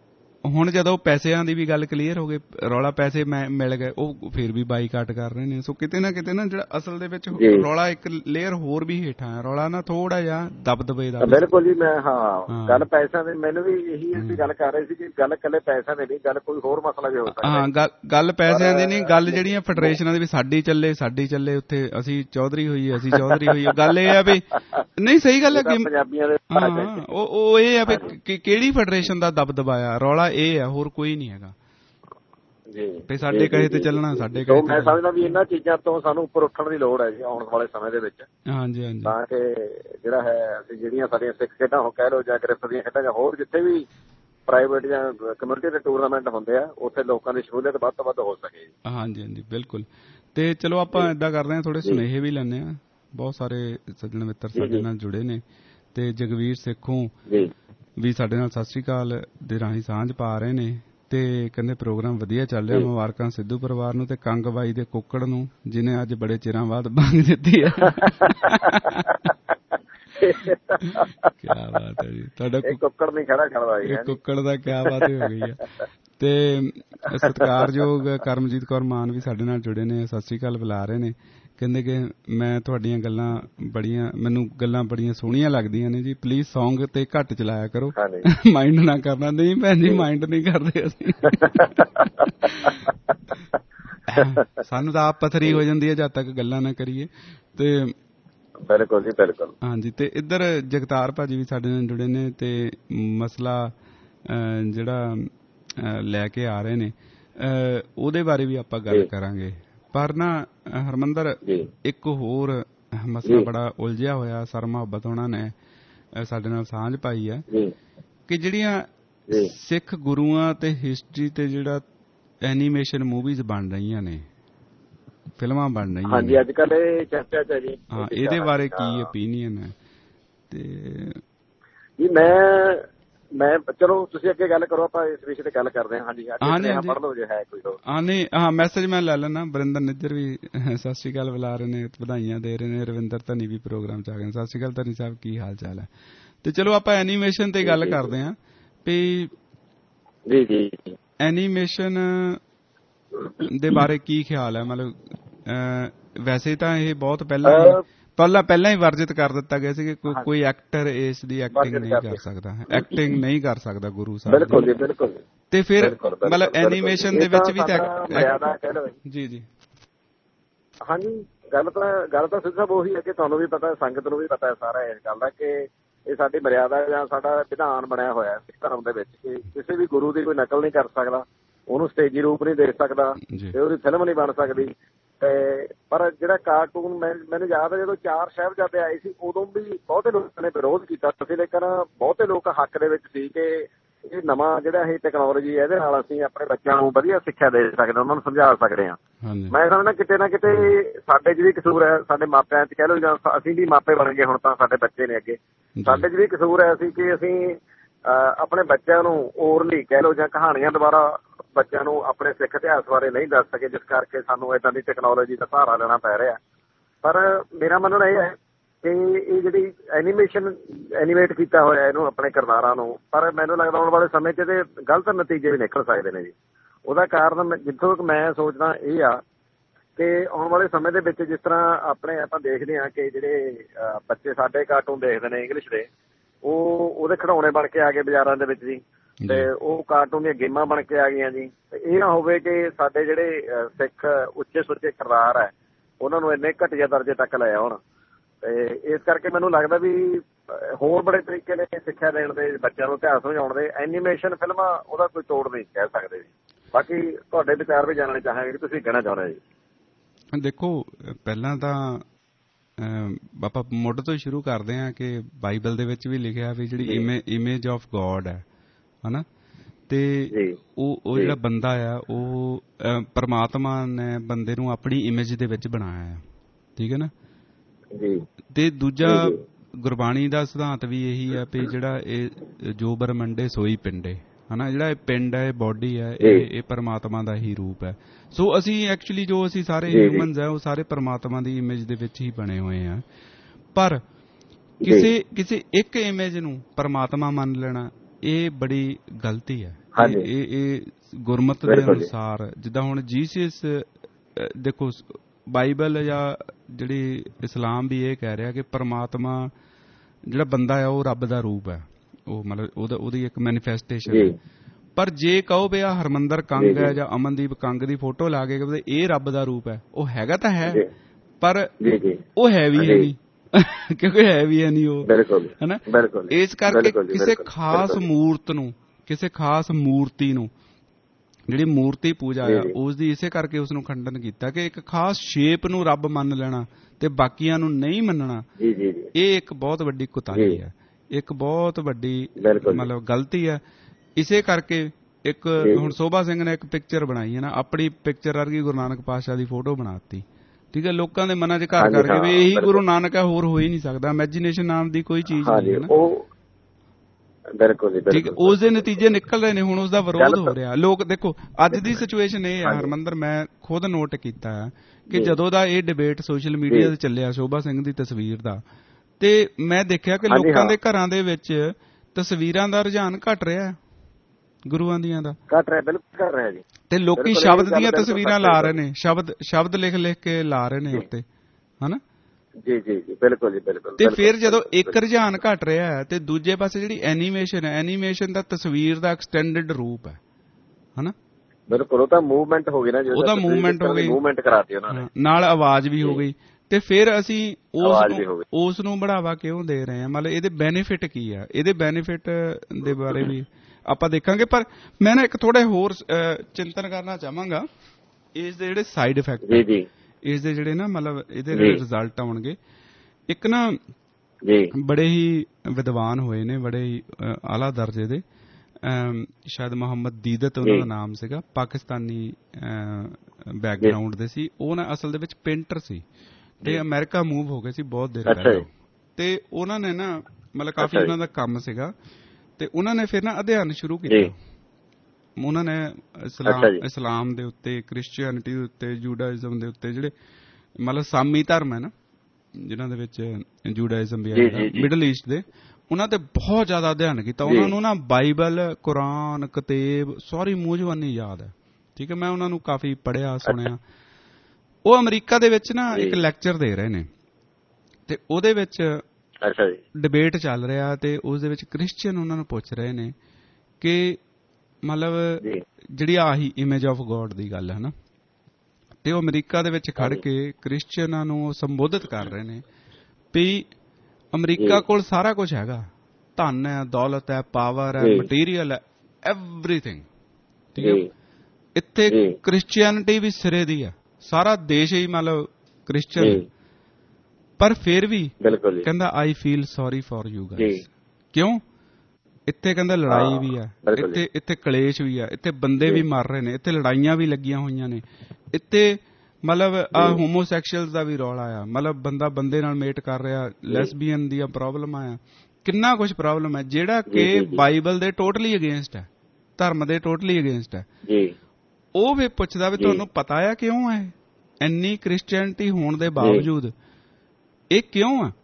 ਹੁਣ ਜਦੋਂ ਪੈਸਿਆਂ ਦੀ ਵੀ ਗੱਲ ਕਲੀਅਰ ਹੋ ਗਈ, ਰੌਲਾ ਪੈਸੇ ਮਿਲ ਗਏ, ਉਹ ਫਿਰ ਵੀ ਬਾਈਕਾਟ ਕਰ ਰਹੇ ਨੇ। ਸੋ ਕਿਤੇ ਨਾ ਕਿਤੇ ਨਾ ਜਿਹੜਾ ਅਸਲ ਦੇ ਵਿੱਚ ਰੌਲਾ ਇੱਕ ਲੇਅਰ ਹੋਰ ਵੀ ਹੇਠਾਂ ਹੈ, ਰੌਲਾ ਨਾ ਥੋੜਾ ਜਿਹਾ ਦਬਦਬੇ ਦਾ। ਬਿਲਕੁਲ ਜੀ, ਮੈਂ ਹਾਂ ਗੱਲ ਪੈਸਿਆਂ ਦੀ, ਮੈਨੂੰ ਵੀ ਇਹੀ ਅਸੀਂ ਗੱਲ ਕਰ ਰਹੇ ਸੀ ਕਿ ਗੱਲ ਇਕੱਲੇ ਪੈਸਿਆਂ ਦੀ ਨਹੀਂ, ਗੱਲ ਕੋਈ ਹੋਰ ਮਸਲਾ ਵੀ ਹੋ ਸਕਦਾ। ਹਾਂ, ਗੱਲ ਪੈਸਿਆਂ ਦੀ ਨਹੀਂ, ਗੱਲ ਜਿਹੜੀਆਂ ਫੈਡਰੇਸ਼ਨਾਂ ਦੀ ਵੀ ਸਾਡੀ ਚੱਲੇ ਸਾਡੀ ਚੱਲੇ, ਉੱਥੇ ਅਸੀਂ ਚੌਧਰੀ ਹੋਈਏ ਅਸੀਂ ਚੌਧਰੀ ਹੋਈਏ। ਗੱਲ ਇਹ ਆ ਵੀ ਨਹੀਂ, ਸਹੀ ਗੱਲ ਹੈ ਕਿ ਪੰਜਾਬੀਆਂ ਦੇ ਉਹ ਇਹ ਆ ਵੀ ਕਿਹੜੀ ਫੈਡਰੇਸ਼ਨ ਦਾ ਦਬਦਬਾ ਆ, ਰੌਲਾ ਇਹ ਆ, ਹੋਰ ਕੋਈ ਨਹੀਂ ਹੈਗਾ ਜੀ। ਸਾਡੇ ਕਹੇ ਤੇ ਚੱਲਣਾ, ਸਾਡੇ ਕਹੇ। ਮੈਂ ਸਮਝਦਾ ਵੀ ਇਹਨਾਂ ਚੀਜ਼ਾਂ ਤੋਂ ਸਾਨੂੰ ਉੱਪਰ ਉੱਠਣ ਦੀ ਲੋੜ ਹੈ ਜੀ ਆਉਣ ਵਾਲੇ ਸਮੇਂ ਦੇ ਵਿੱਚ। ਹਾਂਜੀ ਹਾਂਜੀ, ਤਾਂ ਕਿ ਜਿਹੜਾ ਹੈ ਅਸੀਂ ਜਿਹੜੀਆਂ ਸਾਡੀਆਂ ਸਿੱਖ ਖੇਡਾਂ ਹੋ ਕਹਿ ਲਓ ਜਾਂ ਗ੍ਰਿਫਤ ਦੀਆਂ ਖੇਡਾਂ ਜਾਂ ਹੋਰ ਜਿੱਥੇ ਵੀ ਪ੍ਰਾਈਵੇਟ ਜਾਂ ਕਮਿਊਨਿਟੀ ਦੇ ਟੂਰਨਾਮੈਂਟ ਹੁੰਦੇ ਆ, ਉੱਥੇ ਲੋਕਾਂ ਦੀ ਸ਼ਮੂਲੀਅਤ ਵੱਧ ਤੋਂ ਵੱਧ ਹੋ ਸਕੇ। ਹਾਂਜੀ ਹਾਂਜੀ, ਬਿਲਕੁਲ। ਤੇ ਚਲੋ ਆਪਾਂ ਏਦਾਂ ਕਰਦੇ ਹਾਂ, ਥੋੜੇ ਸੁਨੇਹੇ ਵੀ ਲੈਂਦੇ ਹਾਂ। ਬਹੁਤ ਸਾਰੇ ਸੱਜਣ ਮਿੱਤਰ ਸਾਡੇ ਨਾਲ ਜੁੜੇ ਨੇ, ਤੇ ਜਗਵੀਰ ਸੇਖੋਂ ਵੀ ਸਾਡੇ ਨਾਲ ਸਤਿ ਸ੍ਰੀ ਅਕਾਲ ਦੇ ਰਾਹੀਂ ਸਾਂਝ ਪਾ ਰਹੇ ਨੇ, ਤੇ ਕਹਿੰਦੇ ਪ੍ਰੋਗਰਾਮ ਵਧੀਆ ਚੱਲ ਰਿਹਾ, ਮੁਬਾਰਕਾਂ ਸਿੱਧੂ ਪਰਿਵਾਰ ਨੂੰ ਤੇ ਕੰਗ ਬਾਈ ਦੇ ਕੁੱਕੜ ਨੂੰ, ਜਿਹਨੇ ਅੱਜ ਬੜੇ ਚਿਰਾਂ ਬਾਅਦ ਬੰਗ ਦਿੱਤੀ ਹੈ। ਕਿਆ ਬਾਤ ਹੈ ਜੀ, ਤੁਹਾਡਾ ਕੁੱਕੜ ਨਹੀਂ ਖੜਾ ਕਰਦਾ ਜੀ, ਕੁੱਕੜ ਦਾ ਕਿਆ ਬਾਤ ਹੋ ਗਈ ਹੈ। ਤੇ ਸਤਿਕਾਰਯੋਗ ਕਰਮਜੀਤ ਕੌਰ ਮਾਨ ਵੀ ਸਾਡੇ ਨਾਲ ਜੁੜੇ ਨੇ, ਸਤਿ ਸ੍ਰੀ ਅਕਾਲ ਬੁਲਾ ਰਹੇ ਨੇ। ਕਹਿੰਦੇ ਕਿ ਮੈਂ ਤੁਹਾਡੀਆਂ ਗੱਲਾਂ ਬੜੀਆਂ, ਮੈਨੂੰ ਗੱਲਾਂ ਬੜੀਆਂ ਸੋਹਣੀਆਂ ਲੱਗਦੀਆਂ ਨੇ ਜੀ, ਪਲੀਜ਼ ਸੌਂਗ ਤੇ ਘੱਟ ਚਲਾਇਆ ਕਰੋ, ਮਾਈਂਡ ਨਾ ਕਰਨਾ। ਨਹੀਂ ਭੈਣ ਜੀ, ਮਾਈਂਡ ਨਹੀਂ ਕਰਦੇ ਅਸੀਂ, ਸਾਨੂੰ ਤਾਂ ਆਪ ਪੱਥਰੀ ਹੋ ਜਾਂਦੀ ਹੈ ਜਦ ਤੱਕ ਗੱਲਾਂ ਨਾ ਕਰੀਏ। ਤੇ ਬਿਲਕੁਲ ਜੀ, ਬਿਲਕੁਲ। ਹਾਂਜੀ, ਤੇ ਇੱਧਰ ਜਗਤਾਰ ਭਾਜੀ ਵੀ ਸਾਡੇ ਨਾਲ ਜੁੜੇ ਨੇ, ਤੇ ਮਸਲਾ ਜਿਹੜਾ ਲੈ ਕੇ ਆ ਰਹੇ ਨੇ ਉਹਦੇ ਬਾਰੇ ਵੀ ਆਪਾਂ ਗੱਲ ਕਰਾਂਗੇ। ਪਰ ਨਾ ਹਰਮੰਦਰ, ਇੱਕ ਹੋਰ ਮਸਲਾ ਬੜਾ ਉਲਝਿਆ ਹੋਇਆ, ਸਰ ਮੁਹੱਬਤ ਉਹਨਾਂ ਨੇ ਸਾਡੇ ਨਾਲ ਸਾਂਝ ਪਾਈ ਹੈ ਕਿ ਜਿਹੜੀਆਂ ਸਿੱਖ ਗੁਰੂਆਂ ਤੇ ਹਿਸਟਰੀ ਤੇ ਜਿਹੜਾ ਐਨੀਮੇਸ਼ਨ ਮੂਵੀਜ਼ ਬਣ ਰਹੀਆਂ ਨੇ, ਫਿਲਮਾਂ ਬਣ ਰਹੀਆਂ, ਹਾਂਜੀ, ਅੱਜ ਕੱਲ ਇਹ ਚਰਚਾ ਚ ਜੀ। ਹਾਂ, ਇਹਦੇ ਬਾਰੇ ਕੀ ਓਪੀਨੀਅਨ ਹੈ? ਤੇ ਜੀ ਮੈਂ ਮੈਂ ਚਲੋ ਤੁਸੀਂ ਅੱਗੇ ਗੱਲ ਕਰੋ, ਆਪਾਂ ਇਸ ਵਿਸ਼ੇ ਤੇ ਗੱਲ ਕਰਦੇ ਹਾਂ। ਹਾਂਜੀ ਹਾਂਜੀ, ਪੜ੍ਹ ਲਓ ਜੇ ਹੈ ਕੋਈ ਹੋਰ। ਹਾਂ ਨਹੀਂ, ਹਾਂ ਮੈਸੇਜ ਮੈਂ ਲੈ ਲੈਣਾ। ਬਰਿੰਦਰ ਨਿੱਜਰ ਵੀ ਸਤਿ ਸ਼੍ਰੀ ਅਕਾਲ ਬੁਲਾ ਰਹੇ ਨੇ, ਵਧਾਈਆਂ ਦੇ ਰਹੇ ਨੇ। ਰਵਿੰਦਰ ਧਨੀ ਵੀ ਪ੍ਰੋਗਰਾਮ ਚ ਆ ਗਏ ਨੇ, ਸਤਿ ਸ਼੍ਰੀ ਅਕਾਲ ਧਨੀ ਸਾਹਿਬ, ਕੀ ਹਾਲ ਚਾਲ ਹੈ? ਤੇ ਚਲੋ ਆਪਾਂ ਐਨੀਮੇਸ਼ਨ ਤੇ ਗੱਲ ਕਰਦੇ ਹਾਂ ਵੀ ਜੀ ਜੀ ਐਨੀਮੇਸ਼ਨ ਦੇ ਬਾਰੇ ਕੀ ਖਿਆਲ ਹੈ? ਮਤਲਬ ਵੈਸੇ ਤਾਂ ਇਹ ਬਹੁਤ ਪਹਿਲਾਂ ਪਹਿਲਾਂ ਪਹਿਲਾਂ ਹੀ ਵਰਜਿਤ ਕਰ ਦਿੱਤਾ ਗਿਆ ਸੀ ਕਿ ਕੋਈ ਐਕਟਰ ਇਸ ਦੀ ਐਕਟਿੰਗ ਨਹੀਂ ਕਰ ਸਕਦਾ, ਐਕਟਿੰਗ ਨਹੀਂ ਕਰ ਸਕਦਾ ਗੁਰੂ ਸਾਹਿਬ। ਬਿਲਕੁਲ ਜੀ, ਬਿਲਕੁਲ। ਤੇ ਫਿਰ ਮਤਲਬ ਐਨੀਮੇਸ਼ਨ ਦੇ ਵਿੱਚ ਵੀ ਤਾਂ ਜੀ ਜੀ ਹਾਂਜੀ, ਗੱਲ ਤਾਂ ਗੱਲ ਤਾਂ ਸਿੱਧਾ ਉਹੀ ਹੈ ਕਿ ਤੁਹਾਨੂੰ ਵੀ ਪਤਾ, ਸੰਗਤ ਨੂੰ ਵੀ ਪਤਾ ਹੈ ਸਾਰਾ ਇਸ ਗੱਲ ਦਾ, ਕਿ ਇਹ ਸਾਡੀ ਮਰਿਆਦਾ ਜਾਂ ਸਾਡਾ ਵਿਧਾਨ ਬਣਿਆ ਹੋਇਆ ਸਿੱਖ ਧਰਮ ਦੇ ਵਿੱਚ ਕਿ ਕਿਸੇ ਵੀ ਗੁਰੂ ਦੀ ਕੋਈ ਨਕਲ ਨਹੀਂ ਕਰ ਸਕਦਾ, ਉਹਨੂੰ ਸਟੇਜੀ ਰੂਪ ਨਹੀਂ ਦੇ ਸਕਦਾ, ਤੇ ਉਹਦੀ ਫਿਲਮ ਨਹੀਂ ਬਣ ਸਕਦੀ। ਤੇ ਪਰ ਜਿਹੜਾ ਕਾਰਟੂਨ, ਮੈਂ ਮੈਨੂੰ ਯਾਦ ਹੈ ਜਦੋਂ ਚਾਰ ਸਾਹਿਬਜ਼ਾਦੇ ਆਏ ਸੀ, ਉਦੋਂ ਵੀ ਬਹੁਤੇ ਲੋਕਾਂ ਨੇ ਵਿਰੋਧ ਕੀਤਾ ਸੀ, ਲੇਕਿਨ ਬਹੁਤੇ ਲੋਕ ਹੱਕ ਦੇ ਵਿੱਚ ਸੀ ਕਿ ਇਹ ਨਵਾਂ ਜਿਹੜਾ ਇਹ ਟੈਕਨੋਲੋਜੀ, ਇਹਦੇ ਨਾਲ ਅਸੀਂ ਆਪਣੇ ਬੱਚਿਆਂ ਨੂੰ ਵਧੀਆ ਸਿੱਖਿਆ ਦੇ ਸਕਦੇ, ਉਹਨਾਂ ਨੂੰ ਸਮਝਾ ਸਕਦੇ ਹਾਂ। ਮੈਂ ਸਮਝਦਾ ਕਿਤੇ ਨਾ ਕਿਤੇ ਸਾਡੇ 'ਚ ਵੀ ਕਸੂਰ ਹੈ, ਸਾਡੇ ਮਾਪਿਆਂ 'ਚ ਕਹਿ ਲਓ, ਜਾਂ ਅਸੀਂ ਵੀ ਮਾਪੇ ਬਣ ਗਏ, ਹੁਣ ਤਾਂ ਸਾਡੇ ਬੱਚੇ ਨੇ ਅੱਗੇ, ਸਾਡੇ 'ਚ ਵੀ ਕਸੂਰ ਹੈ ਅਸੀਂ ਕਿ ਅਸੀਂ ਆਪਣੇ ਬੱਚਿਆਂ ਨੂੰ ਓਰਲੀ ਕਹਿ ਲਓ ਜਾਂ ਕਹਾਣੀਆਂ ਦੁਆਰਾ ਬੱਚਿਆਂ ਨੂੰ ਆਪਣੇ ਸਿੱਖ ਇਤਿਹਾਸ ਬਾਰੇ ਨਹੀਂ ਦੱਸ ਸਕੇ, ਜਿਸ ਕਰਕੇ ਸਾਨੂੰ ਏਦਾਂ ਦੀ ਟੈਕਨੋਲੋਜੀ ਦਾ ਸਹਾਰਾ ਲੈਣਾ ਪੈ ਰਿਹਾ। ਪਰ ਮੇਰਾ ਮੰਨਣਾ ਇਹ ਹੈ ਕਿ ਇਹ ਜਿਹੜੀ ਐਨੀਮੇਸ਼ਨ ਐਨੀਮੇਟ ਕੀਤਾ ਹੋਇਆ ਇਹਨੂੰ, ਆਪਣੇ ਕਿਰਦਾਰਾਂ ਨੂੰ, ਪਰ ਮੈਨੂੰ ਲੱਗਦਾ ਆਉਣ ਵਾਲੇ ਸਮੇਂ 'ਚ ਇਹਦੇ ਗਲਤ ਨਤੀਜੇ ਵੀ ਨਿਕਲ ਸਕਦੇ ਨੇ ਜੀ। ਉਹਦਾ ਕਾਰਨ ਜਿੱਥੋਂ ਤੱਕ ਮੈਂ ਸੋਚਦਾ ਇਹ ਆ ਕਿ ਆਉਣ ਵਾਲੇ ਸਮੇਂ ਦੇ ਵਿੱਚ ਜਿਸ ਤਰ੍ਹਾਂ ਆਪਣੇ ਆਪਾਂ ਦੇਖਦੇ ਹਾਂ ਕਿ ਜਿਹੜੇ ਬੱਚੇ ਸਾਡੇ ਕਾਰਟੂਨ ਦੇਖਦੇ ਨੇ ਇੰਗਲਿਸ਼ ਦੇ, ਉਹ ਉਹਦੇ ਖਿਡੌਣੇ ਬਣ ਕੇ ਆ ਗਏ ਬਾਜ਼ਾਰਾਂ ਦੇ ਵਿੱਚ ਜੀ, ਤੇ ਉਹ ਕਾਰਟੂਨ ਦੀਆਂ ਗੇਮਾਂ ਬਣ ਕੇ ਆ ਗਈਆਂ ਜੀ। ਇਹ ਨਾ ਹੋਵੇ ਕਿ ਸਾਡੇ ਜਿਹੜੇ ਸਿੱਖ ਉੱਚੇ ਸੁੱਚੇ ਕਿਰਦਾਰ ਹੈ ਉਹਨਾਂ ਨੂੰ ਇੰਨੇ ਘਟੀਆ ਦਰਜੇ ਤੱਕ ਲੈ ਆਉਣ। ਤੇ ਇਸ ਕਰਕੇ ਮੈਨੂੰ ਲੱਗਦਾ ਵੀ ਹੋਰ ਬੜੇ ਤਰੀਕੇ ਨੇ ਸਿੱਖਿਆ ਦੇਣ ਦੇ, ਬੱਚਿਆਂ ਨੂੰ ਇਤਿਹਾਸ ਸਮਝਾਉਣ ਦੇ। ਐਨੀਮੇਸ਼ਨ ਫਿਲਮਾਂ ਉਹਦਾ ਕੋਈ ਤੋੜ ਨਹੀਂ ਕਹਿ ਸਕਦੇ ਜੀ। ਬਾਕੀ ਤੁਹਾਡੇ ਵਿਚਾਰ ਵੀ ਜਾਣਨੇ ਚਾਹਾਂਗੇ ਕਿ ਤੁਸੀਂ ਕਹਿਣਾ ਚਾਹੁੰਦੇ ਜੀ। ਦੇਖੋ, ਪਹਿਲਾਂ ਤਾਂ ਆਪਾਂ ਮੁੱਢ ਤੋਂ ਹੀ ਸ਼ੁਰੂ ਕਰਦੇ ਹਾਂ ਕਿ ਬਾਈਬਲ ਦੇ ਵਿੱਚ ਵੀ ਲਿਖਿਆ ਵੀ ਜਿਹੜੀ ਇਮੇਜ ਆਫ ਗੋਡ ਹੈ ਹਨਾ, ਤੇ ਉਹ ਉਹ ਜਿਹੜਾ ਬੰਦਾ ਆ ਉਹ ਪਰਮਾਤਮਾ ਨੇ ਬੰਦੇ ਨੂੰ ਆਪਣੀ ਇਮੇਜ ਦੇ ਵਿੱਚ ਬਣਾਇਆ ਹੈ, ਠੀਕ ਹੈ ਨਾ। ਤੇ ਦੂਜਾ ਗੁਰਬਾਣੀ ਦਾ ਸਿਧਾਂਤ ਵੀ ਇਹੀ ਹੈ ਵੀ ਜਿਹੜਾ ਇਹ ਜੋ ਬਰਮੰਡੇ ਸੋਈ ਪਿੰਡੇ ਹਨਾ, ਜਿਹੜਾ ਇਹ ਪਿੰਡ ਹੈ, ਇਹ ਬੋਡੀ ਹੈ, ਇਹ ਇਹ ਪਰਮਾਤਮਾ ਦਾ ਹੀ ਰੂਪ ਹੈ। ਸੋ ਅਸੀਂ ਐਕਚੁਅਲੀ ਜੋ ਅਸੀਂ ਸਾਰੇ ਹਿਊਮਨਸ ਆ ਉਹ ਸਾਰੇ ਪਰਮਾਤਮਾ ਦੀ ਇਮੇਜ ਦੇ ਵਿੱਚ ਹੀ ਬਣੇ ਹੋਏ ਆ। ਪਰ ਕਿਸੇ ਕਿਸੇ ਇੱਕ ਇਮੇਜ ਨੂੰ ਪਰਮਾਤਮਾ ਮੰਨ ਲੈਣਾ ਇਹ ਬੜੀ ਗਲਤੀ ਹੈ, ਇਹ ਗੁਰਮਤ ਦੇ ਅਨੁਸਾਰ, ਜਿੱਦਾਂ ਹੁਣ ਜੀਸਸ ਦੇਖੋ ਬਾਈਬਲ ਜਾਂ ਜਿਹੜੀ ਇਸਲਾਮ ਵੀ ਇਹ ਕਹਿ ਰਿਹਾ ਕਿ ਪਰਮਾਤਮਾ ਜਿਹੜਾ ਬੰਦਾ ਹੈ ਉਹ ਰੱਬ ਦਾ ਰੂਪ ਹੈ, ਉਹ ਮਤਲਬ ਉਹਦਾ ਉਹਦੀ ਇੱਕ ਮੈਨੀਫੈਸਟੇਸ਼ਨ ਹੈ। ਪਰ ਜੇ ਕਹੋ ਵੀ ਆ ਹਰਮੰਦਰ ਕੰਗ ਹੈ ਜਾਂ ਅਮਨਦੀਪ ਕੰਗ ਦੀ ਫੋਟੋ ਲਾ ਕੇ ਕਹਿੰਦੇ ਇਹ ਰੱਬ ਦਾ ਰੂਪ ਹੈ, ਉਹ ਹੈਗਾ ਤਾਂ ਹੈ ਪਰ ਉਹ ਹੈ ਵੀ ਹੈ ਨਹੀਂ, ਕਿਉਂਕਿ ਹੈ ਵੀ ਹੈ ਨਹੀਂ ਉਹ, ਹਨਾ। ਇਸ ਕਰਕੇ ਕਿਸੇ ਖਾਸ ਮੂਰਤ ਨੂੰ, ਕਿਸੇ ਖਾਸ ਮੂਰਤੀ ਨੂੰ, ਜਿਹੜੀ ਮੂਰਤੀ ਪੂਜਾ ਆ ਉਸ ਦੀ ਇਸੇ ਕਰਕੇ ਉਸ ਨੂੰ ਖੰਡਨ ਕੀਤਾ ਕਿ ਇੱਕ ਖਾਸ ਸ਼ੇਪ ਨੂੰ ਰੱਬ ਮੰਨ ਲੈਣਾ ਤੇ ਬਾਕੀਆਂ ਨੂੰ ਨਹੀਂ ਮੰਨਣਾ, ਇਹ ਇੱਕ ਬਹੁਤ ਵੱਡੀ ਕੁਤਾਹੀ ਹੈ, ਇੱਕ ਬਹੁਤ ਵੱਡੀ ਮਤਲਬ ਗਲਤੀ ਹੈ। ਇਸੇ ਕਰਕੇ ਇੱਕ ਹੁਣ ਸੋਭਾ ਸਿੰਘ ਨੇ ਇੱਕ ਪਿਕਚਰ ਬਣਾਈ ਹੈ ਨਾ, ਆਪਣੀ ਪਿਕਚਰ ਵਰਗੀ ਗੁਰੂ ਨਾਨਕ ਪਾਤਸ਼ਾਹ ਦੀ ਫੋਟੋ ਬਣਾਤੀ, ਠੀਕ ਹੈ। ਲੋਕਾਂ ਦੇ ਮਨਾਂ 'ਚ ਘਰ ਕਰਕੇ ਵੀ ਇਹੀ ਗੁਰੂ ਨਾਨਕ ਹੈ, ਹੋਰ ਹੋ ਹੀ ਨਹੀਂ ਸਕਦਾ। ਇਮੈਜੀਨੇਸ਼ਨ ਨਾਮ ਦੀ ਕੋਈ ਚੀਜ਼ ਨਹੀਂ ਹੈ ਨਾ, ਠੀਕ ਹੈ। ਉਸ ਦੇ ਨਤੀਜੇ ਨਿਕਲ ਰਹੇ ਨੇ, ਹੁਣ ਉਸ ਦਾ ਵਿਰੋਧ ਹੋ ਰਿਹਾ। ਲੋਕ ਦੇਖੋ ਅੱਜ ਦੀ ਸਿਚੁਏਸ਼ਨ ਇਹ ਹੈ ਹਰਮੰਦਰ, ਮੈਂ ਖੁਦ ਨੋਟ ਕੀਤਾ ਹੈ ਕਿ ਜਦੋਂ ਦਾ ਇਹ ਡਿਬੇਟ ਸੋਸ਼ਲ ਮੀਡੀਆ ਤੇ ਚੱਲਿਆ ਸੋਭਾ ਸਿੰਘ ਦੀ ਤਸਵੀਰ ਦਾ, ਤੇ ਮੈਂ ਦੇਖਿਆ ਕਿ ਲੋਕਾਂ ਦੇ ਘਰਾਂ ਦੇ ਵਿੱਚ ਤਸਵੀਰਾਂ ਦਾ ਰੁਝਾਨ ਘਟ ਰਿਹਾ, ਗੁਰੂਆਂ ਦੀਆਂ ਦਾ ਘਟ ਰਿਹਾ, ਬਿਲਕੁਲ ਘਟ ਰਿਹਾ ਜੀ। ਤੇ ਲੋਕੀ ਸ਼ਬਦ ਦੀਆਂ ਤਸਵੀਰਾਂ ਲਾ ਰਹੇ ਨੇ, ਸ਼ਬਦ ਸ਼ਬਦ ਲਿਖ ਲਿਖ ਕੇ ਲਾ ਰਹੇ ਨੇ ਉੱਤੇ, ਹਨਾ। ਜੀ ਜੀ ਜੀ ਬਿਲਕੁਲ ਜੀ ਬਿਲਕੁਲ। ਤੇ ਫਿਰ ਜਦੋਂ ਇੱਕ ਰੁਝਾਨ ਘਟ ਰਿਹਾ ਹੈ ਤੇ ਦੂਜੇ ਪਾਸੇ ਜਿਹੜੀ ਐਨੀਮੇਸ਼ਨ ਹੈ, ਐਨੀਮੇਸ਼ਨ ਦਾ ਤਸਵੀਰ ਦਾ ਐਕਸਟੈਂਡਡ ਰੂਪ ਹੈ, ਹਨਾ। ਬਿਲਕੁਲ, ਉਹ ਤਾਂ ਮੂਵਮੈਂਟ ਹੋ ਗਈ ਨਾ, ਉਹਦਾ ਮੂਵਮੈਂਟ ਹੋ ਗਈ, ਮੂਵਮੈਂਟ ਕਰਾਤੀ ਉਹਨਾਂ ਨੇ, ਨਾਲ ਆਵਾਜ਼ ਵੀ ਹੋ ਗਈ। ਤੇ ਫਿਰ ਅਸੀਂ ਉਸ ਉਸ ਨੂੰ ਬੜਾਵਾ ਕਿਉਂ ਦੇ ਰਹੇ ਹਾਂ? ਮਤਲਬ ਇਹਦੇ ਬੈਨੀਫਿਟ ਕੀ ਆ? ਇਹਦੇ ਬੈਨੀਫਿਟ ਦੇ ਬਾਰੇ ਵੀ ਆਪਾਂ ਦੇਖਾਂਗੇ। ਪਰ ਮੈਂ ਨਾ ਇੱਕ ਥੋੜਾ ਹੋਰ ਚਿੰਤਨ ਕਰਨਾ ਚਾਹਾਂਗਾ ਇਸ ਦੇ ਜਿਹੜੇ ਸਾਈਡ ਇਫੈਕਟ ਜੀ ਜੀ ਇਸ ਦੇ ਜਿਹੜੇ ਨਾ ਮਤਲਬ ਇਹਦੇ ਰਿਜ਼ਲਟ ਆਉਣਗੇ। ਇੱਕ ਨਾ ਬੜੇ ਹੀ ਵਿਦਵਾਨ ਹੋਏ ਨੇ, ਬੜੇ ਹੀ ਆਲਾ ਦਰਜੇ ਦੇ, ਸ਼ਾਇਦ ਮੁਹੰਮਦ ਦੀਦਤ ਉਹਨਾਂ ਦਾ ਨਾਮ ਸੀਗਾ, ਪਾਕਿਸਤਾਨੀ ਬੈਕਗਰਾਊਂਡ ਦੇ ਸੀ। ਉਹ ਨਾ ਅਸਲ ਦੇ ਵਿੱਚ ਪੇਂਟਰ ਸੀ ਤੇ ਅਮਰੀਕਾ ਮੂਵ ਹੋ ਗਏ ਸੀ ਬਹੁਤ ਦੇਰ ਪਹਿਲਾਂ। ਤੇ ਉਹਨਾਂ ਨੇ ਨਾ ਮਤਲਬ ਕਾਫੀ ਉਹਨਾਂ ਦਾ ਕੰਮ ਸੀਗਾ ਤੇ ਉਹਨਾਂ ਨੇ ਫਿਰ ਨਾ ਅਧਿਐਨ ਸ਼ੁਰੂ ਕੀਤਾ। ਉਹਨਾਂ ਨੇ ਇਸਲਾਮ ਇਸਲਾਮ ਦੇ ਉੱਤੇ, ਕ੍ਰਿਸਚੀਅਨਿਟੀ ਦੇ ਉੱਤੇ, ਜੂਡਾਇਜ਼ਮ ਦੇ ਉੱਤੇ, ਜਿਹੜੇ ਮਤਲਬ ਸਾਮੀ ਧਰਮ ਹੈ ਨਾ ਜਿਨ੍ਹਾਂ ਦੇ ਵਿੱਚ ਜੂਡਾਇਜ਼ਮ ਵੀ ਆਉਂਦਾ, ਮਿਡਲ ਈਸਟ ਦੇ, ਉਹਨਾਂ ਤੇ ਬਹੁਤ ਜ਼ਿਆਦਾ ਅਧਿਐਨ ਕੀਤਾ। ਉਹਨਾਂ ਨੂੰ ਨਾ ਬਾਈਬਲ, ਕੁਰਾਨ, ਕਿਤਾਬ ਸਾਰੀ ਮੂੰਹ ਜ਼ਬਾਨੀ ਯਾਦ ਹੈ, ਠੀਕ ਹੈ। ਮੈਂ ਉਹਨਾਂ ਨੂੰ ਕਾਫੀ ਪੜ੍ਹਿਆ, ਸੁਣਿਆ। ਉਹ ਅਮਰੀਕਾ ਦੇ ਵਿੱਚ ਨਾ ਇੱਕ ਲੈਕਚਰ ਦੇ ਰਹੇ ਨੇ ਤੇ ਉਹਦੇ ਵਿੱਚ ਡਿਬੇਟ ਚੱਲ ਰਿਹਾ ਤੇ ਉਸ ਦੇ ਵਿੱਚ ਕ੍ਰਿਸਚੀਅਨ ਉਹਨਾਂ ਨੂੰ ਪੁੱਛ ਰਹੇ ਨੇ ਕਿ ਮਤਲਬ ਜਿਹੜੀ ਆਹੀ ਇਮੇਜ ਆਫ ਗੋਡ ਦੀ ਗੱਲ ਹੈ ਨਾ, ਤੇ ਉਹ ਅਮਰੀਕਾ ਦੇ ਵਿੱਚ ਖੜ ਕੇ ਕ੍ਰਿਸਚੀਅਨਾਂ ਨੂੰ ਸੰਬੋਧਿਤ ਕਰ ਰਹੇ ਨੇ ਵੀ ਅਮਰੀਕਾ ਕੋਲ ਸਾਰਾ ਕੁਝ ਹੈਗਾ, ਧਨ ਹੈ, ਦੌਲਤ ਹੈ, ਪਾਵਰ ਹੈ, ਮਟੀਰੀਅਲ ਹੈ, ਐਵਰੀਥਿੰਗ, ਠੀਕ ਹੈ। ਇੱਥੇ ਕ੍ਰਿਸਚੀਅਨਿਟੀ ਵੀ ਸਿਰੇ ਦੀ ਹੈ, ਸਾਰਾ ਦੇਸ਼ ਹੀ ਮਤਲਬ ਕ੍ਰਿਸਚੀਅਨ, ਪਰ ਫਿਰ ਵੀ ਕਹਿੰਦਾ I feel sorry for you guys. ਕਿਉਂ? ਇੱਥੇ ਕਹਿੰਦਾ ਲੜਾਈ ਵੀ ਹੈ, ਇੱਥੇ ਇੱਥੇ ਕਲੇਸ਼ ਵੀ ਹੈ, ਇੱਥੇ ਬੰਦੇ ਵੀ ਮਰ ਰਹੇ ਨੇ, ਇੱਥੇ ਲੜਾਈਆਂ ਵੀ ਲੱਗੀਆਂ ਹੋਈਆਂ ਨੇ, ਇੱਥੇ ਮਤਲਬ ਆ ਹੋਮੋਸੈਕਸ਼ੂਅਲਸ ਦਾ ਵੀ ਰੌਲਾ ਆ, ਮਤਲਬ ਬੰਦਾ ਬੰਦੇ ਨਾਲ ਮੇਟ ਕਰ ਰਿਹਾ, ਲੈਸਬੀਅਨ ਦੀਆਂ ਪ੍ਰੋਬਲਮ ਆ, ਕਿੰਨਾ ਕੁਝ ਪ੍ਰੋਬਲਮ ਹੈ ਜਿਹੜਾ ਕਿ ਬਾਈਬਲ ਦੇ ਟੋਟਲੀ ਅਗੇਂਸਟ ਹੈ, ਧਰਮ ਦੇ ਟੋਟਲੀ ਅਗੇਂਸਟ ਹੈ। ਉਹ ਵੀ ਪੁੱਛਦਾ ਵੀ ਤੁਹਾਨੂੰ ਪਤਾ ਆ ਕਿਉਂ ਹੈ ਇੰਨੀ ਕ੍ਰਿਸਚੀਅਨਿਟੀ ਹੋਣ ਦੇ ਬਾਵਜੂਦ, ਇਹ ਕਿਉਂ ਆ?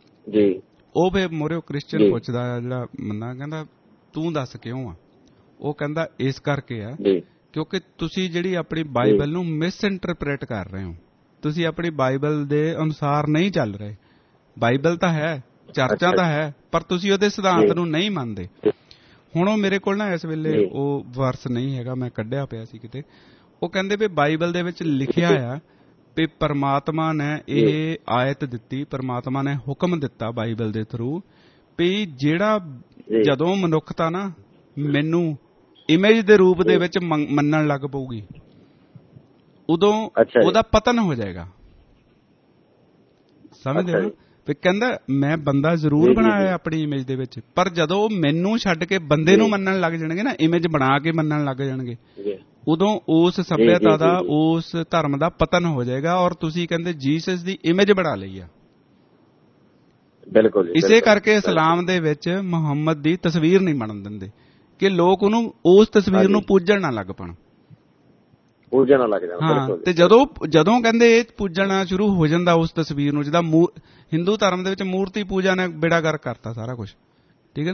ਉਹ ਵੀ ਮੋਰੇ ਕ੍ਰਿਸਚੀਅਨ ਪੁੱਛਦਾ ਆ ਜਿਹੜਾ ਮੰਨਾ, ਕਹਿੰਦਾ ਤੂੰ ਦੱਸ ਕਿਉਂ ਆ? ਉਹ ਕਹਿੰਦਾ ਇਸ ਕਰਕੇ ਆ ਕਿਉਂਕਿ ਤੁਸੀਂ ਜਿਹੜੀ ਆਪਣੀ ਬਾਈਬਲ ਨੂੰ ਮਿਸ ਇੰਟਰਪ੍ਰੇਟ ਕਰ ਰਹੇ ਹੋ, ਤੁਸੀਂ ਆਪਣੀ ਬਾਈਬਲ ਦੇ ਅਨੁਸਾਰ ਨਹੀਂ ਚੱਲ ਰਹੇ। ਬਾਈਬਲ ਤਾਂ ਹੈ, ਚਰਚਾ ਤਾਂ ਹੈ, ਪਰ ਤੁਸੀਂ ਉਹਦੇ ਸਿਧਾਂਤ ਨੂੰ ਨਹੀਂ ਮੰਨਦੇ। ਹੁਣ ਉਹ ਮੇਰੇ ਕੋਲ ਨਾ ਇਸ ਵੇਲੇ ਉਹ ਵਰਸ ਨਹੀਂ ਹੈਗਾ, ਮੈਂ ਕੱਢਿਆ ਪਿਆ ਸੀ ਕਿਤੇ। ਉਹ ਕਹਿੰਦੇ ਵੀ ਬਾਈਬਲ ਦੇ ਵਿੱਚ ਲਿਖਿਆ ਆ ਵੀ ਪਰਮਾਤਮਾ ਨੇ ਇਹ ਆਇਤ ਦਿੱਤੀ, ਪਰਮਾਤਮਾ ਨੇ ਹੁਕਮ ਦਿੱਤਾ ਬਾਈਬਲ ਦੇ ਥਰੂ ਵੀ ਜਿਹੜਾ ਜਦੋਂ ਮਨੁੱਖਤਾ ਨਾ ਮੈਨੂੰ ਇਮੇਜ ਦੇ ਰੂਪ ਦੇ ਵਿੱਚ ਮੰਨਣ ਲੱਗ ਪਊਗੀ ਉਦੋਂ ਉਹਦਾ ਪਤਨ ਹੋ ਜਾਏਗਾ। ਸਮਝਦੇ ਹੋ? ਵੀ ਕਹਿੰਦਾ ਮੈਂ ਬੰਦਾ ਜ਼ਰੂਰ ਬਣਾਇਆ ਆਪਣੀ ਇਮੇਜ ਦੇ ਵਿੱਚ, ਪਰ ਜਦੋਂ ਮੈਨੂੰ ਛੱਡ ਕੇ ਬੰਦੇ ਨੂੰ ਮੰਨਣ ਲੱਗ ਜਾਣਗੇ ਨਾ, ਇਮੇਜ ਬਣਾ ਕੇ ਮੰਨਣ ਲੱਗ ਜਾਣਗੇ, ਉਦੋਂ ਉਸ ਸੱਭਿਅਤਾ ਦਾ, ਉਸ ਧਰਮ ਦਾ ਪਤਨ ਹੋ ਜਾਏਗਾ। ਔਰ ਤੁਸੀਂ ਕਹਿੰਦੇ ਜੀਸਸ ਦੀ ਇਮੇਜ ਬਣਾ ਲਈ ਆ। ਬਿਲਕੁਲ। ਇਸੇ ਕਰਕੇ ਇਸਲਾਮ ਦੇ ਵਿੱਚ ਮੁਹੰਮਦ ਦੀ ਤਸਵੀਰ ਨਹੀਂ ਬਣਨ ਦਿੰਦੇ ਕਿ ਲੋਕ ਉਹਨੂੰ, ਉਸ ਤਸਵੀਰ ਨੂੰ ਪੂਜਣ ਨਾ ਲੱਗ ਪਣ, ਪੂਜਣ ਨਾ ਲੱਗ ਜਾਣ। ਹਾਂ, ਤੇ ਜਦੋਂ ਜਦੋਂ ਕਹਿੰਦੇ ਇਹ ਪੂਜਣਾ ਸ਼ੁਰੂ ਹੋ ਜਾਂਦਾ ਉਸ ਤਸਵੀਰ ਨੂੰ, ਜਿੱਦਾਂ ਹਿੰਦੂ ਧਰਮ ਦੇ ਵਿੱਚ ਮੂਰਤੀ ਪੂਜਾ ਨੇ ਬੇੜਾ ਗਰਕ ਕਰਤਾ ਸਾਰਾ ਕੁਝ, ਠੀਕ ਹੈ ਨਾ।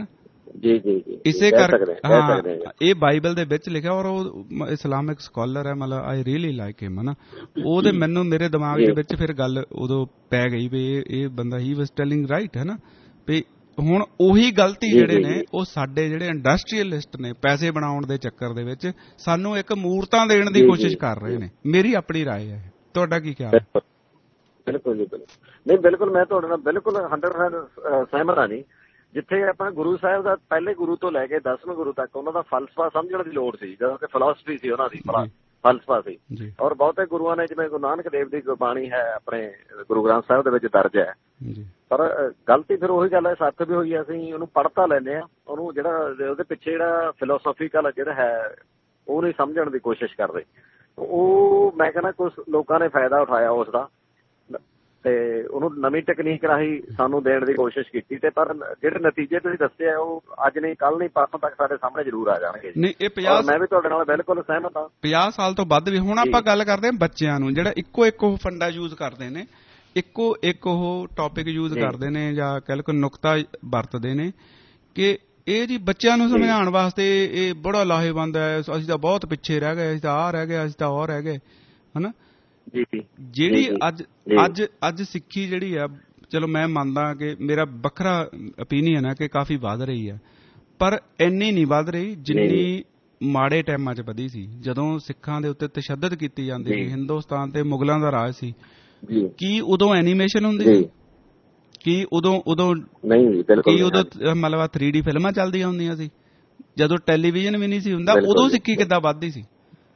ਜੀ ਜੀ ਜੀ ਇਸੇ ਕਰਕੇ ਹਾਂ ਇਹ ਬਾਈਬਲ ਦੇ ਵਿੱਚ ਲਿਖਿਆ, ਔਰ ਉਹ ਇਸਲਾਮਿਕ ਸਕਾਲਰ ਹੈ, ਮਤਲਬ ਆਈ ਰੀਅਲੀ ਲਾਈਕ ਹਿਮ, ਹਨਾ। ਉਹਦੇ ਮੈਨੂੰ ਮੇਰੇ ਦਿਮਾਗ ਦੇ ਵਿੱਚ ਫਿਰ ਗੱਲ ਉਦੋਂ ਪੈ ਗਈ ਵੀ ਇਹ ਬੰਦਾ ਹੀ ਵਾਸ ਟੈਲਿੰਗ ਰਾਈਟ, ਹੈ ਨਾ। ਵੀ ਹੁਣ ਉਹੀ ਗਲਤੀ ਜਿਹੜੇ ਨੇ ਉਹ ਸਾਡੇ ਜਿਹੜੇ ਇੰਡਸਟਰੀਅਲਿਸਟ ਨੇ ਪੈਸੇ ਬਣਾਉਣ ਦੇ ਚੱਕਰ ਦੇ ਵਿੱਚ ਸਾਨੂੰ ਇੱਕ ਮੂਰਤਾਂ ਦੇਣ ਦੀ ਕੋਸ਼ਿਸ਼ ਕਰ ਰਹੇ ਨੇ। ਮੇਰੀ ਆਪਣੀ ਰਾਏ ਹੈ, ਤੁਹਾਡਾ ਕੀ ਖਿਆਲ ਹੈ? ਬਿਲਕੁਲ ਜੀ, ਬਿਲਕੁਲ ਨਹੀਂ, ਬਿਲਕੁਲ ਮੈਂ ਤੁਹਾਡੇ ਨਾਲ ਬਿਲਕੁਲ ਹੰਡਰਡ ਪਰਸੈਂਟ ਸਹਿਮਤ ਹਾਂ ਜੀ। ਜਿੱਥੇ ਆਪਾਂ ਗੁਰੂ ਸਾਹਿਬ ਦਾ ਪਹਿਲੇ ਗੁਰੂ ਤੋਂ ਲੈ ਕੇ ਦਸਵੇਂ ਗੁਰੂ ਤੱਕ ਉਹਨਾਂ ਦਾ ਫਲਸਫਾ ਸਮਝਣ ਦੀ ਲੋੜ ਸੀ, ਜਦੋਂ ਕਿ ਫਿਲਾਸਫੀ ਸੀ ਉਹਨਾਂ ਦੀ, ਫਲਸਫਾ ਸੀ। ਔਰ ਬਹੁਤੇ ਗੁਰੂਆਂ ਨੇ, ਜਿਵੇਂ ਗੁਰੂ ਨਾਨਕ ਦੇਵ ਦੀ ਗੁਰਬਾਣੀ ਹੈ ਆਪਣੇ ਗੁਰੂ ਗ੍ਰੰਥ ਸਾਹਿਬ ਦੇ ਵਿੱਚ ਦਰਜ ਹੈ, ਪਰ ਗਲਤੀ ਫਿਰ ਉਹੀ ਗੱਲ ਹੈ, ਸੱਚ ਵੀ ਹੋਈ, ਅਸੀਂ ਉਹਨੂੰ ਪੜ੍ਹ ਤਾਂ ਲੈਂਦੇ ਹਾਂ, ਉਹਨੂੰ ਜਿਹੜਾ ਉਹਦੇ ਪਿੱਛੇ ਜਿਹੜਾ ਫਿਲੋਸਫੀਕਲ ਜਿਹੜਾ ਹੈ ਉਹ ਨਹੀਂ ਸਮਝਣ ਦੀ ਕੋਸ਼ਿਸ਼ ਕਰਦੇ। ਉਹ ਮੈਂ ਕਹਿੰਦਾ ਕੁਛ ਲੋਕਾਂ ਨੇ ਫਾਇਦਾ ਉਠਾਇਆ ਉਸ ਦਾ, ਤੇ ਉਹਨੂੰ ਨਵੀਂ ਟੈਕਨੀਕ ਰਾਹੀਂ ਸਾਨੂੰ ਦੇਣ ਦੀ ਕੋਸ਼ਿਸ਼ ਕੀਤੀ, ਤੇ ਪਰ ਜਿਹੜੇ ਨਤੀਜੇ ਤੁਸੀਂ ਦੱਸੇ ਆ ਉਹ ਅੱਜ ਨਹੀਂ ਕੱਲ ਨਹੀਂ ਪਰਸੋਂ ਤੱਕ ਸਾਡੇ ਸਾਹਮਣੇ ਜ਼ਰੂਰ ਆ ਜਾਣਗੇ। ਨਹੀਂ, ਇਹ ਪੰਜਾਹ ਮੈਂ ਵੀ ਤੁਹਾਡੇ ਨਾਲ ਬਿਲਕੁਲ ਸਹਿਮਤ ਹਾਂ। ਪੰਜਾਹ ਸਾਲ ਤੋਂ ਵੱਧ ਵੀ। ਹੁਣ ਆਪਾਂ ਗੱਲ ਕਰਦੇ ਹਾਂ ਬੱਚਿਆਂ ਨੂੰ, ਜਿਹੜਾ ਇੱਕੋ ਇੱਕ ਉਹ ਫੰਡਾ ਯੂਜ਼ ਕਰਦੇ ਨੇ, ਇੱਕੋ ਇੱਕ ਉਹ ਟੌਪਿਕ ਯੂਜ਼ ਕਰਦੇ ਨੇ, ਜਾਂ ਕਹਿ ਲਓ ਨੁਕਤਾ ਵਰਤਦੇ ਨੇ ਕਿ ਇਹ ਜੀ ਬੱਚਿਆਂ ਨੂੰ ਸਮਝਾਉਣ ਵਾਸਤੇ ਇਹ ਬੜਾ ਲਾਹੇਵੰਦ ਹੈ, ਅਸੀਂ ਤਾਂ ਬਹੁਤ ਪਿੱਛੇ ਰਹਿ ਗਏ, ਅਸੀਂ ਤਾਂ ਆਹ ਰਹਿ ਗਏ, ਅਸੀਂ ਤਾਂ ਉਹ ਰਹਿ ਗਏ, ਹਨਾ। ਜਿਹੜੀ ਅੱਜ ਅੱਜ ਅੱਜ ਸਿੱਖੀ ਜਿਹੜੀ ਆ, ਚਲੋ ਮੈਂ ਮੰਨਦਾ ਕਿ ਮੇਰਾ ਵੱਖਰਾ ਓਪੀਨੀਅਨ ਹੈ ਕਿ ਕਾਫੀ ਵੱਧ ਰਹੀ ਹੈ, ਪਰ ਇੰਨੀ ਨਹੀਂ ਵੱਧ ਰਹੀ ਜਿੰਨੀ ਮਾੜੇ ਟਾਈਮਾਂ 'ਚ ਵਧੀ ਸੀ, ਜਦੋਂ ਸਿੱਖਾਂ ਦੇ ਉੱਤੇ ਤਸ਼ੱਦਦ ਕੀਤੀ ਜਾਂਦੀ ਸੀ। ਹਿੰਦੁਸਤਾਨ ਤੇ ਮੁਗਲਾਂ ਦਾ ਰਾਜ ਸੀ। ਕੀ ਉਦੋਂ ਐਨੀਮੇਸ਼ਨ ਹੁੰਦੀ ਸੀ? ਕੀ ਉਦੋਂ ਉਦੋਂ ਕੀ ਉਦੋਂ ਮਤਲਬ ਥ੍ਰੀ ਡੀ ਫਿਲਮਾਂ ਚੱਲਦੀਆਂ ਹੁੰਦੀਆਂ ਸੀ? ਜਦੋਂ ਟੈਲੀਵਿਜ਼ਨ ਵੀ ਨਹੀਂ ਸੀ ਹੁੰਦਾ, ਉਦੋਂ ਸਿੱਖੀ ਕਿੱਦਾਂ ਵੱਧਦੀ ਸੀ?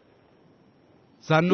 ਸਾਨੂੰ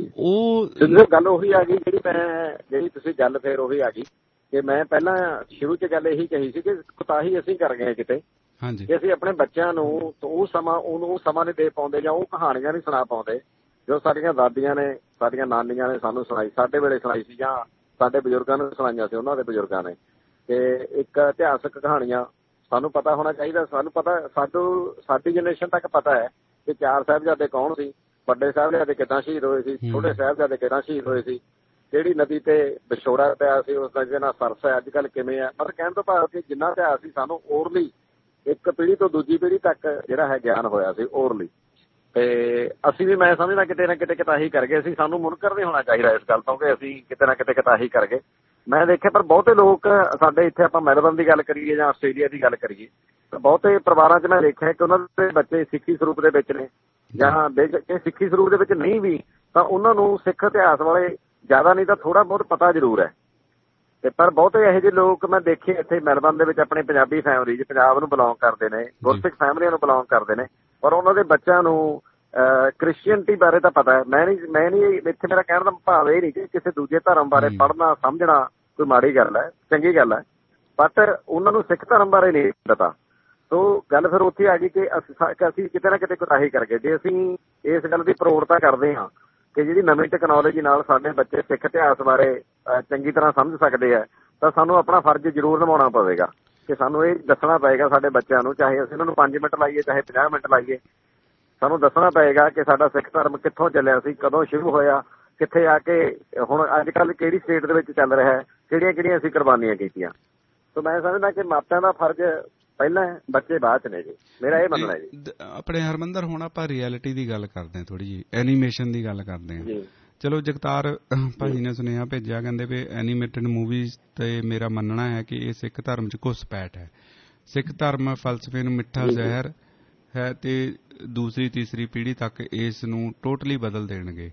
ਉਹ ਗੱਲ ਉਹੀ ਆ ਗਈ ਜਿਹੜੀ ਮੈਂ ਜਿਹੜੀ ਤੁਸੀਂ ਗੱਲ ਫੇਰ ਉਹੀ ਆ ਗਈ ਕਿ ਮੈਂ ਪਹਿਲਾਂ ਸ਼ੁਰੂ 'ਚ ਗੱਲ ਇਹੀ ਕਹੀ ਸੀ ਕਿ ਕੁਤਾਹੀ ਅਸੀਂ ਕਰ ਗਏ ਕਿਤੇ, ਕਿ ਅਸੀਂ ਆਪਣੇ ਬੱਚਿਆਂ ਨੂੰ ਉਹ ਸਮਾਂ ਉਹਨੂੰ ਸਮਾਂ ਨਹੀਂ ਦੇ ਪਾਉਂਦੇ, ਜਾਂ ਉਹ ਕਹਾਣੀਆਂ ਨਹੀਂ ਸੁਣਾ ਪਾਉਂਦੇ ਜੋ ਸਾਡੀਆਂ ਦਾਦੀਆਂ ਨੇ, ਸਾਡੀਆਂ ਨਾਨੀਆਂ ਨੇ ਸਾਨੂੰ ਸੁਣਾਈ, ਸਾਡੇ ਵੇਲੇ ਸੁਣਾਈ ਸੀ, ਜਾਂ ਸਾਡੇ ਬਜ਼ੁਰਗਾਂ ਨੂੰ ਸੁਣਾਈਆਂ ਸੀ ਉਹਨਾਂ ਦੇ ਬਜ਼ੁਰਗਾਂ ਨੇ। ਤੇ ਇੱਕ ਇਤਿਹਾਸਕ ਕਹਾਣੀਆਂ ਸਾਨੂੰ ਪਤਾ ਹੋਣਾ ਚਾਹੀਦਾ। ਸਾਨੂੰ ਪਤਾ, ਸਾਨੂੰ ਸਾਡੀ ਜਨਰੇਸ਼ਨ ਤੱਕ ਪਤਾ ਹੈ ਕਿ ਚਾਰ ਸਾਹਿਬਜ਼ਾਦੇ ਕੌਣ ਸੀ, ਵੱਡੇ ਸਾਹਿਬਜ਼ਾਦੇ ਕਿੱਦਾਂ ਸ਼ਹੀਦ ਹੋਏ ਸੀ, ਛੋਟੇ ਸਾਹਿਬਜ਼ਾਦੇ ਕਿੱਦਾਂ ਸ਼ਹੀਦ ਹੋਏ ਸੀ, ਕਿਹੜੀ ਨਦੀ ਤੇ ਵਿਛੋੜਾ ਪਿਆ ਸੀ, ਉਸ ਨਦੀ ਨਾਲ ਸਰਸ ਹੈ ਅੱਜ ਕੱਲ੍ਹ ਕਿਵੇਂ ਹੈ। ਮਤਲਬ ਕਹਿਣ ਤੋਂ ਭਾਵ ਕਿ ਜਿੰਨਾ ਇਤਿਹਾਸ ਸੀ ਸਾਨੂੰ ਓਰਲੀ ਇੱਕ ਪੀੜ੍ਹੀ ਤੋਂ ਦੂਜੀ ਪੀੜ੍ਹੀ ਤੱਕ ਜਿਹੜਾ ਹੈ ਗਿਆਨ ਹੋਇਆ ਸੀ ਓਰਲੀ। ਤੇ ਅਸੀਂ ਵੀ ਮੈਂ ਸਮਝਦਾ ਕਿਤੇ ਨਾ ਕਿਤੇ ਕਿਤਾਹੀ ਕਰ ਗਏ ਸੀ। ਸਾਨੂੰ ਮੁਨਕਰ ਨਹੀਂ ਹੋਣਾ ਚਾਹੀਦਾ ਇਸ ਗੱਲ ਤੋਂ ਕਿ ਅਸੀਂ ਕਿਤੇ ਨਾ ਕਿਤੇ ਕਿਤਾਹੀ ਕਰ ਗਏ। ਮੈਂ ਦੇਖਿਆ ਪਰ ਬਹੁਤੇ ਲੋਕ ਸਾਡੇ ਇੱਥੇ, ਆਪਾਂ ਮੈਲਬਰਨ ਦੀ ਗੱਲ ਕਰੀਏ ਜਾਂ ਆਸਟ੍ਰੇਲੀਆ ਦੀ ਗੱਲ ਕਰੀਏ, ਤਾਂ ਬਹੁਤੇ ਪਰਿਵਾਰਾਂ 'ਚ ਮੈਂ ਦੇਖਿਆ ਕਿ ਉਹਨਾਂ ਦੇ ਬੱਚੇ ਸਿੱਖੀ ਸਰੂਪ ਦੇ ਵਿੱਚ ਨੇ, ਜਾਂ ਜੇ ਸਿੱਖੀ ਸਰੂਪ ਦੇ ਵਿੱਚ ਨਹੀਂ ਵੀ ਤਾਂ ਉਹਨਾਂ ਨੂੰ ਸਿੱਖ ਇਤਿਹਾਸ ਵਾਲੇ ਜ਼ਿਆਦਾ ਨਹੀਂ ਤਾਂ ਥੋੜ੍ਹਾ ਬਹੁਤ ਪਤਾ ਜ਼ਰੂਰ ਹੈ। ਤੇ ਪਰ ਬਹੁਤੇ ਇਹੋ ਜਿਹੇ ਲੋਕ ਮੈਂ ਦੇਖੇ ਇੱਥੇ ਮੈਲਬਰਨ ਦੇ ਵਿੱਚ, ਆਪਣੇ ਪੰਜਾਬੀ ਫੈਮਿਲੀ 'ਚ ਪੰਜਾਬ ਨੂੰ ਬਿਲੋਂਗ ਕਰਦੇ ਨੇ, ਗੁਰਸਿੱਖ ਫੈਮਲੀਆਂ ਨੂੰ ਬਿਲੋਂਗ ਕਰਦੇ ਨੇ, ਪਰ ਉਹਨਾਂ ਦੇ ਬੱਚਿਆਂ ਨੂੰ ਕ੍ਰਿਸਚੀਅਨਟੀ ਬਾਰੇ ਤਾਂ ਪਤਾ ਹੈ। ਮੈਂ ਨਹੀਂ ਮੈਂ ਨਹੀਂ ਇੱਥੇ ਮੇਰਾ ਕਹਿਣ ਦਾ ਭਾਵ ਇਹ ਨਹੀਂ ਕਿ ਕਿਸੇ ਦੂਜੇ ਧਰਮ ਬਾਰੇ ਪੜ੍ਹਨਾ ਸਮਝਣਾ ਕੋਈ ਮਾੜੀ ਗੱਲ ਹੈ, ਚੰਗੀ ਗੱਲ ਹੈ, ਬਟ ਉਹਨਾਂ ਨੂੰ ਸਿੱਖ ਧਰਮ ਬਾਰੇ ਨਹੀਂ ਪਤਾ। ਸੋ ਗੱਲ ਫਿਰ ਉੱਥੇ ਆ ਗਈ ਕਿ ਅਸੀਂ ਕਿਤੇ ਨਾ ਕਿਤੇ ਕੁਤਾਹੀ ਕਰ ਗਏ। ਜੇ ਅਸੀਂ ਇਸ ਗੱਲ ਦੀ ਪ੍ਰੋੜਤਾ ਕਰਦੇ ਹਾਂ ਕਿ ਜਿਹੜੀ ਨਵੀਂ ਟੈਕਨੋਲੋਜੀ ਨਾਲ ਸਾਡੇ ਬੱਚੇ ਸਿੱਖ ਇਤਿਹਾਸ ਬਾਰੇ ਚੰਗੀ ਤਰ੍ਹਾਂ ਸਮਝ ਸਕਦੇ ਆ, ਤਾਂ ਸਾਨੂੰ ਆਪਣਾ ਫਰਜ਼ ਜ਼ਰੂਰ ਨਿਭਾਉਣਾ ਪਵੇਗਾ ਕਿ ਸਾਨੂੰ ਇਹ ਦੱਸਣਾ ਪਏਗਾ ਸਾਡੇ ਬੱਚਿਆਂ ਨੂੰ, ਚਾਹੇ ਅਸੀਂ ਉਹਨਾਂ ਨੂੰ ਪੰਜ ਮਿੰਟ ਲਾਈਏ ਚਾਹੇ ਪੰਜਾਹ ਮਿੰਟ ਲਾਈਏ, ਸਾਨੂੰ ਦੱਸਣਾ ਪਏਗਾ ਕਿ ਸਾਡਾ ਸਿੱਖ ਧਰਮ ਕਿੱਥੋਂ ਚੱਲਿਆ ਸੀ, ਕਦੋਂ ਸ਼ੁਰੂ ਹੋਇਆ, ਕਿੱਥੇ ਆ ਕੇ ਹੁਣ ਅੱਜ ਕੱਲ੍ਹ ਕਿਹੜੀ ਸਟੇਟ ਦੇ ਵਿੱਚ ਚੱਲ ਰਿਹਾ ਹੈ, ਕਿਹੜੀਆਂ ਕਿਹੜੀਆਂ ਅਸੀਂ ਕੁਰਬਾਨੀਆਂ ਕੀਤੀਆਂ। ਸੋ ਮੈਂ ਸਮਝਦਾ ਕਿ ਮਾਪਿਆਂ ਦਾ ਫਰਜ਼ ਪਹਿਲਾਂ ਬੱਚੇ ਬਾਅਦ 'ਚ ਨੇ ਜੀ, ਮੇਰਾ ਇਹ ਮੰਨਣਾ ਜੀ। ਆਪਣੇ ਹਰਮੰਦਰ, ਹੁਣ ਆਪਾਂ ਰਿਐਲਿਟੀ ਦੀ ਗੱਲ ਕਰਦੇ ਹਾਂ, ਥੋੜ੍ਹੀ ਜਿਹੀ ਐਨੀਮੇਸ਼ਨ ਦੀ ਗੱਲ ਕਰਦੇ ਹਾਂ। ਚਲੋ ਜਗਤਾਰ ਭਾਜੀ ਨੇ ਸੁਨੇਹਾ ਭੇਜਿਆ, ਕਹਿੰਦੇ ਵੀ ਐਨੀਮੇਟਡ ਮੂਵੀਜ਼ ਤੇ ਮੇਰਾ ਮੰਨਣਾ ਹੈ ਕਿ ਇਹ ਸਿੱਖ ਧਰਮ 'ਚ ਘੁਸਪੈਠ ਹੈ। ਸਿੱਖ ਧਰਮ ਫਲਸਫੇ ਨੂੰ ਮਿੱਠਾ ਜ਼ਹਿਰ ਹੈ ਤੇ ਦੂਸਰੀ ਤੀਸਰੀ ਪੀੜ੍ਹੀ ਤੱਕ ਇਸ ਨੂੰ ਟੋਟਲੀ ਬਦਲ ਦੇਣਗੇ।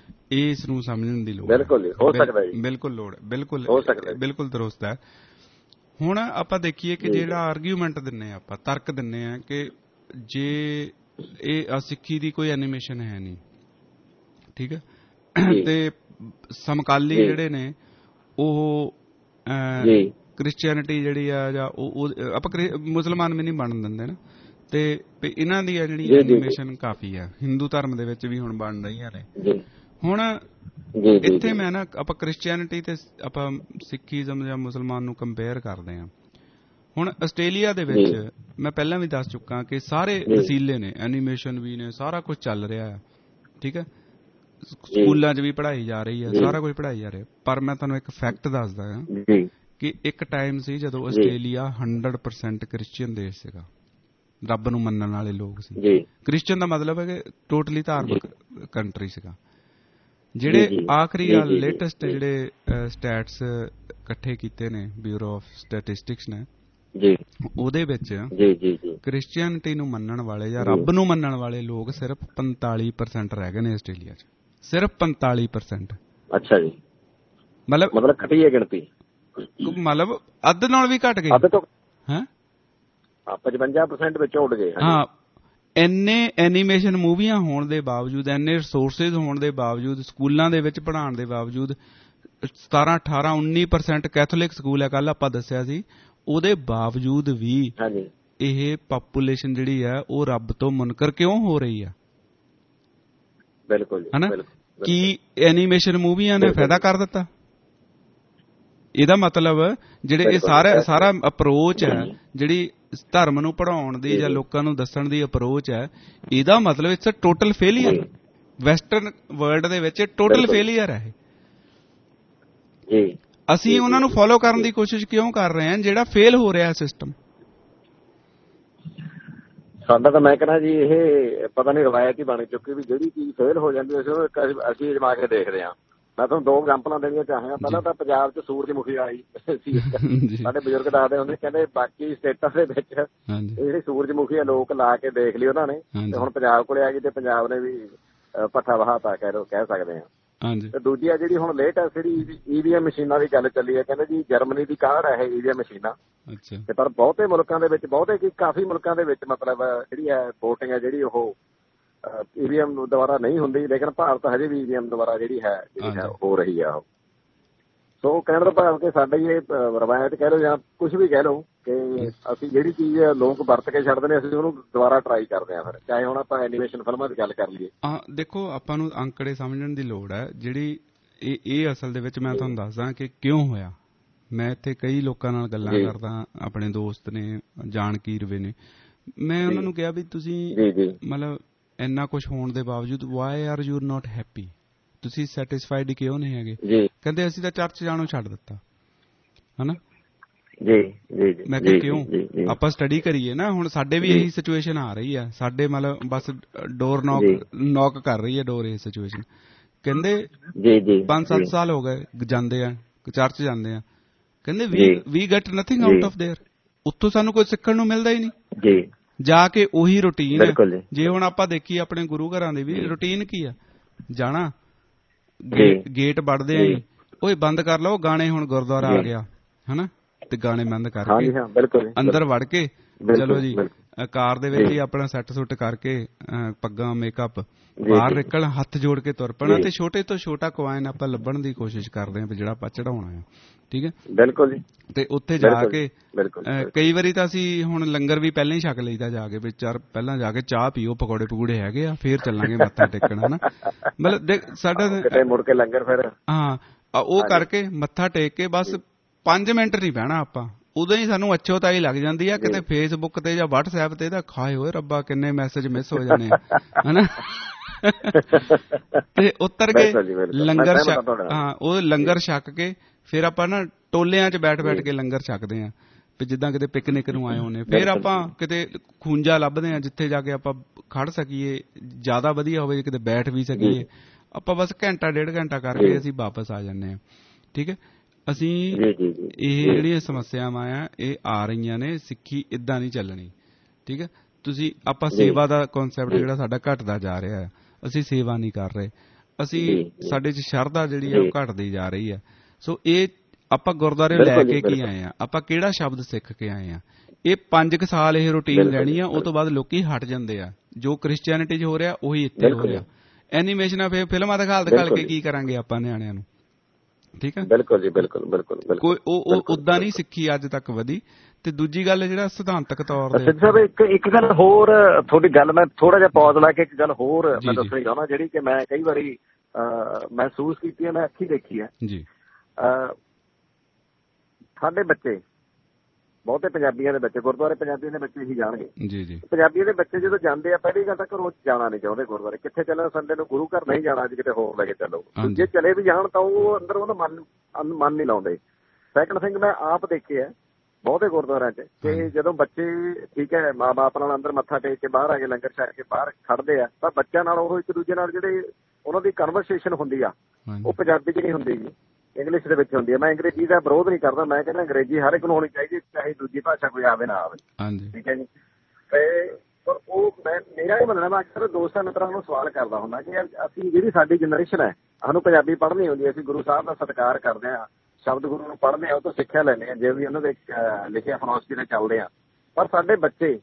ਇਸ ਨੂੰ ਸਮਝਣ ਦੀ ਲੋੜ ਬਿਲਕੁਲ ਹੋ ਸਕਦਾ ਜੀ, ਬਿਲਕੁਲ ਲੋੜ, ਬਿਲਕੁਲ ਹੋ ਸਕਦਾ, ਬਿਲਕੁਲ ਦਰੁਸਤ ਹੈ। ਹੁਣ ਆਪਾਂ ਦੇਖੀਏ ਕਿ ਜਿਹੜਾ ਆਰਗੂਮੈਂਟ ਦਿੰਦੇ ਆ, ਆਪਾਂ ਤਰਕ ਦਿੰਦੇ ਆ ਕਿ ਜੇ ਇਹ ਸਿੱਖੀ ਦੀ ਕੋਈ ਐਨੀਮੇਸ਼ਨ ਹੈ ਨਹੀਂ, ਠੀਕ ਹੈ, ਤੇ ਸਮਕਾਲੀ ਜਿਹੜੇ ਨੇ ਉਹ ਕ੍ਰਿਸਚੀਅਨਿਟੀ ਜਿਹੜੀ ਆ ਜਾਂ ਉਹ ਆਪਾਂ ਮੁਸਲਮਾਨ ਵੀ ਨਹੀਂ ਬਣਨ ਦਿੰਦੇ ਨਾ, ਤੇ ਇਹਨਾਂ ਦੀ ਆ ਜਿਹੜੀ ਐਨੀਮੇਸ਼ਨ ਕਾਫੀ ਆ, ਹਿੰਦੂ ਧਰਮ ਦੇ ਵਿੱਚ ਵੀ ਹੁਣ ਬਣ ਰਹੀਆਂ ਨੇ। ਹੁਣ ਇੱਥੇ ਮੈਂ ਨਾ ਆਪਾਂ ਕ੍ਰਿਸਚੀਅਨਿਟੀ ਤੇ ਆਪਾਂ ਸਿੱਖੀਜ਼ਮ ਜਾਂ ਮੁਸਲਮਾਨ ਨੂੰ ਕੰਪੇਅਰ ਕਰਦੇ ਹਾਂ। ਹੁਣ ਆਸਟ੍ਰੇਲੀਆ ਦੇ ਵਿੱਚ ਮੈਂ ਪਹਿਲਾਂ ਵੀ ਦੱਸ ਚੁੱਕਾ ਕਿ ਸਾਰੇ ਵਸੀਲੇ ਨੇ, ਐਨੀਮੇਸ਼ਨ ਵੀ ਨੇ, ਸਾਰਾ ਕੁਝ ਚੱਲ ਰਿਹਾ ਹੈ, ਠੀਕ ਹੈ, ਸਕੂਲਾਂ 'ਚ ਵੀ ਪੜ੍ਹਾਈ ਜਾ ਰਹੀ ਹੈ, ਸਾਰਾ ਕੁਝ ਪੜ੍ਹਾਈ ਜਾ ਰਿਹਾ। ਪਰ ਮੈਂ ਤੁਹਾਨੂੰ ਇੱਕ ਫੈਕਟ ਦੱਸਦਾ ਹਾਂ ਕਿ ਇੱਕ ਟਾਈਮ ਸੀ ਜਦੋਂ ਆਸਟ੍ਰੇਲੀਆ ਹੰਡਰਡ ਪਰਸੈਂਟ ਕ੍ਰਿਸਚੀਅਨ ਦੇਸ਼ ਸੀਗਾ, ਰੱਬ ਨੂੰ ਮੰਨਣ ਵਾਲੇ ਲੋਕ ਸੀ। ਕ੍ਰਿਸਚੀਅਨ ਦਾ ਮਤਲਬ ਹੈ ਕਿ ਟੋਟਲੀ ਧਾਰਮਿਕ ਕੰਟਰੀ ਸੀਗਾ। ਜਿਹੜੇ ਆਖਰੀ ਲੇਟੈਸਟ ਜਿਹੜੇ ਸਟੈਟਸ ਇਕੱਠੇ ਕੀਤੇ ਨੇ ਬਿਊਰੋ ਆਫ ਸਟੈਟਿਸਟਿਕਸ ਨੇ, ਉਹਦੇ ਵਿੱਚ ਕ੍ਰਿਸਚੀਅਨਿਟੀ ਨੂੰ ਮੰਨਣ ਵਾਲੇ ਜਾਂ ਰੱਬ ਨੂੰ ਮੰਨਣ ਵਾਲੇ ਲੋਕ ਸਿਰਫ ਪੰਤਾਲੀ ਪਰਸੈਂਟ ਰਹਿ ਗਏ ਨੇ ਆਸਟ੍ਰੇਲੀਆ 'ਚ, ਸਿਰਫ ਪੰਤਾਲੀ ਪਰਸੈਂਟ। ਅੱਛਾ ਜੀ, ਮਤਲਬ ਮਤਲਬ ਘਟੀ ਹੈ ਗਿਣਤੀ, ਮਤਲਬ ਅੱਧ ਨਾਲ ਵੀ ਘਟ ਗਈ। ਅੱਧ ਤੋਂ ਹੈ ਪਚਵੰਜਾ ਪਰਸੈਂਟ ਵਿੱਚ ਉੱਡ ਗਏ। ਹਾਂ, ਇੰਨੇ ਐਨੀਮੇਸ਼ਨ ਮੂਵੀਆਂ ਹੋਣ ਦੇ ਬਾਵਜੂਦ, ਇੰਨੇ ਰਿਸੋਰਸਿਸ ਹੋਣ ਦੇ ਬਾਵਜੂਦ, ਸਕੂਲਾਂ ਦੇ ਵਿੱਚ ਪੜ੍ਹਾਉਣ ਦੇ ਬਾਵਜੂਦ, ਸਤਾਰਾਂ ਅਠਾਰਾਂ ਉੱਨੀ ਪਰਸੈਂਟ ਕੈਥੋਲਿਕ ਸਕੂਲ ਹੈ ਕੱਲ ਆਪਾਂ ਦੱਸਿਆ ਸੀ, ਉਹਦੇ ਬਾਵਜੂਦ ਵੀ ਇਹ ਪਾਪੂਲੇਸ਼ਨ ਜਿਹੜੀ ਹੈ ਉਹ ਰੱਬ ਤੋਂ ਮੁਨਕਰ ਕਿਉਂ ਹੋ ਰਹੀ ਹੈ? ਬਿਲਕੁਲ ਹਨਾ, ਕੀ ਐਨੀਮੇਸ਼ਨ ਮੂਵੀਆਂ ਨੇ ਫਾਇਦਾ ਕਰ ਦਿੱਤਾ? ਇਹਦਾ ਮਤਲਬ ਜਿਹੜੇ ਇਹ ਸਾਰਾ ਸਾਰਾ ਅਪਰੋਚ ਹੈ, ਜਿਹੜੀ ਧਰਮ ਨੂੰ ਪੜ੍ਹਾਉਣ ਦੀ ਜਾਂ ਲੋਕਾਂ ਨੂੰ ਦੱਸਣ ਦੀ ਅਪਰੋਚ ਹੈ, ਇਹਦਾ ਮਤਲਬ it's a total failure. Western world ਦੇ ਵਿੱਚ ਟੋਟਲ ਫੇਲੀਅਰ ਹੈ ਇਹ। ਅਸੀਂ ਉਹਨਾਂ ਨੂੰ ਫੋਲੋ ਕਰਨ ਦੀ ਕੋਸ਼ਿਸ਼ ਕਿਉਂ ਕਰ ਰਹੇ ਹਾਂ ਜਿਹੜਾ ਫੇਲ ਹੋ ਰਿਹਾ ਸਿਸਟਮ? ਸਾਡਾ ਤਾਂ ਮੈਂ ਕਹਿੰਦਾ ਜੀ ਇਹ ਪਤਾ ਨਹੀਂ ਰਵਾਇਤ ਹੀ ਬਣ ਚੁੱਕੀ ਵੀ ਜਿਹੜੀ ਚੀਜ਼ ਫੇਲ ਹੋ ਜਾਂਦੀ ਅਸੀਂ ਅਜਮਾ ਕੇ ਦੇਖਦੇ ਹਾਂ। ਮੈਂ ਤੁਹਾਨੂੰ ਦੋ ਐਗਜ਼ਾਮਪਲਾਂ ਦੇਣੀਆਂ ਚਾਹਾਂਗਾ। ਪਹਿਲਾਂ ਤਾਂ ਪੰਜਾਬ 'ਚ ਸੂਰਜਮੁਖੀ ਆਈ ਸੀ, ਸਾਡੇ ਬਜ਼ੁਰਗ ਦੱਸਦੇ ਹੁੰਦੇ, ਕਹਿੰਦੇ ਬਾਕੀ ਸਟੇਟਾਂ ਦੇ ਵਿੱਚ ਜਿਹੜੀ ਸੂਰਜਮੁਖੀ ਆ ਲੋਕ ਲਾ ਕੇ ਦੇਖ ਲਈ ਉਹਨਾਂ ਨੇ, ਤੇ ਹੁਣ ਪੰਜਾਬ ਕੋਲੇ ਆ ਗਈ ਤੇ ਪੰਜਾਬ ਨੇ ਵੀ ਪੱਠਾ ਵਹਾਤਾ ਕਹਿ ਕਹਿ ਸਕਦੇ ਹਾਂ। ਤੇ ਦੂਜੀ ਆ ਜਿਹੜੀ ਹੁਣ ਲੇਟੈਸਟ ਜਿਹੜੀ ਈਵੀਐਮ ਮਸ਼ੀਨਾਂ ਦੀ ਗੱਲ ਚੱਲੀ ਹੈ, ਕਹਿੰਦੇ ਜੀ ਜਰਮਨੀ ਦੀ ਕਾਢ ਹੈ ਇਹ ਈਵੀਐਮ ਮਸ਼ੀਨਾਂ, ਤੇ ਪਰ ਬਹੁਤੇ ਮੁਲਕਾਂ ਦੇ ਵਿੱਚ, ਬਹੁਤੇ ਕੀ ਕਾਫੀ ਮੁਲਕਾਂ ਦੇ ਵਿੱਚ ਮਤਲਬ ਜਿਹੜੀ ਹੈ ਵੋਟਿੰਗ ਹੈ ਜਿਹੜੀ ਉਹ ਈਵੀਐਮ ਦੁਆਰਾ ਨਹੀਂ ਹੁੰਦੀ, ਲੇਕਿਨ ਭਾਰਤ ਹਜੇ ਵੀ ਈਵੀਐਮ ਦੁਆਰਾ ਜਿਹੜੀ ਹੈ ਜਿਹੜੀ ਹੈ ਹੋ ਰਹੀ ਆ ਉਹ। ਸੋ ਕਹਿਣ ਦਾ ਭਾਵ ਕਿ ਸਾਡਾ ਇਹ ਰਵਾਇਤ ਕਹਿ ਲਓ ਜਾਂ ਕੁਛ ਵੀ ਕਹਿ ਲਓ ਕਿ ਅਸੀਂ ਜਿਹੜੀ ਚੀਜ਼ ਲੋਕ ਵਰਤ ਕੇ ਛੱਡਦੇ ਨੇ, ਅਸੀਂ ਉਹਨੂੰ ਦੁਬਾਰਾ ਟਰਾਈ ਕਰਦੇ ਹਾਂ। ਫਿਰ ਚਾਹੇ ਹੁਣ ਆਪਾਂ ਐਨੀਮੇਸ਼ਨ ਫਿਲਮਾਂ ਦੀ ਗੱਲ ਕਰ ਲਈਏ। ਹਾਂ, ਦੇਖੋ ਆਪਾਂ ਨੂੰ ਅੰਕੜੇ ਸਮਝਣ ਦੀ ਲੋੜ ਹੈ। ਜਿਹੜੀ ਇਹ ਇਹ ਅਸਲ ਦੇ ਵਿੱਚ ਮੈਂ ਤੁਹਾਨੂੰ ਦੱਸਦਾ ਕਿ ਕਿਉਂ ਹੋਇਆ। ਮੈਂ ਇੱਥੇ ਕਈ ਲੋਕਾਂ ਨਾਲ ਗੱਲਾਂ ਕਰਦਾ, ਆਪਣੇ ਦੋਸਤ ਨੇ, ਜਾਣਕੀਰਵੇ ਨੇ, ਮੈਂ ਉਹਨਾਂ ਨੂੰ ਕਿਹਾ ਵੀ ਤੁਸੀਂ ਮਤਲਬ ਇੰਨਾ ਕੁਛ ਹੋਣ ਦੇ ਬਾਵਜੂਦ why are you not happy, ਤੁਸੀਂ ਸੈਟਿਸਫਾਈਡ ਕਿਉਂ ਨਹੀਂ ਹੈਗੇ? ਕਹਿੰਦੇ ਅਸੀਂ ਤਾਂ ਚਰਚ ਜਾਣੋਂ ਛੱਡ ਦਿੱਤਾ, ਹਨਾ। ਮੈਂ ਕਿਹਾ ਕਿਉਂ? ਆਪਾਂ ਸਟੱਡੀ ਕਰੀਏ ਨਾ, ਹੁਣ ਸਾਡੇ ਵੀ ਇਹੀ ਸਿਚੁਏਸ਼ਨ ਆ ਰਹੀ ਆ, ਸਾਡੇ ਮਤਲਬ ਬਸ ਡੋਰ ਨੌਕ ਨੌਕ ਕਰ ਰਹੀ ਹੈ ਡੋਰ ਇਹ ਸਿਚੁਏਸ਼ਨ। ਕਹਿੰਦੇ ਪੰਜ ਸੱਤ ਸਾਲ ਹੋ ਗਏ ਜਾਂਦੇ ਆ ਚਰਚ ਜਾਂਦੇ ਆ, ਕਹਿੰਦੇ we get nothing out of there, ਉੱਥੋਂ ਸਾਨੂੰ ਕੁਝ ਸਿੱਖਣ ਨੂੰ ਮਿਲਦਾ ਹੀ ਨਹੀਂ। ਜਾ ਕੇ ਉਹੀ ਰੂਟੀਨ ਹੈ। ਜੇ ਹੁਣ ਆਪਾਂ ਦੇਖੀਏ ਆਪਣੇ ਗੁਰੂ ਘਰਾਂ ਦੀ ਵੀ ਰੂਟੀਨ ਕੀ ਆ, ਜਾਣਾ ਗੇਟ ਵੱਢਦੇ ਆ ਜੀ, ਓਏ ਬੰਦ ਕਰ ਲਓ ਗਾਣੇ, ਹੁਣ ਗੁਰਦੁਆਰਾ ਆ ਗਿਆ ਹਨਾ, ਤੇ ਗਾਣੇ ਬੰਦ ਕਰਕੇ ਅੰਦਰ ਵੜ ਕੇ ਚਲੋ ਜੀ ਕਾਰ ਦੇ ਵਿੱਚ ਹੀ ਆਪਣਾ ਸੈੱਟ ਸੁੱਟ ਕਰਕੇ ਪੱਗਾਂ ਮੇਕਅਪ, ਬਾਹਰ ਨਿਕਲ ਹੱਥ ਜੋੜ ਕੇ ਤੁਰ ਪੈਣਾ, ਤੇ ਛੋਟੇ ਤੋਂ ਛੋਟਾ ਕੁਆਇਨ ਆਪਾਂ ਲੱਭਣ ਦੀ ਕੋਸ਼ਿਸ਼ ਕਰਦੇ ਹਾਂ ਵੀ ਜਿਹੜਾ ਆਪਾਂ ਚੜਾਉਣਾ ਆ। ਠੀਕ ਹੈ, ਬਿਲਕੁਲ ਜੀ। ਤੇ ਉੱਥੇ ਜਾ ਕੇ ਕਈ ਵਾਰੀ ਤਾਂ ਅਸੀਂ ਹੁਣ ਲੰਗਰ ਵੀ ਪਹਿਲਾਂ ਹੀ ਛਕ ਲਈਦਾ ਜਾ ਕੇ, ਵੀ ਚਾਰ ਪਹਿਲਾਂ ਜਾ ਕੇ ਚਾਹ ਪੀਓ, ਪਕੌੜੇ ਪਕੂੜੇ ਹੈਗੇ ਆ, ਫੇਰ ਚੱਲਾਂਗੇ ਮੱਥਾ ਟੇਕਣ ਹਨਾ। ਮਤਲਬ ਸਾਡਾ ਮੁੜ ਕੇ ਲੰਗਰ ਫਿਰ ਹਾਂ ਉਹ ਕਰਕੇ ਮੱਥਾ ਟੇਕ ਕੇ ਬਸ ਪੰਜ ਮਿੰਟ ਨਹੀਂ ਬਹਿਣਾ ਆਪਾਂ, ਉਦੋਂ ਹੀ ਸਾਨੂੰ ਅੱਛੋਤਾਈ ਲੱਗ ਜਾਂਦੀ ਆ। ਕਿਤੇ ਫੇਸਬੁੱਕ ਤੇ ਜਾਂ ਵਟਸਐਪ ਤੇ ਤਾਂ ਖਾਏ ਹੋਏ ਰੱਬਾ ਕਿੰਨੇ ਮੈਸੇਜ ਮਿਸ ਹੋ ਜਾਣੇ ਆ ਹਨਾ। ਤੇ ਉਤਰ ਕੇ ਲੰਗਰ ਛਕ, ਹਾਂ ਉਹ ਲੰਗਰ ਛਕ ਕੇ ਫਿਰ ਆਪਾਂ ਨਾ ਟੋਲਿਆਂ 'ਚ ਬੈਠ ਬੈਠ ਕੇ ਲੰਗਰ ਛਕਦੇ ਹਾਂ, ਵੀ ਜਿੱਦਾਂ ਕਿਤੇ ਪਿਕਨਿਕ ਨੂੰ ਆਏ ਹੋਣੇ। ਫਿਰ ਆਪਾਂ ਕਿਤੇ ਖੂੰਜਾ ਲੱਭਦੇ ਹਾਂ ਜਿੱਥੇ ਜਾ ਕੇ ਆਪਾਂ ਖੜ ਸਕੀਏ, ਜ਼ਿਆਦਾ ਵਧੀਆ ਹੋਵੇ ਕਿਤੇ ਬੈਠ ਵੀ ਸਕੀਏ। ਆਪਾਂ ਬਸ ਘੰਟਾ ਡੇਢ ਘੰਟਾ ਕਰਕੇ ਅਸੀਂ ਵਾਪਸ ਆ ਜਾਂਦੇ ਹਾਂ। ਠੀਕ ਹੈ, ਅਸੀਂ ਇਹ ਜਿਹੜੀਆਂ ਸਮੱਸਿਆਵਾਂ ਆ ਇਹ ਆ ਰਹੀਆਂ ਨੇ, ਸਿੱਖੀ ਏਦਾਂ ਨਹੀਂ ਚੱਲਣੀ। ਠੀਕ ਹੈ, ਤੁਸੀਂ ਆਪਾਂ ਸੇਵਾ ਦਾ ਕਨਸੈਪਟ ਜਿਹੜਾ ਸਾਡਾ ਘਟਦਾ ਜਾ ਰਿਹਾ ਹੈ, ਅਸੀਂ ਸੇਵਾ ਨਹੀਂ ਕਰ ਰਹੇ, ਅਸੀਂ ਸਾਡੇ 'ਚ ਸ਼ਰਧਾ ਜਿਹੜੀ ਹੈ ਉਹ ਘਟਦੀ ਜਾ ਰਹੀ ਹੈ। ਸੋ ਇਹ ਆਪਾਂ ਗੁਰਦੁਆਰੇ ਲੈ ਕੇ ਕੀ ਆਏ ਆ, ਆਪਾਂ ਕਿਹੜਾ ਸ਼ਬਦ ਸਿੱਖ ਕੇ ਆਏ ਆ। ਇਹ ਪੰਜ ਕੁ ਸਾਲ ਇਹ ਰੂਟੀਨ ਰਹਿਣੀ ਆ, ਉਹ ਤੋਂ ਬਾਅਦ ਲੋਕੀ ਹਟ ਜਾਂਦੇ ਆ। ਜੋ ਕ੍ਰਿਸਚੀਅਨਿਟੀ 'ਚ ਹੋ ਰਿਹਾ ਉਹੀ ਇੱਥੇ ਹੋ ਰਿਹਾ। ਐਨੀਮੇਸ਼ਨਾਂ ਫਿਰ ਫਿਲਮਾਂ ਦਿਖਾਲ ਦਿਖਾਲ ਕੇ ਕੀ ਕਰਾਂਗੇ ਆਪਾਂ ਨਿਆਣਿਆਂ ਨੂੰ? ਠੀਕ ਹੈ, ਬਿਲਕੁਲ ਜੀ, ਬਿਲਕੁਲ ਬਿਲਕੁਲ ਕੋਈ ਉਹ ਉਦਾਂ ਨਹੀਂ ਸਿੱਖੀ ਅੱਜ ਤੱਕ ਵਧੀ। ਤੇ ਦੂਜੀ ਗੱਲ ਜਿਹੜਾ ਸਿਧਾਂਤਕ ਤੌਰ ਤੇ ਸਾਹਿਬ ਇੱਕ ਇੱਕ ਗੱਲ ਹੋਰ, ਤੁਹਾਡੀ ਗੱਲ ਮੈਂ ਥੋੜਾ ਜਿਹਾ ਪੌਜ਼ ਲਾ ਕੇ ਇੱਕ ਗੱਲ ਹੋਰ ਮੈਂ ਦੱਸਣੀ ਚਾਹੁੰਦਾ, ਜਿਹੜੀ ਕਿ ਮੈਂ ਕਈ ਵਾਰੀ ਮਹਿਸੂਸ ਕੀਤੀ ਹੈ, ਮੈਂ ਅੱਖੀਂ ਦੇਖੀ ਹੈ ਜੀ। ਸਾਡੇ ਬੱਚੇ, ਬਹੁਤੇ ਪੰਜਾਬੀਆਂ ਦੇ ਬੱਚੇ, ਗੁਰਦੁਆਰੇ ਪੰਜਾਬੀਆਂ ਦੇ ਬੱਚੇ ਹੀ ਜਾਣਗੇ ਜੀ ਜੀ। ਪੰਜਾਬੀਆਂ ਦੇ ਬੱਚੇ ਜਦੋਂ ਜਾਂਦੇ ਆ, ਪਹਿਲੀ ਗੱਲ ਤਾਂ ਘਰੋਂ ਜਾਣਾ ਨਹੀਂ ਚਾਹੁੰਦੇ ਗੁਰਦੁਆਰੇ। ਕਿੱਥੇ ਚੱਲੋ ਸੰਡੇ ਨੂੰ, ਗੁਰੂ ਘਰ ਨਹੀਂ ਜਾਣਾ, ਅੱਜ ਕਿਤੇ ਹੋਰ ਲੈ ਕੇ ਚੱਲੋ। ਜੇ ਚਲੇ ਵੀ ਜਾਣ ਤਾਂ ਉਹ ਅੰਦਰ ਉਹਦਾ ਮਨ ਮਨ ਨਹੀਂ ਲਾਉਂਦੇ। ਸੈਕੰਡ ਥਿੰਗ ਮੈਂ ਆਪ ਦੇਖਿਆ ਬਹੁਤੇ ਗੁਰਦੁਆਰਿਆਂ 'ਚ ਕਿ ਜਦੋਂ ਬੱਚੇ ਠੀਕ ਹੈ ਮਾਂ ਬਾਪ ਨਾਲ ਅੰਦਰ ਮੱਥਾ ਟੇਕ ਕੇ ਬਾਹਰ ਆ ਕੇ ਲੰਗਰ ਛਕ ਕੇ ਬਾਹਰ ਖੜਦੇ ਆ ਤਾਂ ਬੱਚਿਆਂ ਨਾਲ ਉਹ ਇੱਕ ਦੂਜੇ ਨਾਲ ਜਿਹੜੇ ਉਹਨਾਂ ਦੀ ਕਨਵਰਸੇਸ਼ਨ ਹੁੰਦੀ ਆ ਉਹ ਪੰਜਾਬੀ 'ਚ ਨਹੀਂ ਹੁੰਦੀ ਜੀ, ਇੰਗਲਿਸ਼ ਦੇ ਵਿੱਚ ਹੁੰਦੀ ਹੈ। ਮੈਂ ਅੰਗਰੇਜ਼ੀ ਦਾ ਵਿਰੋਧ ਨਹੀਂ ਕਰਦਾ, ਮੈਂ ਕਹਿੰਦਾ ਅੰਗਰੇਜ਼ੀ ਹਰ ਇੱਕ ਨੂੰ ਹੋਣੀ ਚਾਹੀਦੀ, ਚਾਹੇ ਦੂਜੀ ਭਾਸ਼ਾ ਕੋਈ ਆਵੇ ਨਾ ਆਵੇ, ਠੀਕ ਹੈ ਜੀ। ਤੇ ਪਰ ਉਹ ਮੈਂ ਮੇਰਾ ਇਹ ਮੰਨਣਾ, ਮੈਂ ਅਕਸਰ ਦੋਸਤਾਂ ਮਿੱਤਰਾਂ ਨੂੰ ਸਵਾਲ ਕਰਦਾ ਹੁੰਦਾ ਕਿ ਅਸੀਂ ਜਿਹੜੀ ਸਾਡੀ ਜਨਰੇਸ਼ਨ ਹੈ, ਸਾਨੂੰ ਪੰਜਾਬੀ ਪੜ੍ਹਨੀ ਹੁੰਦੀ, ਅਸੀਂ ਗੁਰੂ ਸਾਹਿਬ ਦਾ ਸਤਿਕਾਰ ਕਰਦੇ ਹਾਂ, ਸ਼ਬਦ ਗੁਰੂ ਨੂੰ ਪੜ੍ਹਦੇ ਹਾਂ, ਉਹ ਤੋਂ ਸਿੱਖਿਆ ਲੈਂਦੇ ਹਾਂ, ਜੇ ਵੀ ਉਹਨਾਂ ਦੇ ਲਿਖਿਆ ਫਿਲਾਸਫੀ ਤੇ ਚੱਲਦੇ ਹਾਂ। ਪਰ ਸਾਡੇ ਬੱਚੇ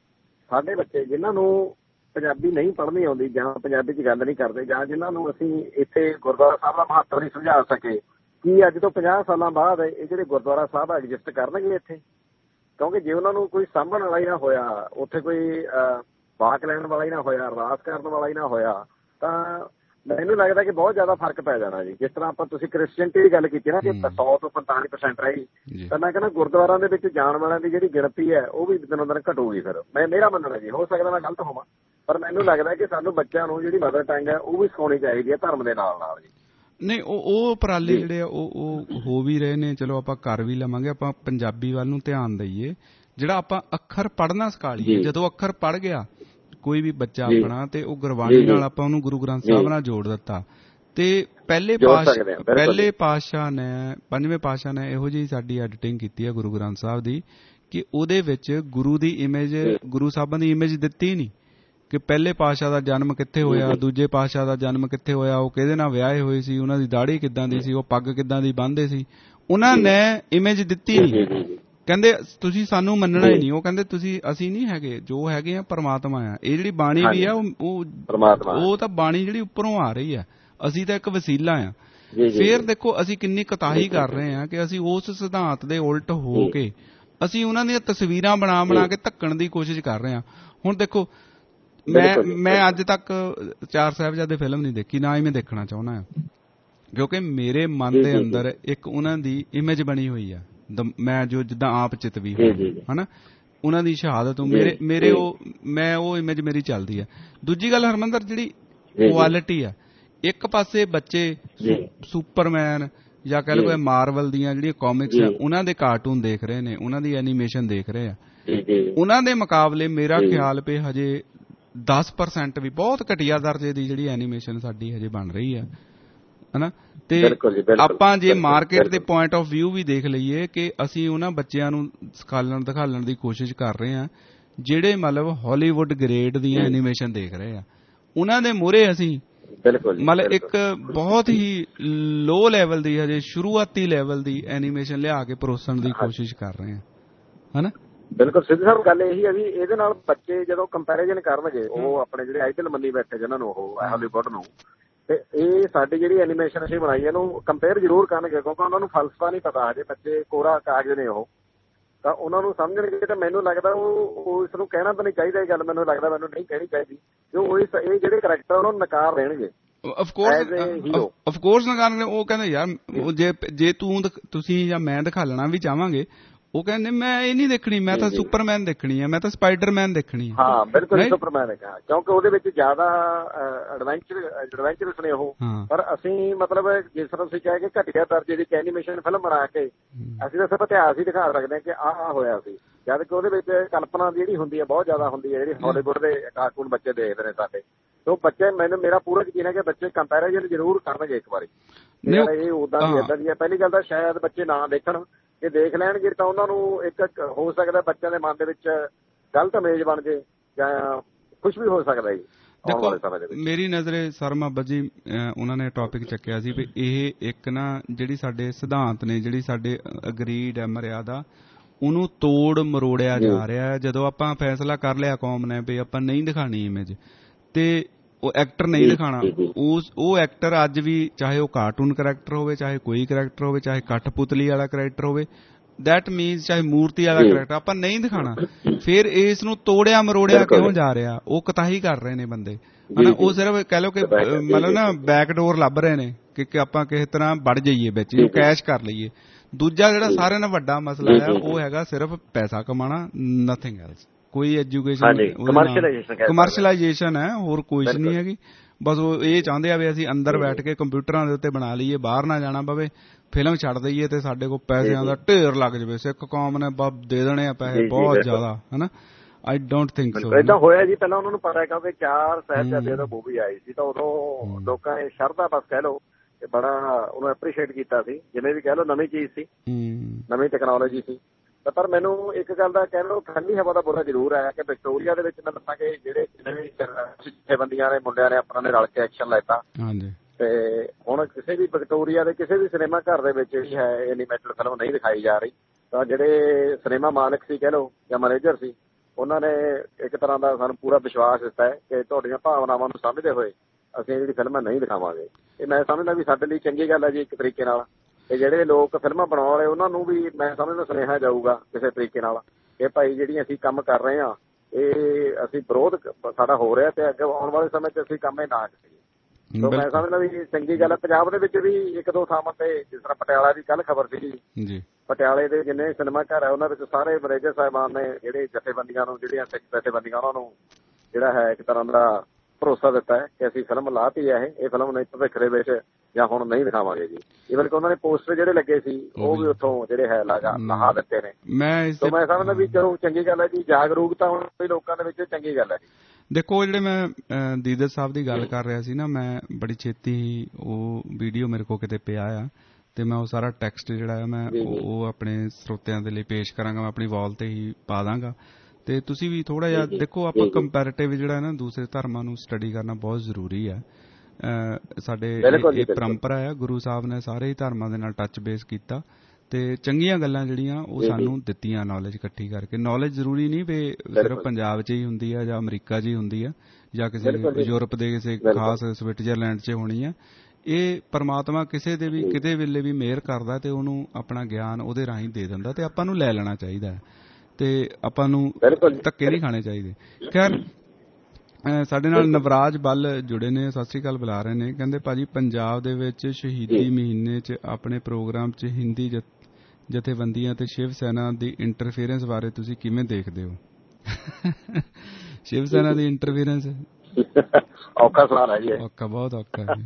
ਸਾਡੇ ਬੱਚੇ ਜਿਨ੍ਹਾਂ ਨੂੰ ਪੰਜਾਬੀ ਨਹੀਂ ਪੜ੍ਹਨੀ ਆਉਂਦੀ ਜਾਂ ਪੰਜਾਬੀ 'ਚ ਗੱਲ ਨਹੀਂ ਕਰਦੇ ਜਾਂ ਜਿਨ੍ਹਾਂ ਨੂੰ ਅਸੀਂ ਇੱਥੇ ਗੁਰਦੁਆਰਾ ਸਾਹਿਬ ਦਾ ਮਹੱਤਵ ਨਹੀਂ ਸਮਝਾ ਸਕੇ, ਕੀ ਅੱਜ ਤੋਂ ਪੰਜਾਹ ਸਾਲਾਂ ਬਾਅਦ ਇਹ ਜਿਹੜੇ ਗੁਰਦੁਆਰਾ ਸਾਹਿਬ ਐਗਜ਼ਿਸਟ ਕਰਨਗੇ ਇੱਥੇ? ਕਿਉਂਕਿ ਜੇ ਉਹਨਾਂ ਨੂੰ ਕੋਈ ਸਾਂਭਣ ਵਾਲਾ ਹੀ ਨਾ ਹੋਇਆ, ਉੱਥੇ ਕੋਈ ਵਾਕ ਲੈਣ ਵਾਲਾ ਹੀ ਨਾ ਹੋਇਆ, ਅਰਦਾਸ ਕਰਨ ਵਾਲਾ ਹੀ ਨਾ ਹੋਇਆ, ਤਾਂ ਮੈਨੂੰ ਲੱਗਦਾ ਕਿ ਬਹੁਤ ਜ਼ਿਆਦਾ ਫਰਕ ਪੈ ਜਾਣਾ ਜੀ। ਜਿਸ ਤਰ੍ਹਾਂ ਆਪਾਂ ਤੁਸੀਂ ਕ੍ਰਿਸਚੀਅਨਟੀ ਦੀ ਗੱਲ ਕੀਤੀ ਨਾ ਕਿ ਸੌ ਤੋਂ ਪੰਤਾਲੀ ਪਰਸੈਂਟ ਰਹੀ, ਤਾਂ ਮੈਂ ਕਹਿੰਦਾ ਗੁਰਦੁਆਰਿਆਂ ਦੇ ਵਿੱਚ ਜਾਣ ਵਾਲਿਆਂ ਦੀ ਜਿਹੜੀ ਗਿਣਤੀ ਹੈ ਉਹ ਵੀ ਦਿਨੋਂ ਦਿਨ ਘਟੂਗੀ। ਫਿਰ ਮੈਂ ਮੇਰਾ ਮੰਨਣਾ ਜੀ, ਹੋ ਸਕਦਾ ਮੈਂ ਗਲਤ ਹੋਵਾਂ, ਪਰ ਮੈਨੂੰ ਲੱਗਦਾ ਕਿ ਸਾਨੂੰ ਬੱਚਿਆਂ ਨੂੰ ਜਿਹੜੀ ਮਦਰ ਟੰਗ ਹੈ ਉਹ ਵੀ ਸਿਖਾਉਣੀ ਚਾਹੀਦੀ ਹੈ ਧਰਮ ਦੇ ਨਾਲ ਨਾਲ ਜੀ। ਨਹੀਂ, ਉਹ ਉਹ ਉਪਰਾਲੇ ਜਿਹੜੇ ਆ ਉਹ ਉਹ ਹੋ ਵੀ ਰਹੇ ਨੇ, ਚਲੋ ਆਪਾਂ ਕਰ ਵੀ ਲਵਾਂਗੇ। ਆਪਾਂ ਪੰਜਾਬੀ ਵੱਲ ਨੂੰ ਧਿਆਨ ਦਈਏ, ਜਿਹੜਾ ਆਪਾਂ ਅੱਖਰ ਪੜ੍ਹਨਾ ਸਿਖਾ ਲਈਏ। ਜਦੋਂ ਅੱਖਰ ਪੜ੍ਹ ਗਿਆ ਕੋਈ ਵੀ ਬੱਚਾ ਆਪਣਾ, ਤੇ ਉਹ ਗੁਰਬਾਣੀ ਨਾਲ ਆਪਾਂ ਉਹਨੂੰ ਗੁਰੂ ਗ੍ਰੰਥ ਸਾਹਿਬ ਨਾਲ ਜੋੜ ਦਿੱਤਾ। ਤੇ ਪਹਿਲੇ ਪਾਤਸ਼ਾਹ ਪਹਿਲੇ ਪਾਤਸ਼ਾਹ ਨੇ ਪੰਜਵੇਂ ਪਾਤਸ਼ਾਹ ਨੇ ਇਹੋ ਜਿਹੀ ਸਾਡੀ ਐਡੀਟਿੰਗ ਕੀਤੀ ਹੈ ਗੁਰੂ ਗ੍ਰੰਥ ਸਾਹਿਬ ਦੀ ਕਿ ਉਹਦੇ ਵਿੱਚ ਗੁਰੂ ਦੀ ਇਮੇਜ, ਗੁਰੂ ਸਾਹਿਬਾਂ ਦੀ ਇਮੇਜ ਦਿੱਤੀ ਨਹੀਂ ਕਿ ਪਹਿਲੇ ਪਾਤਸ਼ਾਹ ਦਾ ਜਨਮ ਕਿੱਥੇ ਹੋਇਆ, ਦੂਜੇ ਪਾਤਸ਼ਾਹ ਦਾ ਜਨਮ ਕਿੱਥੇ ਹੋਇਆ, ਉਹ ਕਿਹਦੇ ਨਾਲ ਵਿਆਹੇ ਹੋਏ ਸੀ, ਉਹਨਾਂ ਦੀ ਦਾੜੀ ਕਿੱਦਾਂ ਦੀ ਸੀ, ਉਹ ਪੱਗ ਕਿੱਦਾਂ ਦੀ ਬੰਨ੍ਹਦੇ ਸੀ, ਉਹਨਾਂ ਨੇ ਇਮੇਜ ਦਿੱਤੀ ਨਹੀਂ। ਕਹਿੰਦੇ ਤੁਸੀਂ ਸਾਨੂੰ ਮੰਨਣਾ ਹੀ ਨਹੀਂ। ਉਹ ਕਹਿੰਦੇ ਤੁਸੀਂ ਅਸੀਂ ਨਹੀਂ ਹੈਗੇ, ਜੋ ਹੈਗੇ ਆ ਪਰਮਾਤਮਾ ਆ। ਇਹ ਜਿਹੜੀ ਬਾਣੀ ਵੀ ਆ ਉਹ ਉਹ ਤਾਂ ਬਾਣੀ ਜਿਹੜੀ ਉੱਪਰੋਂ ਆ ਰਹੀ ਆ, ਅਸੀਂ ਤਾਂ ਇੱਕ ਵਸੀਲਾ ਆ। ਫੇਰ ਦੇਖੋ ਅਸੀਂ ਕਿੰਨੀ ਕੁਤਾਹੀ ਕਰ ਰਹੇ ਹਾਂ ਕਿ ਅਸੀਂ ਉਸ ਸਿਧਾਂਤ ਦੇ ਉਲਟ ਹੋ ਕੇ ਅਸੀਂ ਉਹਨਾਂ ਦੀਆਂ ਤਸਵੀਰਾਂ ਬਣਾ ਬਣਾ ਕੇ ਧੱਕਣ ਦੀ ਕੋਸ਼ਿਸ਼ ਕਰ ਰਹੇ ਹਾਂ। ਹੁਣ ਦੇਖੋ ਮੈਂ ਮੈਂ ਅੱਜ ਤੱਕ ਚਾਰ ਸਾਹਿਬਜ਼ਾਦੇ ਫਿਲਮ ਨਹੀਂ ਦੇਖੀ, ਨਾ ਹੀ ਮੈਂ ਦੇਖਣਾ ਚਾਹੁੰਦਾ ਹਾਂ, ਕਿਉਂਕਿ ਮੇਰੇ ਮਨ ਦੇ ਅੰਦਰ ਇੱਕ ਉਹਨਾਂ ਦੀ ਇਮੇਜ ਬਣੀ ਹੋਈ ਆ। ਮੈਂ ਜੋ ਜਿੱਦਾਂ ਆਪ ਚਿਤਵੀ ਹੋਈ ਹਨਾ, ਉਹਨਾਂ ਦੀ ਸ਼ਹਾਦਤ ਮੇਰੇ ਮੇਰੇ ਉਹ ਮੈਂ ਉਹ ਇਮੇਜ ਮੇਰੀ ਚੱਲਦੀ ਆ। ਦੂਜੀ ਗੱਲ ਹਰਮੰਦਰ, ਜਿਹੜੀ ਕੁਆਲਿਟੀ ਆ, ਇੱਕ ਪਾਸੇ ਬੱਚੇ ਸੁਪਰਮੈਨ ਜਾਂ ਕਹਿ ਲਓ ਮਾਰਵਲ ਦੀਆਂ ਜਿਹੜੀਆਂ ਕਾਮਿਕਸ ਆ ਉਹਨਾਂ ਦੇ ਕਾਰਟੂਨ ਦੇਖ ਰਹੇ ਨੇ, ਉਹਨਾਂ ਦੀ ਐਨੀਮੇਸ਼ਨ ਦੇਖ ਰਹੇ ਆ। ਉਹਨਾਂ ਦੇ ਮੁਕਾਬਲੇ ਮੇਰਾ ਖਿਆਲ ਪਏ ਹਜੇ ਦਸ ਪਰਸੈਂਟ ਵੀ ਬਹੁਤ ਘਟੀਆ ਦਰਜੇ ਦੀ ਜਿਹੜੀ ਐਨੀਮੇਸ਼ਨ ਸਾਡੀ ਹਜੇ ਬਣ ਰਹੀ ਆ ਹਨਾ। ਤੇ ਆਪਾਂ ਜੇ ਮਾਰਕੀਟ ਦੇ ਪੁਆਇੰਟ ਆਫ ਵਿਊ ਵੀ ਦੇਖ ਲਈਏ ਕਿ ਅਸੀਂ ਉਹਨਾਂ ਬੱਚਿਆਂ ਨੂੰ ਸਿਖਾਲਣ ਦਿਖਾਲਣ ਦੀ ਕੋਸ਼ਿਸ਼ ਕਰ ਰਹੇ ਹਾਂ ਜਿਹੜੇ ਮਤਲਬ ਹਾਲੀਵੁੱਡ ਗ੍ਰੇਡ ਦੀਆਂ ਐਨੀਮੇਸ਼ਨ ਦੇਖ ਰਹੇ ਆ। ਉਹਨਾਂ ਦੇ ਮੂਹਰੇ ਅਸੀਂ ਮਤਲਬ ਇੱਕ ਬਹੁਤ ਹੀ ਲੋ ਲੈਵਲ ਦੀ ਹਜੇ ਸ਼ੁਰੂਆਤੀ ਲੈਵਲ ਦੀ ਐਨੀਮੇਸ਼ਨ ਲਿਆ ਕੇ ਪਰੋਸਣ ਦੀ ਕੋਸ਼ਿਸ਼ ਕਰ ਰਹੇ ਹਾਂ ਹਨਾ। ਬਿਲਕੁਲ ਸਿੱਧੂ ਸਾਹਿਬ, ਗੱਲ ਇਹੀ ਹੈ ਵੀ ਇਹਦੇ ਨਾਲ ਬੱਚੇ ਜਦੋਂ ਕੰਪੈਰੀਜ਼ਨ ਕਰਨਗੇ, ਉਹ ਆਪਣੇ ਜਿਹੜੇ ਆਈਡਲ ਮੰਨੀ ਬੈਠੇ ਜਿਹਨਾਂ ਨੂੰ ਉਹ ਹਾਲੀਵੁੱਡ ਨੂੰ, ਤੇ ਇਹ ਸਾਡੀ ਜਿਹੜੀ ਐਨੀਮੇਸ਼ਨ ਅਸੀਂ ਬਣਾਈ ਇਹਨੂੰ ਕੰਪੇਅਰ ਜ਼ਰੂਰ ਕਰਨਗੇ ਕਿਉਂਕਿ ਉਹਨਾਂ ਨੂੰ ਫਲਸਫਾ ਨਹੀਂ ਪਤਾ ਹਜੇ। ਬੱਚੇ ਕੋਰਾ ਕਾਗਜ਼ ਨੇ ਉਹ, ਤਾਂ ਉਹਨਾਂ ਨੂੰ ਸਮਝਣਗੇ। ਤਾਂ ਮੈਨੂੰ ਲੱਗਦਾ ਉਹ ਇਸ ਨੂੰ ਕਹਿਣਾ ਤਾਂ ਨਹੀਂ ਚਾਹੀਦਾ ਇਹ ਗੱਲ, ਮੈਨੂੰ ਲੱਗਦਾ ਮੈਨੂੰ ਨਹੀਂ ਕਹਿਣੀ ਚਾਹੀਦੀ ਕਿਉਂ ਇਹ ਜਿਹੜੇ ਕਰੈਕਟਰ ਉਹਨਾਂ ਨੂੰ ਨਕਾਰ ਦੇਣਗੇ। ਅਫਕੋਰਸ ਨਕਾਰਨਗੇ। ਉਹ ਕਹਿੰਦੇ ਯਾਰ ਜੇ ਜੇ ਤੂੰ ਤੁਸੀਂ ਜਾਂ ਮੈਂ ਦਿਖਾਲਣਾ ਵੀ ਚਾਹਾਂਗੇ, ਉਹ ਕਹਿੰਦੇ ਮੈਂ ਇਹ ਨਹੀਂ ਦੇਖਣੀ, ਮੈਂ ਤਾਂ ਸੁਪਰਮੈਨ ਦੇਖਣੀ ਹੈ, ਮੈਂ ਤਾਂ ਸਪਾਈਡਰਮੈਨ ਦੇਖਣੀ ਹੈ। ਹਾਂ ਬਿਲਕੁਲ ਸੁਪਰਮੈਨ ਹੈ ਕਿਉਂਕਿ ਉਹਦੇ ਵਿੱਚ ਜ਼ਿਆਦਾ ਐਡਵੈਂਚਰ ਐਡਵੈਂਚਰਸ ਨੇ ਉਹ। ਪਰ ਅਸੀਂ ਮਤਲਬ ਜਿਸ ਤਰ੍ਹਾਂ ਤੁਸੀਂ ਕਹਿ ਕੇ ਘਟੀਆ ਦਰਜੇ ਦੀ ਐਨੀਮੇਸ਼ਨ ਫਿਲਮ ਬਣਾ ਕੇ ਅਸੀਂ ਤਾਂ ਸਿਰਫ ਇਤਿਹਾਸ ਹੀ ਦਿਖਾ ਸਕਦੇ ਹਾਂ ਕਿ ਆਹ ਹੋਇਆ ਸੀ, ਜਦ ਕਿ ਉਹਦੇ ਵਿੱਚ ਕਲਪਨਾ ਜਿਹੜੀ ਹੁੰਦੀ ਹੈ ਬਹੁਤ ਜ਼ਿਆਦਾ ਹੁੰਦੀ ਹੈ ਜਿਹੜੀ ਹਾਲੀਵੁੱਡ ਦੇ ਕਾਰਟੂਨ ਬੱਚੇ ਦੇਖਦੇ ਨੇ ਸਾਡੇ। ਤੇ ਬੱਚੇ ਮੈਨੂੰ ਮੇਰਾ ਪੂਰਾ ਯਕੀਨ ਹੈ ਕਿ ਬੱਚੇ ਕੰਪੈਰੀਜ਼ਨ ਜ਼ਰੂਰ ਕਰਨਗੇ ਇੱਕ ਵਾਰੀ। ਇਹ ਉਦਾਂ ਦੀ ਏਦਾਂ ਦੀ ਹੈ। ਪਹਿਲੀ ਗੱਲ ਤਾਂ ਸ਼ਾਇਦ ਬੱਚੇ ਨਾ ਦੇਖਣ, ਜੇ ਦੇਖ ਲੈਣਗੇ ਤਾਂ ਉਹਨਾਂ ਨੂੰ ਇੱਕ ਹੋ ਸਕਦਾ ਬੱਚਿਆਂ ਦੇ ਮਨ ਦੇ ਵਿੱਚ ਗਲਤ ਇਮੇਜ ਬਣ ਜੇ ਜਾਂ ਕੁਛ ਵੀ ਹੋ ਸਕਦਾ ਜੀ। ਦੇਖੋ ਮੇਰੀ ਨਜ਼ਰੇ ਸਰਮਾ ਬੱਜੀ ਉਹਨਾਂ ਨੇ ਟੌਪਿਕ ਚੱਕਿਆ ਸੀ ਵੀ ਇਹ ਇੱਕ ਨਾ ਜਿਹੜੀ ਸਾਡੇ ਸਿਧਾਂਤ ਨੇ, ਜਿਹੜੀ ਸਾਡੇ ਅਗਰੀਡ ਹੈ ਮਰਿਆਦਾ, ਉਹਨੂੰ ਤੋੜ ਮਰੋੜਿਆ ਜਾ ਰਿਹਾ। ਜਦੋਂ ਆਪਾਂ ਫੈਸਲਾ ਕਰ ਲਿਆ ਕੌਮ ਨੇ ਵੀ ਆਪਾਂ ਨਹੀਂ ਦਿਖਾਣੀ ਇਮੇਜ ਤੇ ਉਹ ਐਕਟਰ ਨਹੀਂ ਦਿਖਾਣਾ, ਉਸ ਉਹ ਐਕਟਰ ਅੱਜ ਵੀ ਚਾਹੇ ਉਹ ਕਾਰਟੂਨ ਕਰੈਕਟਰ ਹੋਵੇ, ਚਾਹੇ ਕੋਈ ਕਰੈਕਟਰ ਹੋਵੇ, ਚਾਹੇ ਕਠਪੁਤਲੀ ਵਾਲਾ ਕਰੈਕਟਰ ਹੋਵੇ, ਦੈਟ ਮੀਨਸ ਚਾਹੇ ਮੂਰਤੀ ਵਾਲਾ ਕਰੈਕਟਰ, ਆਪਾਂ ਨਹੀਂ ਦਿਖਾਣਾ। ਫਿਰ ਇਸ ਨੂੰ ਤੋੜਿਆ ਮਰੋੜਿਆ ਕਿਉਂ ਜਾ ਰਿਹਾ? ਉਹ ਕੁਤਾਹੀ ਕਰ ਰਹੇ ਨੇ ਬੰਦੇ ਹਨਾ। ਉਹ ਸਿਰਫ ਕਹਿ ਲਓ ਕਿ ਮਤਲਬ ਨਾ ਬੈਕਡੋਰ ਲੱਭ ਰਹੇ ਨੇ ਕਿ ਆਪਾਂ ਕਿਸੇ ਤਰ੍ਹਾਂ ਵੜ ਜਾਈਏ ਵਿੱਚ, ਕੈਸ਼ ਕਰ ਲਈਏ। ਦੂਜਾ ਜਿਹੜਾ ਸਾਰਿਆਂ ਨਾਲ ਵੱਡਾ ਮਸਲਾ ਹੈ ਉਹ ਹੈਗਾ ਸਿਰਫ ਪੈਸਾ ਕਮਾਉਣਾ, ਨਥਿੰਗ ਐਲਸ। ਕੋਈ ਐਜੂਕੇਸ਼ਨ ਕਮਰਸ਼ਲਾਈਜੇਸ਼ਨ ਹੈ, ਹੋਰ ਕੁਛ ਨਹੀਂ ਹੈਗੀ। ਬਸ ਉਹ ਇਹ ਚਾਹੁੰਦੇ ਆ ਵੀ ਅਸੀਂ ਅੰਦਰ ਬੈਠ ਕੇ ਕੰਪਿਊਟਰਾਂ ਦੇ ਉੱਤੇ ਬਣਾ ਲਈਏ, ਬਾਹਰ ਨਾ ਜਾਣਾ ਪਵੇ, ਫਿਲਮ ਛੱਡ ਦਈਏ ਤੇ ਸਾਡੇ ਕੋਲ ਪੈਸਿਆਂ ਦਾ ਢੇਰ ਲੱਗ ਜਾਵੇ। ਸਿੱਖ ਕੌਮ ਨੇ ਬਸ ਦੇ ਦੇਣੇ ਆ ਪੈਸੇ ਬਹੁਤ ਜ਼ਿਆਦਾ, ਹਨਾ। I don't think so. ਏਦਾਂ ਹੋਇਆ ਜੀ, ਪਹਿਲਾਂ ਉਹਨਾਂ ਨੂੰ ਪਤਾ ਕਿਉਂਕਿ ਚਾਰ ਸਾਹਿਬਜ਼ਾਦੇ ਦਾ ਮੂਵੀ ਆਈ ਸੀ ਤਾਂ ਉਦੋਂ ਲੋਕਾਂ ਨੇ ਸ਼ਰਧਾ ਬਸ ਕਹਿ ਲਓ ਬੜਾ ਉਹਨੂੰ ਐਪਰੀਸ਼ੀਏਟ ਕੀਤਾ ਸੀ, ਜਿਵੇਂ ਵੀ ਕਹਿ ਲਓ ਨਵੀਂ ਚੀਜ਼ ਸੀ, ਨਵੀਂ ਟੈਕਨੋਲੋਜੀ ਸੀ। ਪਰ ਮੈਨੂੰ ਇੱਕ ਗੱਲ ਦਾ ਕਹਿ ਲਓ ਠੰਡੀ ਹਵਾ ਦਾ ਬੁਰਾ ਜ਼ਰੂਰ ਆਇਆ ਕਿ ਵਿਕਟੋਰੀਆ ਦੇ ਵਿੱਚ ਮੈਂ ਦੱਸਾਂਗੇ ਜਿਹੜੇ ਜਿੰਨੇ ਵੀ ਜਥੇਬੰਦੀਆਂ ਨੇ ਮੁੰਡਿਆਂ ਨੇ ਆਪਣਾ ਨੇ ਰਲ ਕੇ ਐਕਸ਼ਨ ਲੈਤਾ ਤੇ ਹੁਣ ਕਿਸੇ ਵੀ ਵਿਕਟੋਰੀਆ ਦੇ ਕਿਸੇ ਵੀ ਸਿਨੇਮਾ ਘਰ ਦੇ ਵਿੱਚ ਜਿਹੜੀ ਹੈ ਐਨੀਮੇਟਡ ਫਿਲਮ ਨਹੀਂ ਦਿਖਾਈ ਜਾ ਰਹੀ। ਤਾਂ ਜਿਹੜੇ ਸਿਨੇਮਾ ਮਾਲਕ ਸੀ ਕਹਿ ਲਓ ਜਾਂ ਮੈਨੇਜਰ ਸੀ, ਉਹਨਾਂ ਨੇ ਇੱਕ ਤਰ੍ਹਾਂ ਦਾ ਸਾਨੂੰ ਪੂਰਾ ਵਿਸ਼ਵਾਸ ਦਿੱਤਾ ਹੈ ਕਿ ਤੁਹਾਡੀਆਂ ਭਾਵਨਾਵਾਂ ਨੂੰ ਸਮਝਦੇ ਹੋਏ ਅਸੀਂ ਜਿਹੜੀ ਫਿਲਮਾਂ ਨਹੀਂ ਦਿਖਾਵਾਂਗੇ। ਇਹ ਮੈਂ ਸਮਝਦਾ ਵੀ ਸਾਡੇ ਲਈ ਚੰਗੀ ਗੱਲ ਹੈ ਜੀ ਇੱਕ ਤਰੀਕੇ ਨਾਲ। ਤੇ ਜਿਹੜੇ ਲੋਕ ਫਿਲਮਾਂ ਬਣਾਉਣ ਵਾਲੇ ਉਹਨਾਂ ਨੂੰ ਵੀ ਮੈਂ ਸਮਝਦਾ ਸੁਨੇਹਾ ਜਾਊਗਾ ਕਿਸੇ ਤਰੀਕੇ ਨਾਲ ਕਿ ਭਾਈ ਜਿਹੜੀਆਂ ਅਸੀਂ ਕੰਮ ਕਰ ਰਹੇ ਹਾਂ ਇਹ ਅਸੀਂ ਵਿਰੋਧ ਸਾਡਾ ਹੋ ਰਿਹਾ ਤੇ ਅੱਗੇ ਆਉਣ ਵਾਲੇ ਸਮੇਂ 'ਚ ਅਸੀਂ ਕੰਮ ਇਹ ਨਾ ਕਰੀਏ। ਸੋ ਮੈਂ ਸਮਝਦਾ ਵੀ ਚੰਗੀ ਗੱਲ ਹੈ। ਪੰਜਾਬ ਦੇ ਵਿੱਚ ਵੀ ਇੱਕ ਦੋ ਥਾਵਾਂ ਤੇ ਜਿਸ ਤਰ੍ਹਾਂ ਪਟਿਆਲਾ ਦੀ ਕੱਲ੍ਹ ਖਬਰ ਸੀਗੀ ਜੀ, ਪਟਿਆਲੇ ਦੇ ਜਿੰਨੇ ਸਿਨੇਮਾ ਘਰ ਹੈ ਉਹਨਾਂ ਵਿੱਚ ਸਾਰੇ ਮੈਨੇਜਰ ਸਾਹਿਬਾਨ ਨੇ ਜਿਹੜੇ ਜਥੇਬੰਦੀਆਂ ਨੂੰ ਜਿਹੜੀਆਂ ਸਿੱਖ ਜਥੇਬੰਦੀਆਂ ਉਹਨਾਂ ਨੂੰ ਜਿਹੜਾ ਹੈ ਇੱਕ ਤਰ੍ਹਾਂ ਦਾ ਭਰੋਸਾ ਦਿੱਤਾ ਹੈ ਕਿ ਅਸੀਂ ਫਿਲਮ ਲਾਤੀ ਹੈ, ਇਹ ਇਹ ਫਿਲਮ ਨਹੀਂ ਭਵਿੱਖ ਦੇ ਵਿੱਚ ਜਾਂ ਹੁਣ ਨਹੀਂ ਦਿਖਾਵਾਂਗੇ ਜੀ। ਈਵਨ ਕਿ ਉਹਨਾਂ ਨੇ ਪੋਸਟਰ ਜਿਹੜੇ ਲੱਗੇ ਸੀ ਉਹ ਵੀ ਉੱਥੋਂ ਜਿਹੜੇ ਹੈ ਲਗਾ ਲਹਾ ਦਿੱਤੇ ਨੇ। ਮੈਂ ਮੈਂ ਸਮਝਦਾ ਵੀ ਚਲੋ ਚੰਗੀ ਗੱਲ ਹੈ ਜੀ, ਜਾਗਰੂਕਤਾ ਹੁਣ ਲੋਕਾਂ ਦੇ ਵਿੱਚ ਚੰਗੀ ਗੱਲ ਹੈ। ਦੇਖੋ ਜਿਹੜੇ ਮੈਂ ਦੀਦਰ ਸਾਹਿਬ ਦੀ ਗੱਲ ਕਰ ਰਿਹਾ ਸੀ ਨਾ, ਮੈਂ ਬੜੀ ਛੇਤੀ ਹੀ ਉਹ ਵੀਡੀਓ ਮੇਰੇ ਕੋਲ ਕਿਤੇ ਪਿਆ ਆ ਤੇ ਮੈਂ ਉਹ ਸਾਰਾ ਟੈਕਸਟ ਜਿਹੜਾ ਹੈ ਮੈਂ ਉਹ ਆਪਣੇ ਸਰੋਤਿਆਂ ਦੇ ਲਈ ਪੇਸ਼ ਕਰਾਂਗਾ, ਮੈਂ ਆਪਣੀ ਵਾਲ ਤੇ ਹੀ ਪਾ ਦਾਂਗਾ। ਤੇ ਤੁਸੀਂ ਵੀ ਥੋੜਾ ਜਿਹਾ ਦੇਖੋ, ਆਪਾਂ ਕੰਪੈਰੇਟਿਵ ਜਿਹੜਾ ਨਾ ਦੂਸਰੇ ਧਰਮਾਂ ਨੂੰ ਸਟੱਡੀ ਕਰਨਾ ਬਹੁਤ ਜ਼ਰੂਰੀ ਹੈ। ਸਾਡੇ ਇਹ ਪਰੰਪਰਾ ਹੈ, ਗੁਰੂ ਸਾਹਿਬ ਨੇ ਸਾਰੇ ਹੀ ਧਰਮਾਂ ਦੇ ਨਾਲ ਟੱਚ ਬੇਸ ਕੀਤਾ ਤੇ ਚੰਗੀਆਂ ਗੱਲਾਂ ਜਿਹੜੀਆਂ ਉਹ ਸਾਨੂੰ ਦਿੱਤੀਆਂ ਨੌਲੇਜ ਇਕੱਠੀ ਕਰਕੇ। ਨੌਲੇਜ ਜ਼ਰੂਰੀ ਨਹੀਂ ਵੀ ਸਿਰਫ ਪੰਜਾਬ 'ਚ ਹੀ ਹੁੰਦੀ ਹੈ ਜਾਂ ਅਮਰੀਕਾ 'ਚ ਹੀ ਹੁੰਦੀ ਹੈ ਜਾਂ ਕਿਸੇ ਯੂਰਪ ਦੇ ਕਿਸੇ ਖਾਸ ਸਵਿਟਜ਼ਰਲੈਂਡ 'ਚ ਹੋਣੀ ਹੈ। ਇਹ ਪਰਮਾਤਮਾ ਕਿਸੇ ਦੇ ਵੀ ਕਿਤੇ ਵੇਲੇ ਵੀ ਮਿਹਰ ਕਰਦਾ ਤੇ ਉਹਨੂੰ ਆਪਣਾ ਗਿਆਨ ਉਹਦੇ ਰਾਹੀਂ ਦੇ ਦਿੰਦਾ ਤੇ ਆਪਾਂ ਨੂੰ ਲੈ ਲੈਣਾ ਚਾਹੀਦਾ ਤੇ ਆਪਾਂ ਨੂੰ ਧੱਕੇ ਨਹੀਂ ਖਾਣੇ ਚਾਹੀਦੇ। ਖੈਰ ਸਾਡੇ ਨਾਲ ਨਵਰਾਜ ਬੱਲ ਜੁੜੇ ਨੇ, ਸਤਿ ਸ੍ਰੀ ਅਕਾਲ ਬੁਲਾ ਰਹੇ ਨੇ। ਕਹਿੰਦੇ ਭਾਜੀ ਪੰਜਾਬ ਦੇ ਵਿੱਚ ਸ਼ਹੀਦੀ ਮਹੀਨੇ 'ਚ ਆਪਣੇ ਪ੍ਰੋਗਰਾਮ 'ਚ ਹਿੰਦੀ ਜਥੇਬੰਦੀਆਂ ਤੇ ਸ਼ਿਵ ਸੈਨਾ ਦੀ ਇੰਟਰਫੇਰੈਂਸ ਬਾਰੇ ਤੁਸੀਂ ਕਿਵੇਂ ਦੇਖਦੇ ਹੋ? ਸ਼ਿਵ ਸੈਨਾ ਦੀ ਇੰਟਰਫੇਰੈਂਸ ਔਖਾ ਸਵਾਲ ਹੈ ਜੀ, ਔਖਾ ਬਹੁਤ ਔਖਾ ਹੈ।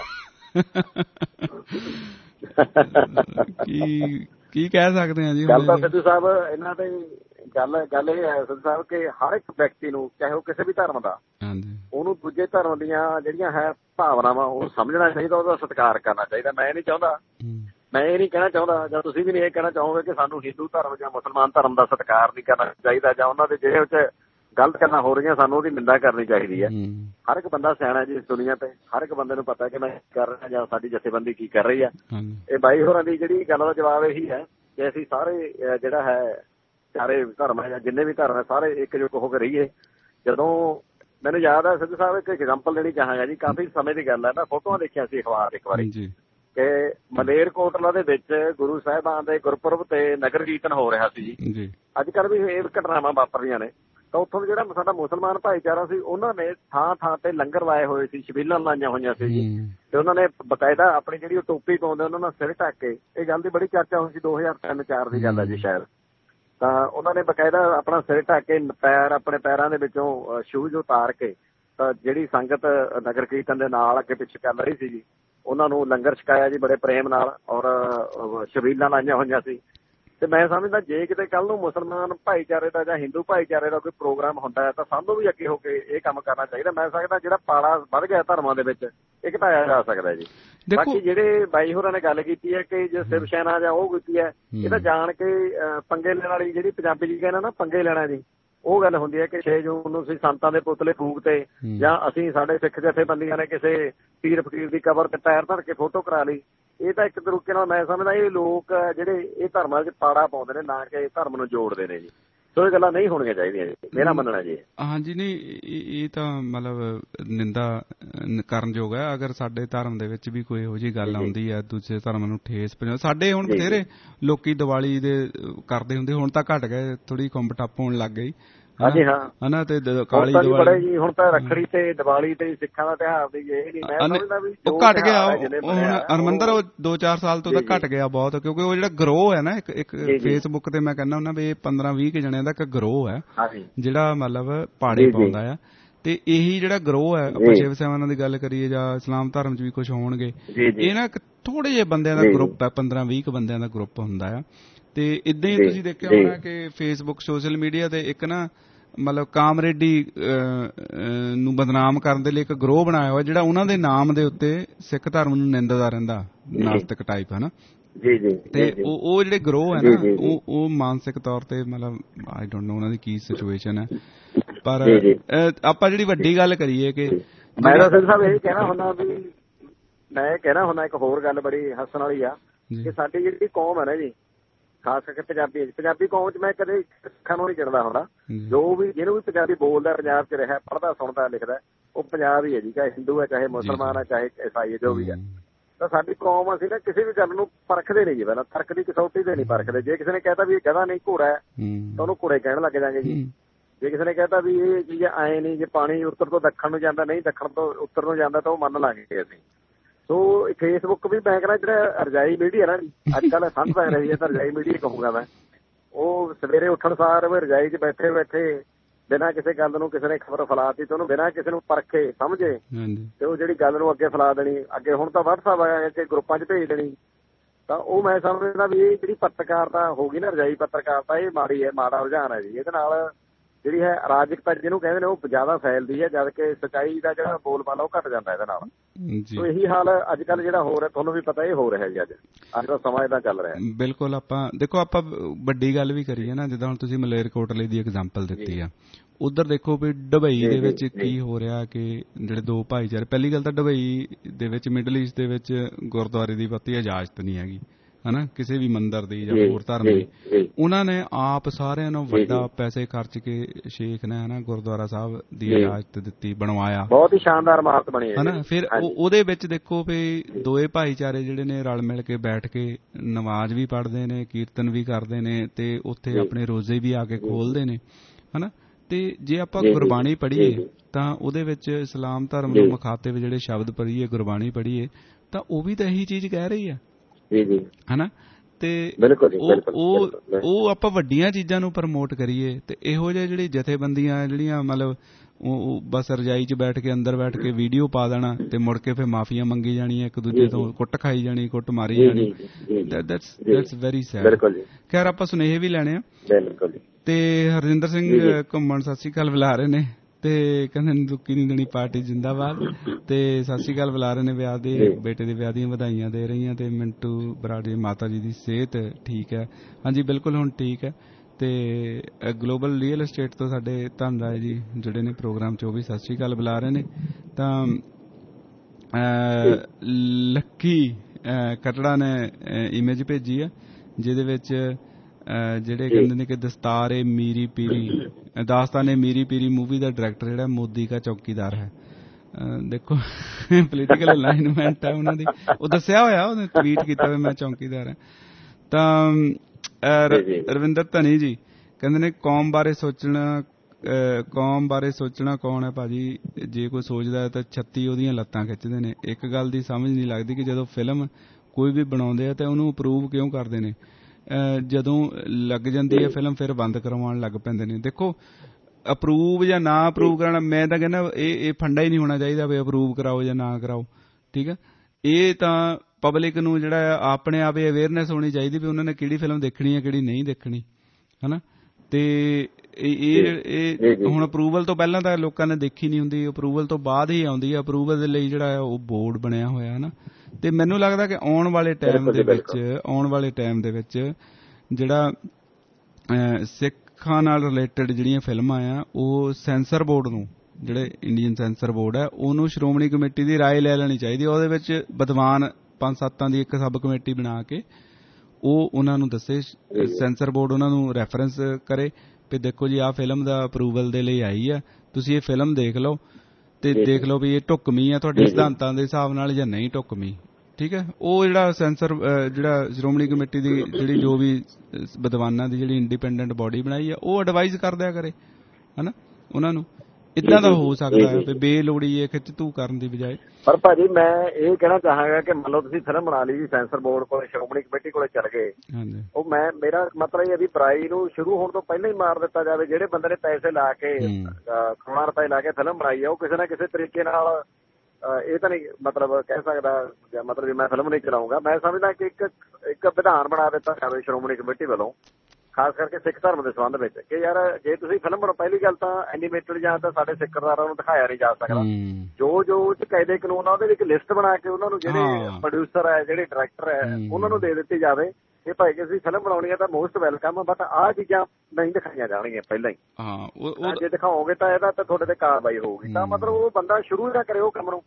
ਕੀ ਕੀ ਕਹਿ ਸਕਦੇ ਹਾਂ ਜੀ? ਗੱਲ ਤਾਂ ਸਿੱਧੂ ਸਾਹਿਬ ਇਹਨਾਂ ਤੇ ਗੱਲ ਗੱਲ ਇਹ ਹੈ ਸਿੱਧੂ ਸਾਹਿਬ ਕਿ ਹਰ ਇੱਕ ਵਿਅਕਤੀ ਨੂੰ ਚਾਹੇ ਉਹ ਕਿਸੇ ਵੀ ਧਰਮ ਦਾ ਉਹਨੂੰ ਦੂਜੇ ਧਰਮ ਦੀਆਂ ਜਿਹੜੀਆਂ ਹੈ ਭਾਵਨਾਵਾਂ ਉਹ ਸਮਝਣਾ ਚਾਹੀਦਾ, ਉਹਦਾ ਸਤਿਕਾਰ ਕਰਨਾ ਚਾਹੀਦਾ। ਮੈਂ ਇਹ ਨਹੀਂ ਚਾਹੁੰਦਾ, ਮੈਂ ਇਹ ਨਹੀਂ ਕਹਿਣਾ ਚਾਹੁੰਦਾ ਜਾਂ ਤੁਸੀਂ ਵੀ ਨਹੀਂ ਇਹ ਕਹਿਣਾ ਚਾਹੋਗੇ ਕਿ ਸਾਨੂੰ ਹਿੰਦੂ ਧਰਮ ਜਾਂ ਮੁਸਲਮਾਨ ਧਰਮ ਦਾ ਸਤਿਕਾਰ ਨਹੀਂ ਕਰਨਾ ਚਾਹੀਦਾ ਜਾਂ ਉਹਨਾਂ ਦੇ ਜਿਹੜੇ ਵਿੱਚ ਗਲਤ ਗੱਲਾਂ ਹੋ ਰਹੀਆਂ ਸਾਨੂੰ ਉਹਦੀ ਨਿੰਦਾ ਕਰਨੀ ਚਾਹੀਦੀ ਹੈ। ਹਰ ਇੱਕ ਬੰਦਾ ਸਿਆਣਾ ਜੀ ਇਸ ਦੁਨੀਆ ਤੇ, ਹਰ ਇੱਕ ਬੰਦੇ ਨੂੰ ਪਤਾ ਕਿ ਮੈਂ ਕਰ ਰਿਹਾ ਜਾਂ ਸਾਡੀ ਜਥੇਬੰਦੀ ਕੀ ਕਰ ਰਹੀ ਹੈ। ਇਹ ਬਾਈ ਹੋਰਾਂ ਦੀ ਜਿਹੜੀ ਗੱਲ ਦਾ ਜਵਾਬ ਇਹੀ ਹੈ ਕਿ ਅਸੀਂ ਸਾਰੇ ਜਿਹੜਾ ਹੈ ਚਾਰੇ ਧਰਮ ਹੈ ਜਾਂ ਜਿੰਨੇ ਵੀ ਧਰਮ ਹੈ ਸਾਰੇ ਇੱਕਜੁੱਟ ਹੋ ਕੇ ਰਹੀਏ। ਜਦੋਂ ਮੈਨੂੰ ਯਾਦ ਹੈ ਸਿੱਧੂ ਸਾਹਿਬ ਇੱਕ ਐਗਜ਼ਾਮਪਲ ਦੇਣੀ ਚਾਹਾਂਗਾ ਜੀ, ਕਾਫੀ ਸਮੇਂ ਦੀ ਗੱਲ ਹੈ, ਮੈਂ ਫੋਟੋਆਂ ਦੇਖਿਆ ਸੀ ਅਖਬਾਰ ਇੱਕ ਵਾਰੀ ਕਿ ਮਲੇਰਕੋਟਲਾ ਦੇ ਵਿੱਚ ਗੁਰੂ ਸਾਹਿਬਾਨ ਦੇ ਗੁਰਪੁਰਬ ਤੇ ਨਗਰ ਕੀਰਤਨ ਹੋ ਰਿਹਾ ਸੀ ਜੀ। ਅੱਜ ਕੱਲ੍ਹ ਵੀ ਇਹ ਘਟਨਾਵਾਂ ਵਾਪਰਦੀਆਂ ਨੇ ਤਾਂ ਉੱਥੋਂ ਜਿਹੜਾ ਸਾਡਾ ਮੁਸਲਮਾਨ ਭਾਈਚਾਰਾ ਸੀ ਉਹਨਾਂ ਨੇ ਥਾਂ ਥਾਂ ਤੇ ਲੰਗਰ ਲਾਏ ਹੋਏ ਸੀ, ਛਬੀਲਾਂ ਲਾਈਆਂ ਹੋਈਆਂ ਸੀ ਜੀ ਤੇ ਉਹਨਾਂ ਨੇ ਬਕਾਇਦਾ ਆਪਣੀ ਜਿਹੜੀ ਉਹ ਟੋਪੀ ਪਾਉਂਦੇ ਉਹਨਾਂ ਨਾਲ ਸਿਰ ਢੱਕ ਕੇ, ਇਹ ਗੱਲ ਦੀ ਬੜੀ ਚਰਚਾ ਹੋਈ ਸੀ ਦੋ ਹਜ਼ਾਰ ਤਿੰਨ ਚਾਰ ਦੀ ਗੱਲ ਹੈ ਜੀ ਸ਼ਾਇਦ, ਤਾਂ ਉਹਨਾਂ ਨੇ ਬਕਾਇਦਾ ਆਪਣਾ ਸਿਰ ਢੱਕ ਕੇ ਪੈਰ ਆਪਣੇ ਪੈਰਾਂ ਦੇ ਵਿੱਚੋਂ ਸ਼ੂਜ਼ ਉਤਾਰ ਕੇ ਤਾਂ ਜਿਹੜੀ ਸੰਗਤ ਨਗਰ ਕੀਰਤਨ ਦੇ ਨਾਲ ਅੱਗੇ ਪਿੱਛੇ ਚੱਲ ਰਹੀ ਸੀ ਜੀ ਉਹਨਾਂ ਨੂੰ ਲੰਗਰ ਛਕਾਇਆ ਜੀ ਬੜੇ ਪ੍ਰੇਮ ਨਾਲ ਔਰ ਛਬੀਲਾਂ ਲਾਈਆਂ ਹੋਈਆਂ ਸੀ। ਤੇ ਮੈਂ ਸਮਝਦਾ ਜੇ ਕਿਤੇ ਕੱਲ੍ਹ ਨੂੰ ਮੁਸਲਮਾਨ ਭਾਈਚਾਰੇ ਦਾ ਜਾਂ ਹਿੰਦੂ ਭਾਈਚਾਰੇ ਦਾ ਕੋਈ ਪ੍ਰੋਗਰਾਮ ਹੁੰਦਾ ਹੈ ਤਾਂ ਸਾਨੂੰ ਵੀ ਅੱਗੇ ਹੋ ਕੇ ਇਹ ਕੰਮ ਕਰਨਾ ਚਾਹੀਦਾ। ਮੈਂ ਸਕਦਾ ਜਿਹੜਾ ਪਾੜਾ ਵੱਧ ਗਿਆ ਧਰਮਾਂ ਦੇ ਵਿੱਚ ਇਹ ਘਟਾਇਆ ਜਾ ਸਕਦਾ ਜੀ। ਬਾਕੀ ਜਿਹੜੇ ਬਾਈ ਹੋਰਾਂ ਨੇ ਗੱਲ ਕੀਤੀ ਹੈ ਕਿ ਜੇ ਸ਼ਿਵ ਸੈਨਾ ਜਾਂ ਉਹ ਕੀਤੀ ਹੈ ਇਹ ਤਾਂ ਜਾਣ ਕੇ ਪੰਗੇ ਲੈਣ ਵਾਲੀ ਜਿਹੜੀ ਪੰਜਾਬੀ ਜੀ ਕਹਿੰਦੇ ਨਾ ਪੰਗੇ ਲੈਣਾ ਜੀ, ਉਹ ਗੱਲ ਹੁੰਦੀ ਹੈ ਕਿ ਛੇ ਜੂਨ ਨੂੰ ਅਸੀਂ ਸੰਤਾਂ ਦੇ ਪੁਤਲੇ ਫੂਕ ਤੇ ਜਾਂ ਅਸੀਂ ਸਾਡੇ ਸਿੱਖ ਜਥੇਬੰਦੀਆਂ ਨੇ ਕਿਸੇ ਪੀਰ ਫਕੀਰ ਦੀ ਕਬਰ ਤੇ ਪੈਰ ਧਰ ਕੇ ਫੋਟੋ ਕਰਾ ਲਈ। ਇਹ ਤਾਂ ਇੱਕ ਤਰੀਕੇ ਨਾਲ ਮੈਂ ਸਮਝਦਾ ਇਹ ਲੋਕ ਜਿਹੜੇ ਇਹ ਧਰਮਾਂ 'ਚ ਪਾੜਾ ਪਾਉਂਦੇ ਨੇ ਨਾ ਕਿ ਧਰਮ ਨੂੰ ਜੋੜਦੇ ਨੇ ਜੀ। ਸੋ ਇਹ ਗੱਲਾਂ ਨਹੀਂ ਹੋਣੀਆਂ ਚਾਹੀਦੀਆਂ ਜੀ, ਮੇਰਾ ਮੰਨਣਾ ਜੀ। ਹਾਂਜੀ ਨਹੀਂ ਇਹ ਤਾਂ ਮਤਲਬ ਨਿੰਦਾ ਕਰਨਯੋਗ ਹੈ। ਅਗਰ ਸਾਡੇ ਧਰਮ ਦੇ ਵਿੱਚ ਵੀ ਕੋਈ ਇਹੋ ਜਿਹੀ ਗੱਲ ਆਉਂਦੀ ਹੈ ਦੂਜੇ ਧਰਮ ਨੂੰ ਠੇਸ ਪਹੁੰਚਾ, ਸਾਡੇ ਹੁਣ ਬਥੇਰੇ ਲੋਕੀ ਦੀਵਾਲੀ ਦੇ ਕਰਦੇ ਹੁੰਦੇ, ਹੁਣ ਤਾਂ ਘਟ ਗਏ, ਥੋੜੀ ਕੰਬ ਟੱਪ ਹੋਣ ਲੱਗ ਗਈ ਹਾਂਜੀ ਹਾਂ ਹਨਾ। ਤੇ ਕਾਲੀ ਦੀਵਾਲੀ ਜੀ ਹੁਣ ਤਾਂ ਰੱਖੜੀ ਤੇ ਦੀਵਾਲੀ ਤੇ ਸਿੱਖਾਂ ਦਾ ਤਿਉਹਾਰ ਦੀ ਇਹ ਨਹੀਂ ਮੈਂ ਸਮਝਦਾ ਵੀ ਉਹ ਘਟ ਗਿਆ। ਹੁਣ ਹਰਮੰਦਰ ਉਹ ਦੋ ਚਾਰ ਸਾਲ ਤੋਂ ਤਾਂ ਘਟ ਗਿਆ ਬਹੁਤ, ਕਿਉਂਕਿ ਉਹ ਜਿਹੜਾ ਗਰੋਹ ਹੈ ਨਾ ਇੱਕ ਇੱਕ ਫੇਸਬੁੱਕ ਤੇ ਮੈਂ ਕਹਿੰਦਾ ਹੁੰਦਾ ਵੀ ਇਹ ਪੰਦਰਾਂ ਵੀਹ ਕੁ ਜਣਿਆਂ ਦਾ ਇੱਕ ਗਰੋਹ ਹੈ ਜਿਹੜਾ ਮਤਲਬ ਪਾੜੇ ਪਾਉਂਦਾ ਆ ਤੇ ਇਹੀ ਜਿਹੜਾ ਗਰੋਹ ਹੈ, ਆਪਾਂ ਸ਼ਿਵ ਸੈਨਾ ਦੀ ਗੱਲ ਕਰੀਏ ਜਾਂ ਇਸਲਾਮ ਧਰਮ ਚ ਵੀ ਕੁਝ ਹੋਣਗੇ, ਇਹ ਨਾ ਥੋੜੇ ਜਿਹੇ ਬੰਦਿਆਂ ਦਾ ਗਰੁੱਪ ਹੈ, ਪੰਦਰਾਂ ਵੀਹ ਕੁ ਬੰਦਿਆਂ ਦਾ ਗਰੁੱਪ ਹੁੰਦਾ ਆ। ਤੇ ਇਦਾਂ ਹੀ ਤੁਸੀਂ ਦੇਖਿਆ ਹੋਣਾ ਕਿ ਫੇਸਬੁੱਕ ਸੋਸ਼ਲ ਮੀਡੀਆ ਤੇ ਇੱਕ ਨਾ ਮਤਲਬ ਕਾਮਰੇਡੀ ਨੂੰ ਬਦਨਾਮ ਕਰਨ ਦੇ ਲਈ ਇੱਕ ਗਰੋਹ ਬਣਾਇਆ ਹੋਇਆ, ਜਿਹੜਾ ਉਹਨਾਂ ਦੇ ਨਾਮ ਦੇ ਉੱਤੇ ਸਿੱਖ ਧਰਮ ਨੂੰ ਨਿੰਦਦਾ ਰਹਿੰਦਾ, ਨਾਸਤਿਕ ਟਾਈਪ ਹੈ ਨਾ। ਜੀ ਜੀ ਤੇ ਉਹ ਉਹ ਜਿਹੜੇ ਗਰੋਹ ਹੈ ਨਾ, ਉਹ ਉਹ ਮਾਨਸਿਕ ਤੌਰ ਤੇ ਮਤਲਬ ਆਈ ਡੋਂਟ ਨੋ ਉਹਨਾਂ ਦੀ ਕੀ ਸਿਚੁਏਸ਼ਨ ਹੈ, ਪਰ ਆਪਾਂ ਜਿਹੜੀ ਵੱਡੀ ਗੱਲ ਕਰੀਏ ਕਿ ਮੈਂ ਤਾਂ ਸਿੰਘ ਸਾਹਿਬ ਇਹ ਕਹਿਣਾ ਹੁੰਦਾ ਵੀ, ਮੈਂ ਇਹ ਕਹਿਣਾ ਹੁੰਦਾ ਇੱਕ ਹੋਰ ਗੱਲ ਬੜੀ ਹੱਸਣ ਵਾਲੀ ਆ ਕਿ ਸਾਡੀ ਜਿਹੜੀ ਕੌਮ ਹੈ ਨਾ ਜੀ, ਖਾਸ ਕਰਕੇ ਪੰਜਾਬੀ ਪੰਜਾਬੀ ਕੌਮ ਚ ਮੈਂ ਕਦੇ ਸਿੱਖਾਂ ਨੂੰ ਨਹੀਂ ਗਿਣਦਾ ਹੁੰਦਾ। ਜੋ ਵੀ ਜਿਹਨੂੰ ਵੀ ਪੰਜਾਬੀ ਬੋਲਦਾ, ਪੰਜਾਬ ਚ ਰਿਹਾ, ਪੜ੍ਹਦਾ, ਸੁਣਦਾ, ਲਿਖਦਾ, ਉਹ ਪੰਜਾਬ ਹੀ ਹੈ ਜੀ, ਚਾਹੇ ਹਿੰਦੂ ਹੈ, ਚਾਹੇ ਮੁਸਲਮਾਨ ਹੈ, ਚਾਹੇ ਈਸਾਈ ਹੈ, ਜੋ ਵੀ ਹੈ। ਤਾਂ ਸਾਡੀ ਕੌਮ ਅਸੀਂ ਨਾ ਕਿਸੇ ਵੀ ਗੱਲ ਨੂੰ ਪਰਖਦੇ ਨਹੀਂ ਜੀ, ਪਹਿਲਾਂ ਤਰਕ ਦੀ ਕਸੌਟੀ ਤੇ ਨਹੀਂ ਪਰਖਦੇ। ਜੇ ਕਿਸੇ ਨੇ ਕਹਿਤਾ ਵੀ ਇਹ ਗਧਾ ਨਹੀਂ ਘੋੜਾ ਹੈ ਤਾਂ ਉਹਨੂੰ ਘੋੜੇ ਕਹਿਣ ਲੱਗ ਜਾਂਗੇ ਜੀ। ਜੇ ਕਿਸੇ ਨੇ ਕਹਿਤਾ ਵੀ ਇਹ ਚੀਜ਼ ਆਏ ਨਹੀਂ, ਜੇ ਪਾਣੀ ਉੱਤਰ ਤੋਂ ਦੱਖਣ ਨੂੰ ਜਾਂਦਾ, ਨਹੀਂ ਦੱਖਣ ਤੋਂ ਉੱਤਰ ਨੂੰ ਜਾਂਦਾ, ਤਾਂ ਉਹ ਮੰਨ ਲਾਂਗੇ ਅਸੀਂ। ਸੋ ਫੇਸਬੁੱਕ ਵੀ ਮੈਂ ਕਹਿੰਦਾ ਜਿਹੜਾ ਰਜਾਈ ਮੀਡੀਆ ਨਾ ਜੀ, ਅੱਜ ਕੱਲ੍ਹ ਠੰਡ ਪੈ ਰਹੀ ਹੈ ਤਾਂ ਰਜਾਈ ਮੀਡੀਆ ਕਹੂੰਗਾ ਮੈਂ। ਉਹ ਸਵੇਰੇ ਉੱਠਣ ਸਾਰ ਰਜਾਈ 'ਚ ਬੈਠੇ ਬੈਠੇ ਬਿਨਾਂ ਕਿਸੇ ਗੱਲ ਨੂੰ ਕਿਸੇ ਨੇ ਖਬਰ ਫੈਲਾਤੀ ਤੇ ਉਹਨੂੰ ਬਿਨਾਂ ਕਿਸੇ ਨੂੰ ਪਰਖੇ ਸਮਝੇ ਤੇ ਉਹ ਜਿਹੜੀ ਗੱਲ ਨੂੰ ਅੱਗੇ ਫੈਲਾ ਦੇਣੀ। ਅੱਗੇ ਹੁਣ ਤਾਂ ਵਟਸਐਪ ਆਇਆ ਕਿ ਗਰੁੱਪਾਂ 'ਚ ਭੇਜ ਦੇਣੀ। ਤਾਂ ਉਹ ਮੈਂ ਸਮਝਦਾ ਵੀ ਇਹ ਜਿਹੜੀ ਪੱਤਰਕਾਰਤਾ ਹੋ ਗਈ ਨਾ, ਰਜਾਈ ਪੱਤਰਕਾਰਤਾ, ਇਹ ਮਾੜੀ ਹੈ, ਮਾੜਾ ਰੁਝਾਨ ਹੈ ਜੀ। ਇਹਦੇ ਨਾਲ ਜਿਹੜੀ ਹੈ ਅਰਾਜਕਤਾ ਜਿਹਨੂੰ ਕਹਿੰਦੇ ਨੇ ਉਹ ਜ਼ਿਆਦਾ ਫੈਲਦੀ ਹੈ, ਜਦ ਕਿ ਸੱਚਾਈ ਦਾ ਜਿਹੜਾ ਬੋਲਬਾਲਾ ਉਹ ਘੱਟ ਜਾਂਦਾ ਇਹਦੇ ਨਾਲ। ਸੋ ਇਹੀ ਹਾਲ ਅੱਜ ਕੱਲ੍ਹ ਜਿਹੜਾ ਹੋ ਰਿਹਾ, ਤੁਹਾਨੂੰ ਵੀ ਪਤਾ ਇਹ ਹੋ ਰਿਹਾ ਜੀ। ਅੱਜ ਅੱਜ ਦਾ ਸਮਾਂ ਇਹਦਾ ਚੱਲ ਰਿਹਾ। ਬਿਲਕੁਲ। ਆਪਾਂ ਦੇਖੋ, ਆਪਾਂ ਵੱਡੀ ਗੱਲ ਵੀ ਕਰੀਏ ਨਾ, ਜਿੱਦਾਂ ਹੁਣ ਤੁਸੀਂ ਮਲੇਰਕੋਟਲੇ ਦੀ ਐਗਜ਼ਾਮਪਲ ਦਿੱਤੀ ਆ, ਉੱਧਰ ਦੇਖੋ ਵੀ ਦੁਬਈ ਦੇ ਵਿੱਚ ਕੀ ਹੋ ਰਿਹਾ ਕਿ ਜਿਹੜੇ ਦੋ ਭਾਈਚਾਰੇ, ਪਹਿਲੀ ਗੱਲ ਤਾਂ ਦੁਬਈ ਦੇ ਵਿੱਚ, ਮਿਡਲ ਈਸਟ ਦੇ ਵਿੱਚ ਗੁਰਦੁਆਰੇ ਦੀ ਬਹੁਤੀ ਇਜਾਜ਼ਤ ਨਹੀਂ ਹੈਗੀ, ਹਨਾ, ਕਿਸੇ ਵੀ ਮੰਦਿਰ ਦੀ ਜਾਂ ਹੋਰ ਧਰਮ ਦੀ। ਉਹਨਾਂ ਨੇ ਆਪ ਸਾਰਿਆਂ ਨੂੰ ਵੱਡਾ ਪੈਸੇ ਖਰਚ ਕੇ ਸ਼ੇਖ ਨੇ ਹਨਾ ਗੁਰਦੁਆਰਾ ਸਾਹਿਬ ਦੀ ਇਜਾਜ਼ਤ ਦਿੱਤੀ, ਬਣਵਾਇਆ, ਬਹੁਤ ਹੀ ਸ਼ਾਨਦਾਰ ਇਮਾਰਤ ਬਣੀ ਹੈ ਹਨਾ। ਫਿਰ ਉਹਦੇ ਵਿੱਚ ਦੇਖੋ ਵੀ ਦੋਏ ਭਾਈਚਾਰੇ ਜਿਹੜੇ ਨੇ ਰਲ ਮਿਲ ਕੇ ਬੈਠ ਕੇ ਨਮਾਜ਼ ਵੀ ਪੜ੍ਹਦੇ ਨੇ, ਕੀਰਤਨ ਵੀ ਕਰਦੇ ਨੇ, ਤੇ ਉੱਥੇ ਆਪਣੇ ਰੋਜ਼ੇ ਵੀ ਆ ਕੇ ਖੋਲਦੇ ਨੇ, ਹਨਾ। ਤੇ ਜੇ ਆਪਾਂ ਗੁਰਬਾਣੀ ਪੜ੍ਹੀਏ ਤਾਂ ਉਹਦੇ ਵਿੱਚ ਇਸਲਾਮ ਧਰਮ ਨੂੰ ਮੁਖਾਤਿਬ ਜਿਹੜੇ ਸ਼ਬਦ ਪੜ੍ਹੀਏ, ਗੁਰਬਾਣੀ ਪੜ੍ਹੀਏ, ਤਾਂ ਉਹ ਵੀ ਤਾਂ ਇਹੀ ਚੀਜ਼ ਕਹਿ ਰਹੀ ਆ, ਹਨਾ। ਤੇ ਉਹ ਉਹ ਆਪਾਂ ਵੱਡੀਆਂ ਚੀਜ਼ਾਂ ਨੂੰ ਪ੍ਰਮੋਟ ਕਰੀਏ ਤੇ ਇਹੋ ਜਿਹੇ ਜਿਹੜੀ ਜਥੇਬੰਦੀਆਂ ਜਿਹੜੀਆਂ ਮਤਲਬ ਉਹ ਬਸ ਰਜਾਈ 'ਚ ਬੈਠ ਕੇ ਅੰਦਰ ਬੈਠ ਕੇ ਵੀਡੀਓ ਪਾ ਦੇਣਾ ਤੇ ਮੁੜ ਕੇ ਫਿਰ ਮਾਫੀਆਂ ਮੰਗੀ ਜਾਣੀਆਂ, ਇੱਕ ਦੂਜੇ ਤੋਂ ਕੁੱਟ ਖਾਈ ਜਾਣੀ, ਕੁੱਟ ਮਾਰੀ ਜਾਣੀ। That's that's very sad. ਖੈਰ ਆਪਾਂ ਸੁਨੇਹੇ ਵੀ ਲੈਣੇ ਆ। ਤੇ ਹਰਜਿੰਦਰ ਸਿੰਘ ਘੁੰਮਣ ਸਤਿ ਸ਼੍ਰੀ ਅਕਾਲ ਬੁਲਾ ਰਹੇ ਨੇ ਤੇ ਕਹਿੰਦੇ ਦੁੱਕੀ ਨਹੀਂ ਦੇਣੀ ਪਾਰਟੀ ਜਿੰਦਾਬਾਦ। ਤੇ ਸਤਿ ਸ਼੍ਰੀ ਅਕਾਲ ਬੁਲਾ ਰਹੇ ਨੇ, ਵਿਆਹ ਦੇ ਬੇਟੇ ਦੇ ਵਿਆਹ ਦੀਆਂ ਵਧਾਈਆਂ ਦੇ ਰਹੀਆਂ। ਤੇ ਮਿੰਟੂ ਬਰਾੜੀ ਮਾਤਾ ਜੀ ਦੀ ਸਿਹਤ ਠੀਕ ਹੈ? ਹਾਂਜੀ ਬਿਲਕੁਲ ਹੁਣ ਠੀਕ ਹੈ। ਤੇ ਗਲੋਬਲ ਰੀਅਲ ਐਸਟੇਟ ਤੋਂ ਸਾਡੇ ਧਨਰਾਜ ਜੀ ਜਿਹੜੇ ਨੇ ਪ੍ਰੋਗਰਾਮ 'ਚ, ਉਹ ਵੀ ਸਤਿ ਸ਼੍ਰੀ ਅਕਾਲ ਬੁਲਾ ਰਹੇ ਨੇ। ਤਾਂ ਲੱਕੀ ਕਟੜਾ ਨੇ ਇਮੇਜ ਭੇਜੀ ਆ ਜਿਹਦੇ ਵਿੱਚ ਜਿਹੜੇ ਕਹਿੰਦੇ ਨੇ ਕਿ ਦਸਤਾਰ ਏ ਮੀਰੀ ਪੀਰੀ, ਦਾਸਤਾਨ ਏ ਮੀਰੀ ਪੀਰੀ ਮੂਵੀ ਦਾ ਡਾਇਰੈਕਟਰ ਜਿਹੜਾ ਮੋਦੀ ਦਾ ਚੌਕੀਦਾਰ ਹੈ। ਦੇਖੋ ਪੋਲੀਟੀਕਲ ਅਲਾਈਨਮੈਂਟ ਹੈ ਉਹਨਾਂ ਦੀ, ਉਹ ਦੱਸਿਆ ਹੋਇਆ, ਉਹਨੇ ਟਵੀਟ ਕੀਤਾ ਹੋਇਆ ਮੈਂ ਚੌਕੀਦਾਰ ਹਾਂ। ਤਾਂ ਰਵਿੰਦਰ ਧਨੀ ਜੀ ਕਹਿੰਦੇ ਨੇ ਕੌਮ ਬਾਰੇ ਸੋਚਣਾ, ਕੌਮ ਬਾਰੇ ਸੋਚਣਾ ਕੌਣ ਹੈ ਭਾਜੀ? ਜੇ ਕੋਈ ਸੋਚਦਾ ਹੈ ਤਾਂ ਛੱਤੀ ਉਹਦੀਆਂ ਲੱਤਾਂ ਖਿੱਚਦੇ ਨੇ। ਇੱਕ ਗੱਲ ਦੀ ਸਮਝ ਨਹੀਂ ਲੱਗਦੀ ਕਿ ਜਦੋਂ ਫਿਲਮ ਕੋਈ ਵੀ ਬਣਾਉਂਦੇ ਆ ਤਾਂ ਉਹਨੂੰ ਅਪਰੂਵ ਕਿਉਂ ਕਰਦੇ ਨੇ, ਜਦੋਂ ਲੱਗ ਜਾਂਦੀ ਹੈ ਫਿਲਮ ਫਿਰ ਬੰਦ ਕਰਵਾਉਣ ਲੱਗ ਪੈਂਦੇ ਨੇ। ਦੇਖੋ ਅਪਰੂਵ ਜਾਂ ਨਾ ਅਪਰੂਵ ਕਰਨਾ, ਮੈਂ ਤਾਂ ਕਹਿੰਦਾ ਇਹ ਇਹ ਫੰਡਾ ਹੀ ਨਹੀਂ ਹੋਣਾ ਚਾਹੀਦਾ ਵੀ ਅਪਰੂਵ ਕਰਾਓ ਜਾਂ ਨਾ ਕਰਾਓ, ਠੀਕ ਹੈ। ਇਹ ਤਾਂ ਪਬਲਿਕ ਨੂੰ ਜਿਹੜਾ ਆਪਣੇ ਆਪ ਇਹ ਅਵੇਅਰਨੈਸ ਹੋਣੀ ਚਾਹੀਦੀ ਵੀ ਉਹਨਾਂ ਨੇ ਕਿਹੜੀ ਫਿਲਮ ਦੇਖਣੀ ਹੈ ਕਿਹੜੀ ਨਹੀਂ ਦੇਖਣੀ, ਹਨਾ। ਤੇ ਇਹ ਇਹ ਹੁਣ ਅਪਰੂਵਲ ਤੋਂ ਪਹਿਲਾਂ ਤਾਂ ਲੋਕਾਂ ਨੇ ਦੇਖੀ ਨਹੀਂ ਹੁੰਦੀ, ਅਪਰੂਵਲ ਤੋਂ ਬਾਅਦ ਹੀ ਆਉਂਦੀ ਹੈ। ਅਪਰੂਵਲ ਦੇ ਲਈ ਜਿਹੜਾ ਉਹ ਬੋਰਡ ਬਣਿਆ ਹੋਇਆ ਹਨਾ। ਤੇ ਮੈਨੂੰ ਲੱਗਦਾ ਕਿ ਆਉਣ ਵਾਲੇ ਟਾਈਮ ਦੇ ਵਿੱਚ ਆਉਣ ਵਾਲੇ ਟਾਈਮ ਦੇ ਵਿੱਚ ਜਿਹੜਾ ਸਿੱਖਾਂ ਨਾਲ ਰਿਲੇਟਡ ਜਿਹੜੀਆਂ ਫਿਲਮਾਂ ਆ ਉਹ ਸੈਂਸਰ ਬੋਰਡ ਨੂੰ, ਜਿਹੜੇ ਇੰਡੀਅਨ ਸੈਂਸਰ ਬੋਰਡ ਹੈ, ਉਹਨੂੰ ਸ਼੍ਰੋਮਣੀ ਕਮੇਟੀ ਦੀ ਰਾਏ ਲੈ ਲੈਣੀ ਚਾਹੀਦੀ। ਉਹਦੇ ਵਿੱਚ ਵਿਦਵਾਨ ਪੰਜ ਸੱਤਾਂ ਦੀ ਇੱਕ ਸਬ ਕਮੇਟੀ ਬਣਾ ਕੇ ਉਹ ਉਹਨਾਂ ਨੂੰ ਦੱਸੇ, ਸੈਂਸਰ ਬੋਰਡ ਉਹਨਾਂ ਨੂੰ ਰੈਫਰੈਂਸ ਕਰੇ ਵੀ ਦੇਖੋ ਜੀ ਆਹ ਫਿਲਮ ਦਾ ਅਪਰੂਵਲ ਦੇ ਲਈ ਆਈ ਆ, ਤੁਸੀਂ ਇਹ ਫਿਲਮ ਦੇਖ ਲਓ ਤੇ ਦੇਖ ਲਓ ਵੀ ਇਹ ਢੁੱਕਵੀਂ ਆ ਤੁਹਾਡੇ ਸਿਧਾਂਤਾਂ ਦੇ ਹਿਸਾਬ ਨਾਲ ਜਾਂ ਨਹੀਂ ਢੁੱਕਵੀਂ, ਠੀਕ ਹੈ। ਉਹ ਜਿਹੜਾ ਸੈਂਸਰ ਜਿਹੜਾ ਸ਼੍ਰੋਮਣੀ ਕਮੇਟੀ ਦੀ ਜਿਹੜੀ ਜੋ ਵੀ ਵਿਦਵਾਨਾਂ ਦੀ ਜਿਹੜੀ ਇੰਡੀਪੈਂਡੈਂਟ ਬੋਡੀ ਬਣਾਈ ਆ ਉਹ ਐਡਵਾਈਜ਼ ਕਰ ਦਿਆ ਕਰੇ, ਹਨਾ ਉਹਨਾਂ ਨੂੰ। ਇਦਾਂ ਦਾ ਹੋ ਸਕਦਾ ਹੈ ਵੀ ਬੇਲੋੜੀ ਇਹ ਖਿੱਚ ਤੂੰ ਕਰਨ ਦੀ ਬਜਾਏ। ਪਰ ਭਾਜੀ ਮੈਂ ਇਹ ਕਹਿਣਾ ਚਾਹਾਂਗਾ ਕਿ ਮੰਨ ਲਓ ਤੁਸੀਂ ਫਿਲਮ ਬਣਾ ਲਈ ਜੀ, ਸੈਂਸਰ ਬੋਰਡ ਕੋਲ, ਸ਼੍ਰੋਮਣੀ ਕਮੇਟੀ ਕੋਲੇ ਚਲ ਗਏ, ਉਹ ਮੈਂ ਮੇਰਾ ਮਤਲਬ ਇਹ ਹੈ ਵੀ ਬੁਰਾਈ ਨੂੰ ਸ਼ੁਰੂ ਹੋਣ ਤੋਂ ਪਹਿਲਾਂ ਹੀ ਮਾਰ ਦਿੱਤਾ ਜਾਵੇ। ਜਿਹੜੇ ਬੰਦੇ ਨੇ ਪੈਸੇ ਲਾ ਕੇ ਕਰੋੜਾਂ ਰੁਪਏ ਲਾ ਕੇ ਫਿਲਮ ਬਣਾਈ ਆ, ਉਹ ਕਿਸੇ ਨਾ ਕਿਸੇ ਤਰੀਕੇ ਨਾਲ ਇਹ ਤਾਂ ਨਹੀਂ ਮਤਲਬ ਕਹਿ ਸਕਦਾ ਮਤਲਬ ਵੀ ਮੈਂ ਫਿਲਮ ਨਹੀਂ ਚਲਾਊਂਗਾ। ਮੈਂ ਸਮਝਦਾ ਕਿ ਇੱਕ ਇੱਕ ਵਿਧਾਨ ਬਣਾ ਦਿੱਤਾ ਜਾਵੇ ਸ਼੍ਰੋਮਣੀ ਕਮੇਟੀ ਵੱਲੋਂ, ਖਾਸ ਕਰਕੇ ਸਿੱਖ ਧਰਮ ਦੇ ਸੰਬੰਧ ਵਿੱਚ, ਕਿ ਯਾਰ ਜੇ ਤੁਸੀਂ ਫਿਲਮ ਬਣਾਓ, ਪਹਿਲੀ ਗੱਲ ਤਾਂ ਐਨੀਮੇਟਡ ਜਾਂ ਤਾਂ ਸਾਡੇ ਸਿੱਖਦਾਰਾਂ ਨੂੰ ਦਿਖਾਇਆ ਨਹੀਂ ਜਾ ਸਕਦਾ। ਜੋ ਜੋ ਕਾਇਦੇ ਕਾਨੂੰਨ ਆ ਉਹਦੇ ਵਿੱਚ ਲਿਸਟ ਬਣਾ ਕੇ ਉਹਨਾਂ ਨੂੰ ਜਿਹੜੇ ਪ੍ਰੋਡਿਊਸਰ ਹੈ, ਜਿਹੜੇ ਡਾਇਰੈਕਟਰ ਹੈ, ਉਹਨਾਂ ਨੂੰ ਦੇ ਦਿੱਤੀ ਜਾਵੇ ਕਿ ਭਾਈ ਜੇ ਤੁਸੀਂ ਫਿਲਮ ਬਣਾਉਣੀ ਹੈ ਤਾਂ ਮੋਸਟ ਵੈਲਕਮ, ਬਟ ਆਹ ਚੀਜ਼ਾਂ ਨਹੀਂ ਦਿਖਾਈਆਂ ਜਾਣਗੀਆਂ ਪਹਿਲਾਂ ਹੀ। ਜੇ ਦਿਖਾਓਗੇ ਤਾਂ ਇਹਦਾ ਤਾਂ ਤੁਹਾਡੇ ਤੇ ਕਾਰਵਾਈ ਹੋਊਗੀ। ਤਾਂ ਮਤਲਬ ਉਹ ਬੰਦਾ ਸ਼ੁਰੂ ਹੀ ਨਾ ਕਰੇ ਉਹ ਕੰਮ ਨੂੰ।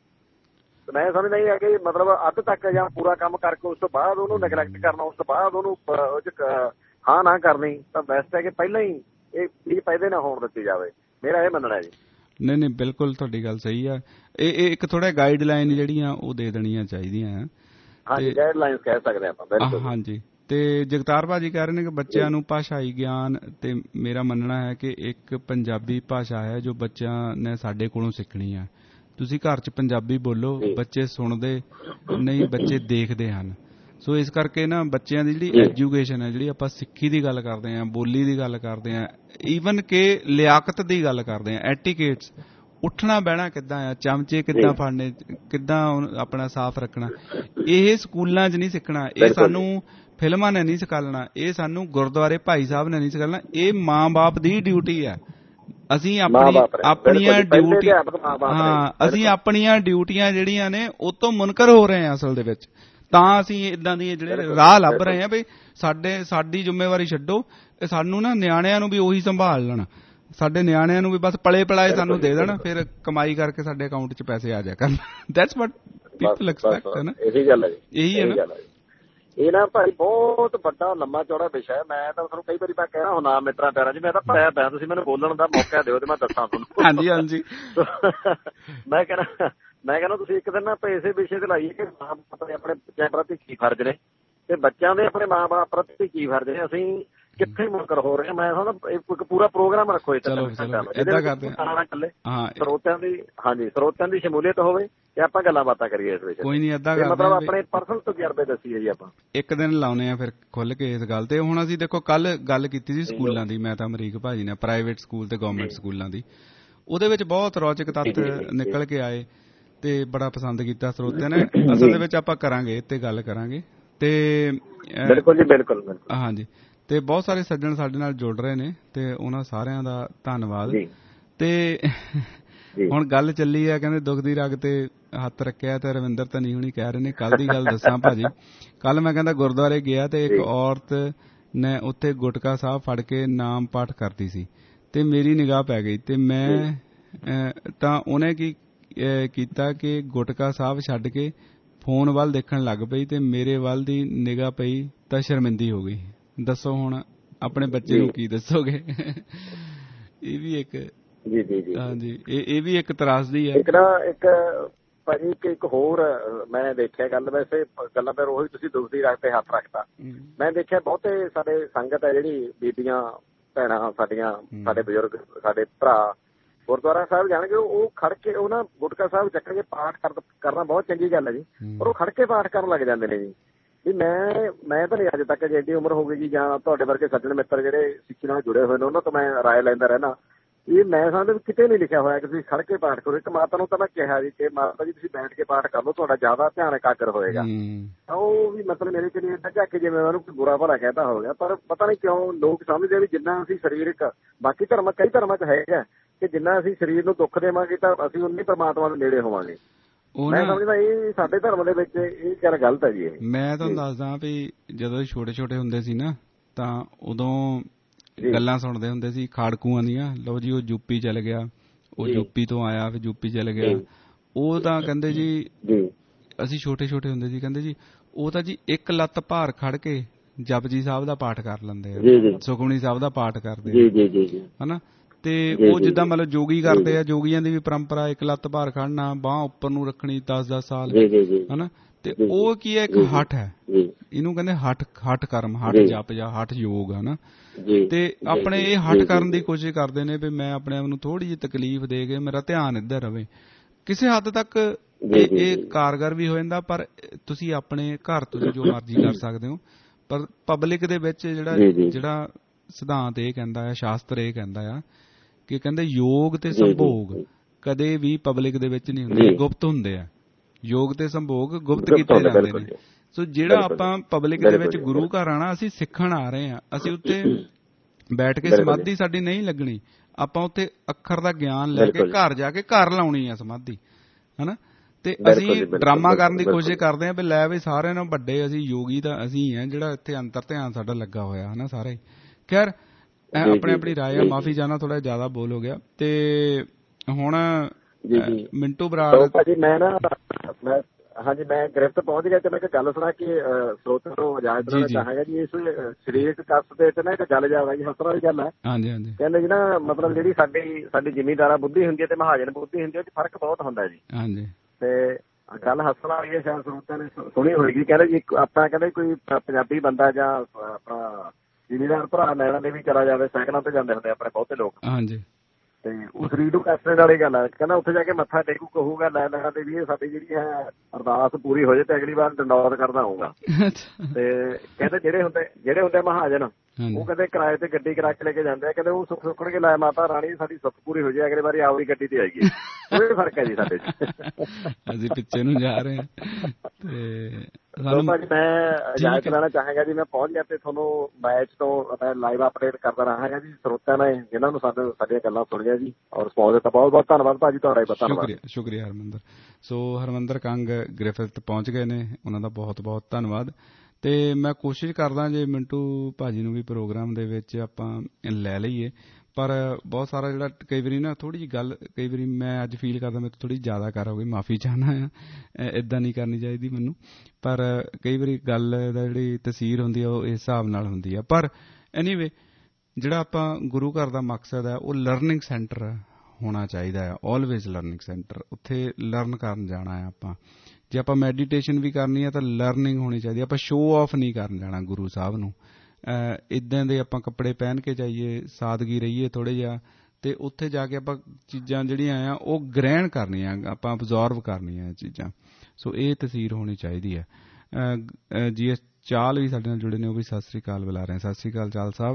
ਮੈਂ ਸਮਝਦਾ ਹੀ ਹੈ ਕਿ ਮਤਲਬ ਅੱਧ ਤੱਕ ਜਾਂ ਪੂਰਾ ਕੰਮ ਕਰਕੇ ਉਸ ਤੋਂ ਬਾਅਦ ਉਹਨੂੰ ਨੈਗਲੈਕਟ ਕਰਨਾ, ਉਸ ਤੋਂ ਬਾਅਦ ਉਹਨੂੰ ਉਹ 'ਚ ਹਾਂ ਨਾ ਕਰਨੀ, ਤਾਂ ਬੈਸਟ ਹੈ ਕਿ ਪਹਿਲਾਂ ਹੀ ਇਹ ਚੀਜ਼ ਪੈਦੇ ਨਾ ਹੋਣ ਦਿੱਤੀ ਜਾਵੇ। ਮੇਰਾ ਇਹ ਮੰਨਣਾ ਜੀ। ਨਹੀਂ ਨਹੀਂ ਬਿਲਕੁਲ ਤੁਹਾਡੀ ਗੱਲ ਸਹੀ ਆ। ਇਹ ਇਹ ਇੱਕ ਥੋੜਾ ਗਾਈਡ ਲਾਈਨ ਜਿਹੜੀਆਂ ਉਹ ਦੇ ਦੇਣੀਆਂ ਚਾਹੀਦੀਆਂ। ਹਾਂਜੀ, ਗਾਈਡ ਲਾਈਨ ਕਹਿ ਸਕਦੇ ਆਪਾਂ ਬਿਲਕੁਲ। ਹਾਂਜੀ, ਤੇ ਜਗਤਾਰ ਭਾਜੀ ਕਹਿ ਰਹੇ ਨੇ ਕਿ ਬੱਚਿਆਂ ਨੂੰ ਭਾਸ਼ਾਈ ਗਿਆਨ, ਤੇ ਮੇਰਾ ਮੰਨਣਾ ਹੈ ਕਿ ਇੱਕ ਪੰਜਾਬੀ ਭਾਸ਼ਾ ਹੈ ਜੋ ਬੱਚਿਆਂ ਨੇ ਸਾਡੇ ਕੋਲੋਂ ਸਿੱਖਣੀ ਆ। ਤੁਸੀਂ ਘਰ 'ਚ ਪੰਜਾਬੀ ਬੋਲੋ, ਬੱਚੇ ਸੁਣਦੇ ਨਹੀਂ, ਬੱਚੇ ਦੇਖਦੇ ਹਨ। ਸੋ ਇਸ ਕਰਕੇ ਨਾ ਬੱਚਿਆਂ ਦੀ ਜਿਹੜੀ ਐਜੂਕੇਸ਼ਨ ਹੈ, ਜਿਹੜੀ ਆਪਾਂ ਸਿੱਖੀ ਦੀ ਗੱਲ ਕਰਦੇ ਹਾਂ, ਬੋਲੀ ਦੀ ਗੱਲ ਕਰਦੇ ਹਾਂ, ਈਵਨ ਕਿ ਲਿਆਕਤ ਦੀ ਗੱਲ ਕਰਦੇ ਹਾਂ, ਐਟੀਕੇਟਸ, ਉੱਠਣਾ ਬਹਿਣਾ ਕਿੱਦਾਂ ਆ, ਚਮਚੇ ਕਿੱਦਾਂ ਫੜਨੇ, ਕਿੱਦਾਂ ਆਪਣਾ ਸਾਫ਼ ਰੱਖਣਾ, ਇਹ ਸਕੂਲਾਂ 'ਚ ਨਹੀਂ ਸਿੱਖਣਾ। ਇਹ ਸਾਨੂੰ ਫਿਲਮਾਂ ਨੇ ਨਹੀਂ ਸਿਖਾਉਣਾ, ਇਹ ਸਾਨੂੰ ਗੁਰਦੁਆਰੇ ਭਾਈ ਸਾਹਿਬ ਨੇ ਨਹੀਂ ਸਿਖਾਉਣਾ। ਇਹ ਮਾਂ ਬਾਪ ਦੀ ਡਿਊਟੀ ਹੈ। ਅਸੀਂ ਆਪਣੀ ਆਪਣੀਆਂ ਡਿਊਟੀਆਂ ਹਾਂ ਅਸੀਂ ਆਪਣੀਆਂ ਡਿਊਟੀਆਂ ਜਿਹੜੀਆਂ ਨੇ ਉਹ ਤੋਂ ਮੁਨਕਰ ਹੋ ਰਹੇ ਹਾਂ ਅਸਲ ਦੇ ਵਿੱਚ। ਤਾਂ ਅਸੀਂ ਇਦਾਂ ਦੀ ਜਿਹੜੇ ਰਾਹ ਲੱਭ ਰਹੇ ਹਾਂ ਵੀ ਸਾਡੇ ਸਾਡੀ ਜ਼ਿੰਮੇਵਾਰੀ ਛੱਡੋ, ਸਾਨੂੰ ਨਾ ਨਿਆਣਿਆਂ ਨੂੰ ਵੀ ਉਹੀ ਸੰਭਾਲ ਲੈਣ, ਸਾਡੇ ਨਿਆਣਿਆਂ ਨੂੰ ਵੀ ਬਸ ਪਲੇ ਪਲਾਏ ਸਾਨੂੰ ਦੇ ਦੇਣ, ਫਿਰ ਕਮਾਈ ਕਰਕੇ ਸਾਡੇ ਅਕਾਊਂਟ 'ਚ ਪੈਸੇ ਆ ਜਾਇਆ ਕਰਨ। ਦੈਟਸ ਵਾਟ ਪੀਪਲ ਐਕਸਪੈਕਟ ਹੈ ਨਾ। ਇਹੀ ਗੱਲ ਹੈ ਜੀ, ਇਹੀ ਹੈ ਨਾ। ਇਹ ਨਾ ਭਾਈ ਬਹੁਤ ਵੱਡਾ ਲੰਮਾ ਚੌੜਾ ਵਿਸ਼ਾ ਹੈ। ਮੈਂ ਤਾਂ ਤੁਹਾਨੂੰ ਕਈ ਵਾਰੀ ਮੈਂ ਕਹਿਣਾ ਹੁੰਦਾ ਮਿੱਤਰਾਂ ਪਿਆਰਾਂ 'ਚ, ਮੈਂ ਤਾਂ ਭਰਿਆ ਪਿਆ, ਤੁਸੀਂ ਮੈਨੂੰ ਬੋਲਣ ਦਾ ਮੌਕਾ ਦਿਓ ਤੇ ਮੈਂ ਦੱਸਾਂ ਤੁਹਾਨੂੰ। ਹਾਂਜੀ ਹਾਂਜੀ ਮੈਂ ਕਹਿਣਾ ਮੈਂ ਕਹਿੰਦਾ ਤੁਸੀਂ ਇੱਕ ਦਿਨ ਨਾ ਇਸੇ ਵਿਸ਼ੇ ਤੇ ਲਾਈਏ ਕਿ ਮਾਂ ਬਾਪ ਦੇ ਆਪਣੇ ਬੱਚਿਆਂ ਪ੍ਰਤੀ ਕੀ ਫਰਜ਼ ਨੇ ਤੇ ਬੱਚਿਆਂ ਦੇ ਆਪਣੇ ਮਾਂ ਬਾਪ ਪ੍ਰਤੀ ਕੀ ਫਰਜ਼ ਨੇ, ਅਸੀਂ ਕਿੱਥੇ ਮੁਨਕਰ ਹੋ ਰਹੇ ਹਾਂ। ਮੈਂ ਸਮਝਦਾ ਇੱਕ ਪੂਰਾ ਪ੍ਰੋਗਰਾਮ ਰੱਖੋ ਸਰੋਤਿਆਂ ਦੀ, ਹਾਂਜੀ ਸਰੋਤਿਆਂ ਦੀ ਸ਼ਮੂਲੀਅਤ ਹੋਵੇ ਤੇ ਆਪਾਂ ਗੱਲਾਂ ਬਾਤਾਂ ਕਰੀਏ ਇਸ ਵਿੱਚ। ਕੋਈ ਨੀ, ਏਦਾਂ ਮਤਲਬ ਆਪਣੇ ਪਰਸਨਲ ਤਜਰਬੇ ਦੱਸੀਏ ਜੀ ਆਪਾਂ। ਇੱਕ ਦਿਨ ਲਾਉਣੇ ਆ ਫਿਰ ਖੁੱਲ ਕੇ ਇਸ ਗੱਲ ਤੇ। ਹੁਣ ਅਸੀਂ ਦੇਖੋ ਕੱਲ ਗੱਲ ਕੀਤੀ ਸੀ ਸਕੂਲਾਂ ਦੀ, ਮੈਂ ਤਾਂ ਅਮਰੀਕ ਭਾਜੀ ਨੇ, ਪ੍ਰਾਈਵੇਟ ਸਕੂਲ ਤੇ ਗਵਰਨਮੈਂਟ ਸਕੂਲਾਂ ਦੀ। ਉਹਦੇ ਵਿੱਚ ਬਹੁਤ ਰੌਚਕ ਤੱਥ ਨਿਕਲ ਕੇ ਆਏ ਤੇ ਬੜਾ ਪਸੰਦ ਕੀਤਾ ਸਰੋਤਿਆਂ ਨੇ। ਅਸਲ ਦੇ ਵਿੱਚ ਆਪਾਂ ਕਰਾਂਗੇ ਤੇ ਗੱਲ ਕਰਾਂਗੇ ਤੇ ਬਿਲਕੁਲ ਜੀ ਬਿਲਕੁਲ ਹਾਂਜੀ। ਤੇ ਬਹੁਤ ਸਾਰੇ ਸੱਜਣ ਸਾਡੇ ਨਾਲ ਜੁੜ ਰਹੇ ਨੇ ਤੇ ਉਹਨਾਂ ਸਾਰਿਆਂ ਦਾ ਧੰਨਵਾਦ। ਤੇ ਹੁਣ ਗੱਲ ਚੱਲੀ ਆ, ਕਹਿੰਦੇ ਦੁੱਖ ਦੀ ਰਗ ਤੇ ਹੱਥ ਰੱਖਿਆ ਤੇ ਰਵਿੰਦਰ ਧਨੀ ਹੁਣੀ ਕਹਿ ਰਹੇ ਨੇ ਕੱਲ ਦੀ ਗੱਲ ਦੱਸਾਂ ਭਾਜੀ। ਕੱਲ ਮੈਂ ਕਹਿੰਦਾ ਗੁਰਦੁਆਰੇ ਗਿਆ ਤੇ ਇੱਕ ਔਰਤ ਨੇ ਉੱਥੇ ਗੁਟਕਾ ਸਾਹਿਬ ਫੜ ਕੇ ਨਾਮ ਪਾਠ ਕਰਦੀ ਸੀ ਤੇ ਮੇਰੀ ਨਿਗਾਹ ਪੈ ਗਈ ਤੇ ਮੈਂ ਤਾਂ ਉਹਨੇ ਕੀ ਕੀਤਾ ਕਿ ਗੁਟਕਾ ਸਾਹਿਬ ਛੱਡ ਕੇ ਫੋਨ ਵੱਲ ਦੇਖਣ ਲੱਗ ਪਈ ਤੇ ਮੇਰੇ ਵੱਲ ਦੀ ਨਿਗਾਹ ਪਈ ਤਾਂ ਸ਼ਰਮਿੰਦੀ ਹੋ ਗਈ। ਦੱਸੋ ਹੁਣ ਆਪਣੇ ਬੱਚੇ ਨੂੰ ਕੀ ਦੱਸੋਗੇ? ਇਹ ਵੀ ਇੱਕ ਜੀ ਜੀ ਜੀ ਹਾਂਜੀ ਇਹ ਇਹ ਵੀ ਇੱਕ ਤਰਾਸਦੀ ਹੈ। ਇੱਕ ਨਾ ਇੱਕ ਭਾਜੀ ਇੱਕ ਇੱਕ ਹੋਰ ਮੈਂ ਦੇਖਿਆ ਗੱਲ, ਵੈਸੇ ਗੱਲਾਂ ਫਿਰ ਉਹੀ ਤੁਸੀਂ ਦੁੱਖ ਦੀ ਰਗ ਤੇ ਹੱਥ ਰੱਖਤਾ। ਮੈਂ ਦੇਖਿਆ ਬਹੁਤੇ ਸਾਡੇ ਸੰਗਤ ਹੈ ਜਿਹੜੀ ਬੀਬੀਆਂ ਭੈਣਾਂ ਸਾਡੀਆਂ, ਸਾਡੇ ਬਜ਼ੁਰਗ, ਸਾਡੇ ਭਰਾ ਗੁਰਦੁਆਰਾ ਸਾਹਿਬ ਜਾਣਗੇ, ਉਹ ਖੜ ਕੇ ਉਹ ਨਾ ਗੁਟਕਾ ਸਾਹਿਬ ਚੱਕਣਗੇ, ਪਾਠ ਕਰਨਾ ਬਹੁਤ ਚੰਗੀ ਗੱਲ ਹੈ ਜੀ, ਪਰ ਉਹ ਖੜ ਕੇ ਪਾਠ ਕਰਨ ਲੱਗ ਜਾਂਦੇ ਨੇ ਜੀ। ਵੀ ਮੈਂ ਮੈਂ ਤਾਂ ਨਹੀਂ ਅੱਜ ਤੱਕ ਜੇ ਐਡੀ ਉਮਰ ਹੋ ਗਈ ਜੀ, ਜਾਂ ਤੁਹਾਡੇ ਵਰਗੇ ਸੱਜਣ ਮਿੱਤਰ ਜਿਹੜੇ ਸਿੱਖੀ ਨਾਲ ਜੁੜੇ ਹੋਏ ਨੇ ਉਹਨਾਂ ਤੋਂ ਮੈਂ ਰਾਏ ਲੈਂਦਾ ਰਹਿਣਾ। ਇਹ ਮੈਂ ਸਮਝਦਾ ਕਿਤੇ ਨਹੀਂ ਲਿਖਿਆ ਹੋਇਆ ਕਿ ਤੁਸੀਂ ਖੜ ਕੇ ਪਾਠ ਕਰੋ। ਇੱਕ ਮਾਤਾ ਨੂੰ ਤਾਂ ਮੈਂ ਕਿਹਾ ਜੀ ਕਿ ਮਾਤਾ ਜੀ ਤੁਸੀਂ ਬੈਠ ਕੇ ਪਾਠ ਕਰ ਲਓ, ਤੁਹਾਡਾ ਜ਼ਿਆਦਾ ਧਿਆਨ ਇਕਾਗਰ ਹੋਏਗਾ। ਤਾਂ ਉਹ ਵੀ ਮਤਲਬ ਮੇਰੇ ਚ ਨਹੀਂ ਏਦਾਂ ਝੱਕ ਜਿਵੇਂ ਉਹਨੂੰ ਕੋਈ ਬੁਰਾ ਭਲਾ ਕਹਿਤਾ ਹੋ ਗਿਆ, ਪਰ ਪਤਾ ਨਹੀਂ ਕਿਉਂ ਲੋਕ ਸਮਝਦੇ ਵੀ ਜਿੰਨਾ ਅਸੀਂ ਸਰੀਰਕ, ਬਾਕੀ ਧਰਮ ਕਈ ਧਰਮਾਂ ਚ ਹੈਗਾ ਕਿ ਜਿੰਨਾ ਅਸੀਂ ਸਰੀਰ ਨੂੰ ਦੁੱਖ ਦੇਵਾਂਗੇ ਤਾਂ ਅਸੀਂ ਉਨੀ ਪਰਮਾਤਮਾ ਦੇ ਨੇੜੇ ਹੋਵਾਂਗੇ। ਮੈਂ ਸਮਝਦਾ ਇਹ ਸਾਡੇ ਧਰਮ ਦੇ ਵਿੱਚ ਇਹ ਗੱਲ ਗਲਤ ਹੈ ਜੀ। ਇਹ ਮੈਂ ਤੁਹਾਨੂੰ ਦੱਸਦਾ ਵੀ ਜਦੋਂ ਛੋਟੇ ਛੋਟੇ ਹੁੰਦੇ ਸੀ ਨਾ ਤਾਂ ਉਦੋਂ ਗੱਲਾਂ ਸੁਣਦੇ ਹੁੰਦੇ ਸੀ ਖਾੜਕੂਆਂ ਦੀਆਂ, ਲਓ ਜੀ ਉਹ ਯੂਪੀ ਚਲ ਗਿਆ, ਉਹ ਯੂਪੀ ਤੋਂ ਆਇਆ ਫਿਰ ਯੂਪੀ ਚਲ ਗਿਆ। ਉਹ ਤਾਂ ਕਹਿੰਦੇ ਜੀ ਅਸੀਂ ਛੋਟੇ ਛੋਟੇ ਹੁੰਦੇ ਸੀ, ਕਹਿੰਦੇ ਜੀ ਉਹ ਤਾਂ ਜੀ ਇੱਕ ਲੱਤ ਭਾਰ ਖੜ ਕੇ ਜਪਜੀ ਸਾਹਿਬ ਦਾ ਪਾਠ ਕਰ ਲੈਂਦੇ ਆ, ਸੁਖਮਨੀ ਸਾਹਿਬ ਦਾ ਪਾਠ ਕਰਦੇ ਆ ਹਨਾ। ਤੇ ਉਹ ਜਿੱਦਾਂ ਮਤਲਬ ਜੋਗੀ ਕਰਦੇ ਆ, ਜੋਗੀਆਂ ਦੀ ਵੀ ਪਰੰਪਰਾ ਇੱਕ ਲੱਤ ਭਾਰ ਖੜਨਾ, ਬਾਂਹ ਉੱਪਰ ਨੂੰ ਰੱਖਣੀ ਦਸ ਦਸ ਸਾਲ, ਹਨਾ। ਤੇ ਉਹ ਕੀ ਹੈ, ਇੱਕ ਹੱਠ ਹੈ, ਇਹਨੂੰ ਕਹਿੰਦੇ ਹੱਠ ਹੱਠ ਕਰਮ, ਹੱਠ ਜਪ ਜਾਂ ਹੱਠ ਯੋਗ, ਹਨਾ। ਤੇ ਆਪਣੇ ਇਹ ਹੱਠ ਕਰਨ ਦੀ ਕੋਸ਼ਿਸ਼ ਕਰਦੇ ਨੇ ਵੀ ਮੈਂ ਆਪਣੇ ਆਪ ਨੂੰ ਥੋੜੀ ਜਿਹੀ ਤਕਲੀਫ ਦੇ ਕੇ ਮੇਰਾ ਧਿਆਨ ਇੱਧਰ ਰਵੇ। ਕਿਸੇ ਹੱਦ ਤੱਕ ਇਹ ਕਾਰਗਰ ਵੀ ਹੋ ਜਾਂਦਾ, ਪਰ ਤੁਸੀਂ ਆਪਣੇ ਘਰ ਤੁਸੀਂ ਜੋ ਮਰਜ਼ੀ ਕਰ ਸਕਦੇ ਹੋ, ਪਰ ਪਬਲਿਕ ਦੇ ਵਿੱਚ ਜਿਹੜਾ ਜਿਹੜਾ ਸਿਧਾਂਤ ਇਹ ਕਹਿੰਦਾ ਆ, ਸ਼ਾਸਤਰ ਇਹ ਕਹਿੰਦਾ ਆ ਕਿ ਕਹਿੰਦੇ ਯੋਗ ਤੇ ਸੰਭੋਗ ਕਦੇ ਵੀ ਪਬਲਿਕ ਦੇ ਵਿੱਚ ਨਹੀਂ ਹੁੰਦੇ, ਗੁਪਤ ਹੁੰਦੇ ਆ। ਯੋਗ ਤੇ ਸੰਭੋਗ ਗੁਪਤ ਕੀਤੇ ਜਾਂਦੇ ਨੇ। ਸੋ ਜਿਹੜਾ ਆਪਾਂ ਪਬਲਿਕ ਦੇ ਵਿੱਚ ਗੁਰੂ ਘਰ ਆਣਾ, ਅਸੀਂ ਸਿੱਖਣ ਆ ਰਹੇ ਹਾਂ, ਅਸੀਂ ਉੱਥੇ ਬੈਠ ਕੇ ਸਮਾਧੀ ਸਾਡੀ ਨਹੀਂ ਲੱਗਣੀ, ਆਪਾਂ ਉੱਥੇ ਅੱਖਰ ਦਾ ਗਿਆਨ ਲੈ ਕੇ ਘਰ ਜਾ ਕੇ ਘਰ ਲਾਉਣੀ ਆ ਸਮਾਧੀ, ਹਨਾ। ਤੇ ਅਸੀਂ ਡਰਾਮਾ ਕਰਨ ਦੀ ਕੋਸ਼ਿਸ਼ ਕਰਦੇ ਹਾਂ ਵੀ ਲੈ ਵੀ ਸਾਰਿਆਂ ਨਾਲੋਂ ਵੱਡੇ ਅਸੀਂ ਯੋਗੀ ਤਾਂ ਅਸੀਂ ਆ, ਜਿਹੜਾ ਇੱਥੇ ਅੰਤਰ ਧਿਆਨ ਸਾਡਾ ਲੱਗਾ ਹੋਇਆ, ਹਨਾ, ਸਾਰੇ। ਖੈਰ ਆਪਣੀ ਆਪਣੀ ਰਾਏ ਆ, ਮਾਫੀ ਚਾਹਨਾ ਥੋੜਾ ਜਿਆਦਾ ਬੋਲ ਹੋ ਗਿਆ। ਤੇ ਹੁਣ ਮਿੰਟੂ ਬਰਾੜ ਭਾਜੀ, ਮੈਂ ਨਾ ਮੈਂ ਹਾਂਜੀ ਮੈਂ ਗ੍ਰਿਫਤ ਪਹੁੰਚ ਗਿਆ ਤੇ ਮੈਂ ਇੱਕ ਗੱਲ ਸੁਣਾ ਕਿ ਸਰੋਤਿਆਂ ਤੋਂ ਇਜਾਜ਼ਤ ਲੈਣਾ ਚਾਹਾਂਗਾ ਜੀ। ਇਸ ਸਰੀਰਕ ਕਸ਼ਟ ਦੇ ਤੇ ਨਾ ਇੱਕ ਗੱਲ ਜਾਵਾ ਜੀ, ਹੱਸਣ ਵਾਲੀ ਗੱਲ ਹੈ। ਹਾਂਜੀ ਹਾਂਜੀ ਕਹਿੰਦੇ ਜੀ ਨਾ, ਮਤਲਬ ਜਿਹੜੀ ਸਾਡੀ ਸਾਡੀ ਜ਼ਿਮੀਂਦਾਰਾ ਬੁੱਧੀ ਹੁੰਦੀ ਹੈ ਤੇ ਮਹਾਜਨ ਬੁੱਧੀ ਹੁੰਦੀ ਹੈ, ਉਹ 'ਚ ਫਰਕ ਬਹੁਤ ਹੁੰਦਾ ਜੀ। ਹਾਂਜੀ ਤੇ ਗੱਲ ਹੱਸਣ ਵਾਲੀ ਹੈ, ਸ਼ਾਇਦ ਸਰੋਤਿਆਂ ਨੇ ਸੁਣੀ ਹੋਏਗੀ। ਕਹਿੰਦੇ ਜੀ ਆਪਣਾ ਕਹਿੰਦੇ ਕੋਈ ਪੰਜਾਬੀ ਬੰਦਾ ਜਾਂ ਆਪਣਾ ਜ਼ਿਮੀਂਦਾਰ ਭਰਾ ਨੈਣਾ ਦੇ ਵੀ ਚਲਾ ਜਾਵੇ, ਸਾਈਕਲਾਂ ਤੇ ਜਾਂਦੇ ਹੁੰਦੇ ਆਪਣੇ ਬਹੁਤੇ ਲੋਕ। ਹਾਂਜੀ ਤੇ ਉਹ ਸਰੀਰ ਨੂੰ ਕਸ਼ਟ ਵਾਲੀ ਗੱਲ ਹੈ। ਕਹਿੰਦਾ ਉੱਥੇ ਜਾ ਕੇ ਮੱਥਾ ਟੇਕੂ, ਕਹੂਗਾ ਲੈ ਨੈਣਾ ਦੇ ਵੀ ਸਾਡੀ ਜਿਹੜੀ ਹੈ ਅਰਦਾਸ ਪੂਰੀ ਹੋ ਜਾਏ ਤੇ ਅਗਲੀ ਵਾਰ ਡੰਡੌਤ ਕਰਦਾ ਆਊਗਾ। ਤੇ ਕਹਿੰਦੇ ਜਿਹੜੇ ਹੁੰਦੇ ਜਿਹੜੇ ਹੁੰਦੇ ਮਹਾਜਨ, ਉਹ ਕਹਿੰਦੇ ਕਿਰਾਏ ਤੇ ਗੱਡੀ ਕਰਾ ਕੇ ਲੈ ਕੇ ਜਾਂਦੇ ਆ, ਕਹਿੰਦੇ ਉਹ ਸੁੱਖ ਸੁੱਖਣ ਕੇ ਲੈ ਮਾਤਾ ਰਾਣੀ ਸਾਡੀ ਸੁੱਖ ਪੂਰੀ ਹੋ ਜਾਏ, ਅਗਲੀ ਵਾਰੀ ਆਪਣੀ ਗੱਡੀ ਤੇ ਆਈਏ। ਕੋਈ ਫਰਕ ਹੈ ਜੀ ਸਾਡੇ ਚ। ਅਸੀਂ ਪਿੱਛੇ ਨੂੰ ਜਾ ਰਹੇ ਹਾਂ। ਤੇ ਮੈਂ ਇਜਾਜ਼ਤ ਲੈਣਾ ਚਾਹਾਂਗਾ ਜੀ, ਮੈਂ ਪਹੁੰਚ ਗਿਆ ਤੇ ਤੁਹਾਨੂੰ ਮੈਚ ਤੋਂ ਮੈਂ ਲਾਈਵ ਅਪਡੇਟ ਕਰਦਾ ਰਹਾਂਗਾ ਜੀ। ਸਰੋਤਿਆਂ ਨੇ ਜਿਨ੍ਹਾਂ ਨੂੰ ਸਾਡੇ ਸਾਡੀਆਂ ਗੱਲਾਂ ਸੁਣੀਆਂ ਜੀ ਔਰ ਰਿਸਪੌਂਸ ਦਿੱਤਾ, ਬਹੁਤ ਬਹੁਤ ਧੰਨਵਾਦ ਭਾਜੀ ਤੁਹਾਡਾ ਹੀ। ਸ਼ੁਕਰੀਆ ਸ਼ੁਕਰੀਆ ਹਰਮਿੰਦਰ। ਸੋ ਹਰਮਿੰਦਰ ਕੰਗ ਗ੍ਰਿਫਿਥ ਪਹੁੰਚ ਗਏ ਨੇ, ਉਹਨਾਂ ਦਾ ਬਹੁਤ ਬਹੁਤ ਧੰਨਵਾਦ। ਤੇ ਮੈਂ ਕੋਸ਼ਿਸ਼ ਕਰਦਾ ਜੇ ਮਿੰਟੂ ਭਾਜੀ ਨੂੰ ਵੀ ਪ੍ਰੋਗਰਾਮ ਦੇ ਵਿੱਚ ਆਪਾਂ ਲੈ ਲਈਏ, ਪਰ ਬਹੁਤ ਸਾਰਾ ਜਿਹੜਾ ਕਈ ਵਾਰੀ ਨਾ ਥੋੜ੍ਹੀ ਜਿਹੀ ਗੱਲ ਕਈ ਵਾਰੀ ਮੈਂ ਅੱਜ ਫੀਲ ਕਰਦਾ ਮੇਰੇ ਤੋਂ ਥੋੜ੍ਹੀ ਜ਼ਿਆਦਾ ਕਰ ਹੋ ਗਈ, ਮਾਫੀ ਚਾਹੁੰਦਾ ਆ। ਇੱਦਾਂ ਨਹੀਂ ਕਰਨੀ ਚਾਹੀਦੀ ਮੈਨੂੰ, ਪਰ ਕਈ ਵਾਰੀ ਗੱਲ ਦਾ ਜਿਹੜੀ ਤਸੀਰ ਹੁੰਦੀ ਆ ਉਹ ਇਸ ਹਿਸਾਬ ਨਾਲ ਹੁੰਦੀ ਆ। ਪਰ ਐਨੀਵੇ ਜਿਹੜਾ ਆਪਾਂ ਗੁਰੂ ਘਰ ਦਾ ਮਕਸਦ ਹੈ ਉਹ ਲਰਨਿੰਗ ਸੈਂਟਰ ਹੋਣਾ ਚਾਹੀਦਾ ਆ, ਆਲਵੇਜ਼ ਲਰਨਿੰਗ ਸੈਂਟਰ। ਉੱਥੇ ਲਰਨ ਕਰਨ ਜਾਣਾ ਹੈ ਆਪਾਂ। ਜੇ ਆਪਾਂ ਮੈਡੀਟੇਸ਼ਨ ਵੀ ਕਰਨੀ ਹੈ ਤਾਂ ਲਰਨਿੰਗ ਹੋਣੀ ਚਾਹੀਦੀ। ਆਪਾਂ ਸ਼ੋਅ ਆਫ ਨਹੀਂ ਕਰਨ ਜਾਣਾ ਗੁਰੂ ਸਾਹਿਬ ਨੂੰ, ਇੱਦਾਂ ਦੇ ਆਪਾਂ ਕੱਪੜੇ ਪਹਿਨ ਕੇ ਜਾਈਏ, ਸਾਦਗੀ ਰਹੀਏ ਥੋੜ੍ਹਾ ਜਿਹਾ, ਅਤੇ ਉੱਥੇ ਜਾ ਕੇ ਆਪਾਂ ਚੀਜ਼ਾਂ ਜਿਹੜੀਆਂ ਆ ਉਹ ਗ੍ਰਹਿਣ ਕਰਨੀਆਂ, ਆਪਾਂ ਅਬਜ਼ੋਰਵ ਕਰਨੀਆਂ ਇਹ ਚੀਜ਼ਾਂ। ਸੋ ਇਹ ਤਸਵੀਰ ਹੋਣੀ ਚਾਹੀਦੀ ਹੈ। ਜੀ ਐਸ ਚਾਲ ਵੀ ਸਾਡੇ ਨਾਲ ਜੁੜੇ ਨੇ, ਉਹ ਵੀ ਸਤਿ ਸ਼੍ਰੀ ਅਕਾਲ ਬੁਲਾ ਰਹੇ। ਸਤਿ ਸ਼੍ਰੀ ਅਕਾਲ ਚਾਲ ਸਾਹਿਬ।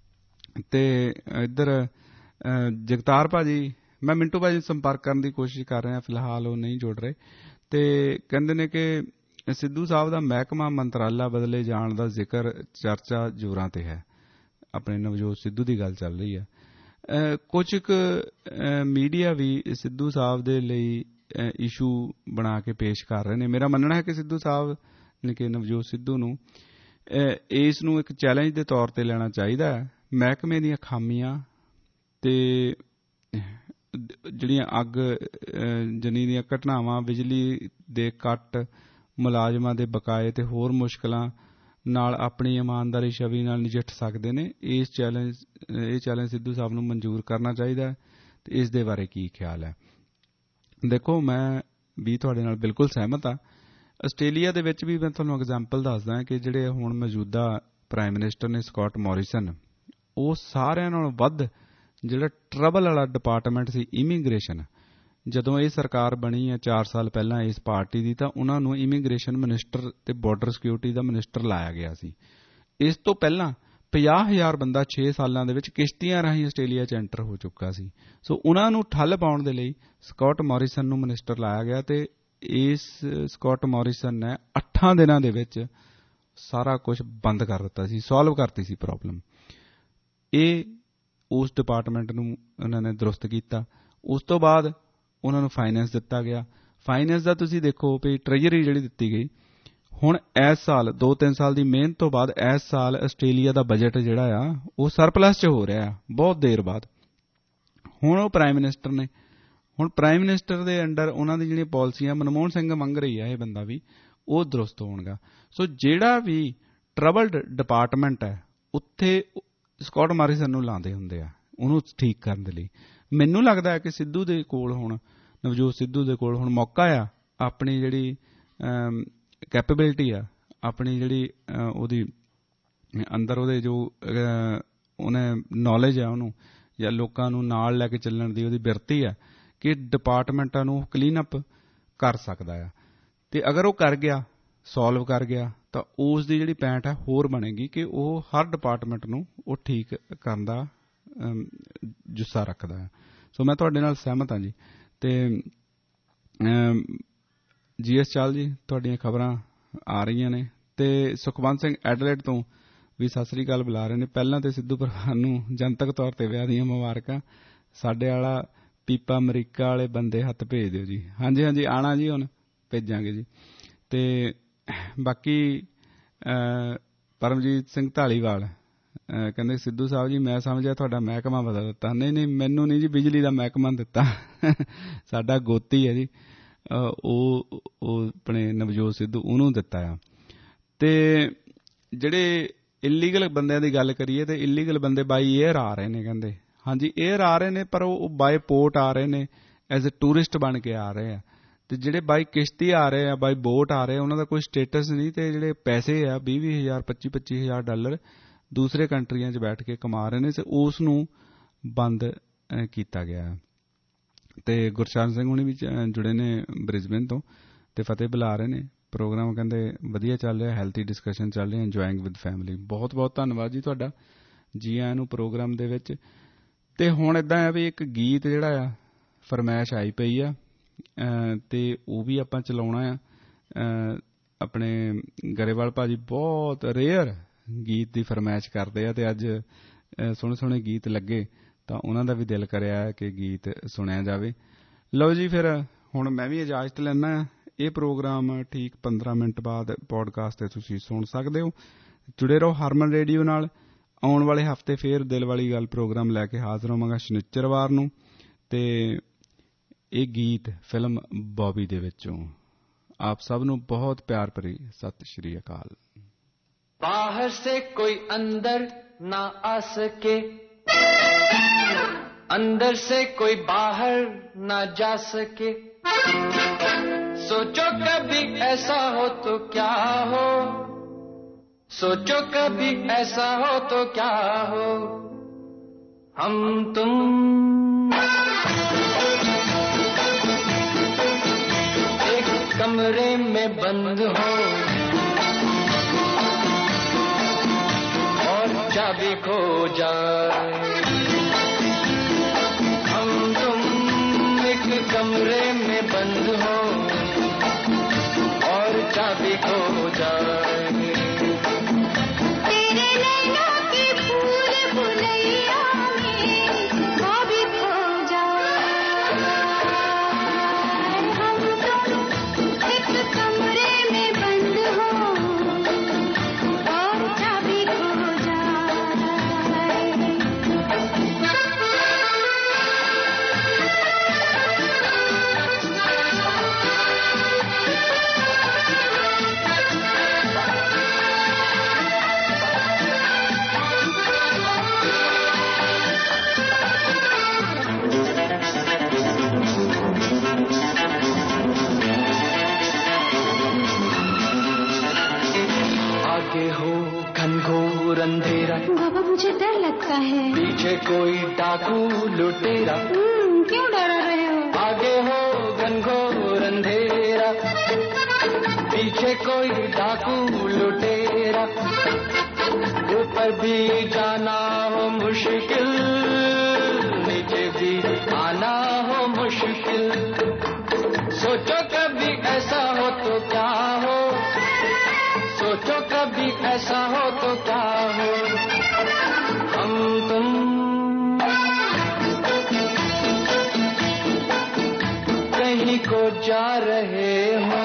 ਅਤੇ ਇੱਧਰ ਜਗਤਾਰ ਭਾਜੀ, ਮੈਂ ਮਿੰਟੂ ਭਾਜੀ ਸੰਪਰਕ ਕਰਨ ਦੀ ਕੋਸ਼ਿਸ਼ ਕਰ ਰਿਹਾ, ਫਿਲਹਾਲ ਉਹ ਨਹੀਂ ਜੁੜ ਰਹੇ। ਅਤੇ ਕਹਿੰਦੇ ਨੇ ਕਿ ਸਿੱਧੂ ਸਾਹਿਬ ਦਾ ਮਹਿਕਮਾ ਮੰਤਰਾਲਾ ਬਦਲੇ ਜਾਣ ਦਾ ਜ਼ਿਕਰ ਚਰਚਾ ਜ਼ੋਰਾਂ 'ਤੇ ਹੈ। ਆਪਣੇ ਨਵਜੋਤ ਸਿੱਧੂ ਦੀ ਗੱਲ ਚੱਲ ਰਹੀ ਹੈ। ਕੁਝ ਕੁ ਮੀਡੀਆ ਵੀ ਸਿੱਧੂ ਸਾਹਿਬ ਦੇ ਲਈ ਇਸ਼ੂ ਬਣਾ ਕੇ ਪੇਸ਼ ਕਰ ਰਹੇ ਨੇ। ਮੇਰਾ ਮੰਨਣਾ ਹੈ ਕਿ ਸਿੱਧੂ ਸਾਹਿਬ ਨੇ ਕਿ ਨਵਜੋਤ ਸਿੱਧੂ ਨੂੰ ਇਸ ਨੂੰ ਇੱਕ ਚੈਲੰਜ ਦੇ ਤੌਰ 'ਤੇ ਲੈਣਾ ਚਾਹੀਦਾ ਹੈ। ਮਹਿਕਮੇ ਦੀਆਂ ਖਾਮੀਆਂ ਅਤੇ ਜਿਹੜੀਆਂ ਅੱਗ ਜਨੀ ਦੀਆਂ ਘਟਨਾਵਾਂ, ਬਿਜਲੀ ਦੇ ਕੱਟ, ਮੁਲਾਜ਼ਮਾਂ ਦੇ ਬਕਾਏ ਅਤੇ ਹੋਰ ਮੁਸ਼ਕਲਾਂ ਨਾਲ ਆਪਣੀ ਇਮਾਨਦਾਰੀ ਛਵੀ ਨਾਲ ਨਜਿੱਠ ਸਕਦੇ ਨੇ। ਇਸ ਚੈਲੰਜ ਇਹ ਚੈਲੰਜ ਸਿੱਧੂ ਸਾਹਿਬ ਨੂੰ ਮਨਜ਼ੂਰ ਕਰਨਾ ਚਾਹੀਦਾ ਅਤੇ ਇਸ ਦੇ ਬਾਰੇ ਕੀ ਖਿਆਲ ਹੈ? ਦੇਖੋ, ਮੈਂ ਵੀ ਤੁਹਾਡੇ ਨਾਲ ਬਿਲਕੁਲ ਸਹਿਮਤ ਹਾਂ। ਆਸਟ੍ਰੇਲੀਆ ਦੇ ਵਿੱਚ ਵੀ ਮੈਂ ਤੁਹਾਨੂੰ ਐਗਜ਼ਾਮਪਲ ਦੱਸਦਾ ਕਿ ਜਿਹੜੇ ਹੁਣ ਮੌਜੂਦਾ ਪ੍ਰਾਈਮ ਮਿਨਿਸਟਰ ਨੇ ਸਕਾਟ ਮੋਰਿਸਨ, ਉਹ ਸਾਰਿਆਂ ਨਾਲੋਂ ਵੱਧ ਜਿਹੜਾ ਟਰਬਲ ਵਾਲਾ ਡਿਪਾਰਟਮੈਂਟ ਸੀ ਇਮੀਗ੍ਰੇਸ਼ਨ, ਜਦੋਂ ਇਹ ਸਰਕਾਰ ਬਣੀ ਹੈ ਚਾਰ ਸਾਲ ਪਹਿਲਾਂ ਇਸ ਪਾਰਟੀ ਦੀ, ਤਾਂ ਉਹਨਾਂ ਨੂੰ ਇਮੀਗ੍ਰੇਸ਼ਨ ਮਿਨਿਸਟਰ ਅਤੇ ਬਾਰਡਰ ਸਿਕਿਉਰਿਟੀ ਦਾ ਮਿਨਿਸਟਰ ਲਾਇਆ ਗਿਆ ਸੀ। ਇਸ ਤੋਂ ਪਹਿਲਾਂ ਪੰਜਾਹ ਹਜ਼ਾਰ ਬੰਦਾ ਛੇ ਸਾਲਾਂ ਦੇ ਵਿੱਚ ਕਿਸ਼ਤੀਆਂ ਰਾਹੀਂ ਆਸਟ੍ਰੇਲੀਆ 'ਚ ਐਂਟਰ ਹੋ ਚੁੱਕਾ ਸੀ। ਸੋ ਉਹਨਾਂ ਨੂੰ ਠੱਲ ਪਾਉਣ ਦੇ ਲਈ ਸਕਾਟ ਮੋਰਿਸਨ ਨੂੰ ਮਿਨਿਸਟਰ ਲਾਇਆ ਗਿਆ ਅਤੇ ਇਸ ਸਕਾਟ ਮੋਰਿਸਨ ਨੇ ਅੱਠਾਂ ਦਿਨਾਂ ਦੇ ਵਿੱਚ ਸਾਰਾ ਕੁਝ ਬੰਦ ਕਰ ਦਿੱਤਾ ਸੀ, ਸੋਲਵ ਕਰਤੀ ਸੀ ਪ੍ਰੋਬਲਮ। ਇਹ ਉਸ ਡਿਪਾਰਟਮੈਂਟ ਨੂੰ ਉਹਨਾਂ ਨੇ ਦਰੁਸਤ ਕੀਤਾ। ਉਸ ਤੋਂ ਬਾਅਦ ਉਹਨਾਂ ਨੂੰ ਫਾਈਨੈਂਸ ਦਿੱਤਾ ਗਿਆ। ਫਾਈਨੈਂਸ ਦਾ ਤੁਸੀਂ ਦੇਖੋ ਵੀ ਟ੍ਰੈਜਰੀ ਜਿਹੜੀ ਦਿੱਤੀ ਗਈ, ਹੁਣ ਇਸ ਸਾਲ ਦੋ ਤਿੰਨ ਸਾਲ ਦੀ ਮਿਹਨਤ ਤੋਂ ਬਾਅਦ ਇਸ ਸਾਲ ਆਸਟ੍ਰੇਲੀਆ ਦਾ ਬਜਟ ਜਿਹੜਾ ਆ ਉਹ ਸਰਪਲਸ 'ਚ ਹੋ ਰਿਹਾ ਬਹੁਤ ਦੇਰ ਬਾਅਦ। ਹੁਣ ਉਹ ਪ੍ਰਾਈਮ ਮਿਨਿਸਟਰ ਨੇ, ਹੁਣ ਪ੍ਰਾਈਮ ਮਿਨਿਸਟਰ ਦੇ ਅੰਡਰ ਉਹਨਾਂ ਦੀ ਜਿਹੜੀਆਂ ਪਾਲਿਸੀਆਂ ਮਨਮੋਹਨ ਸਿੰਘ ਮੰਗ ਰਹੀ ਹੈ, ਇਹ ਬੰਦਾ ਵੀ ਉਹ ਦਰੁਸਤ ਹੋਣਗਾ। ਸੋ ਜਿਹੜਾ ਵੀ ਟਰਬਲਡ ਡਿਪਾਰਟਮੈਂਟ ਹੈ ਉੱਥੇ ਸਕਾਟ ਮੋਰਿਸਨ ਨੂੰ ਲਾਉਂਦੇ ਹੁੰਦੇ ਆ। ਉਹਨੂੰ ਠੀਕ ਕਰਨ ਦੇ ਲਈ। ਮੈਨੂੰ ਲੱਗਦਾ ਹੈ ਕਿ ਸਿੱਧੂ ਦੇ ਕੋਲ ਹੁਣ, ਨਵਜੋਤ ਸਿੱਧੂ ਦੇ ਕੋਲ ਹੁਣ ਮੌਕਾ ਆ ਆਪਣੀ ਜਿਹੜੀ ਕੈਪੇਬਿਲਿਟੀ ਆ, ਆਪਣੀ ਜਿਹੜੀ ਉਹਦੀ ਅੰਦਰ ਉਹਦੇ ਜੋ ਉਹਨੇ ਨੌਲੇਜ ਆ ਉਹਨੂੰ, ਜਾਂ ਲੋਕਾਂ ਨੂੰ ਨਾਲ ਲੈ ਕੇ ਚੱਲਣ ਦੀ ਉਹਦੀ ਬਿਰਤੀ ਆ, ਕਿ ਡਿਪਾਰਟਮੈਂਟਾਂ ਨੂੰ ਕਲੀਨ ਅਪ ਕਰ ਸਕਦਾ ਆ। ਅਤੇ ਅਗਰ ਉਹ ਕਰ ਗਿਆ, ਸੋਲਵ ਕਰ ਗਿਆ, ਤਾਂ ਉਸ ਦੀ ਜਿਹੜੀ ਪੈਂਟ ਹੈ ਹੋਰ ਬਣੇਗੀ ਕਿ ਉਹ ਹਰ ਡਿਪਾਰਟਮੈਂਟ ਨੂੰ ਉਹ ਠੀਕ ਕਰਨ ਦਾ ਜੁੱਸਾ ਰੱਖਦਾ ਹੈ। ਸੋ ਮੈਂ ਤੁਹਾਡੇ ਨਾਲ ਸਹਿਮਤ ਹਾਂ ਜੀ। ਅਤੇ ਜੀ ਐਸ ਚਾਲ ਜੀ, ਤੁਹਾਡੀਆਂ ਖਬਰਾਂ ਆ ਰਹੀਆਂ ਨੇ, ਅਤੇ ਸੁਖਵੰਤ ਸਿੰਘ ਐਡਲੇਡ ਤੋਂ ਵੀ ਸਤਿ ਸ੍ਰੀ ਅਕਾਲ ਬੁਲਾ ਰਹੇ ਨੇ। ਪਹਿਲਾਂ ਤਾਂ ਸਿੱਧੂ ਪਰਿਵਾਰ ਨੂੰ ਜਨਤਕ ਤੌਰ 'ਤੇ ਵਿਆਹ ਦੀਆਂ ਮੁਬਾਰਕਾਂ। ਸਾਡੇ ਵਾਲਾ ਪੀਪਾ ਅਮਰੀਕਾ ਵਾਲੇ ਬੰਦੇ ਹੱਥ ਭੇਜ ਦਿਓ ਜੀ। ਹਾਂਜੀ ਹਾਂਜੀ ਆਉਣਾ ਜੀ, ਹੁਣ ਭੇਜਾਂਗੇ ਜੀ। ਅਤੇ ਬਾਕੀ ਪਰਮਜੀਤ ਸਿੰਘ ਢਾਲੀਵਾਲ ਕਹਿੰਦੇ ਸਿੱਧੂ ਸਾਹਿਬ ਜੀ, ਮੈਂ ਸਮਝਿਆ ਤੁਹਾਡਾ ਮਹਿਕਮਾ ਬਦਲ ਦਿੱਤਾ। ਨਹੀਂ ਨਹੀਂ, ਮੈਨੂੰ ਨਹੀਂ ਜੀ ਬਿਜਲੀ ਦਾ ਮਹਿਕਮਾ ਦਿੱਤਾ, ਸਾਡਾ ਗੋਤੀ ਹੈ ਜੀ, ਉਹ ਉਹ ਆਪਣੇ ਨਵਜੋਤ ਸਿੱਧੂ ਉਹਨੂੰ ਦਿੱਤਾ ਆ। ਅਤੇ ਜਿਹੜੇ ਇਲੀਗਲ ਬੰਦਿਆਂ ਦੀ ਗੱਲ ਕਰੀਏ, ਤਾਂ ਇਲੀਗਲ ਬੰਦੇ ਬਾਈ ਏਅਰ ਆ ਰਹੇ ਨੇ, ਕਹਿੰਦੇ ਹਾਂਜੀ ਏਅਰ ਆ ਰਹੇ ਨੇ, ਪਰ ਉਹ ਬਾਏ ਪੋਰਟ ਆ ਰਹੇ ਨੇ, ਐਜ਼ ਏ ਟੂਰਿਸਟ ਬਣ ਕੇ ਆ ਰਹੇ ਆ। ਅਤੇ ਜਿਹੜੇ ਬਾਈ ਕਿਸ਼ਤੀ ਆ ਰਹੇ ਆ, ਬਾਈ ਬੋਟ ਆ ਰਹੇ, ਉਹਨਾਂ ਦਾ ਕੋਈ ਸਟੇਟਸ ਨਹੀਂ। ਅਤੇ ਜਿਹੜੇ ਪੈਸੇ ਆ ਵੀਹ ਵੀਹ ਹਜ਼ਾਰ ਪੱਚੀ ਪੱਚੀ ਹਜ਼ਾਰ ਡਾਲਰ ਦੂਸਰੇ ਕੰਟਰੀਆਂ 'ਚ ਬੈਠ ਕੇ ਕਮਾ ਰਹੇ ਨੇ, ਅਤੇ ਉਸ ਨੂੰ ਬੰਦ ਕੀਤਾ ਗਿਆ। ਅਤੇ ਗੁਰਸ਼ਰਨ ਸਿੰਘ ਹੁਣੀ ਵੀ ਜੁੜੇ ਨੇ ਬ੍ਰਿਸਬੇਨ ਤੋਂ, ਅਤੇ ਫਤਿਹ ਬੁਲਾ ਰਹੇ ਨੇ। ਪ੍ਰੋਗਰਾਮ ਕਹਿੰਦੇ ਵਧੀਆ ਚੱਲ ਰਿਹਾ, ਹੈਲਥੀ ਡਿਸਕਸ਼ਨ ਚੱਲ ਰਿਹਾ, ਇੰਜੋਇੰਗ ਵਿਦ ਫੈਮਿਲੀ। ਬਹੁਤ ਬਹੁਤ ਧੰਨਵਾਦ ਜੀ ਤੁਹਾਡਾ, ਜੀ ਆਇਆਂ ਨੂੰ ਪ੍ਰੋਗਰਾਮ ਦੇ ਵਿੱਚ। ਅਤੇ ਹੁਣ ਇੱਦਾਂ ਆ ਵੀ ਇੱਕ ਗੀਤ ਜਿਹੜਾ ਆ ਫਰਮਾਇਸ਼ ਆਈ ਪਈ ਆ, ਅਤੇ ਉਹ ਵੀ ਆਪਾਂ ਚਲਾਉਣਾ ਆ। ਆਪਣੇ ਗਰੇਵਾਲ ਭਾਜੀ ਬਹੁਤ ਰੇਅਰ ਗੀਤ ਦੀ ਫਰਮਾਇਸ਼ ਕਰਦੇ ਆ, ਅਤੇ ਅੱਜ ਸੋਹਣੇ ਸੋਹਣੇ ਗੀਤ ਲੱਗੇ ਤਾਂ ਉਹਨਾਂ ਦਾ ਵੀ ਦਿਲ ਕਰਿਆ ਕਿ ਗੀਤ ਸੁਣਿਆ ਜਾਵੇ। ਲਓ ਜੀ, ਫਿਰ ਹੁਣ ਮੈਂ ਵੀ ਇਜਾਜ਼ਤ ਲੈਂਦਾ। ਇਹ ਪ੍ਰੋਗਰਾਮ ਠੀਕ ਪੰਦਰਾਂ ਮਿੰਟ ਬਾਅਦ ਪੋਡਕਾਸਟ 'ਤੇ ਤੁਸੀਂ ਸੁਣ ਸਕਦੇ ਹੋ। ਜੁੜੇ ਰਹੋ ਹਰਮਨ ਰੇਡੀਓ ਨਾਲ। ਆਉਣ ਵਾਲੇ ਹਫ਼ਤੇ ਫਿਰ ਦਿਲ ਵਾਲੀ ਗੱਲ ਪ੍ਰੋਗਰਾਮ ਲੈ ਕੇ ਹਾਜ਼ਰ ਹੋਵਾਂਗਾ ਸ਼ਨੀਚਰਵਾਰ ਨੂੰ। ਅਤੇ ਇਹ ਗੀਤ ਫਿਲਮ ਬੌਬੀ ਦੇ ਵਿੱਚੋਂ। ਆਪ ਸਭ ਨੂੰ ਬਹੁਤ ਪਿਆਰ ਭਰੀ ਸਤਿ ਸ਼੍ਰੀ ਅਕਾਲ। बाहर से कोई अंदर ना आ सके, अंदर से कोई बाहर ना जा सके। सोचो कभी ऐसा हो तो क्या हो, सोचो कभी ऐसा हो तो क्या हो। हम तुम एक कमरे में बंद हो, चाबी खो जाए। हम तुम एक कमरे में बंद हो और चाबी खो जाए। तेरे नैनों की फूल भुलैया में वो भी खो जाए। हम तुम एक कमरे में बंद हो और चाबी खो जाए। आगे हो घनघोर अंधेरा, बाबा मुझे डर लगता है। पीछे कोई डाकू लुटेरा, क्यों डर रहे हो? आगे हो घनघोर अंधेरा, पीछे कोई डाकू लुटेरा। ऊपर भी जाना हो मुश्किल, नीचे भी आना हो मुश्किल। सोचो कभी ऐसा हो तो क्या हो, सोचो कभी ऐसा हो तो क्या हो। हम तुम कहीं को जा रहे हो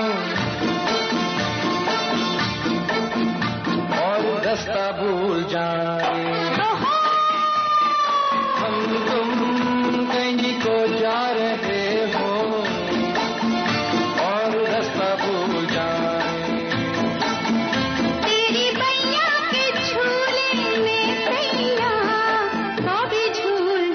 और रास्ता भूल जाए। हम तुम कहीं को जा रहे हो और रास्ता भूल जाए। तेरी बैया के झूले में कैया तो भी झूल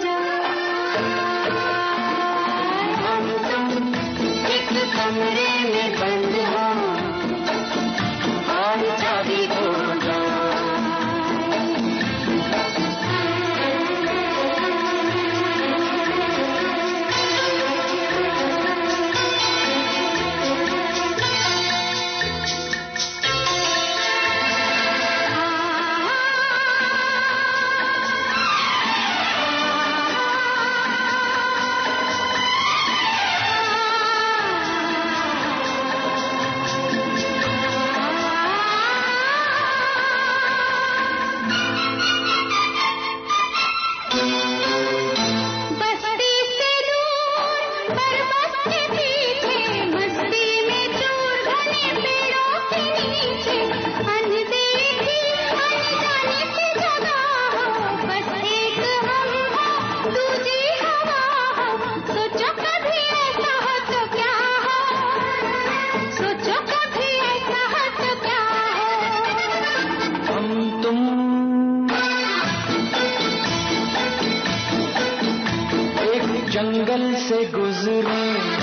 से गुजरे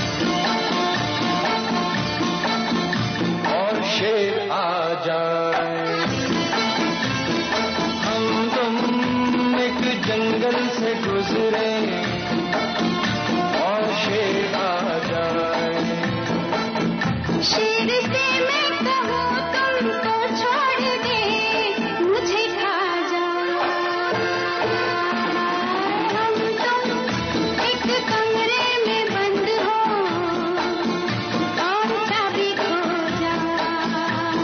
और शेर आ जाए, हम तुम एक जंगल से गुजरे और शेर आ जाए। शेर से मैं कहूँ तुमको छोड़ दे, मुझे खा जाओ। हम तुम एक कमरे में बंद हो और चाबी खो जाए।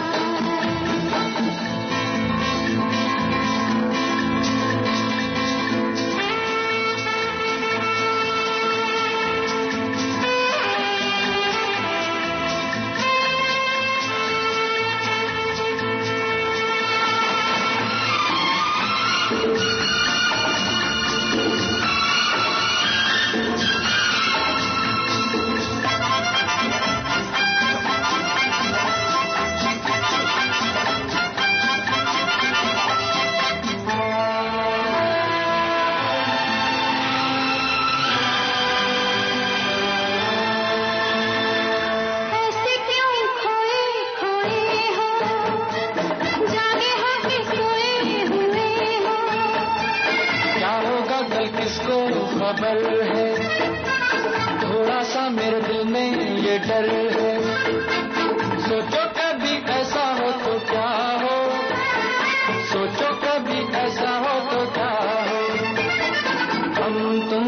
ऐसे क्यों खोए खोए हो, जागे हो कि सोए हुए हो। क्या होगा कल किसको खबर है, थोड़ा सा मेरे दिल में ये डर है। सोचो कभी ऐसा हो तो क्या हो, सोचो कभी ऐसा हो तो क्या हो। हम तुम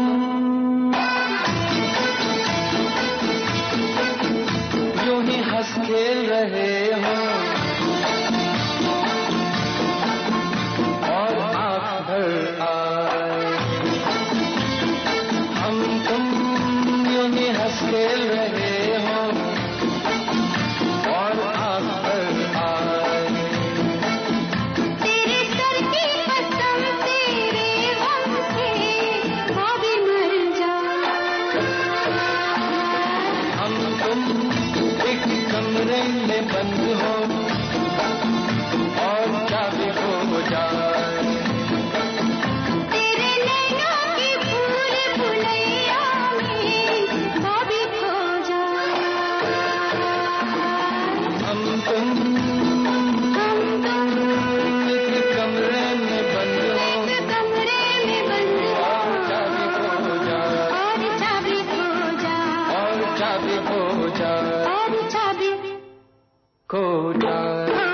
यूं ही हंस खेल रहे हो और आँख भर आए, हम तुम यूं ही हंस खेल रहे हो और आँख भर आए। तेरे सर की कसम तेरे गम से वो भी मर जाए। हम तुम एक कमरे में बंद हो और चाबी खो जाए। तेरे नैनों की भूल भुलैया में वो भी खो जाए। हम तुम हम तुम एक कमरे में बंद हो एक कमरे में बंद हो और चाबी खो जाए, और चाबी खो जाए, और चाबी खो जाए, और चाबी खो जाए।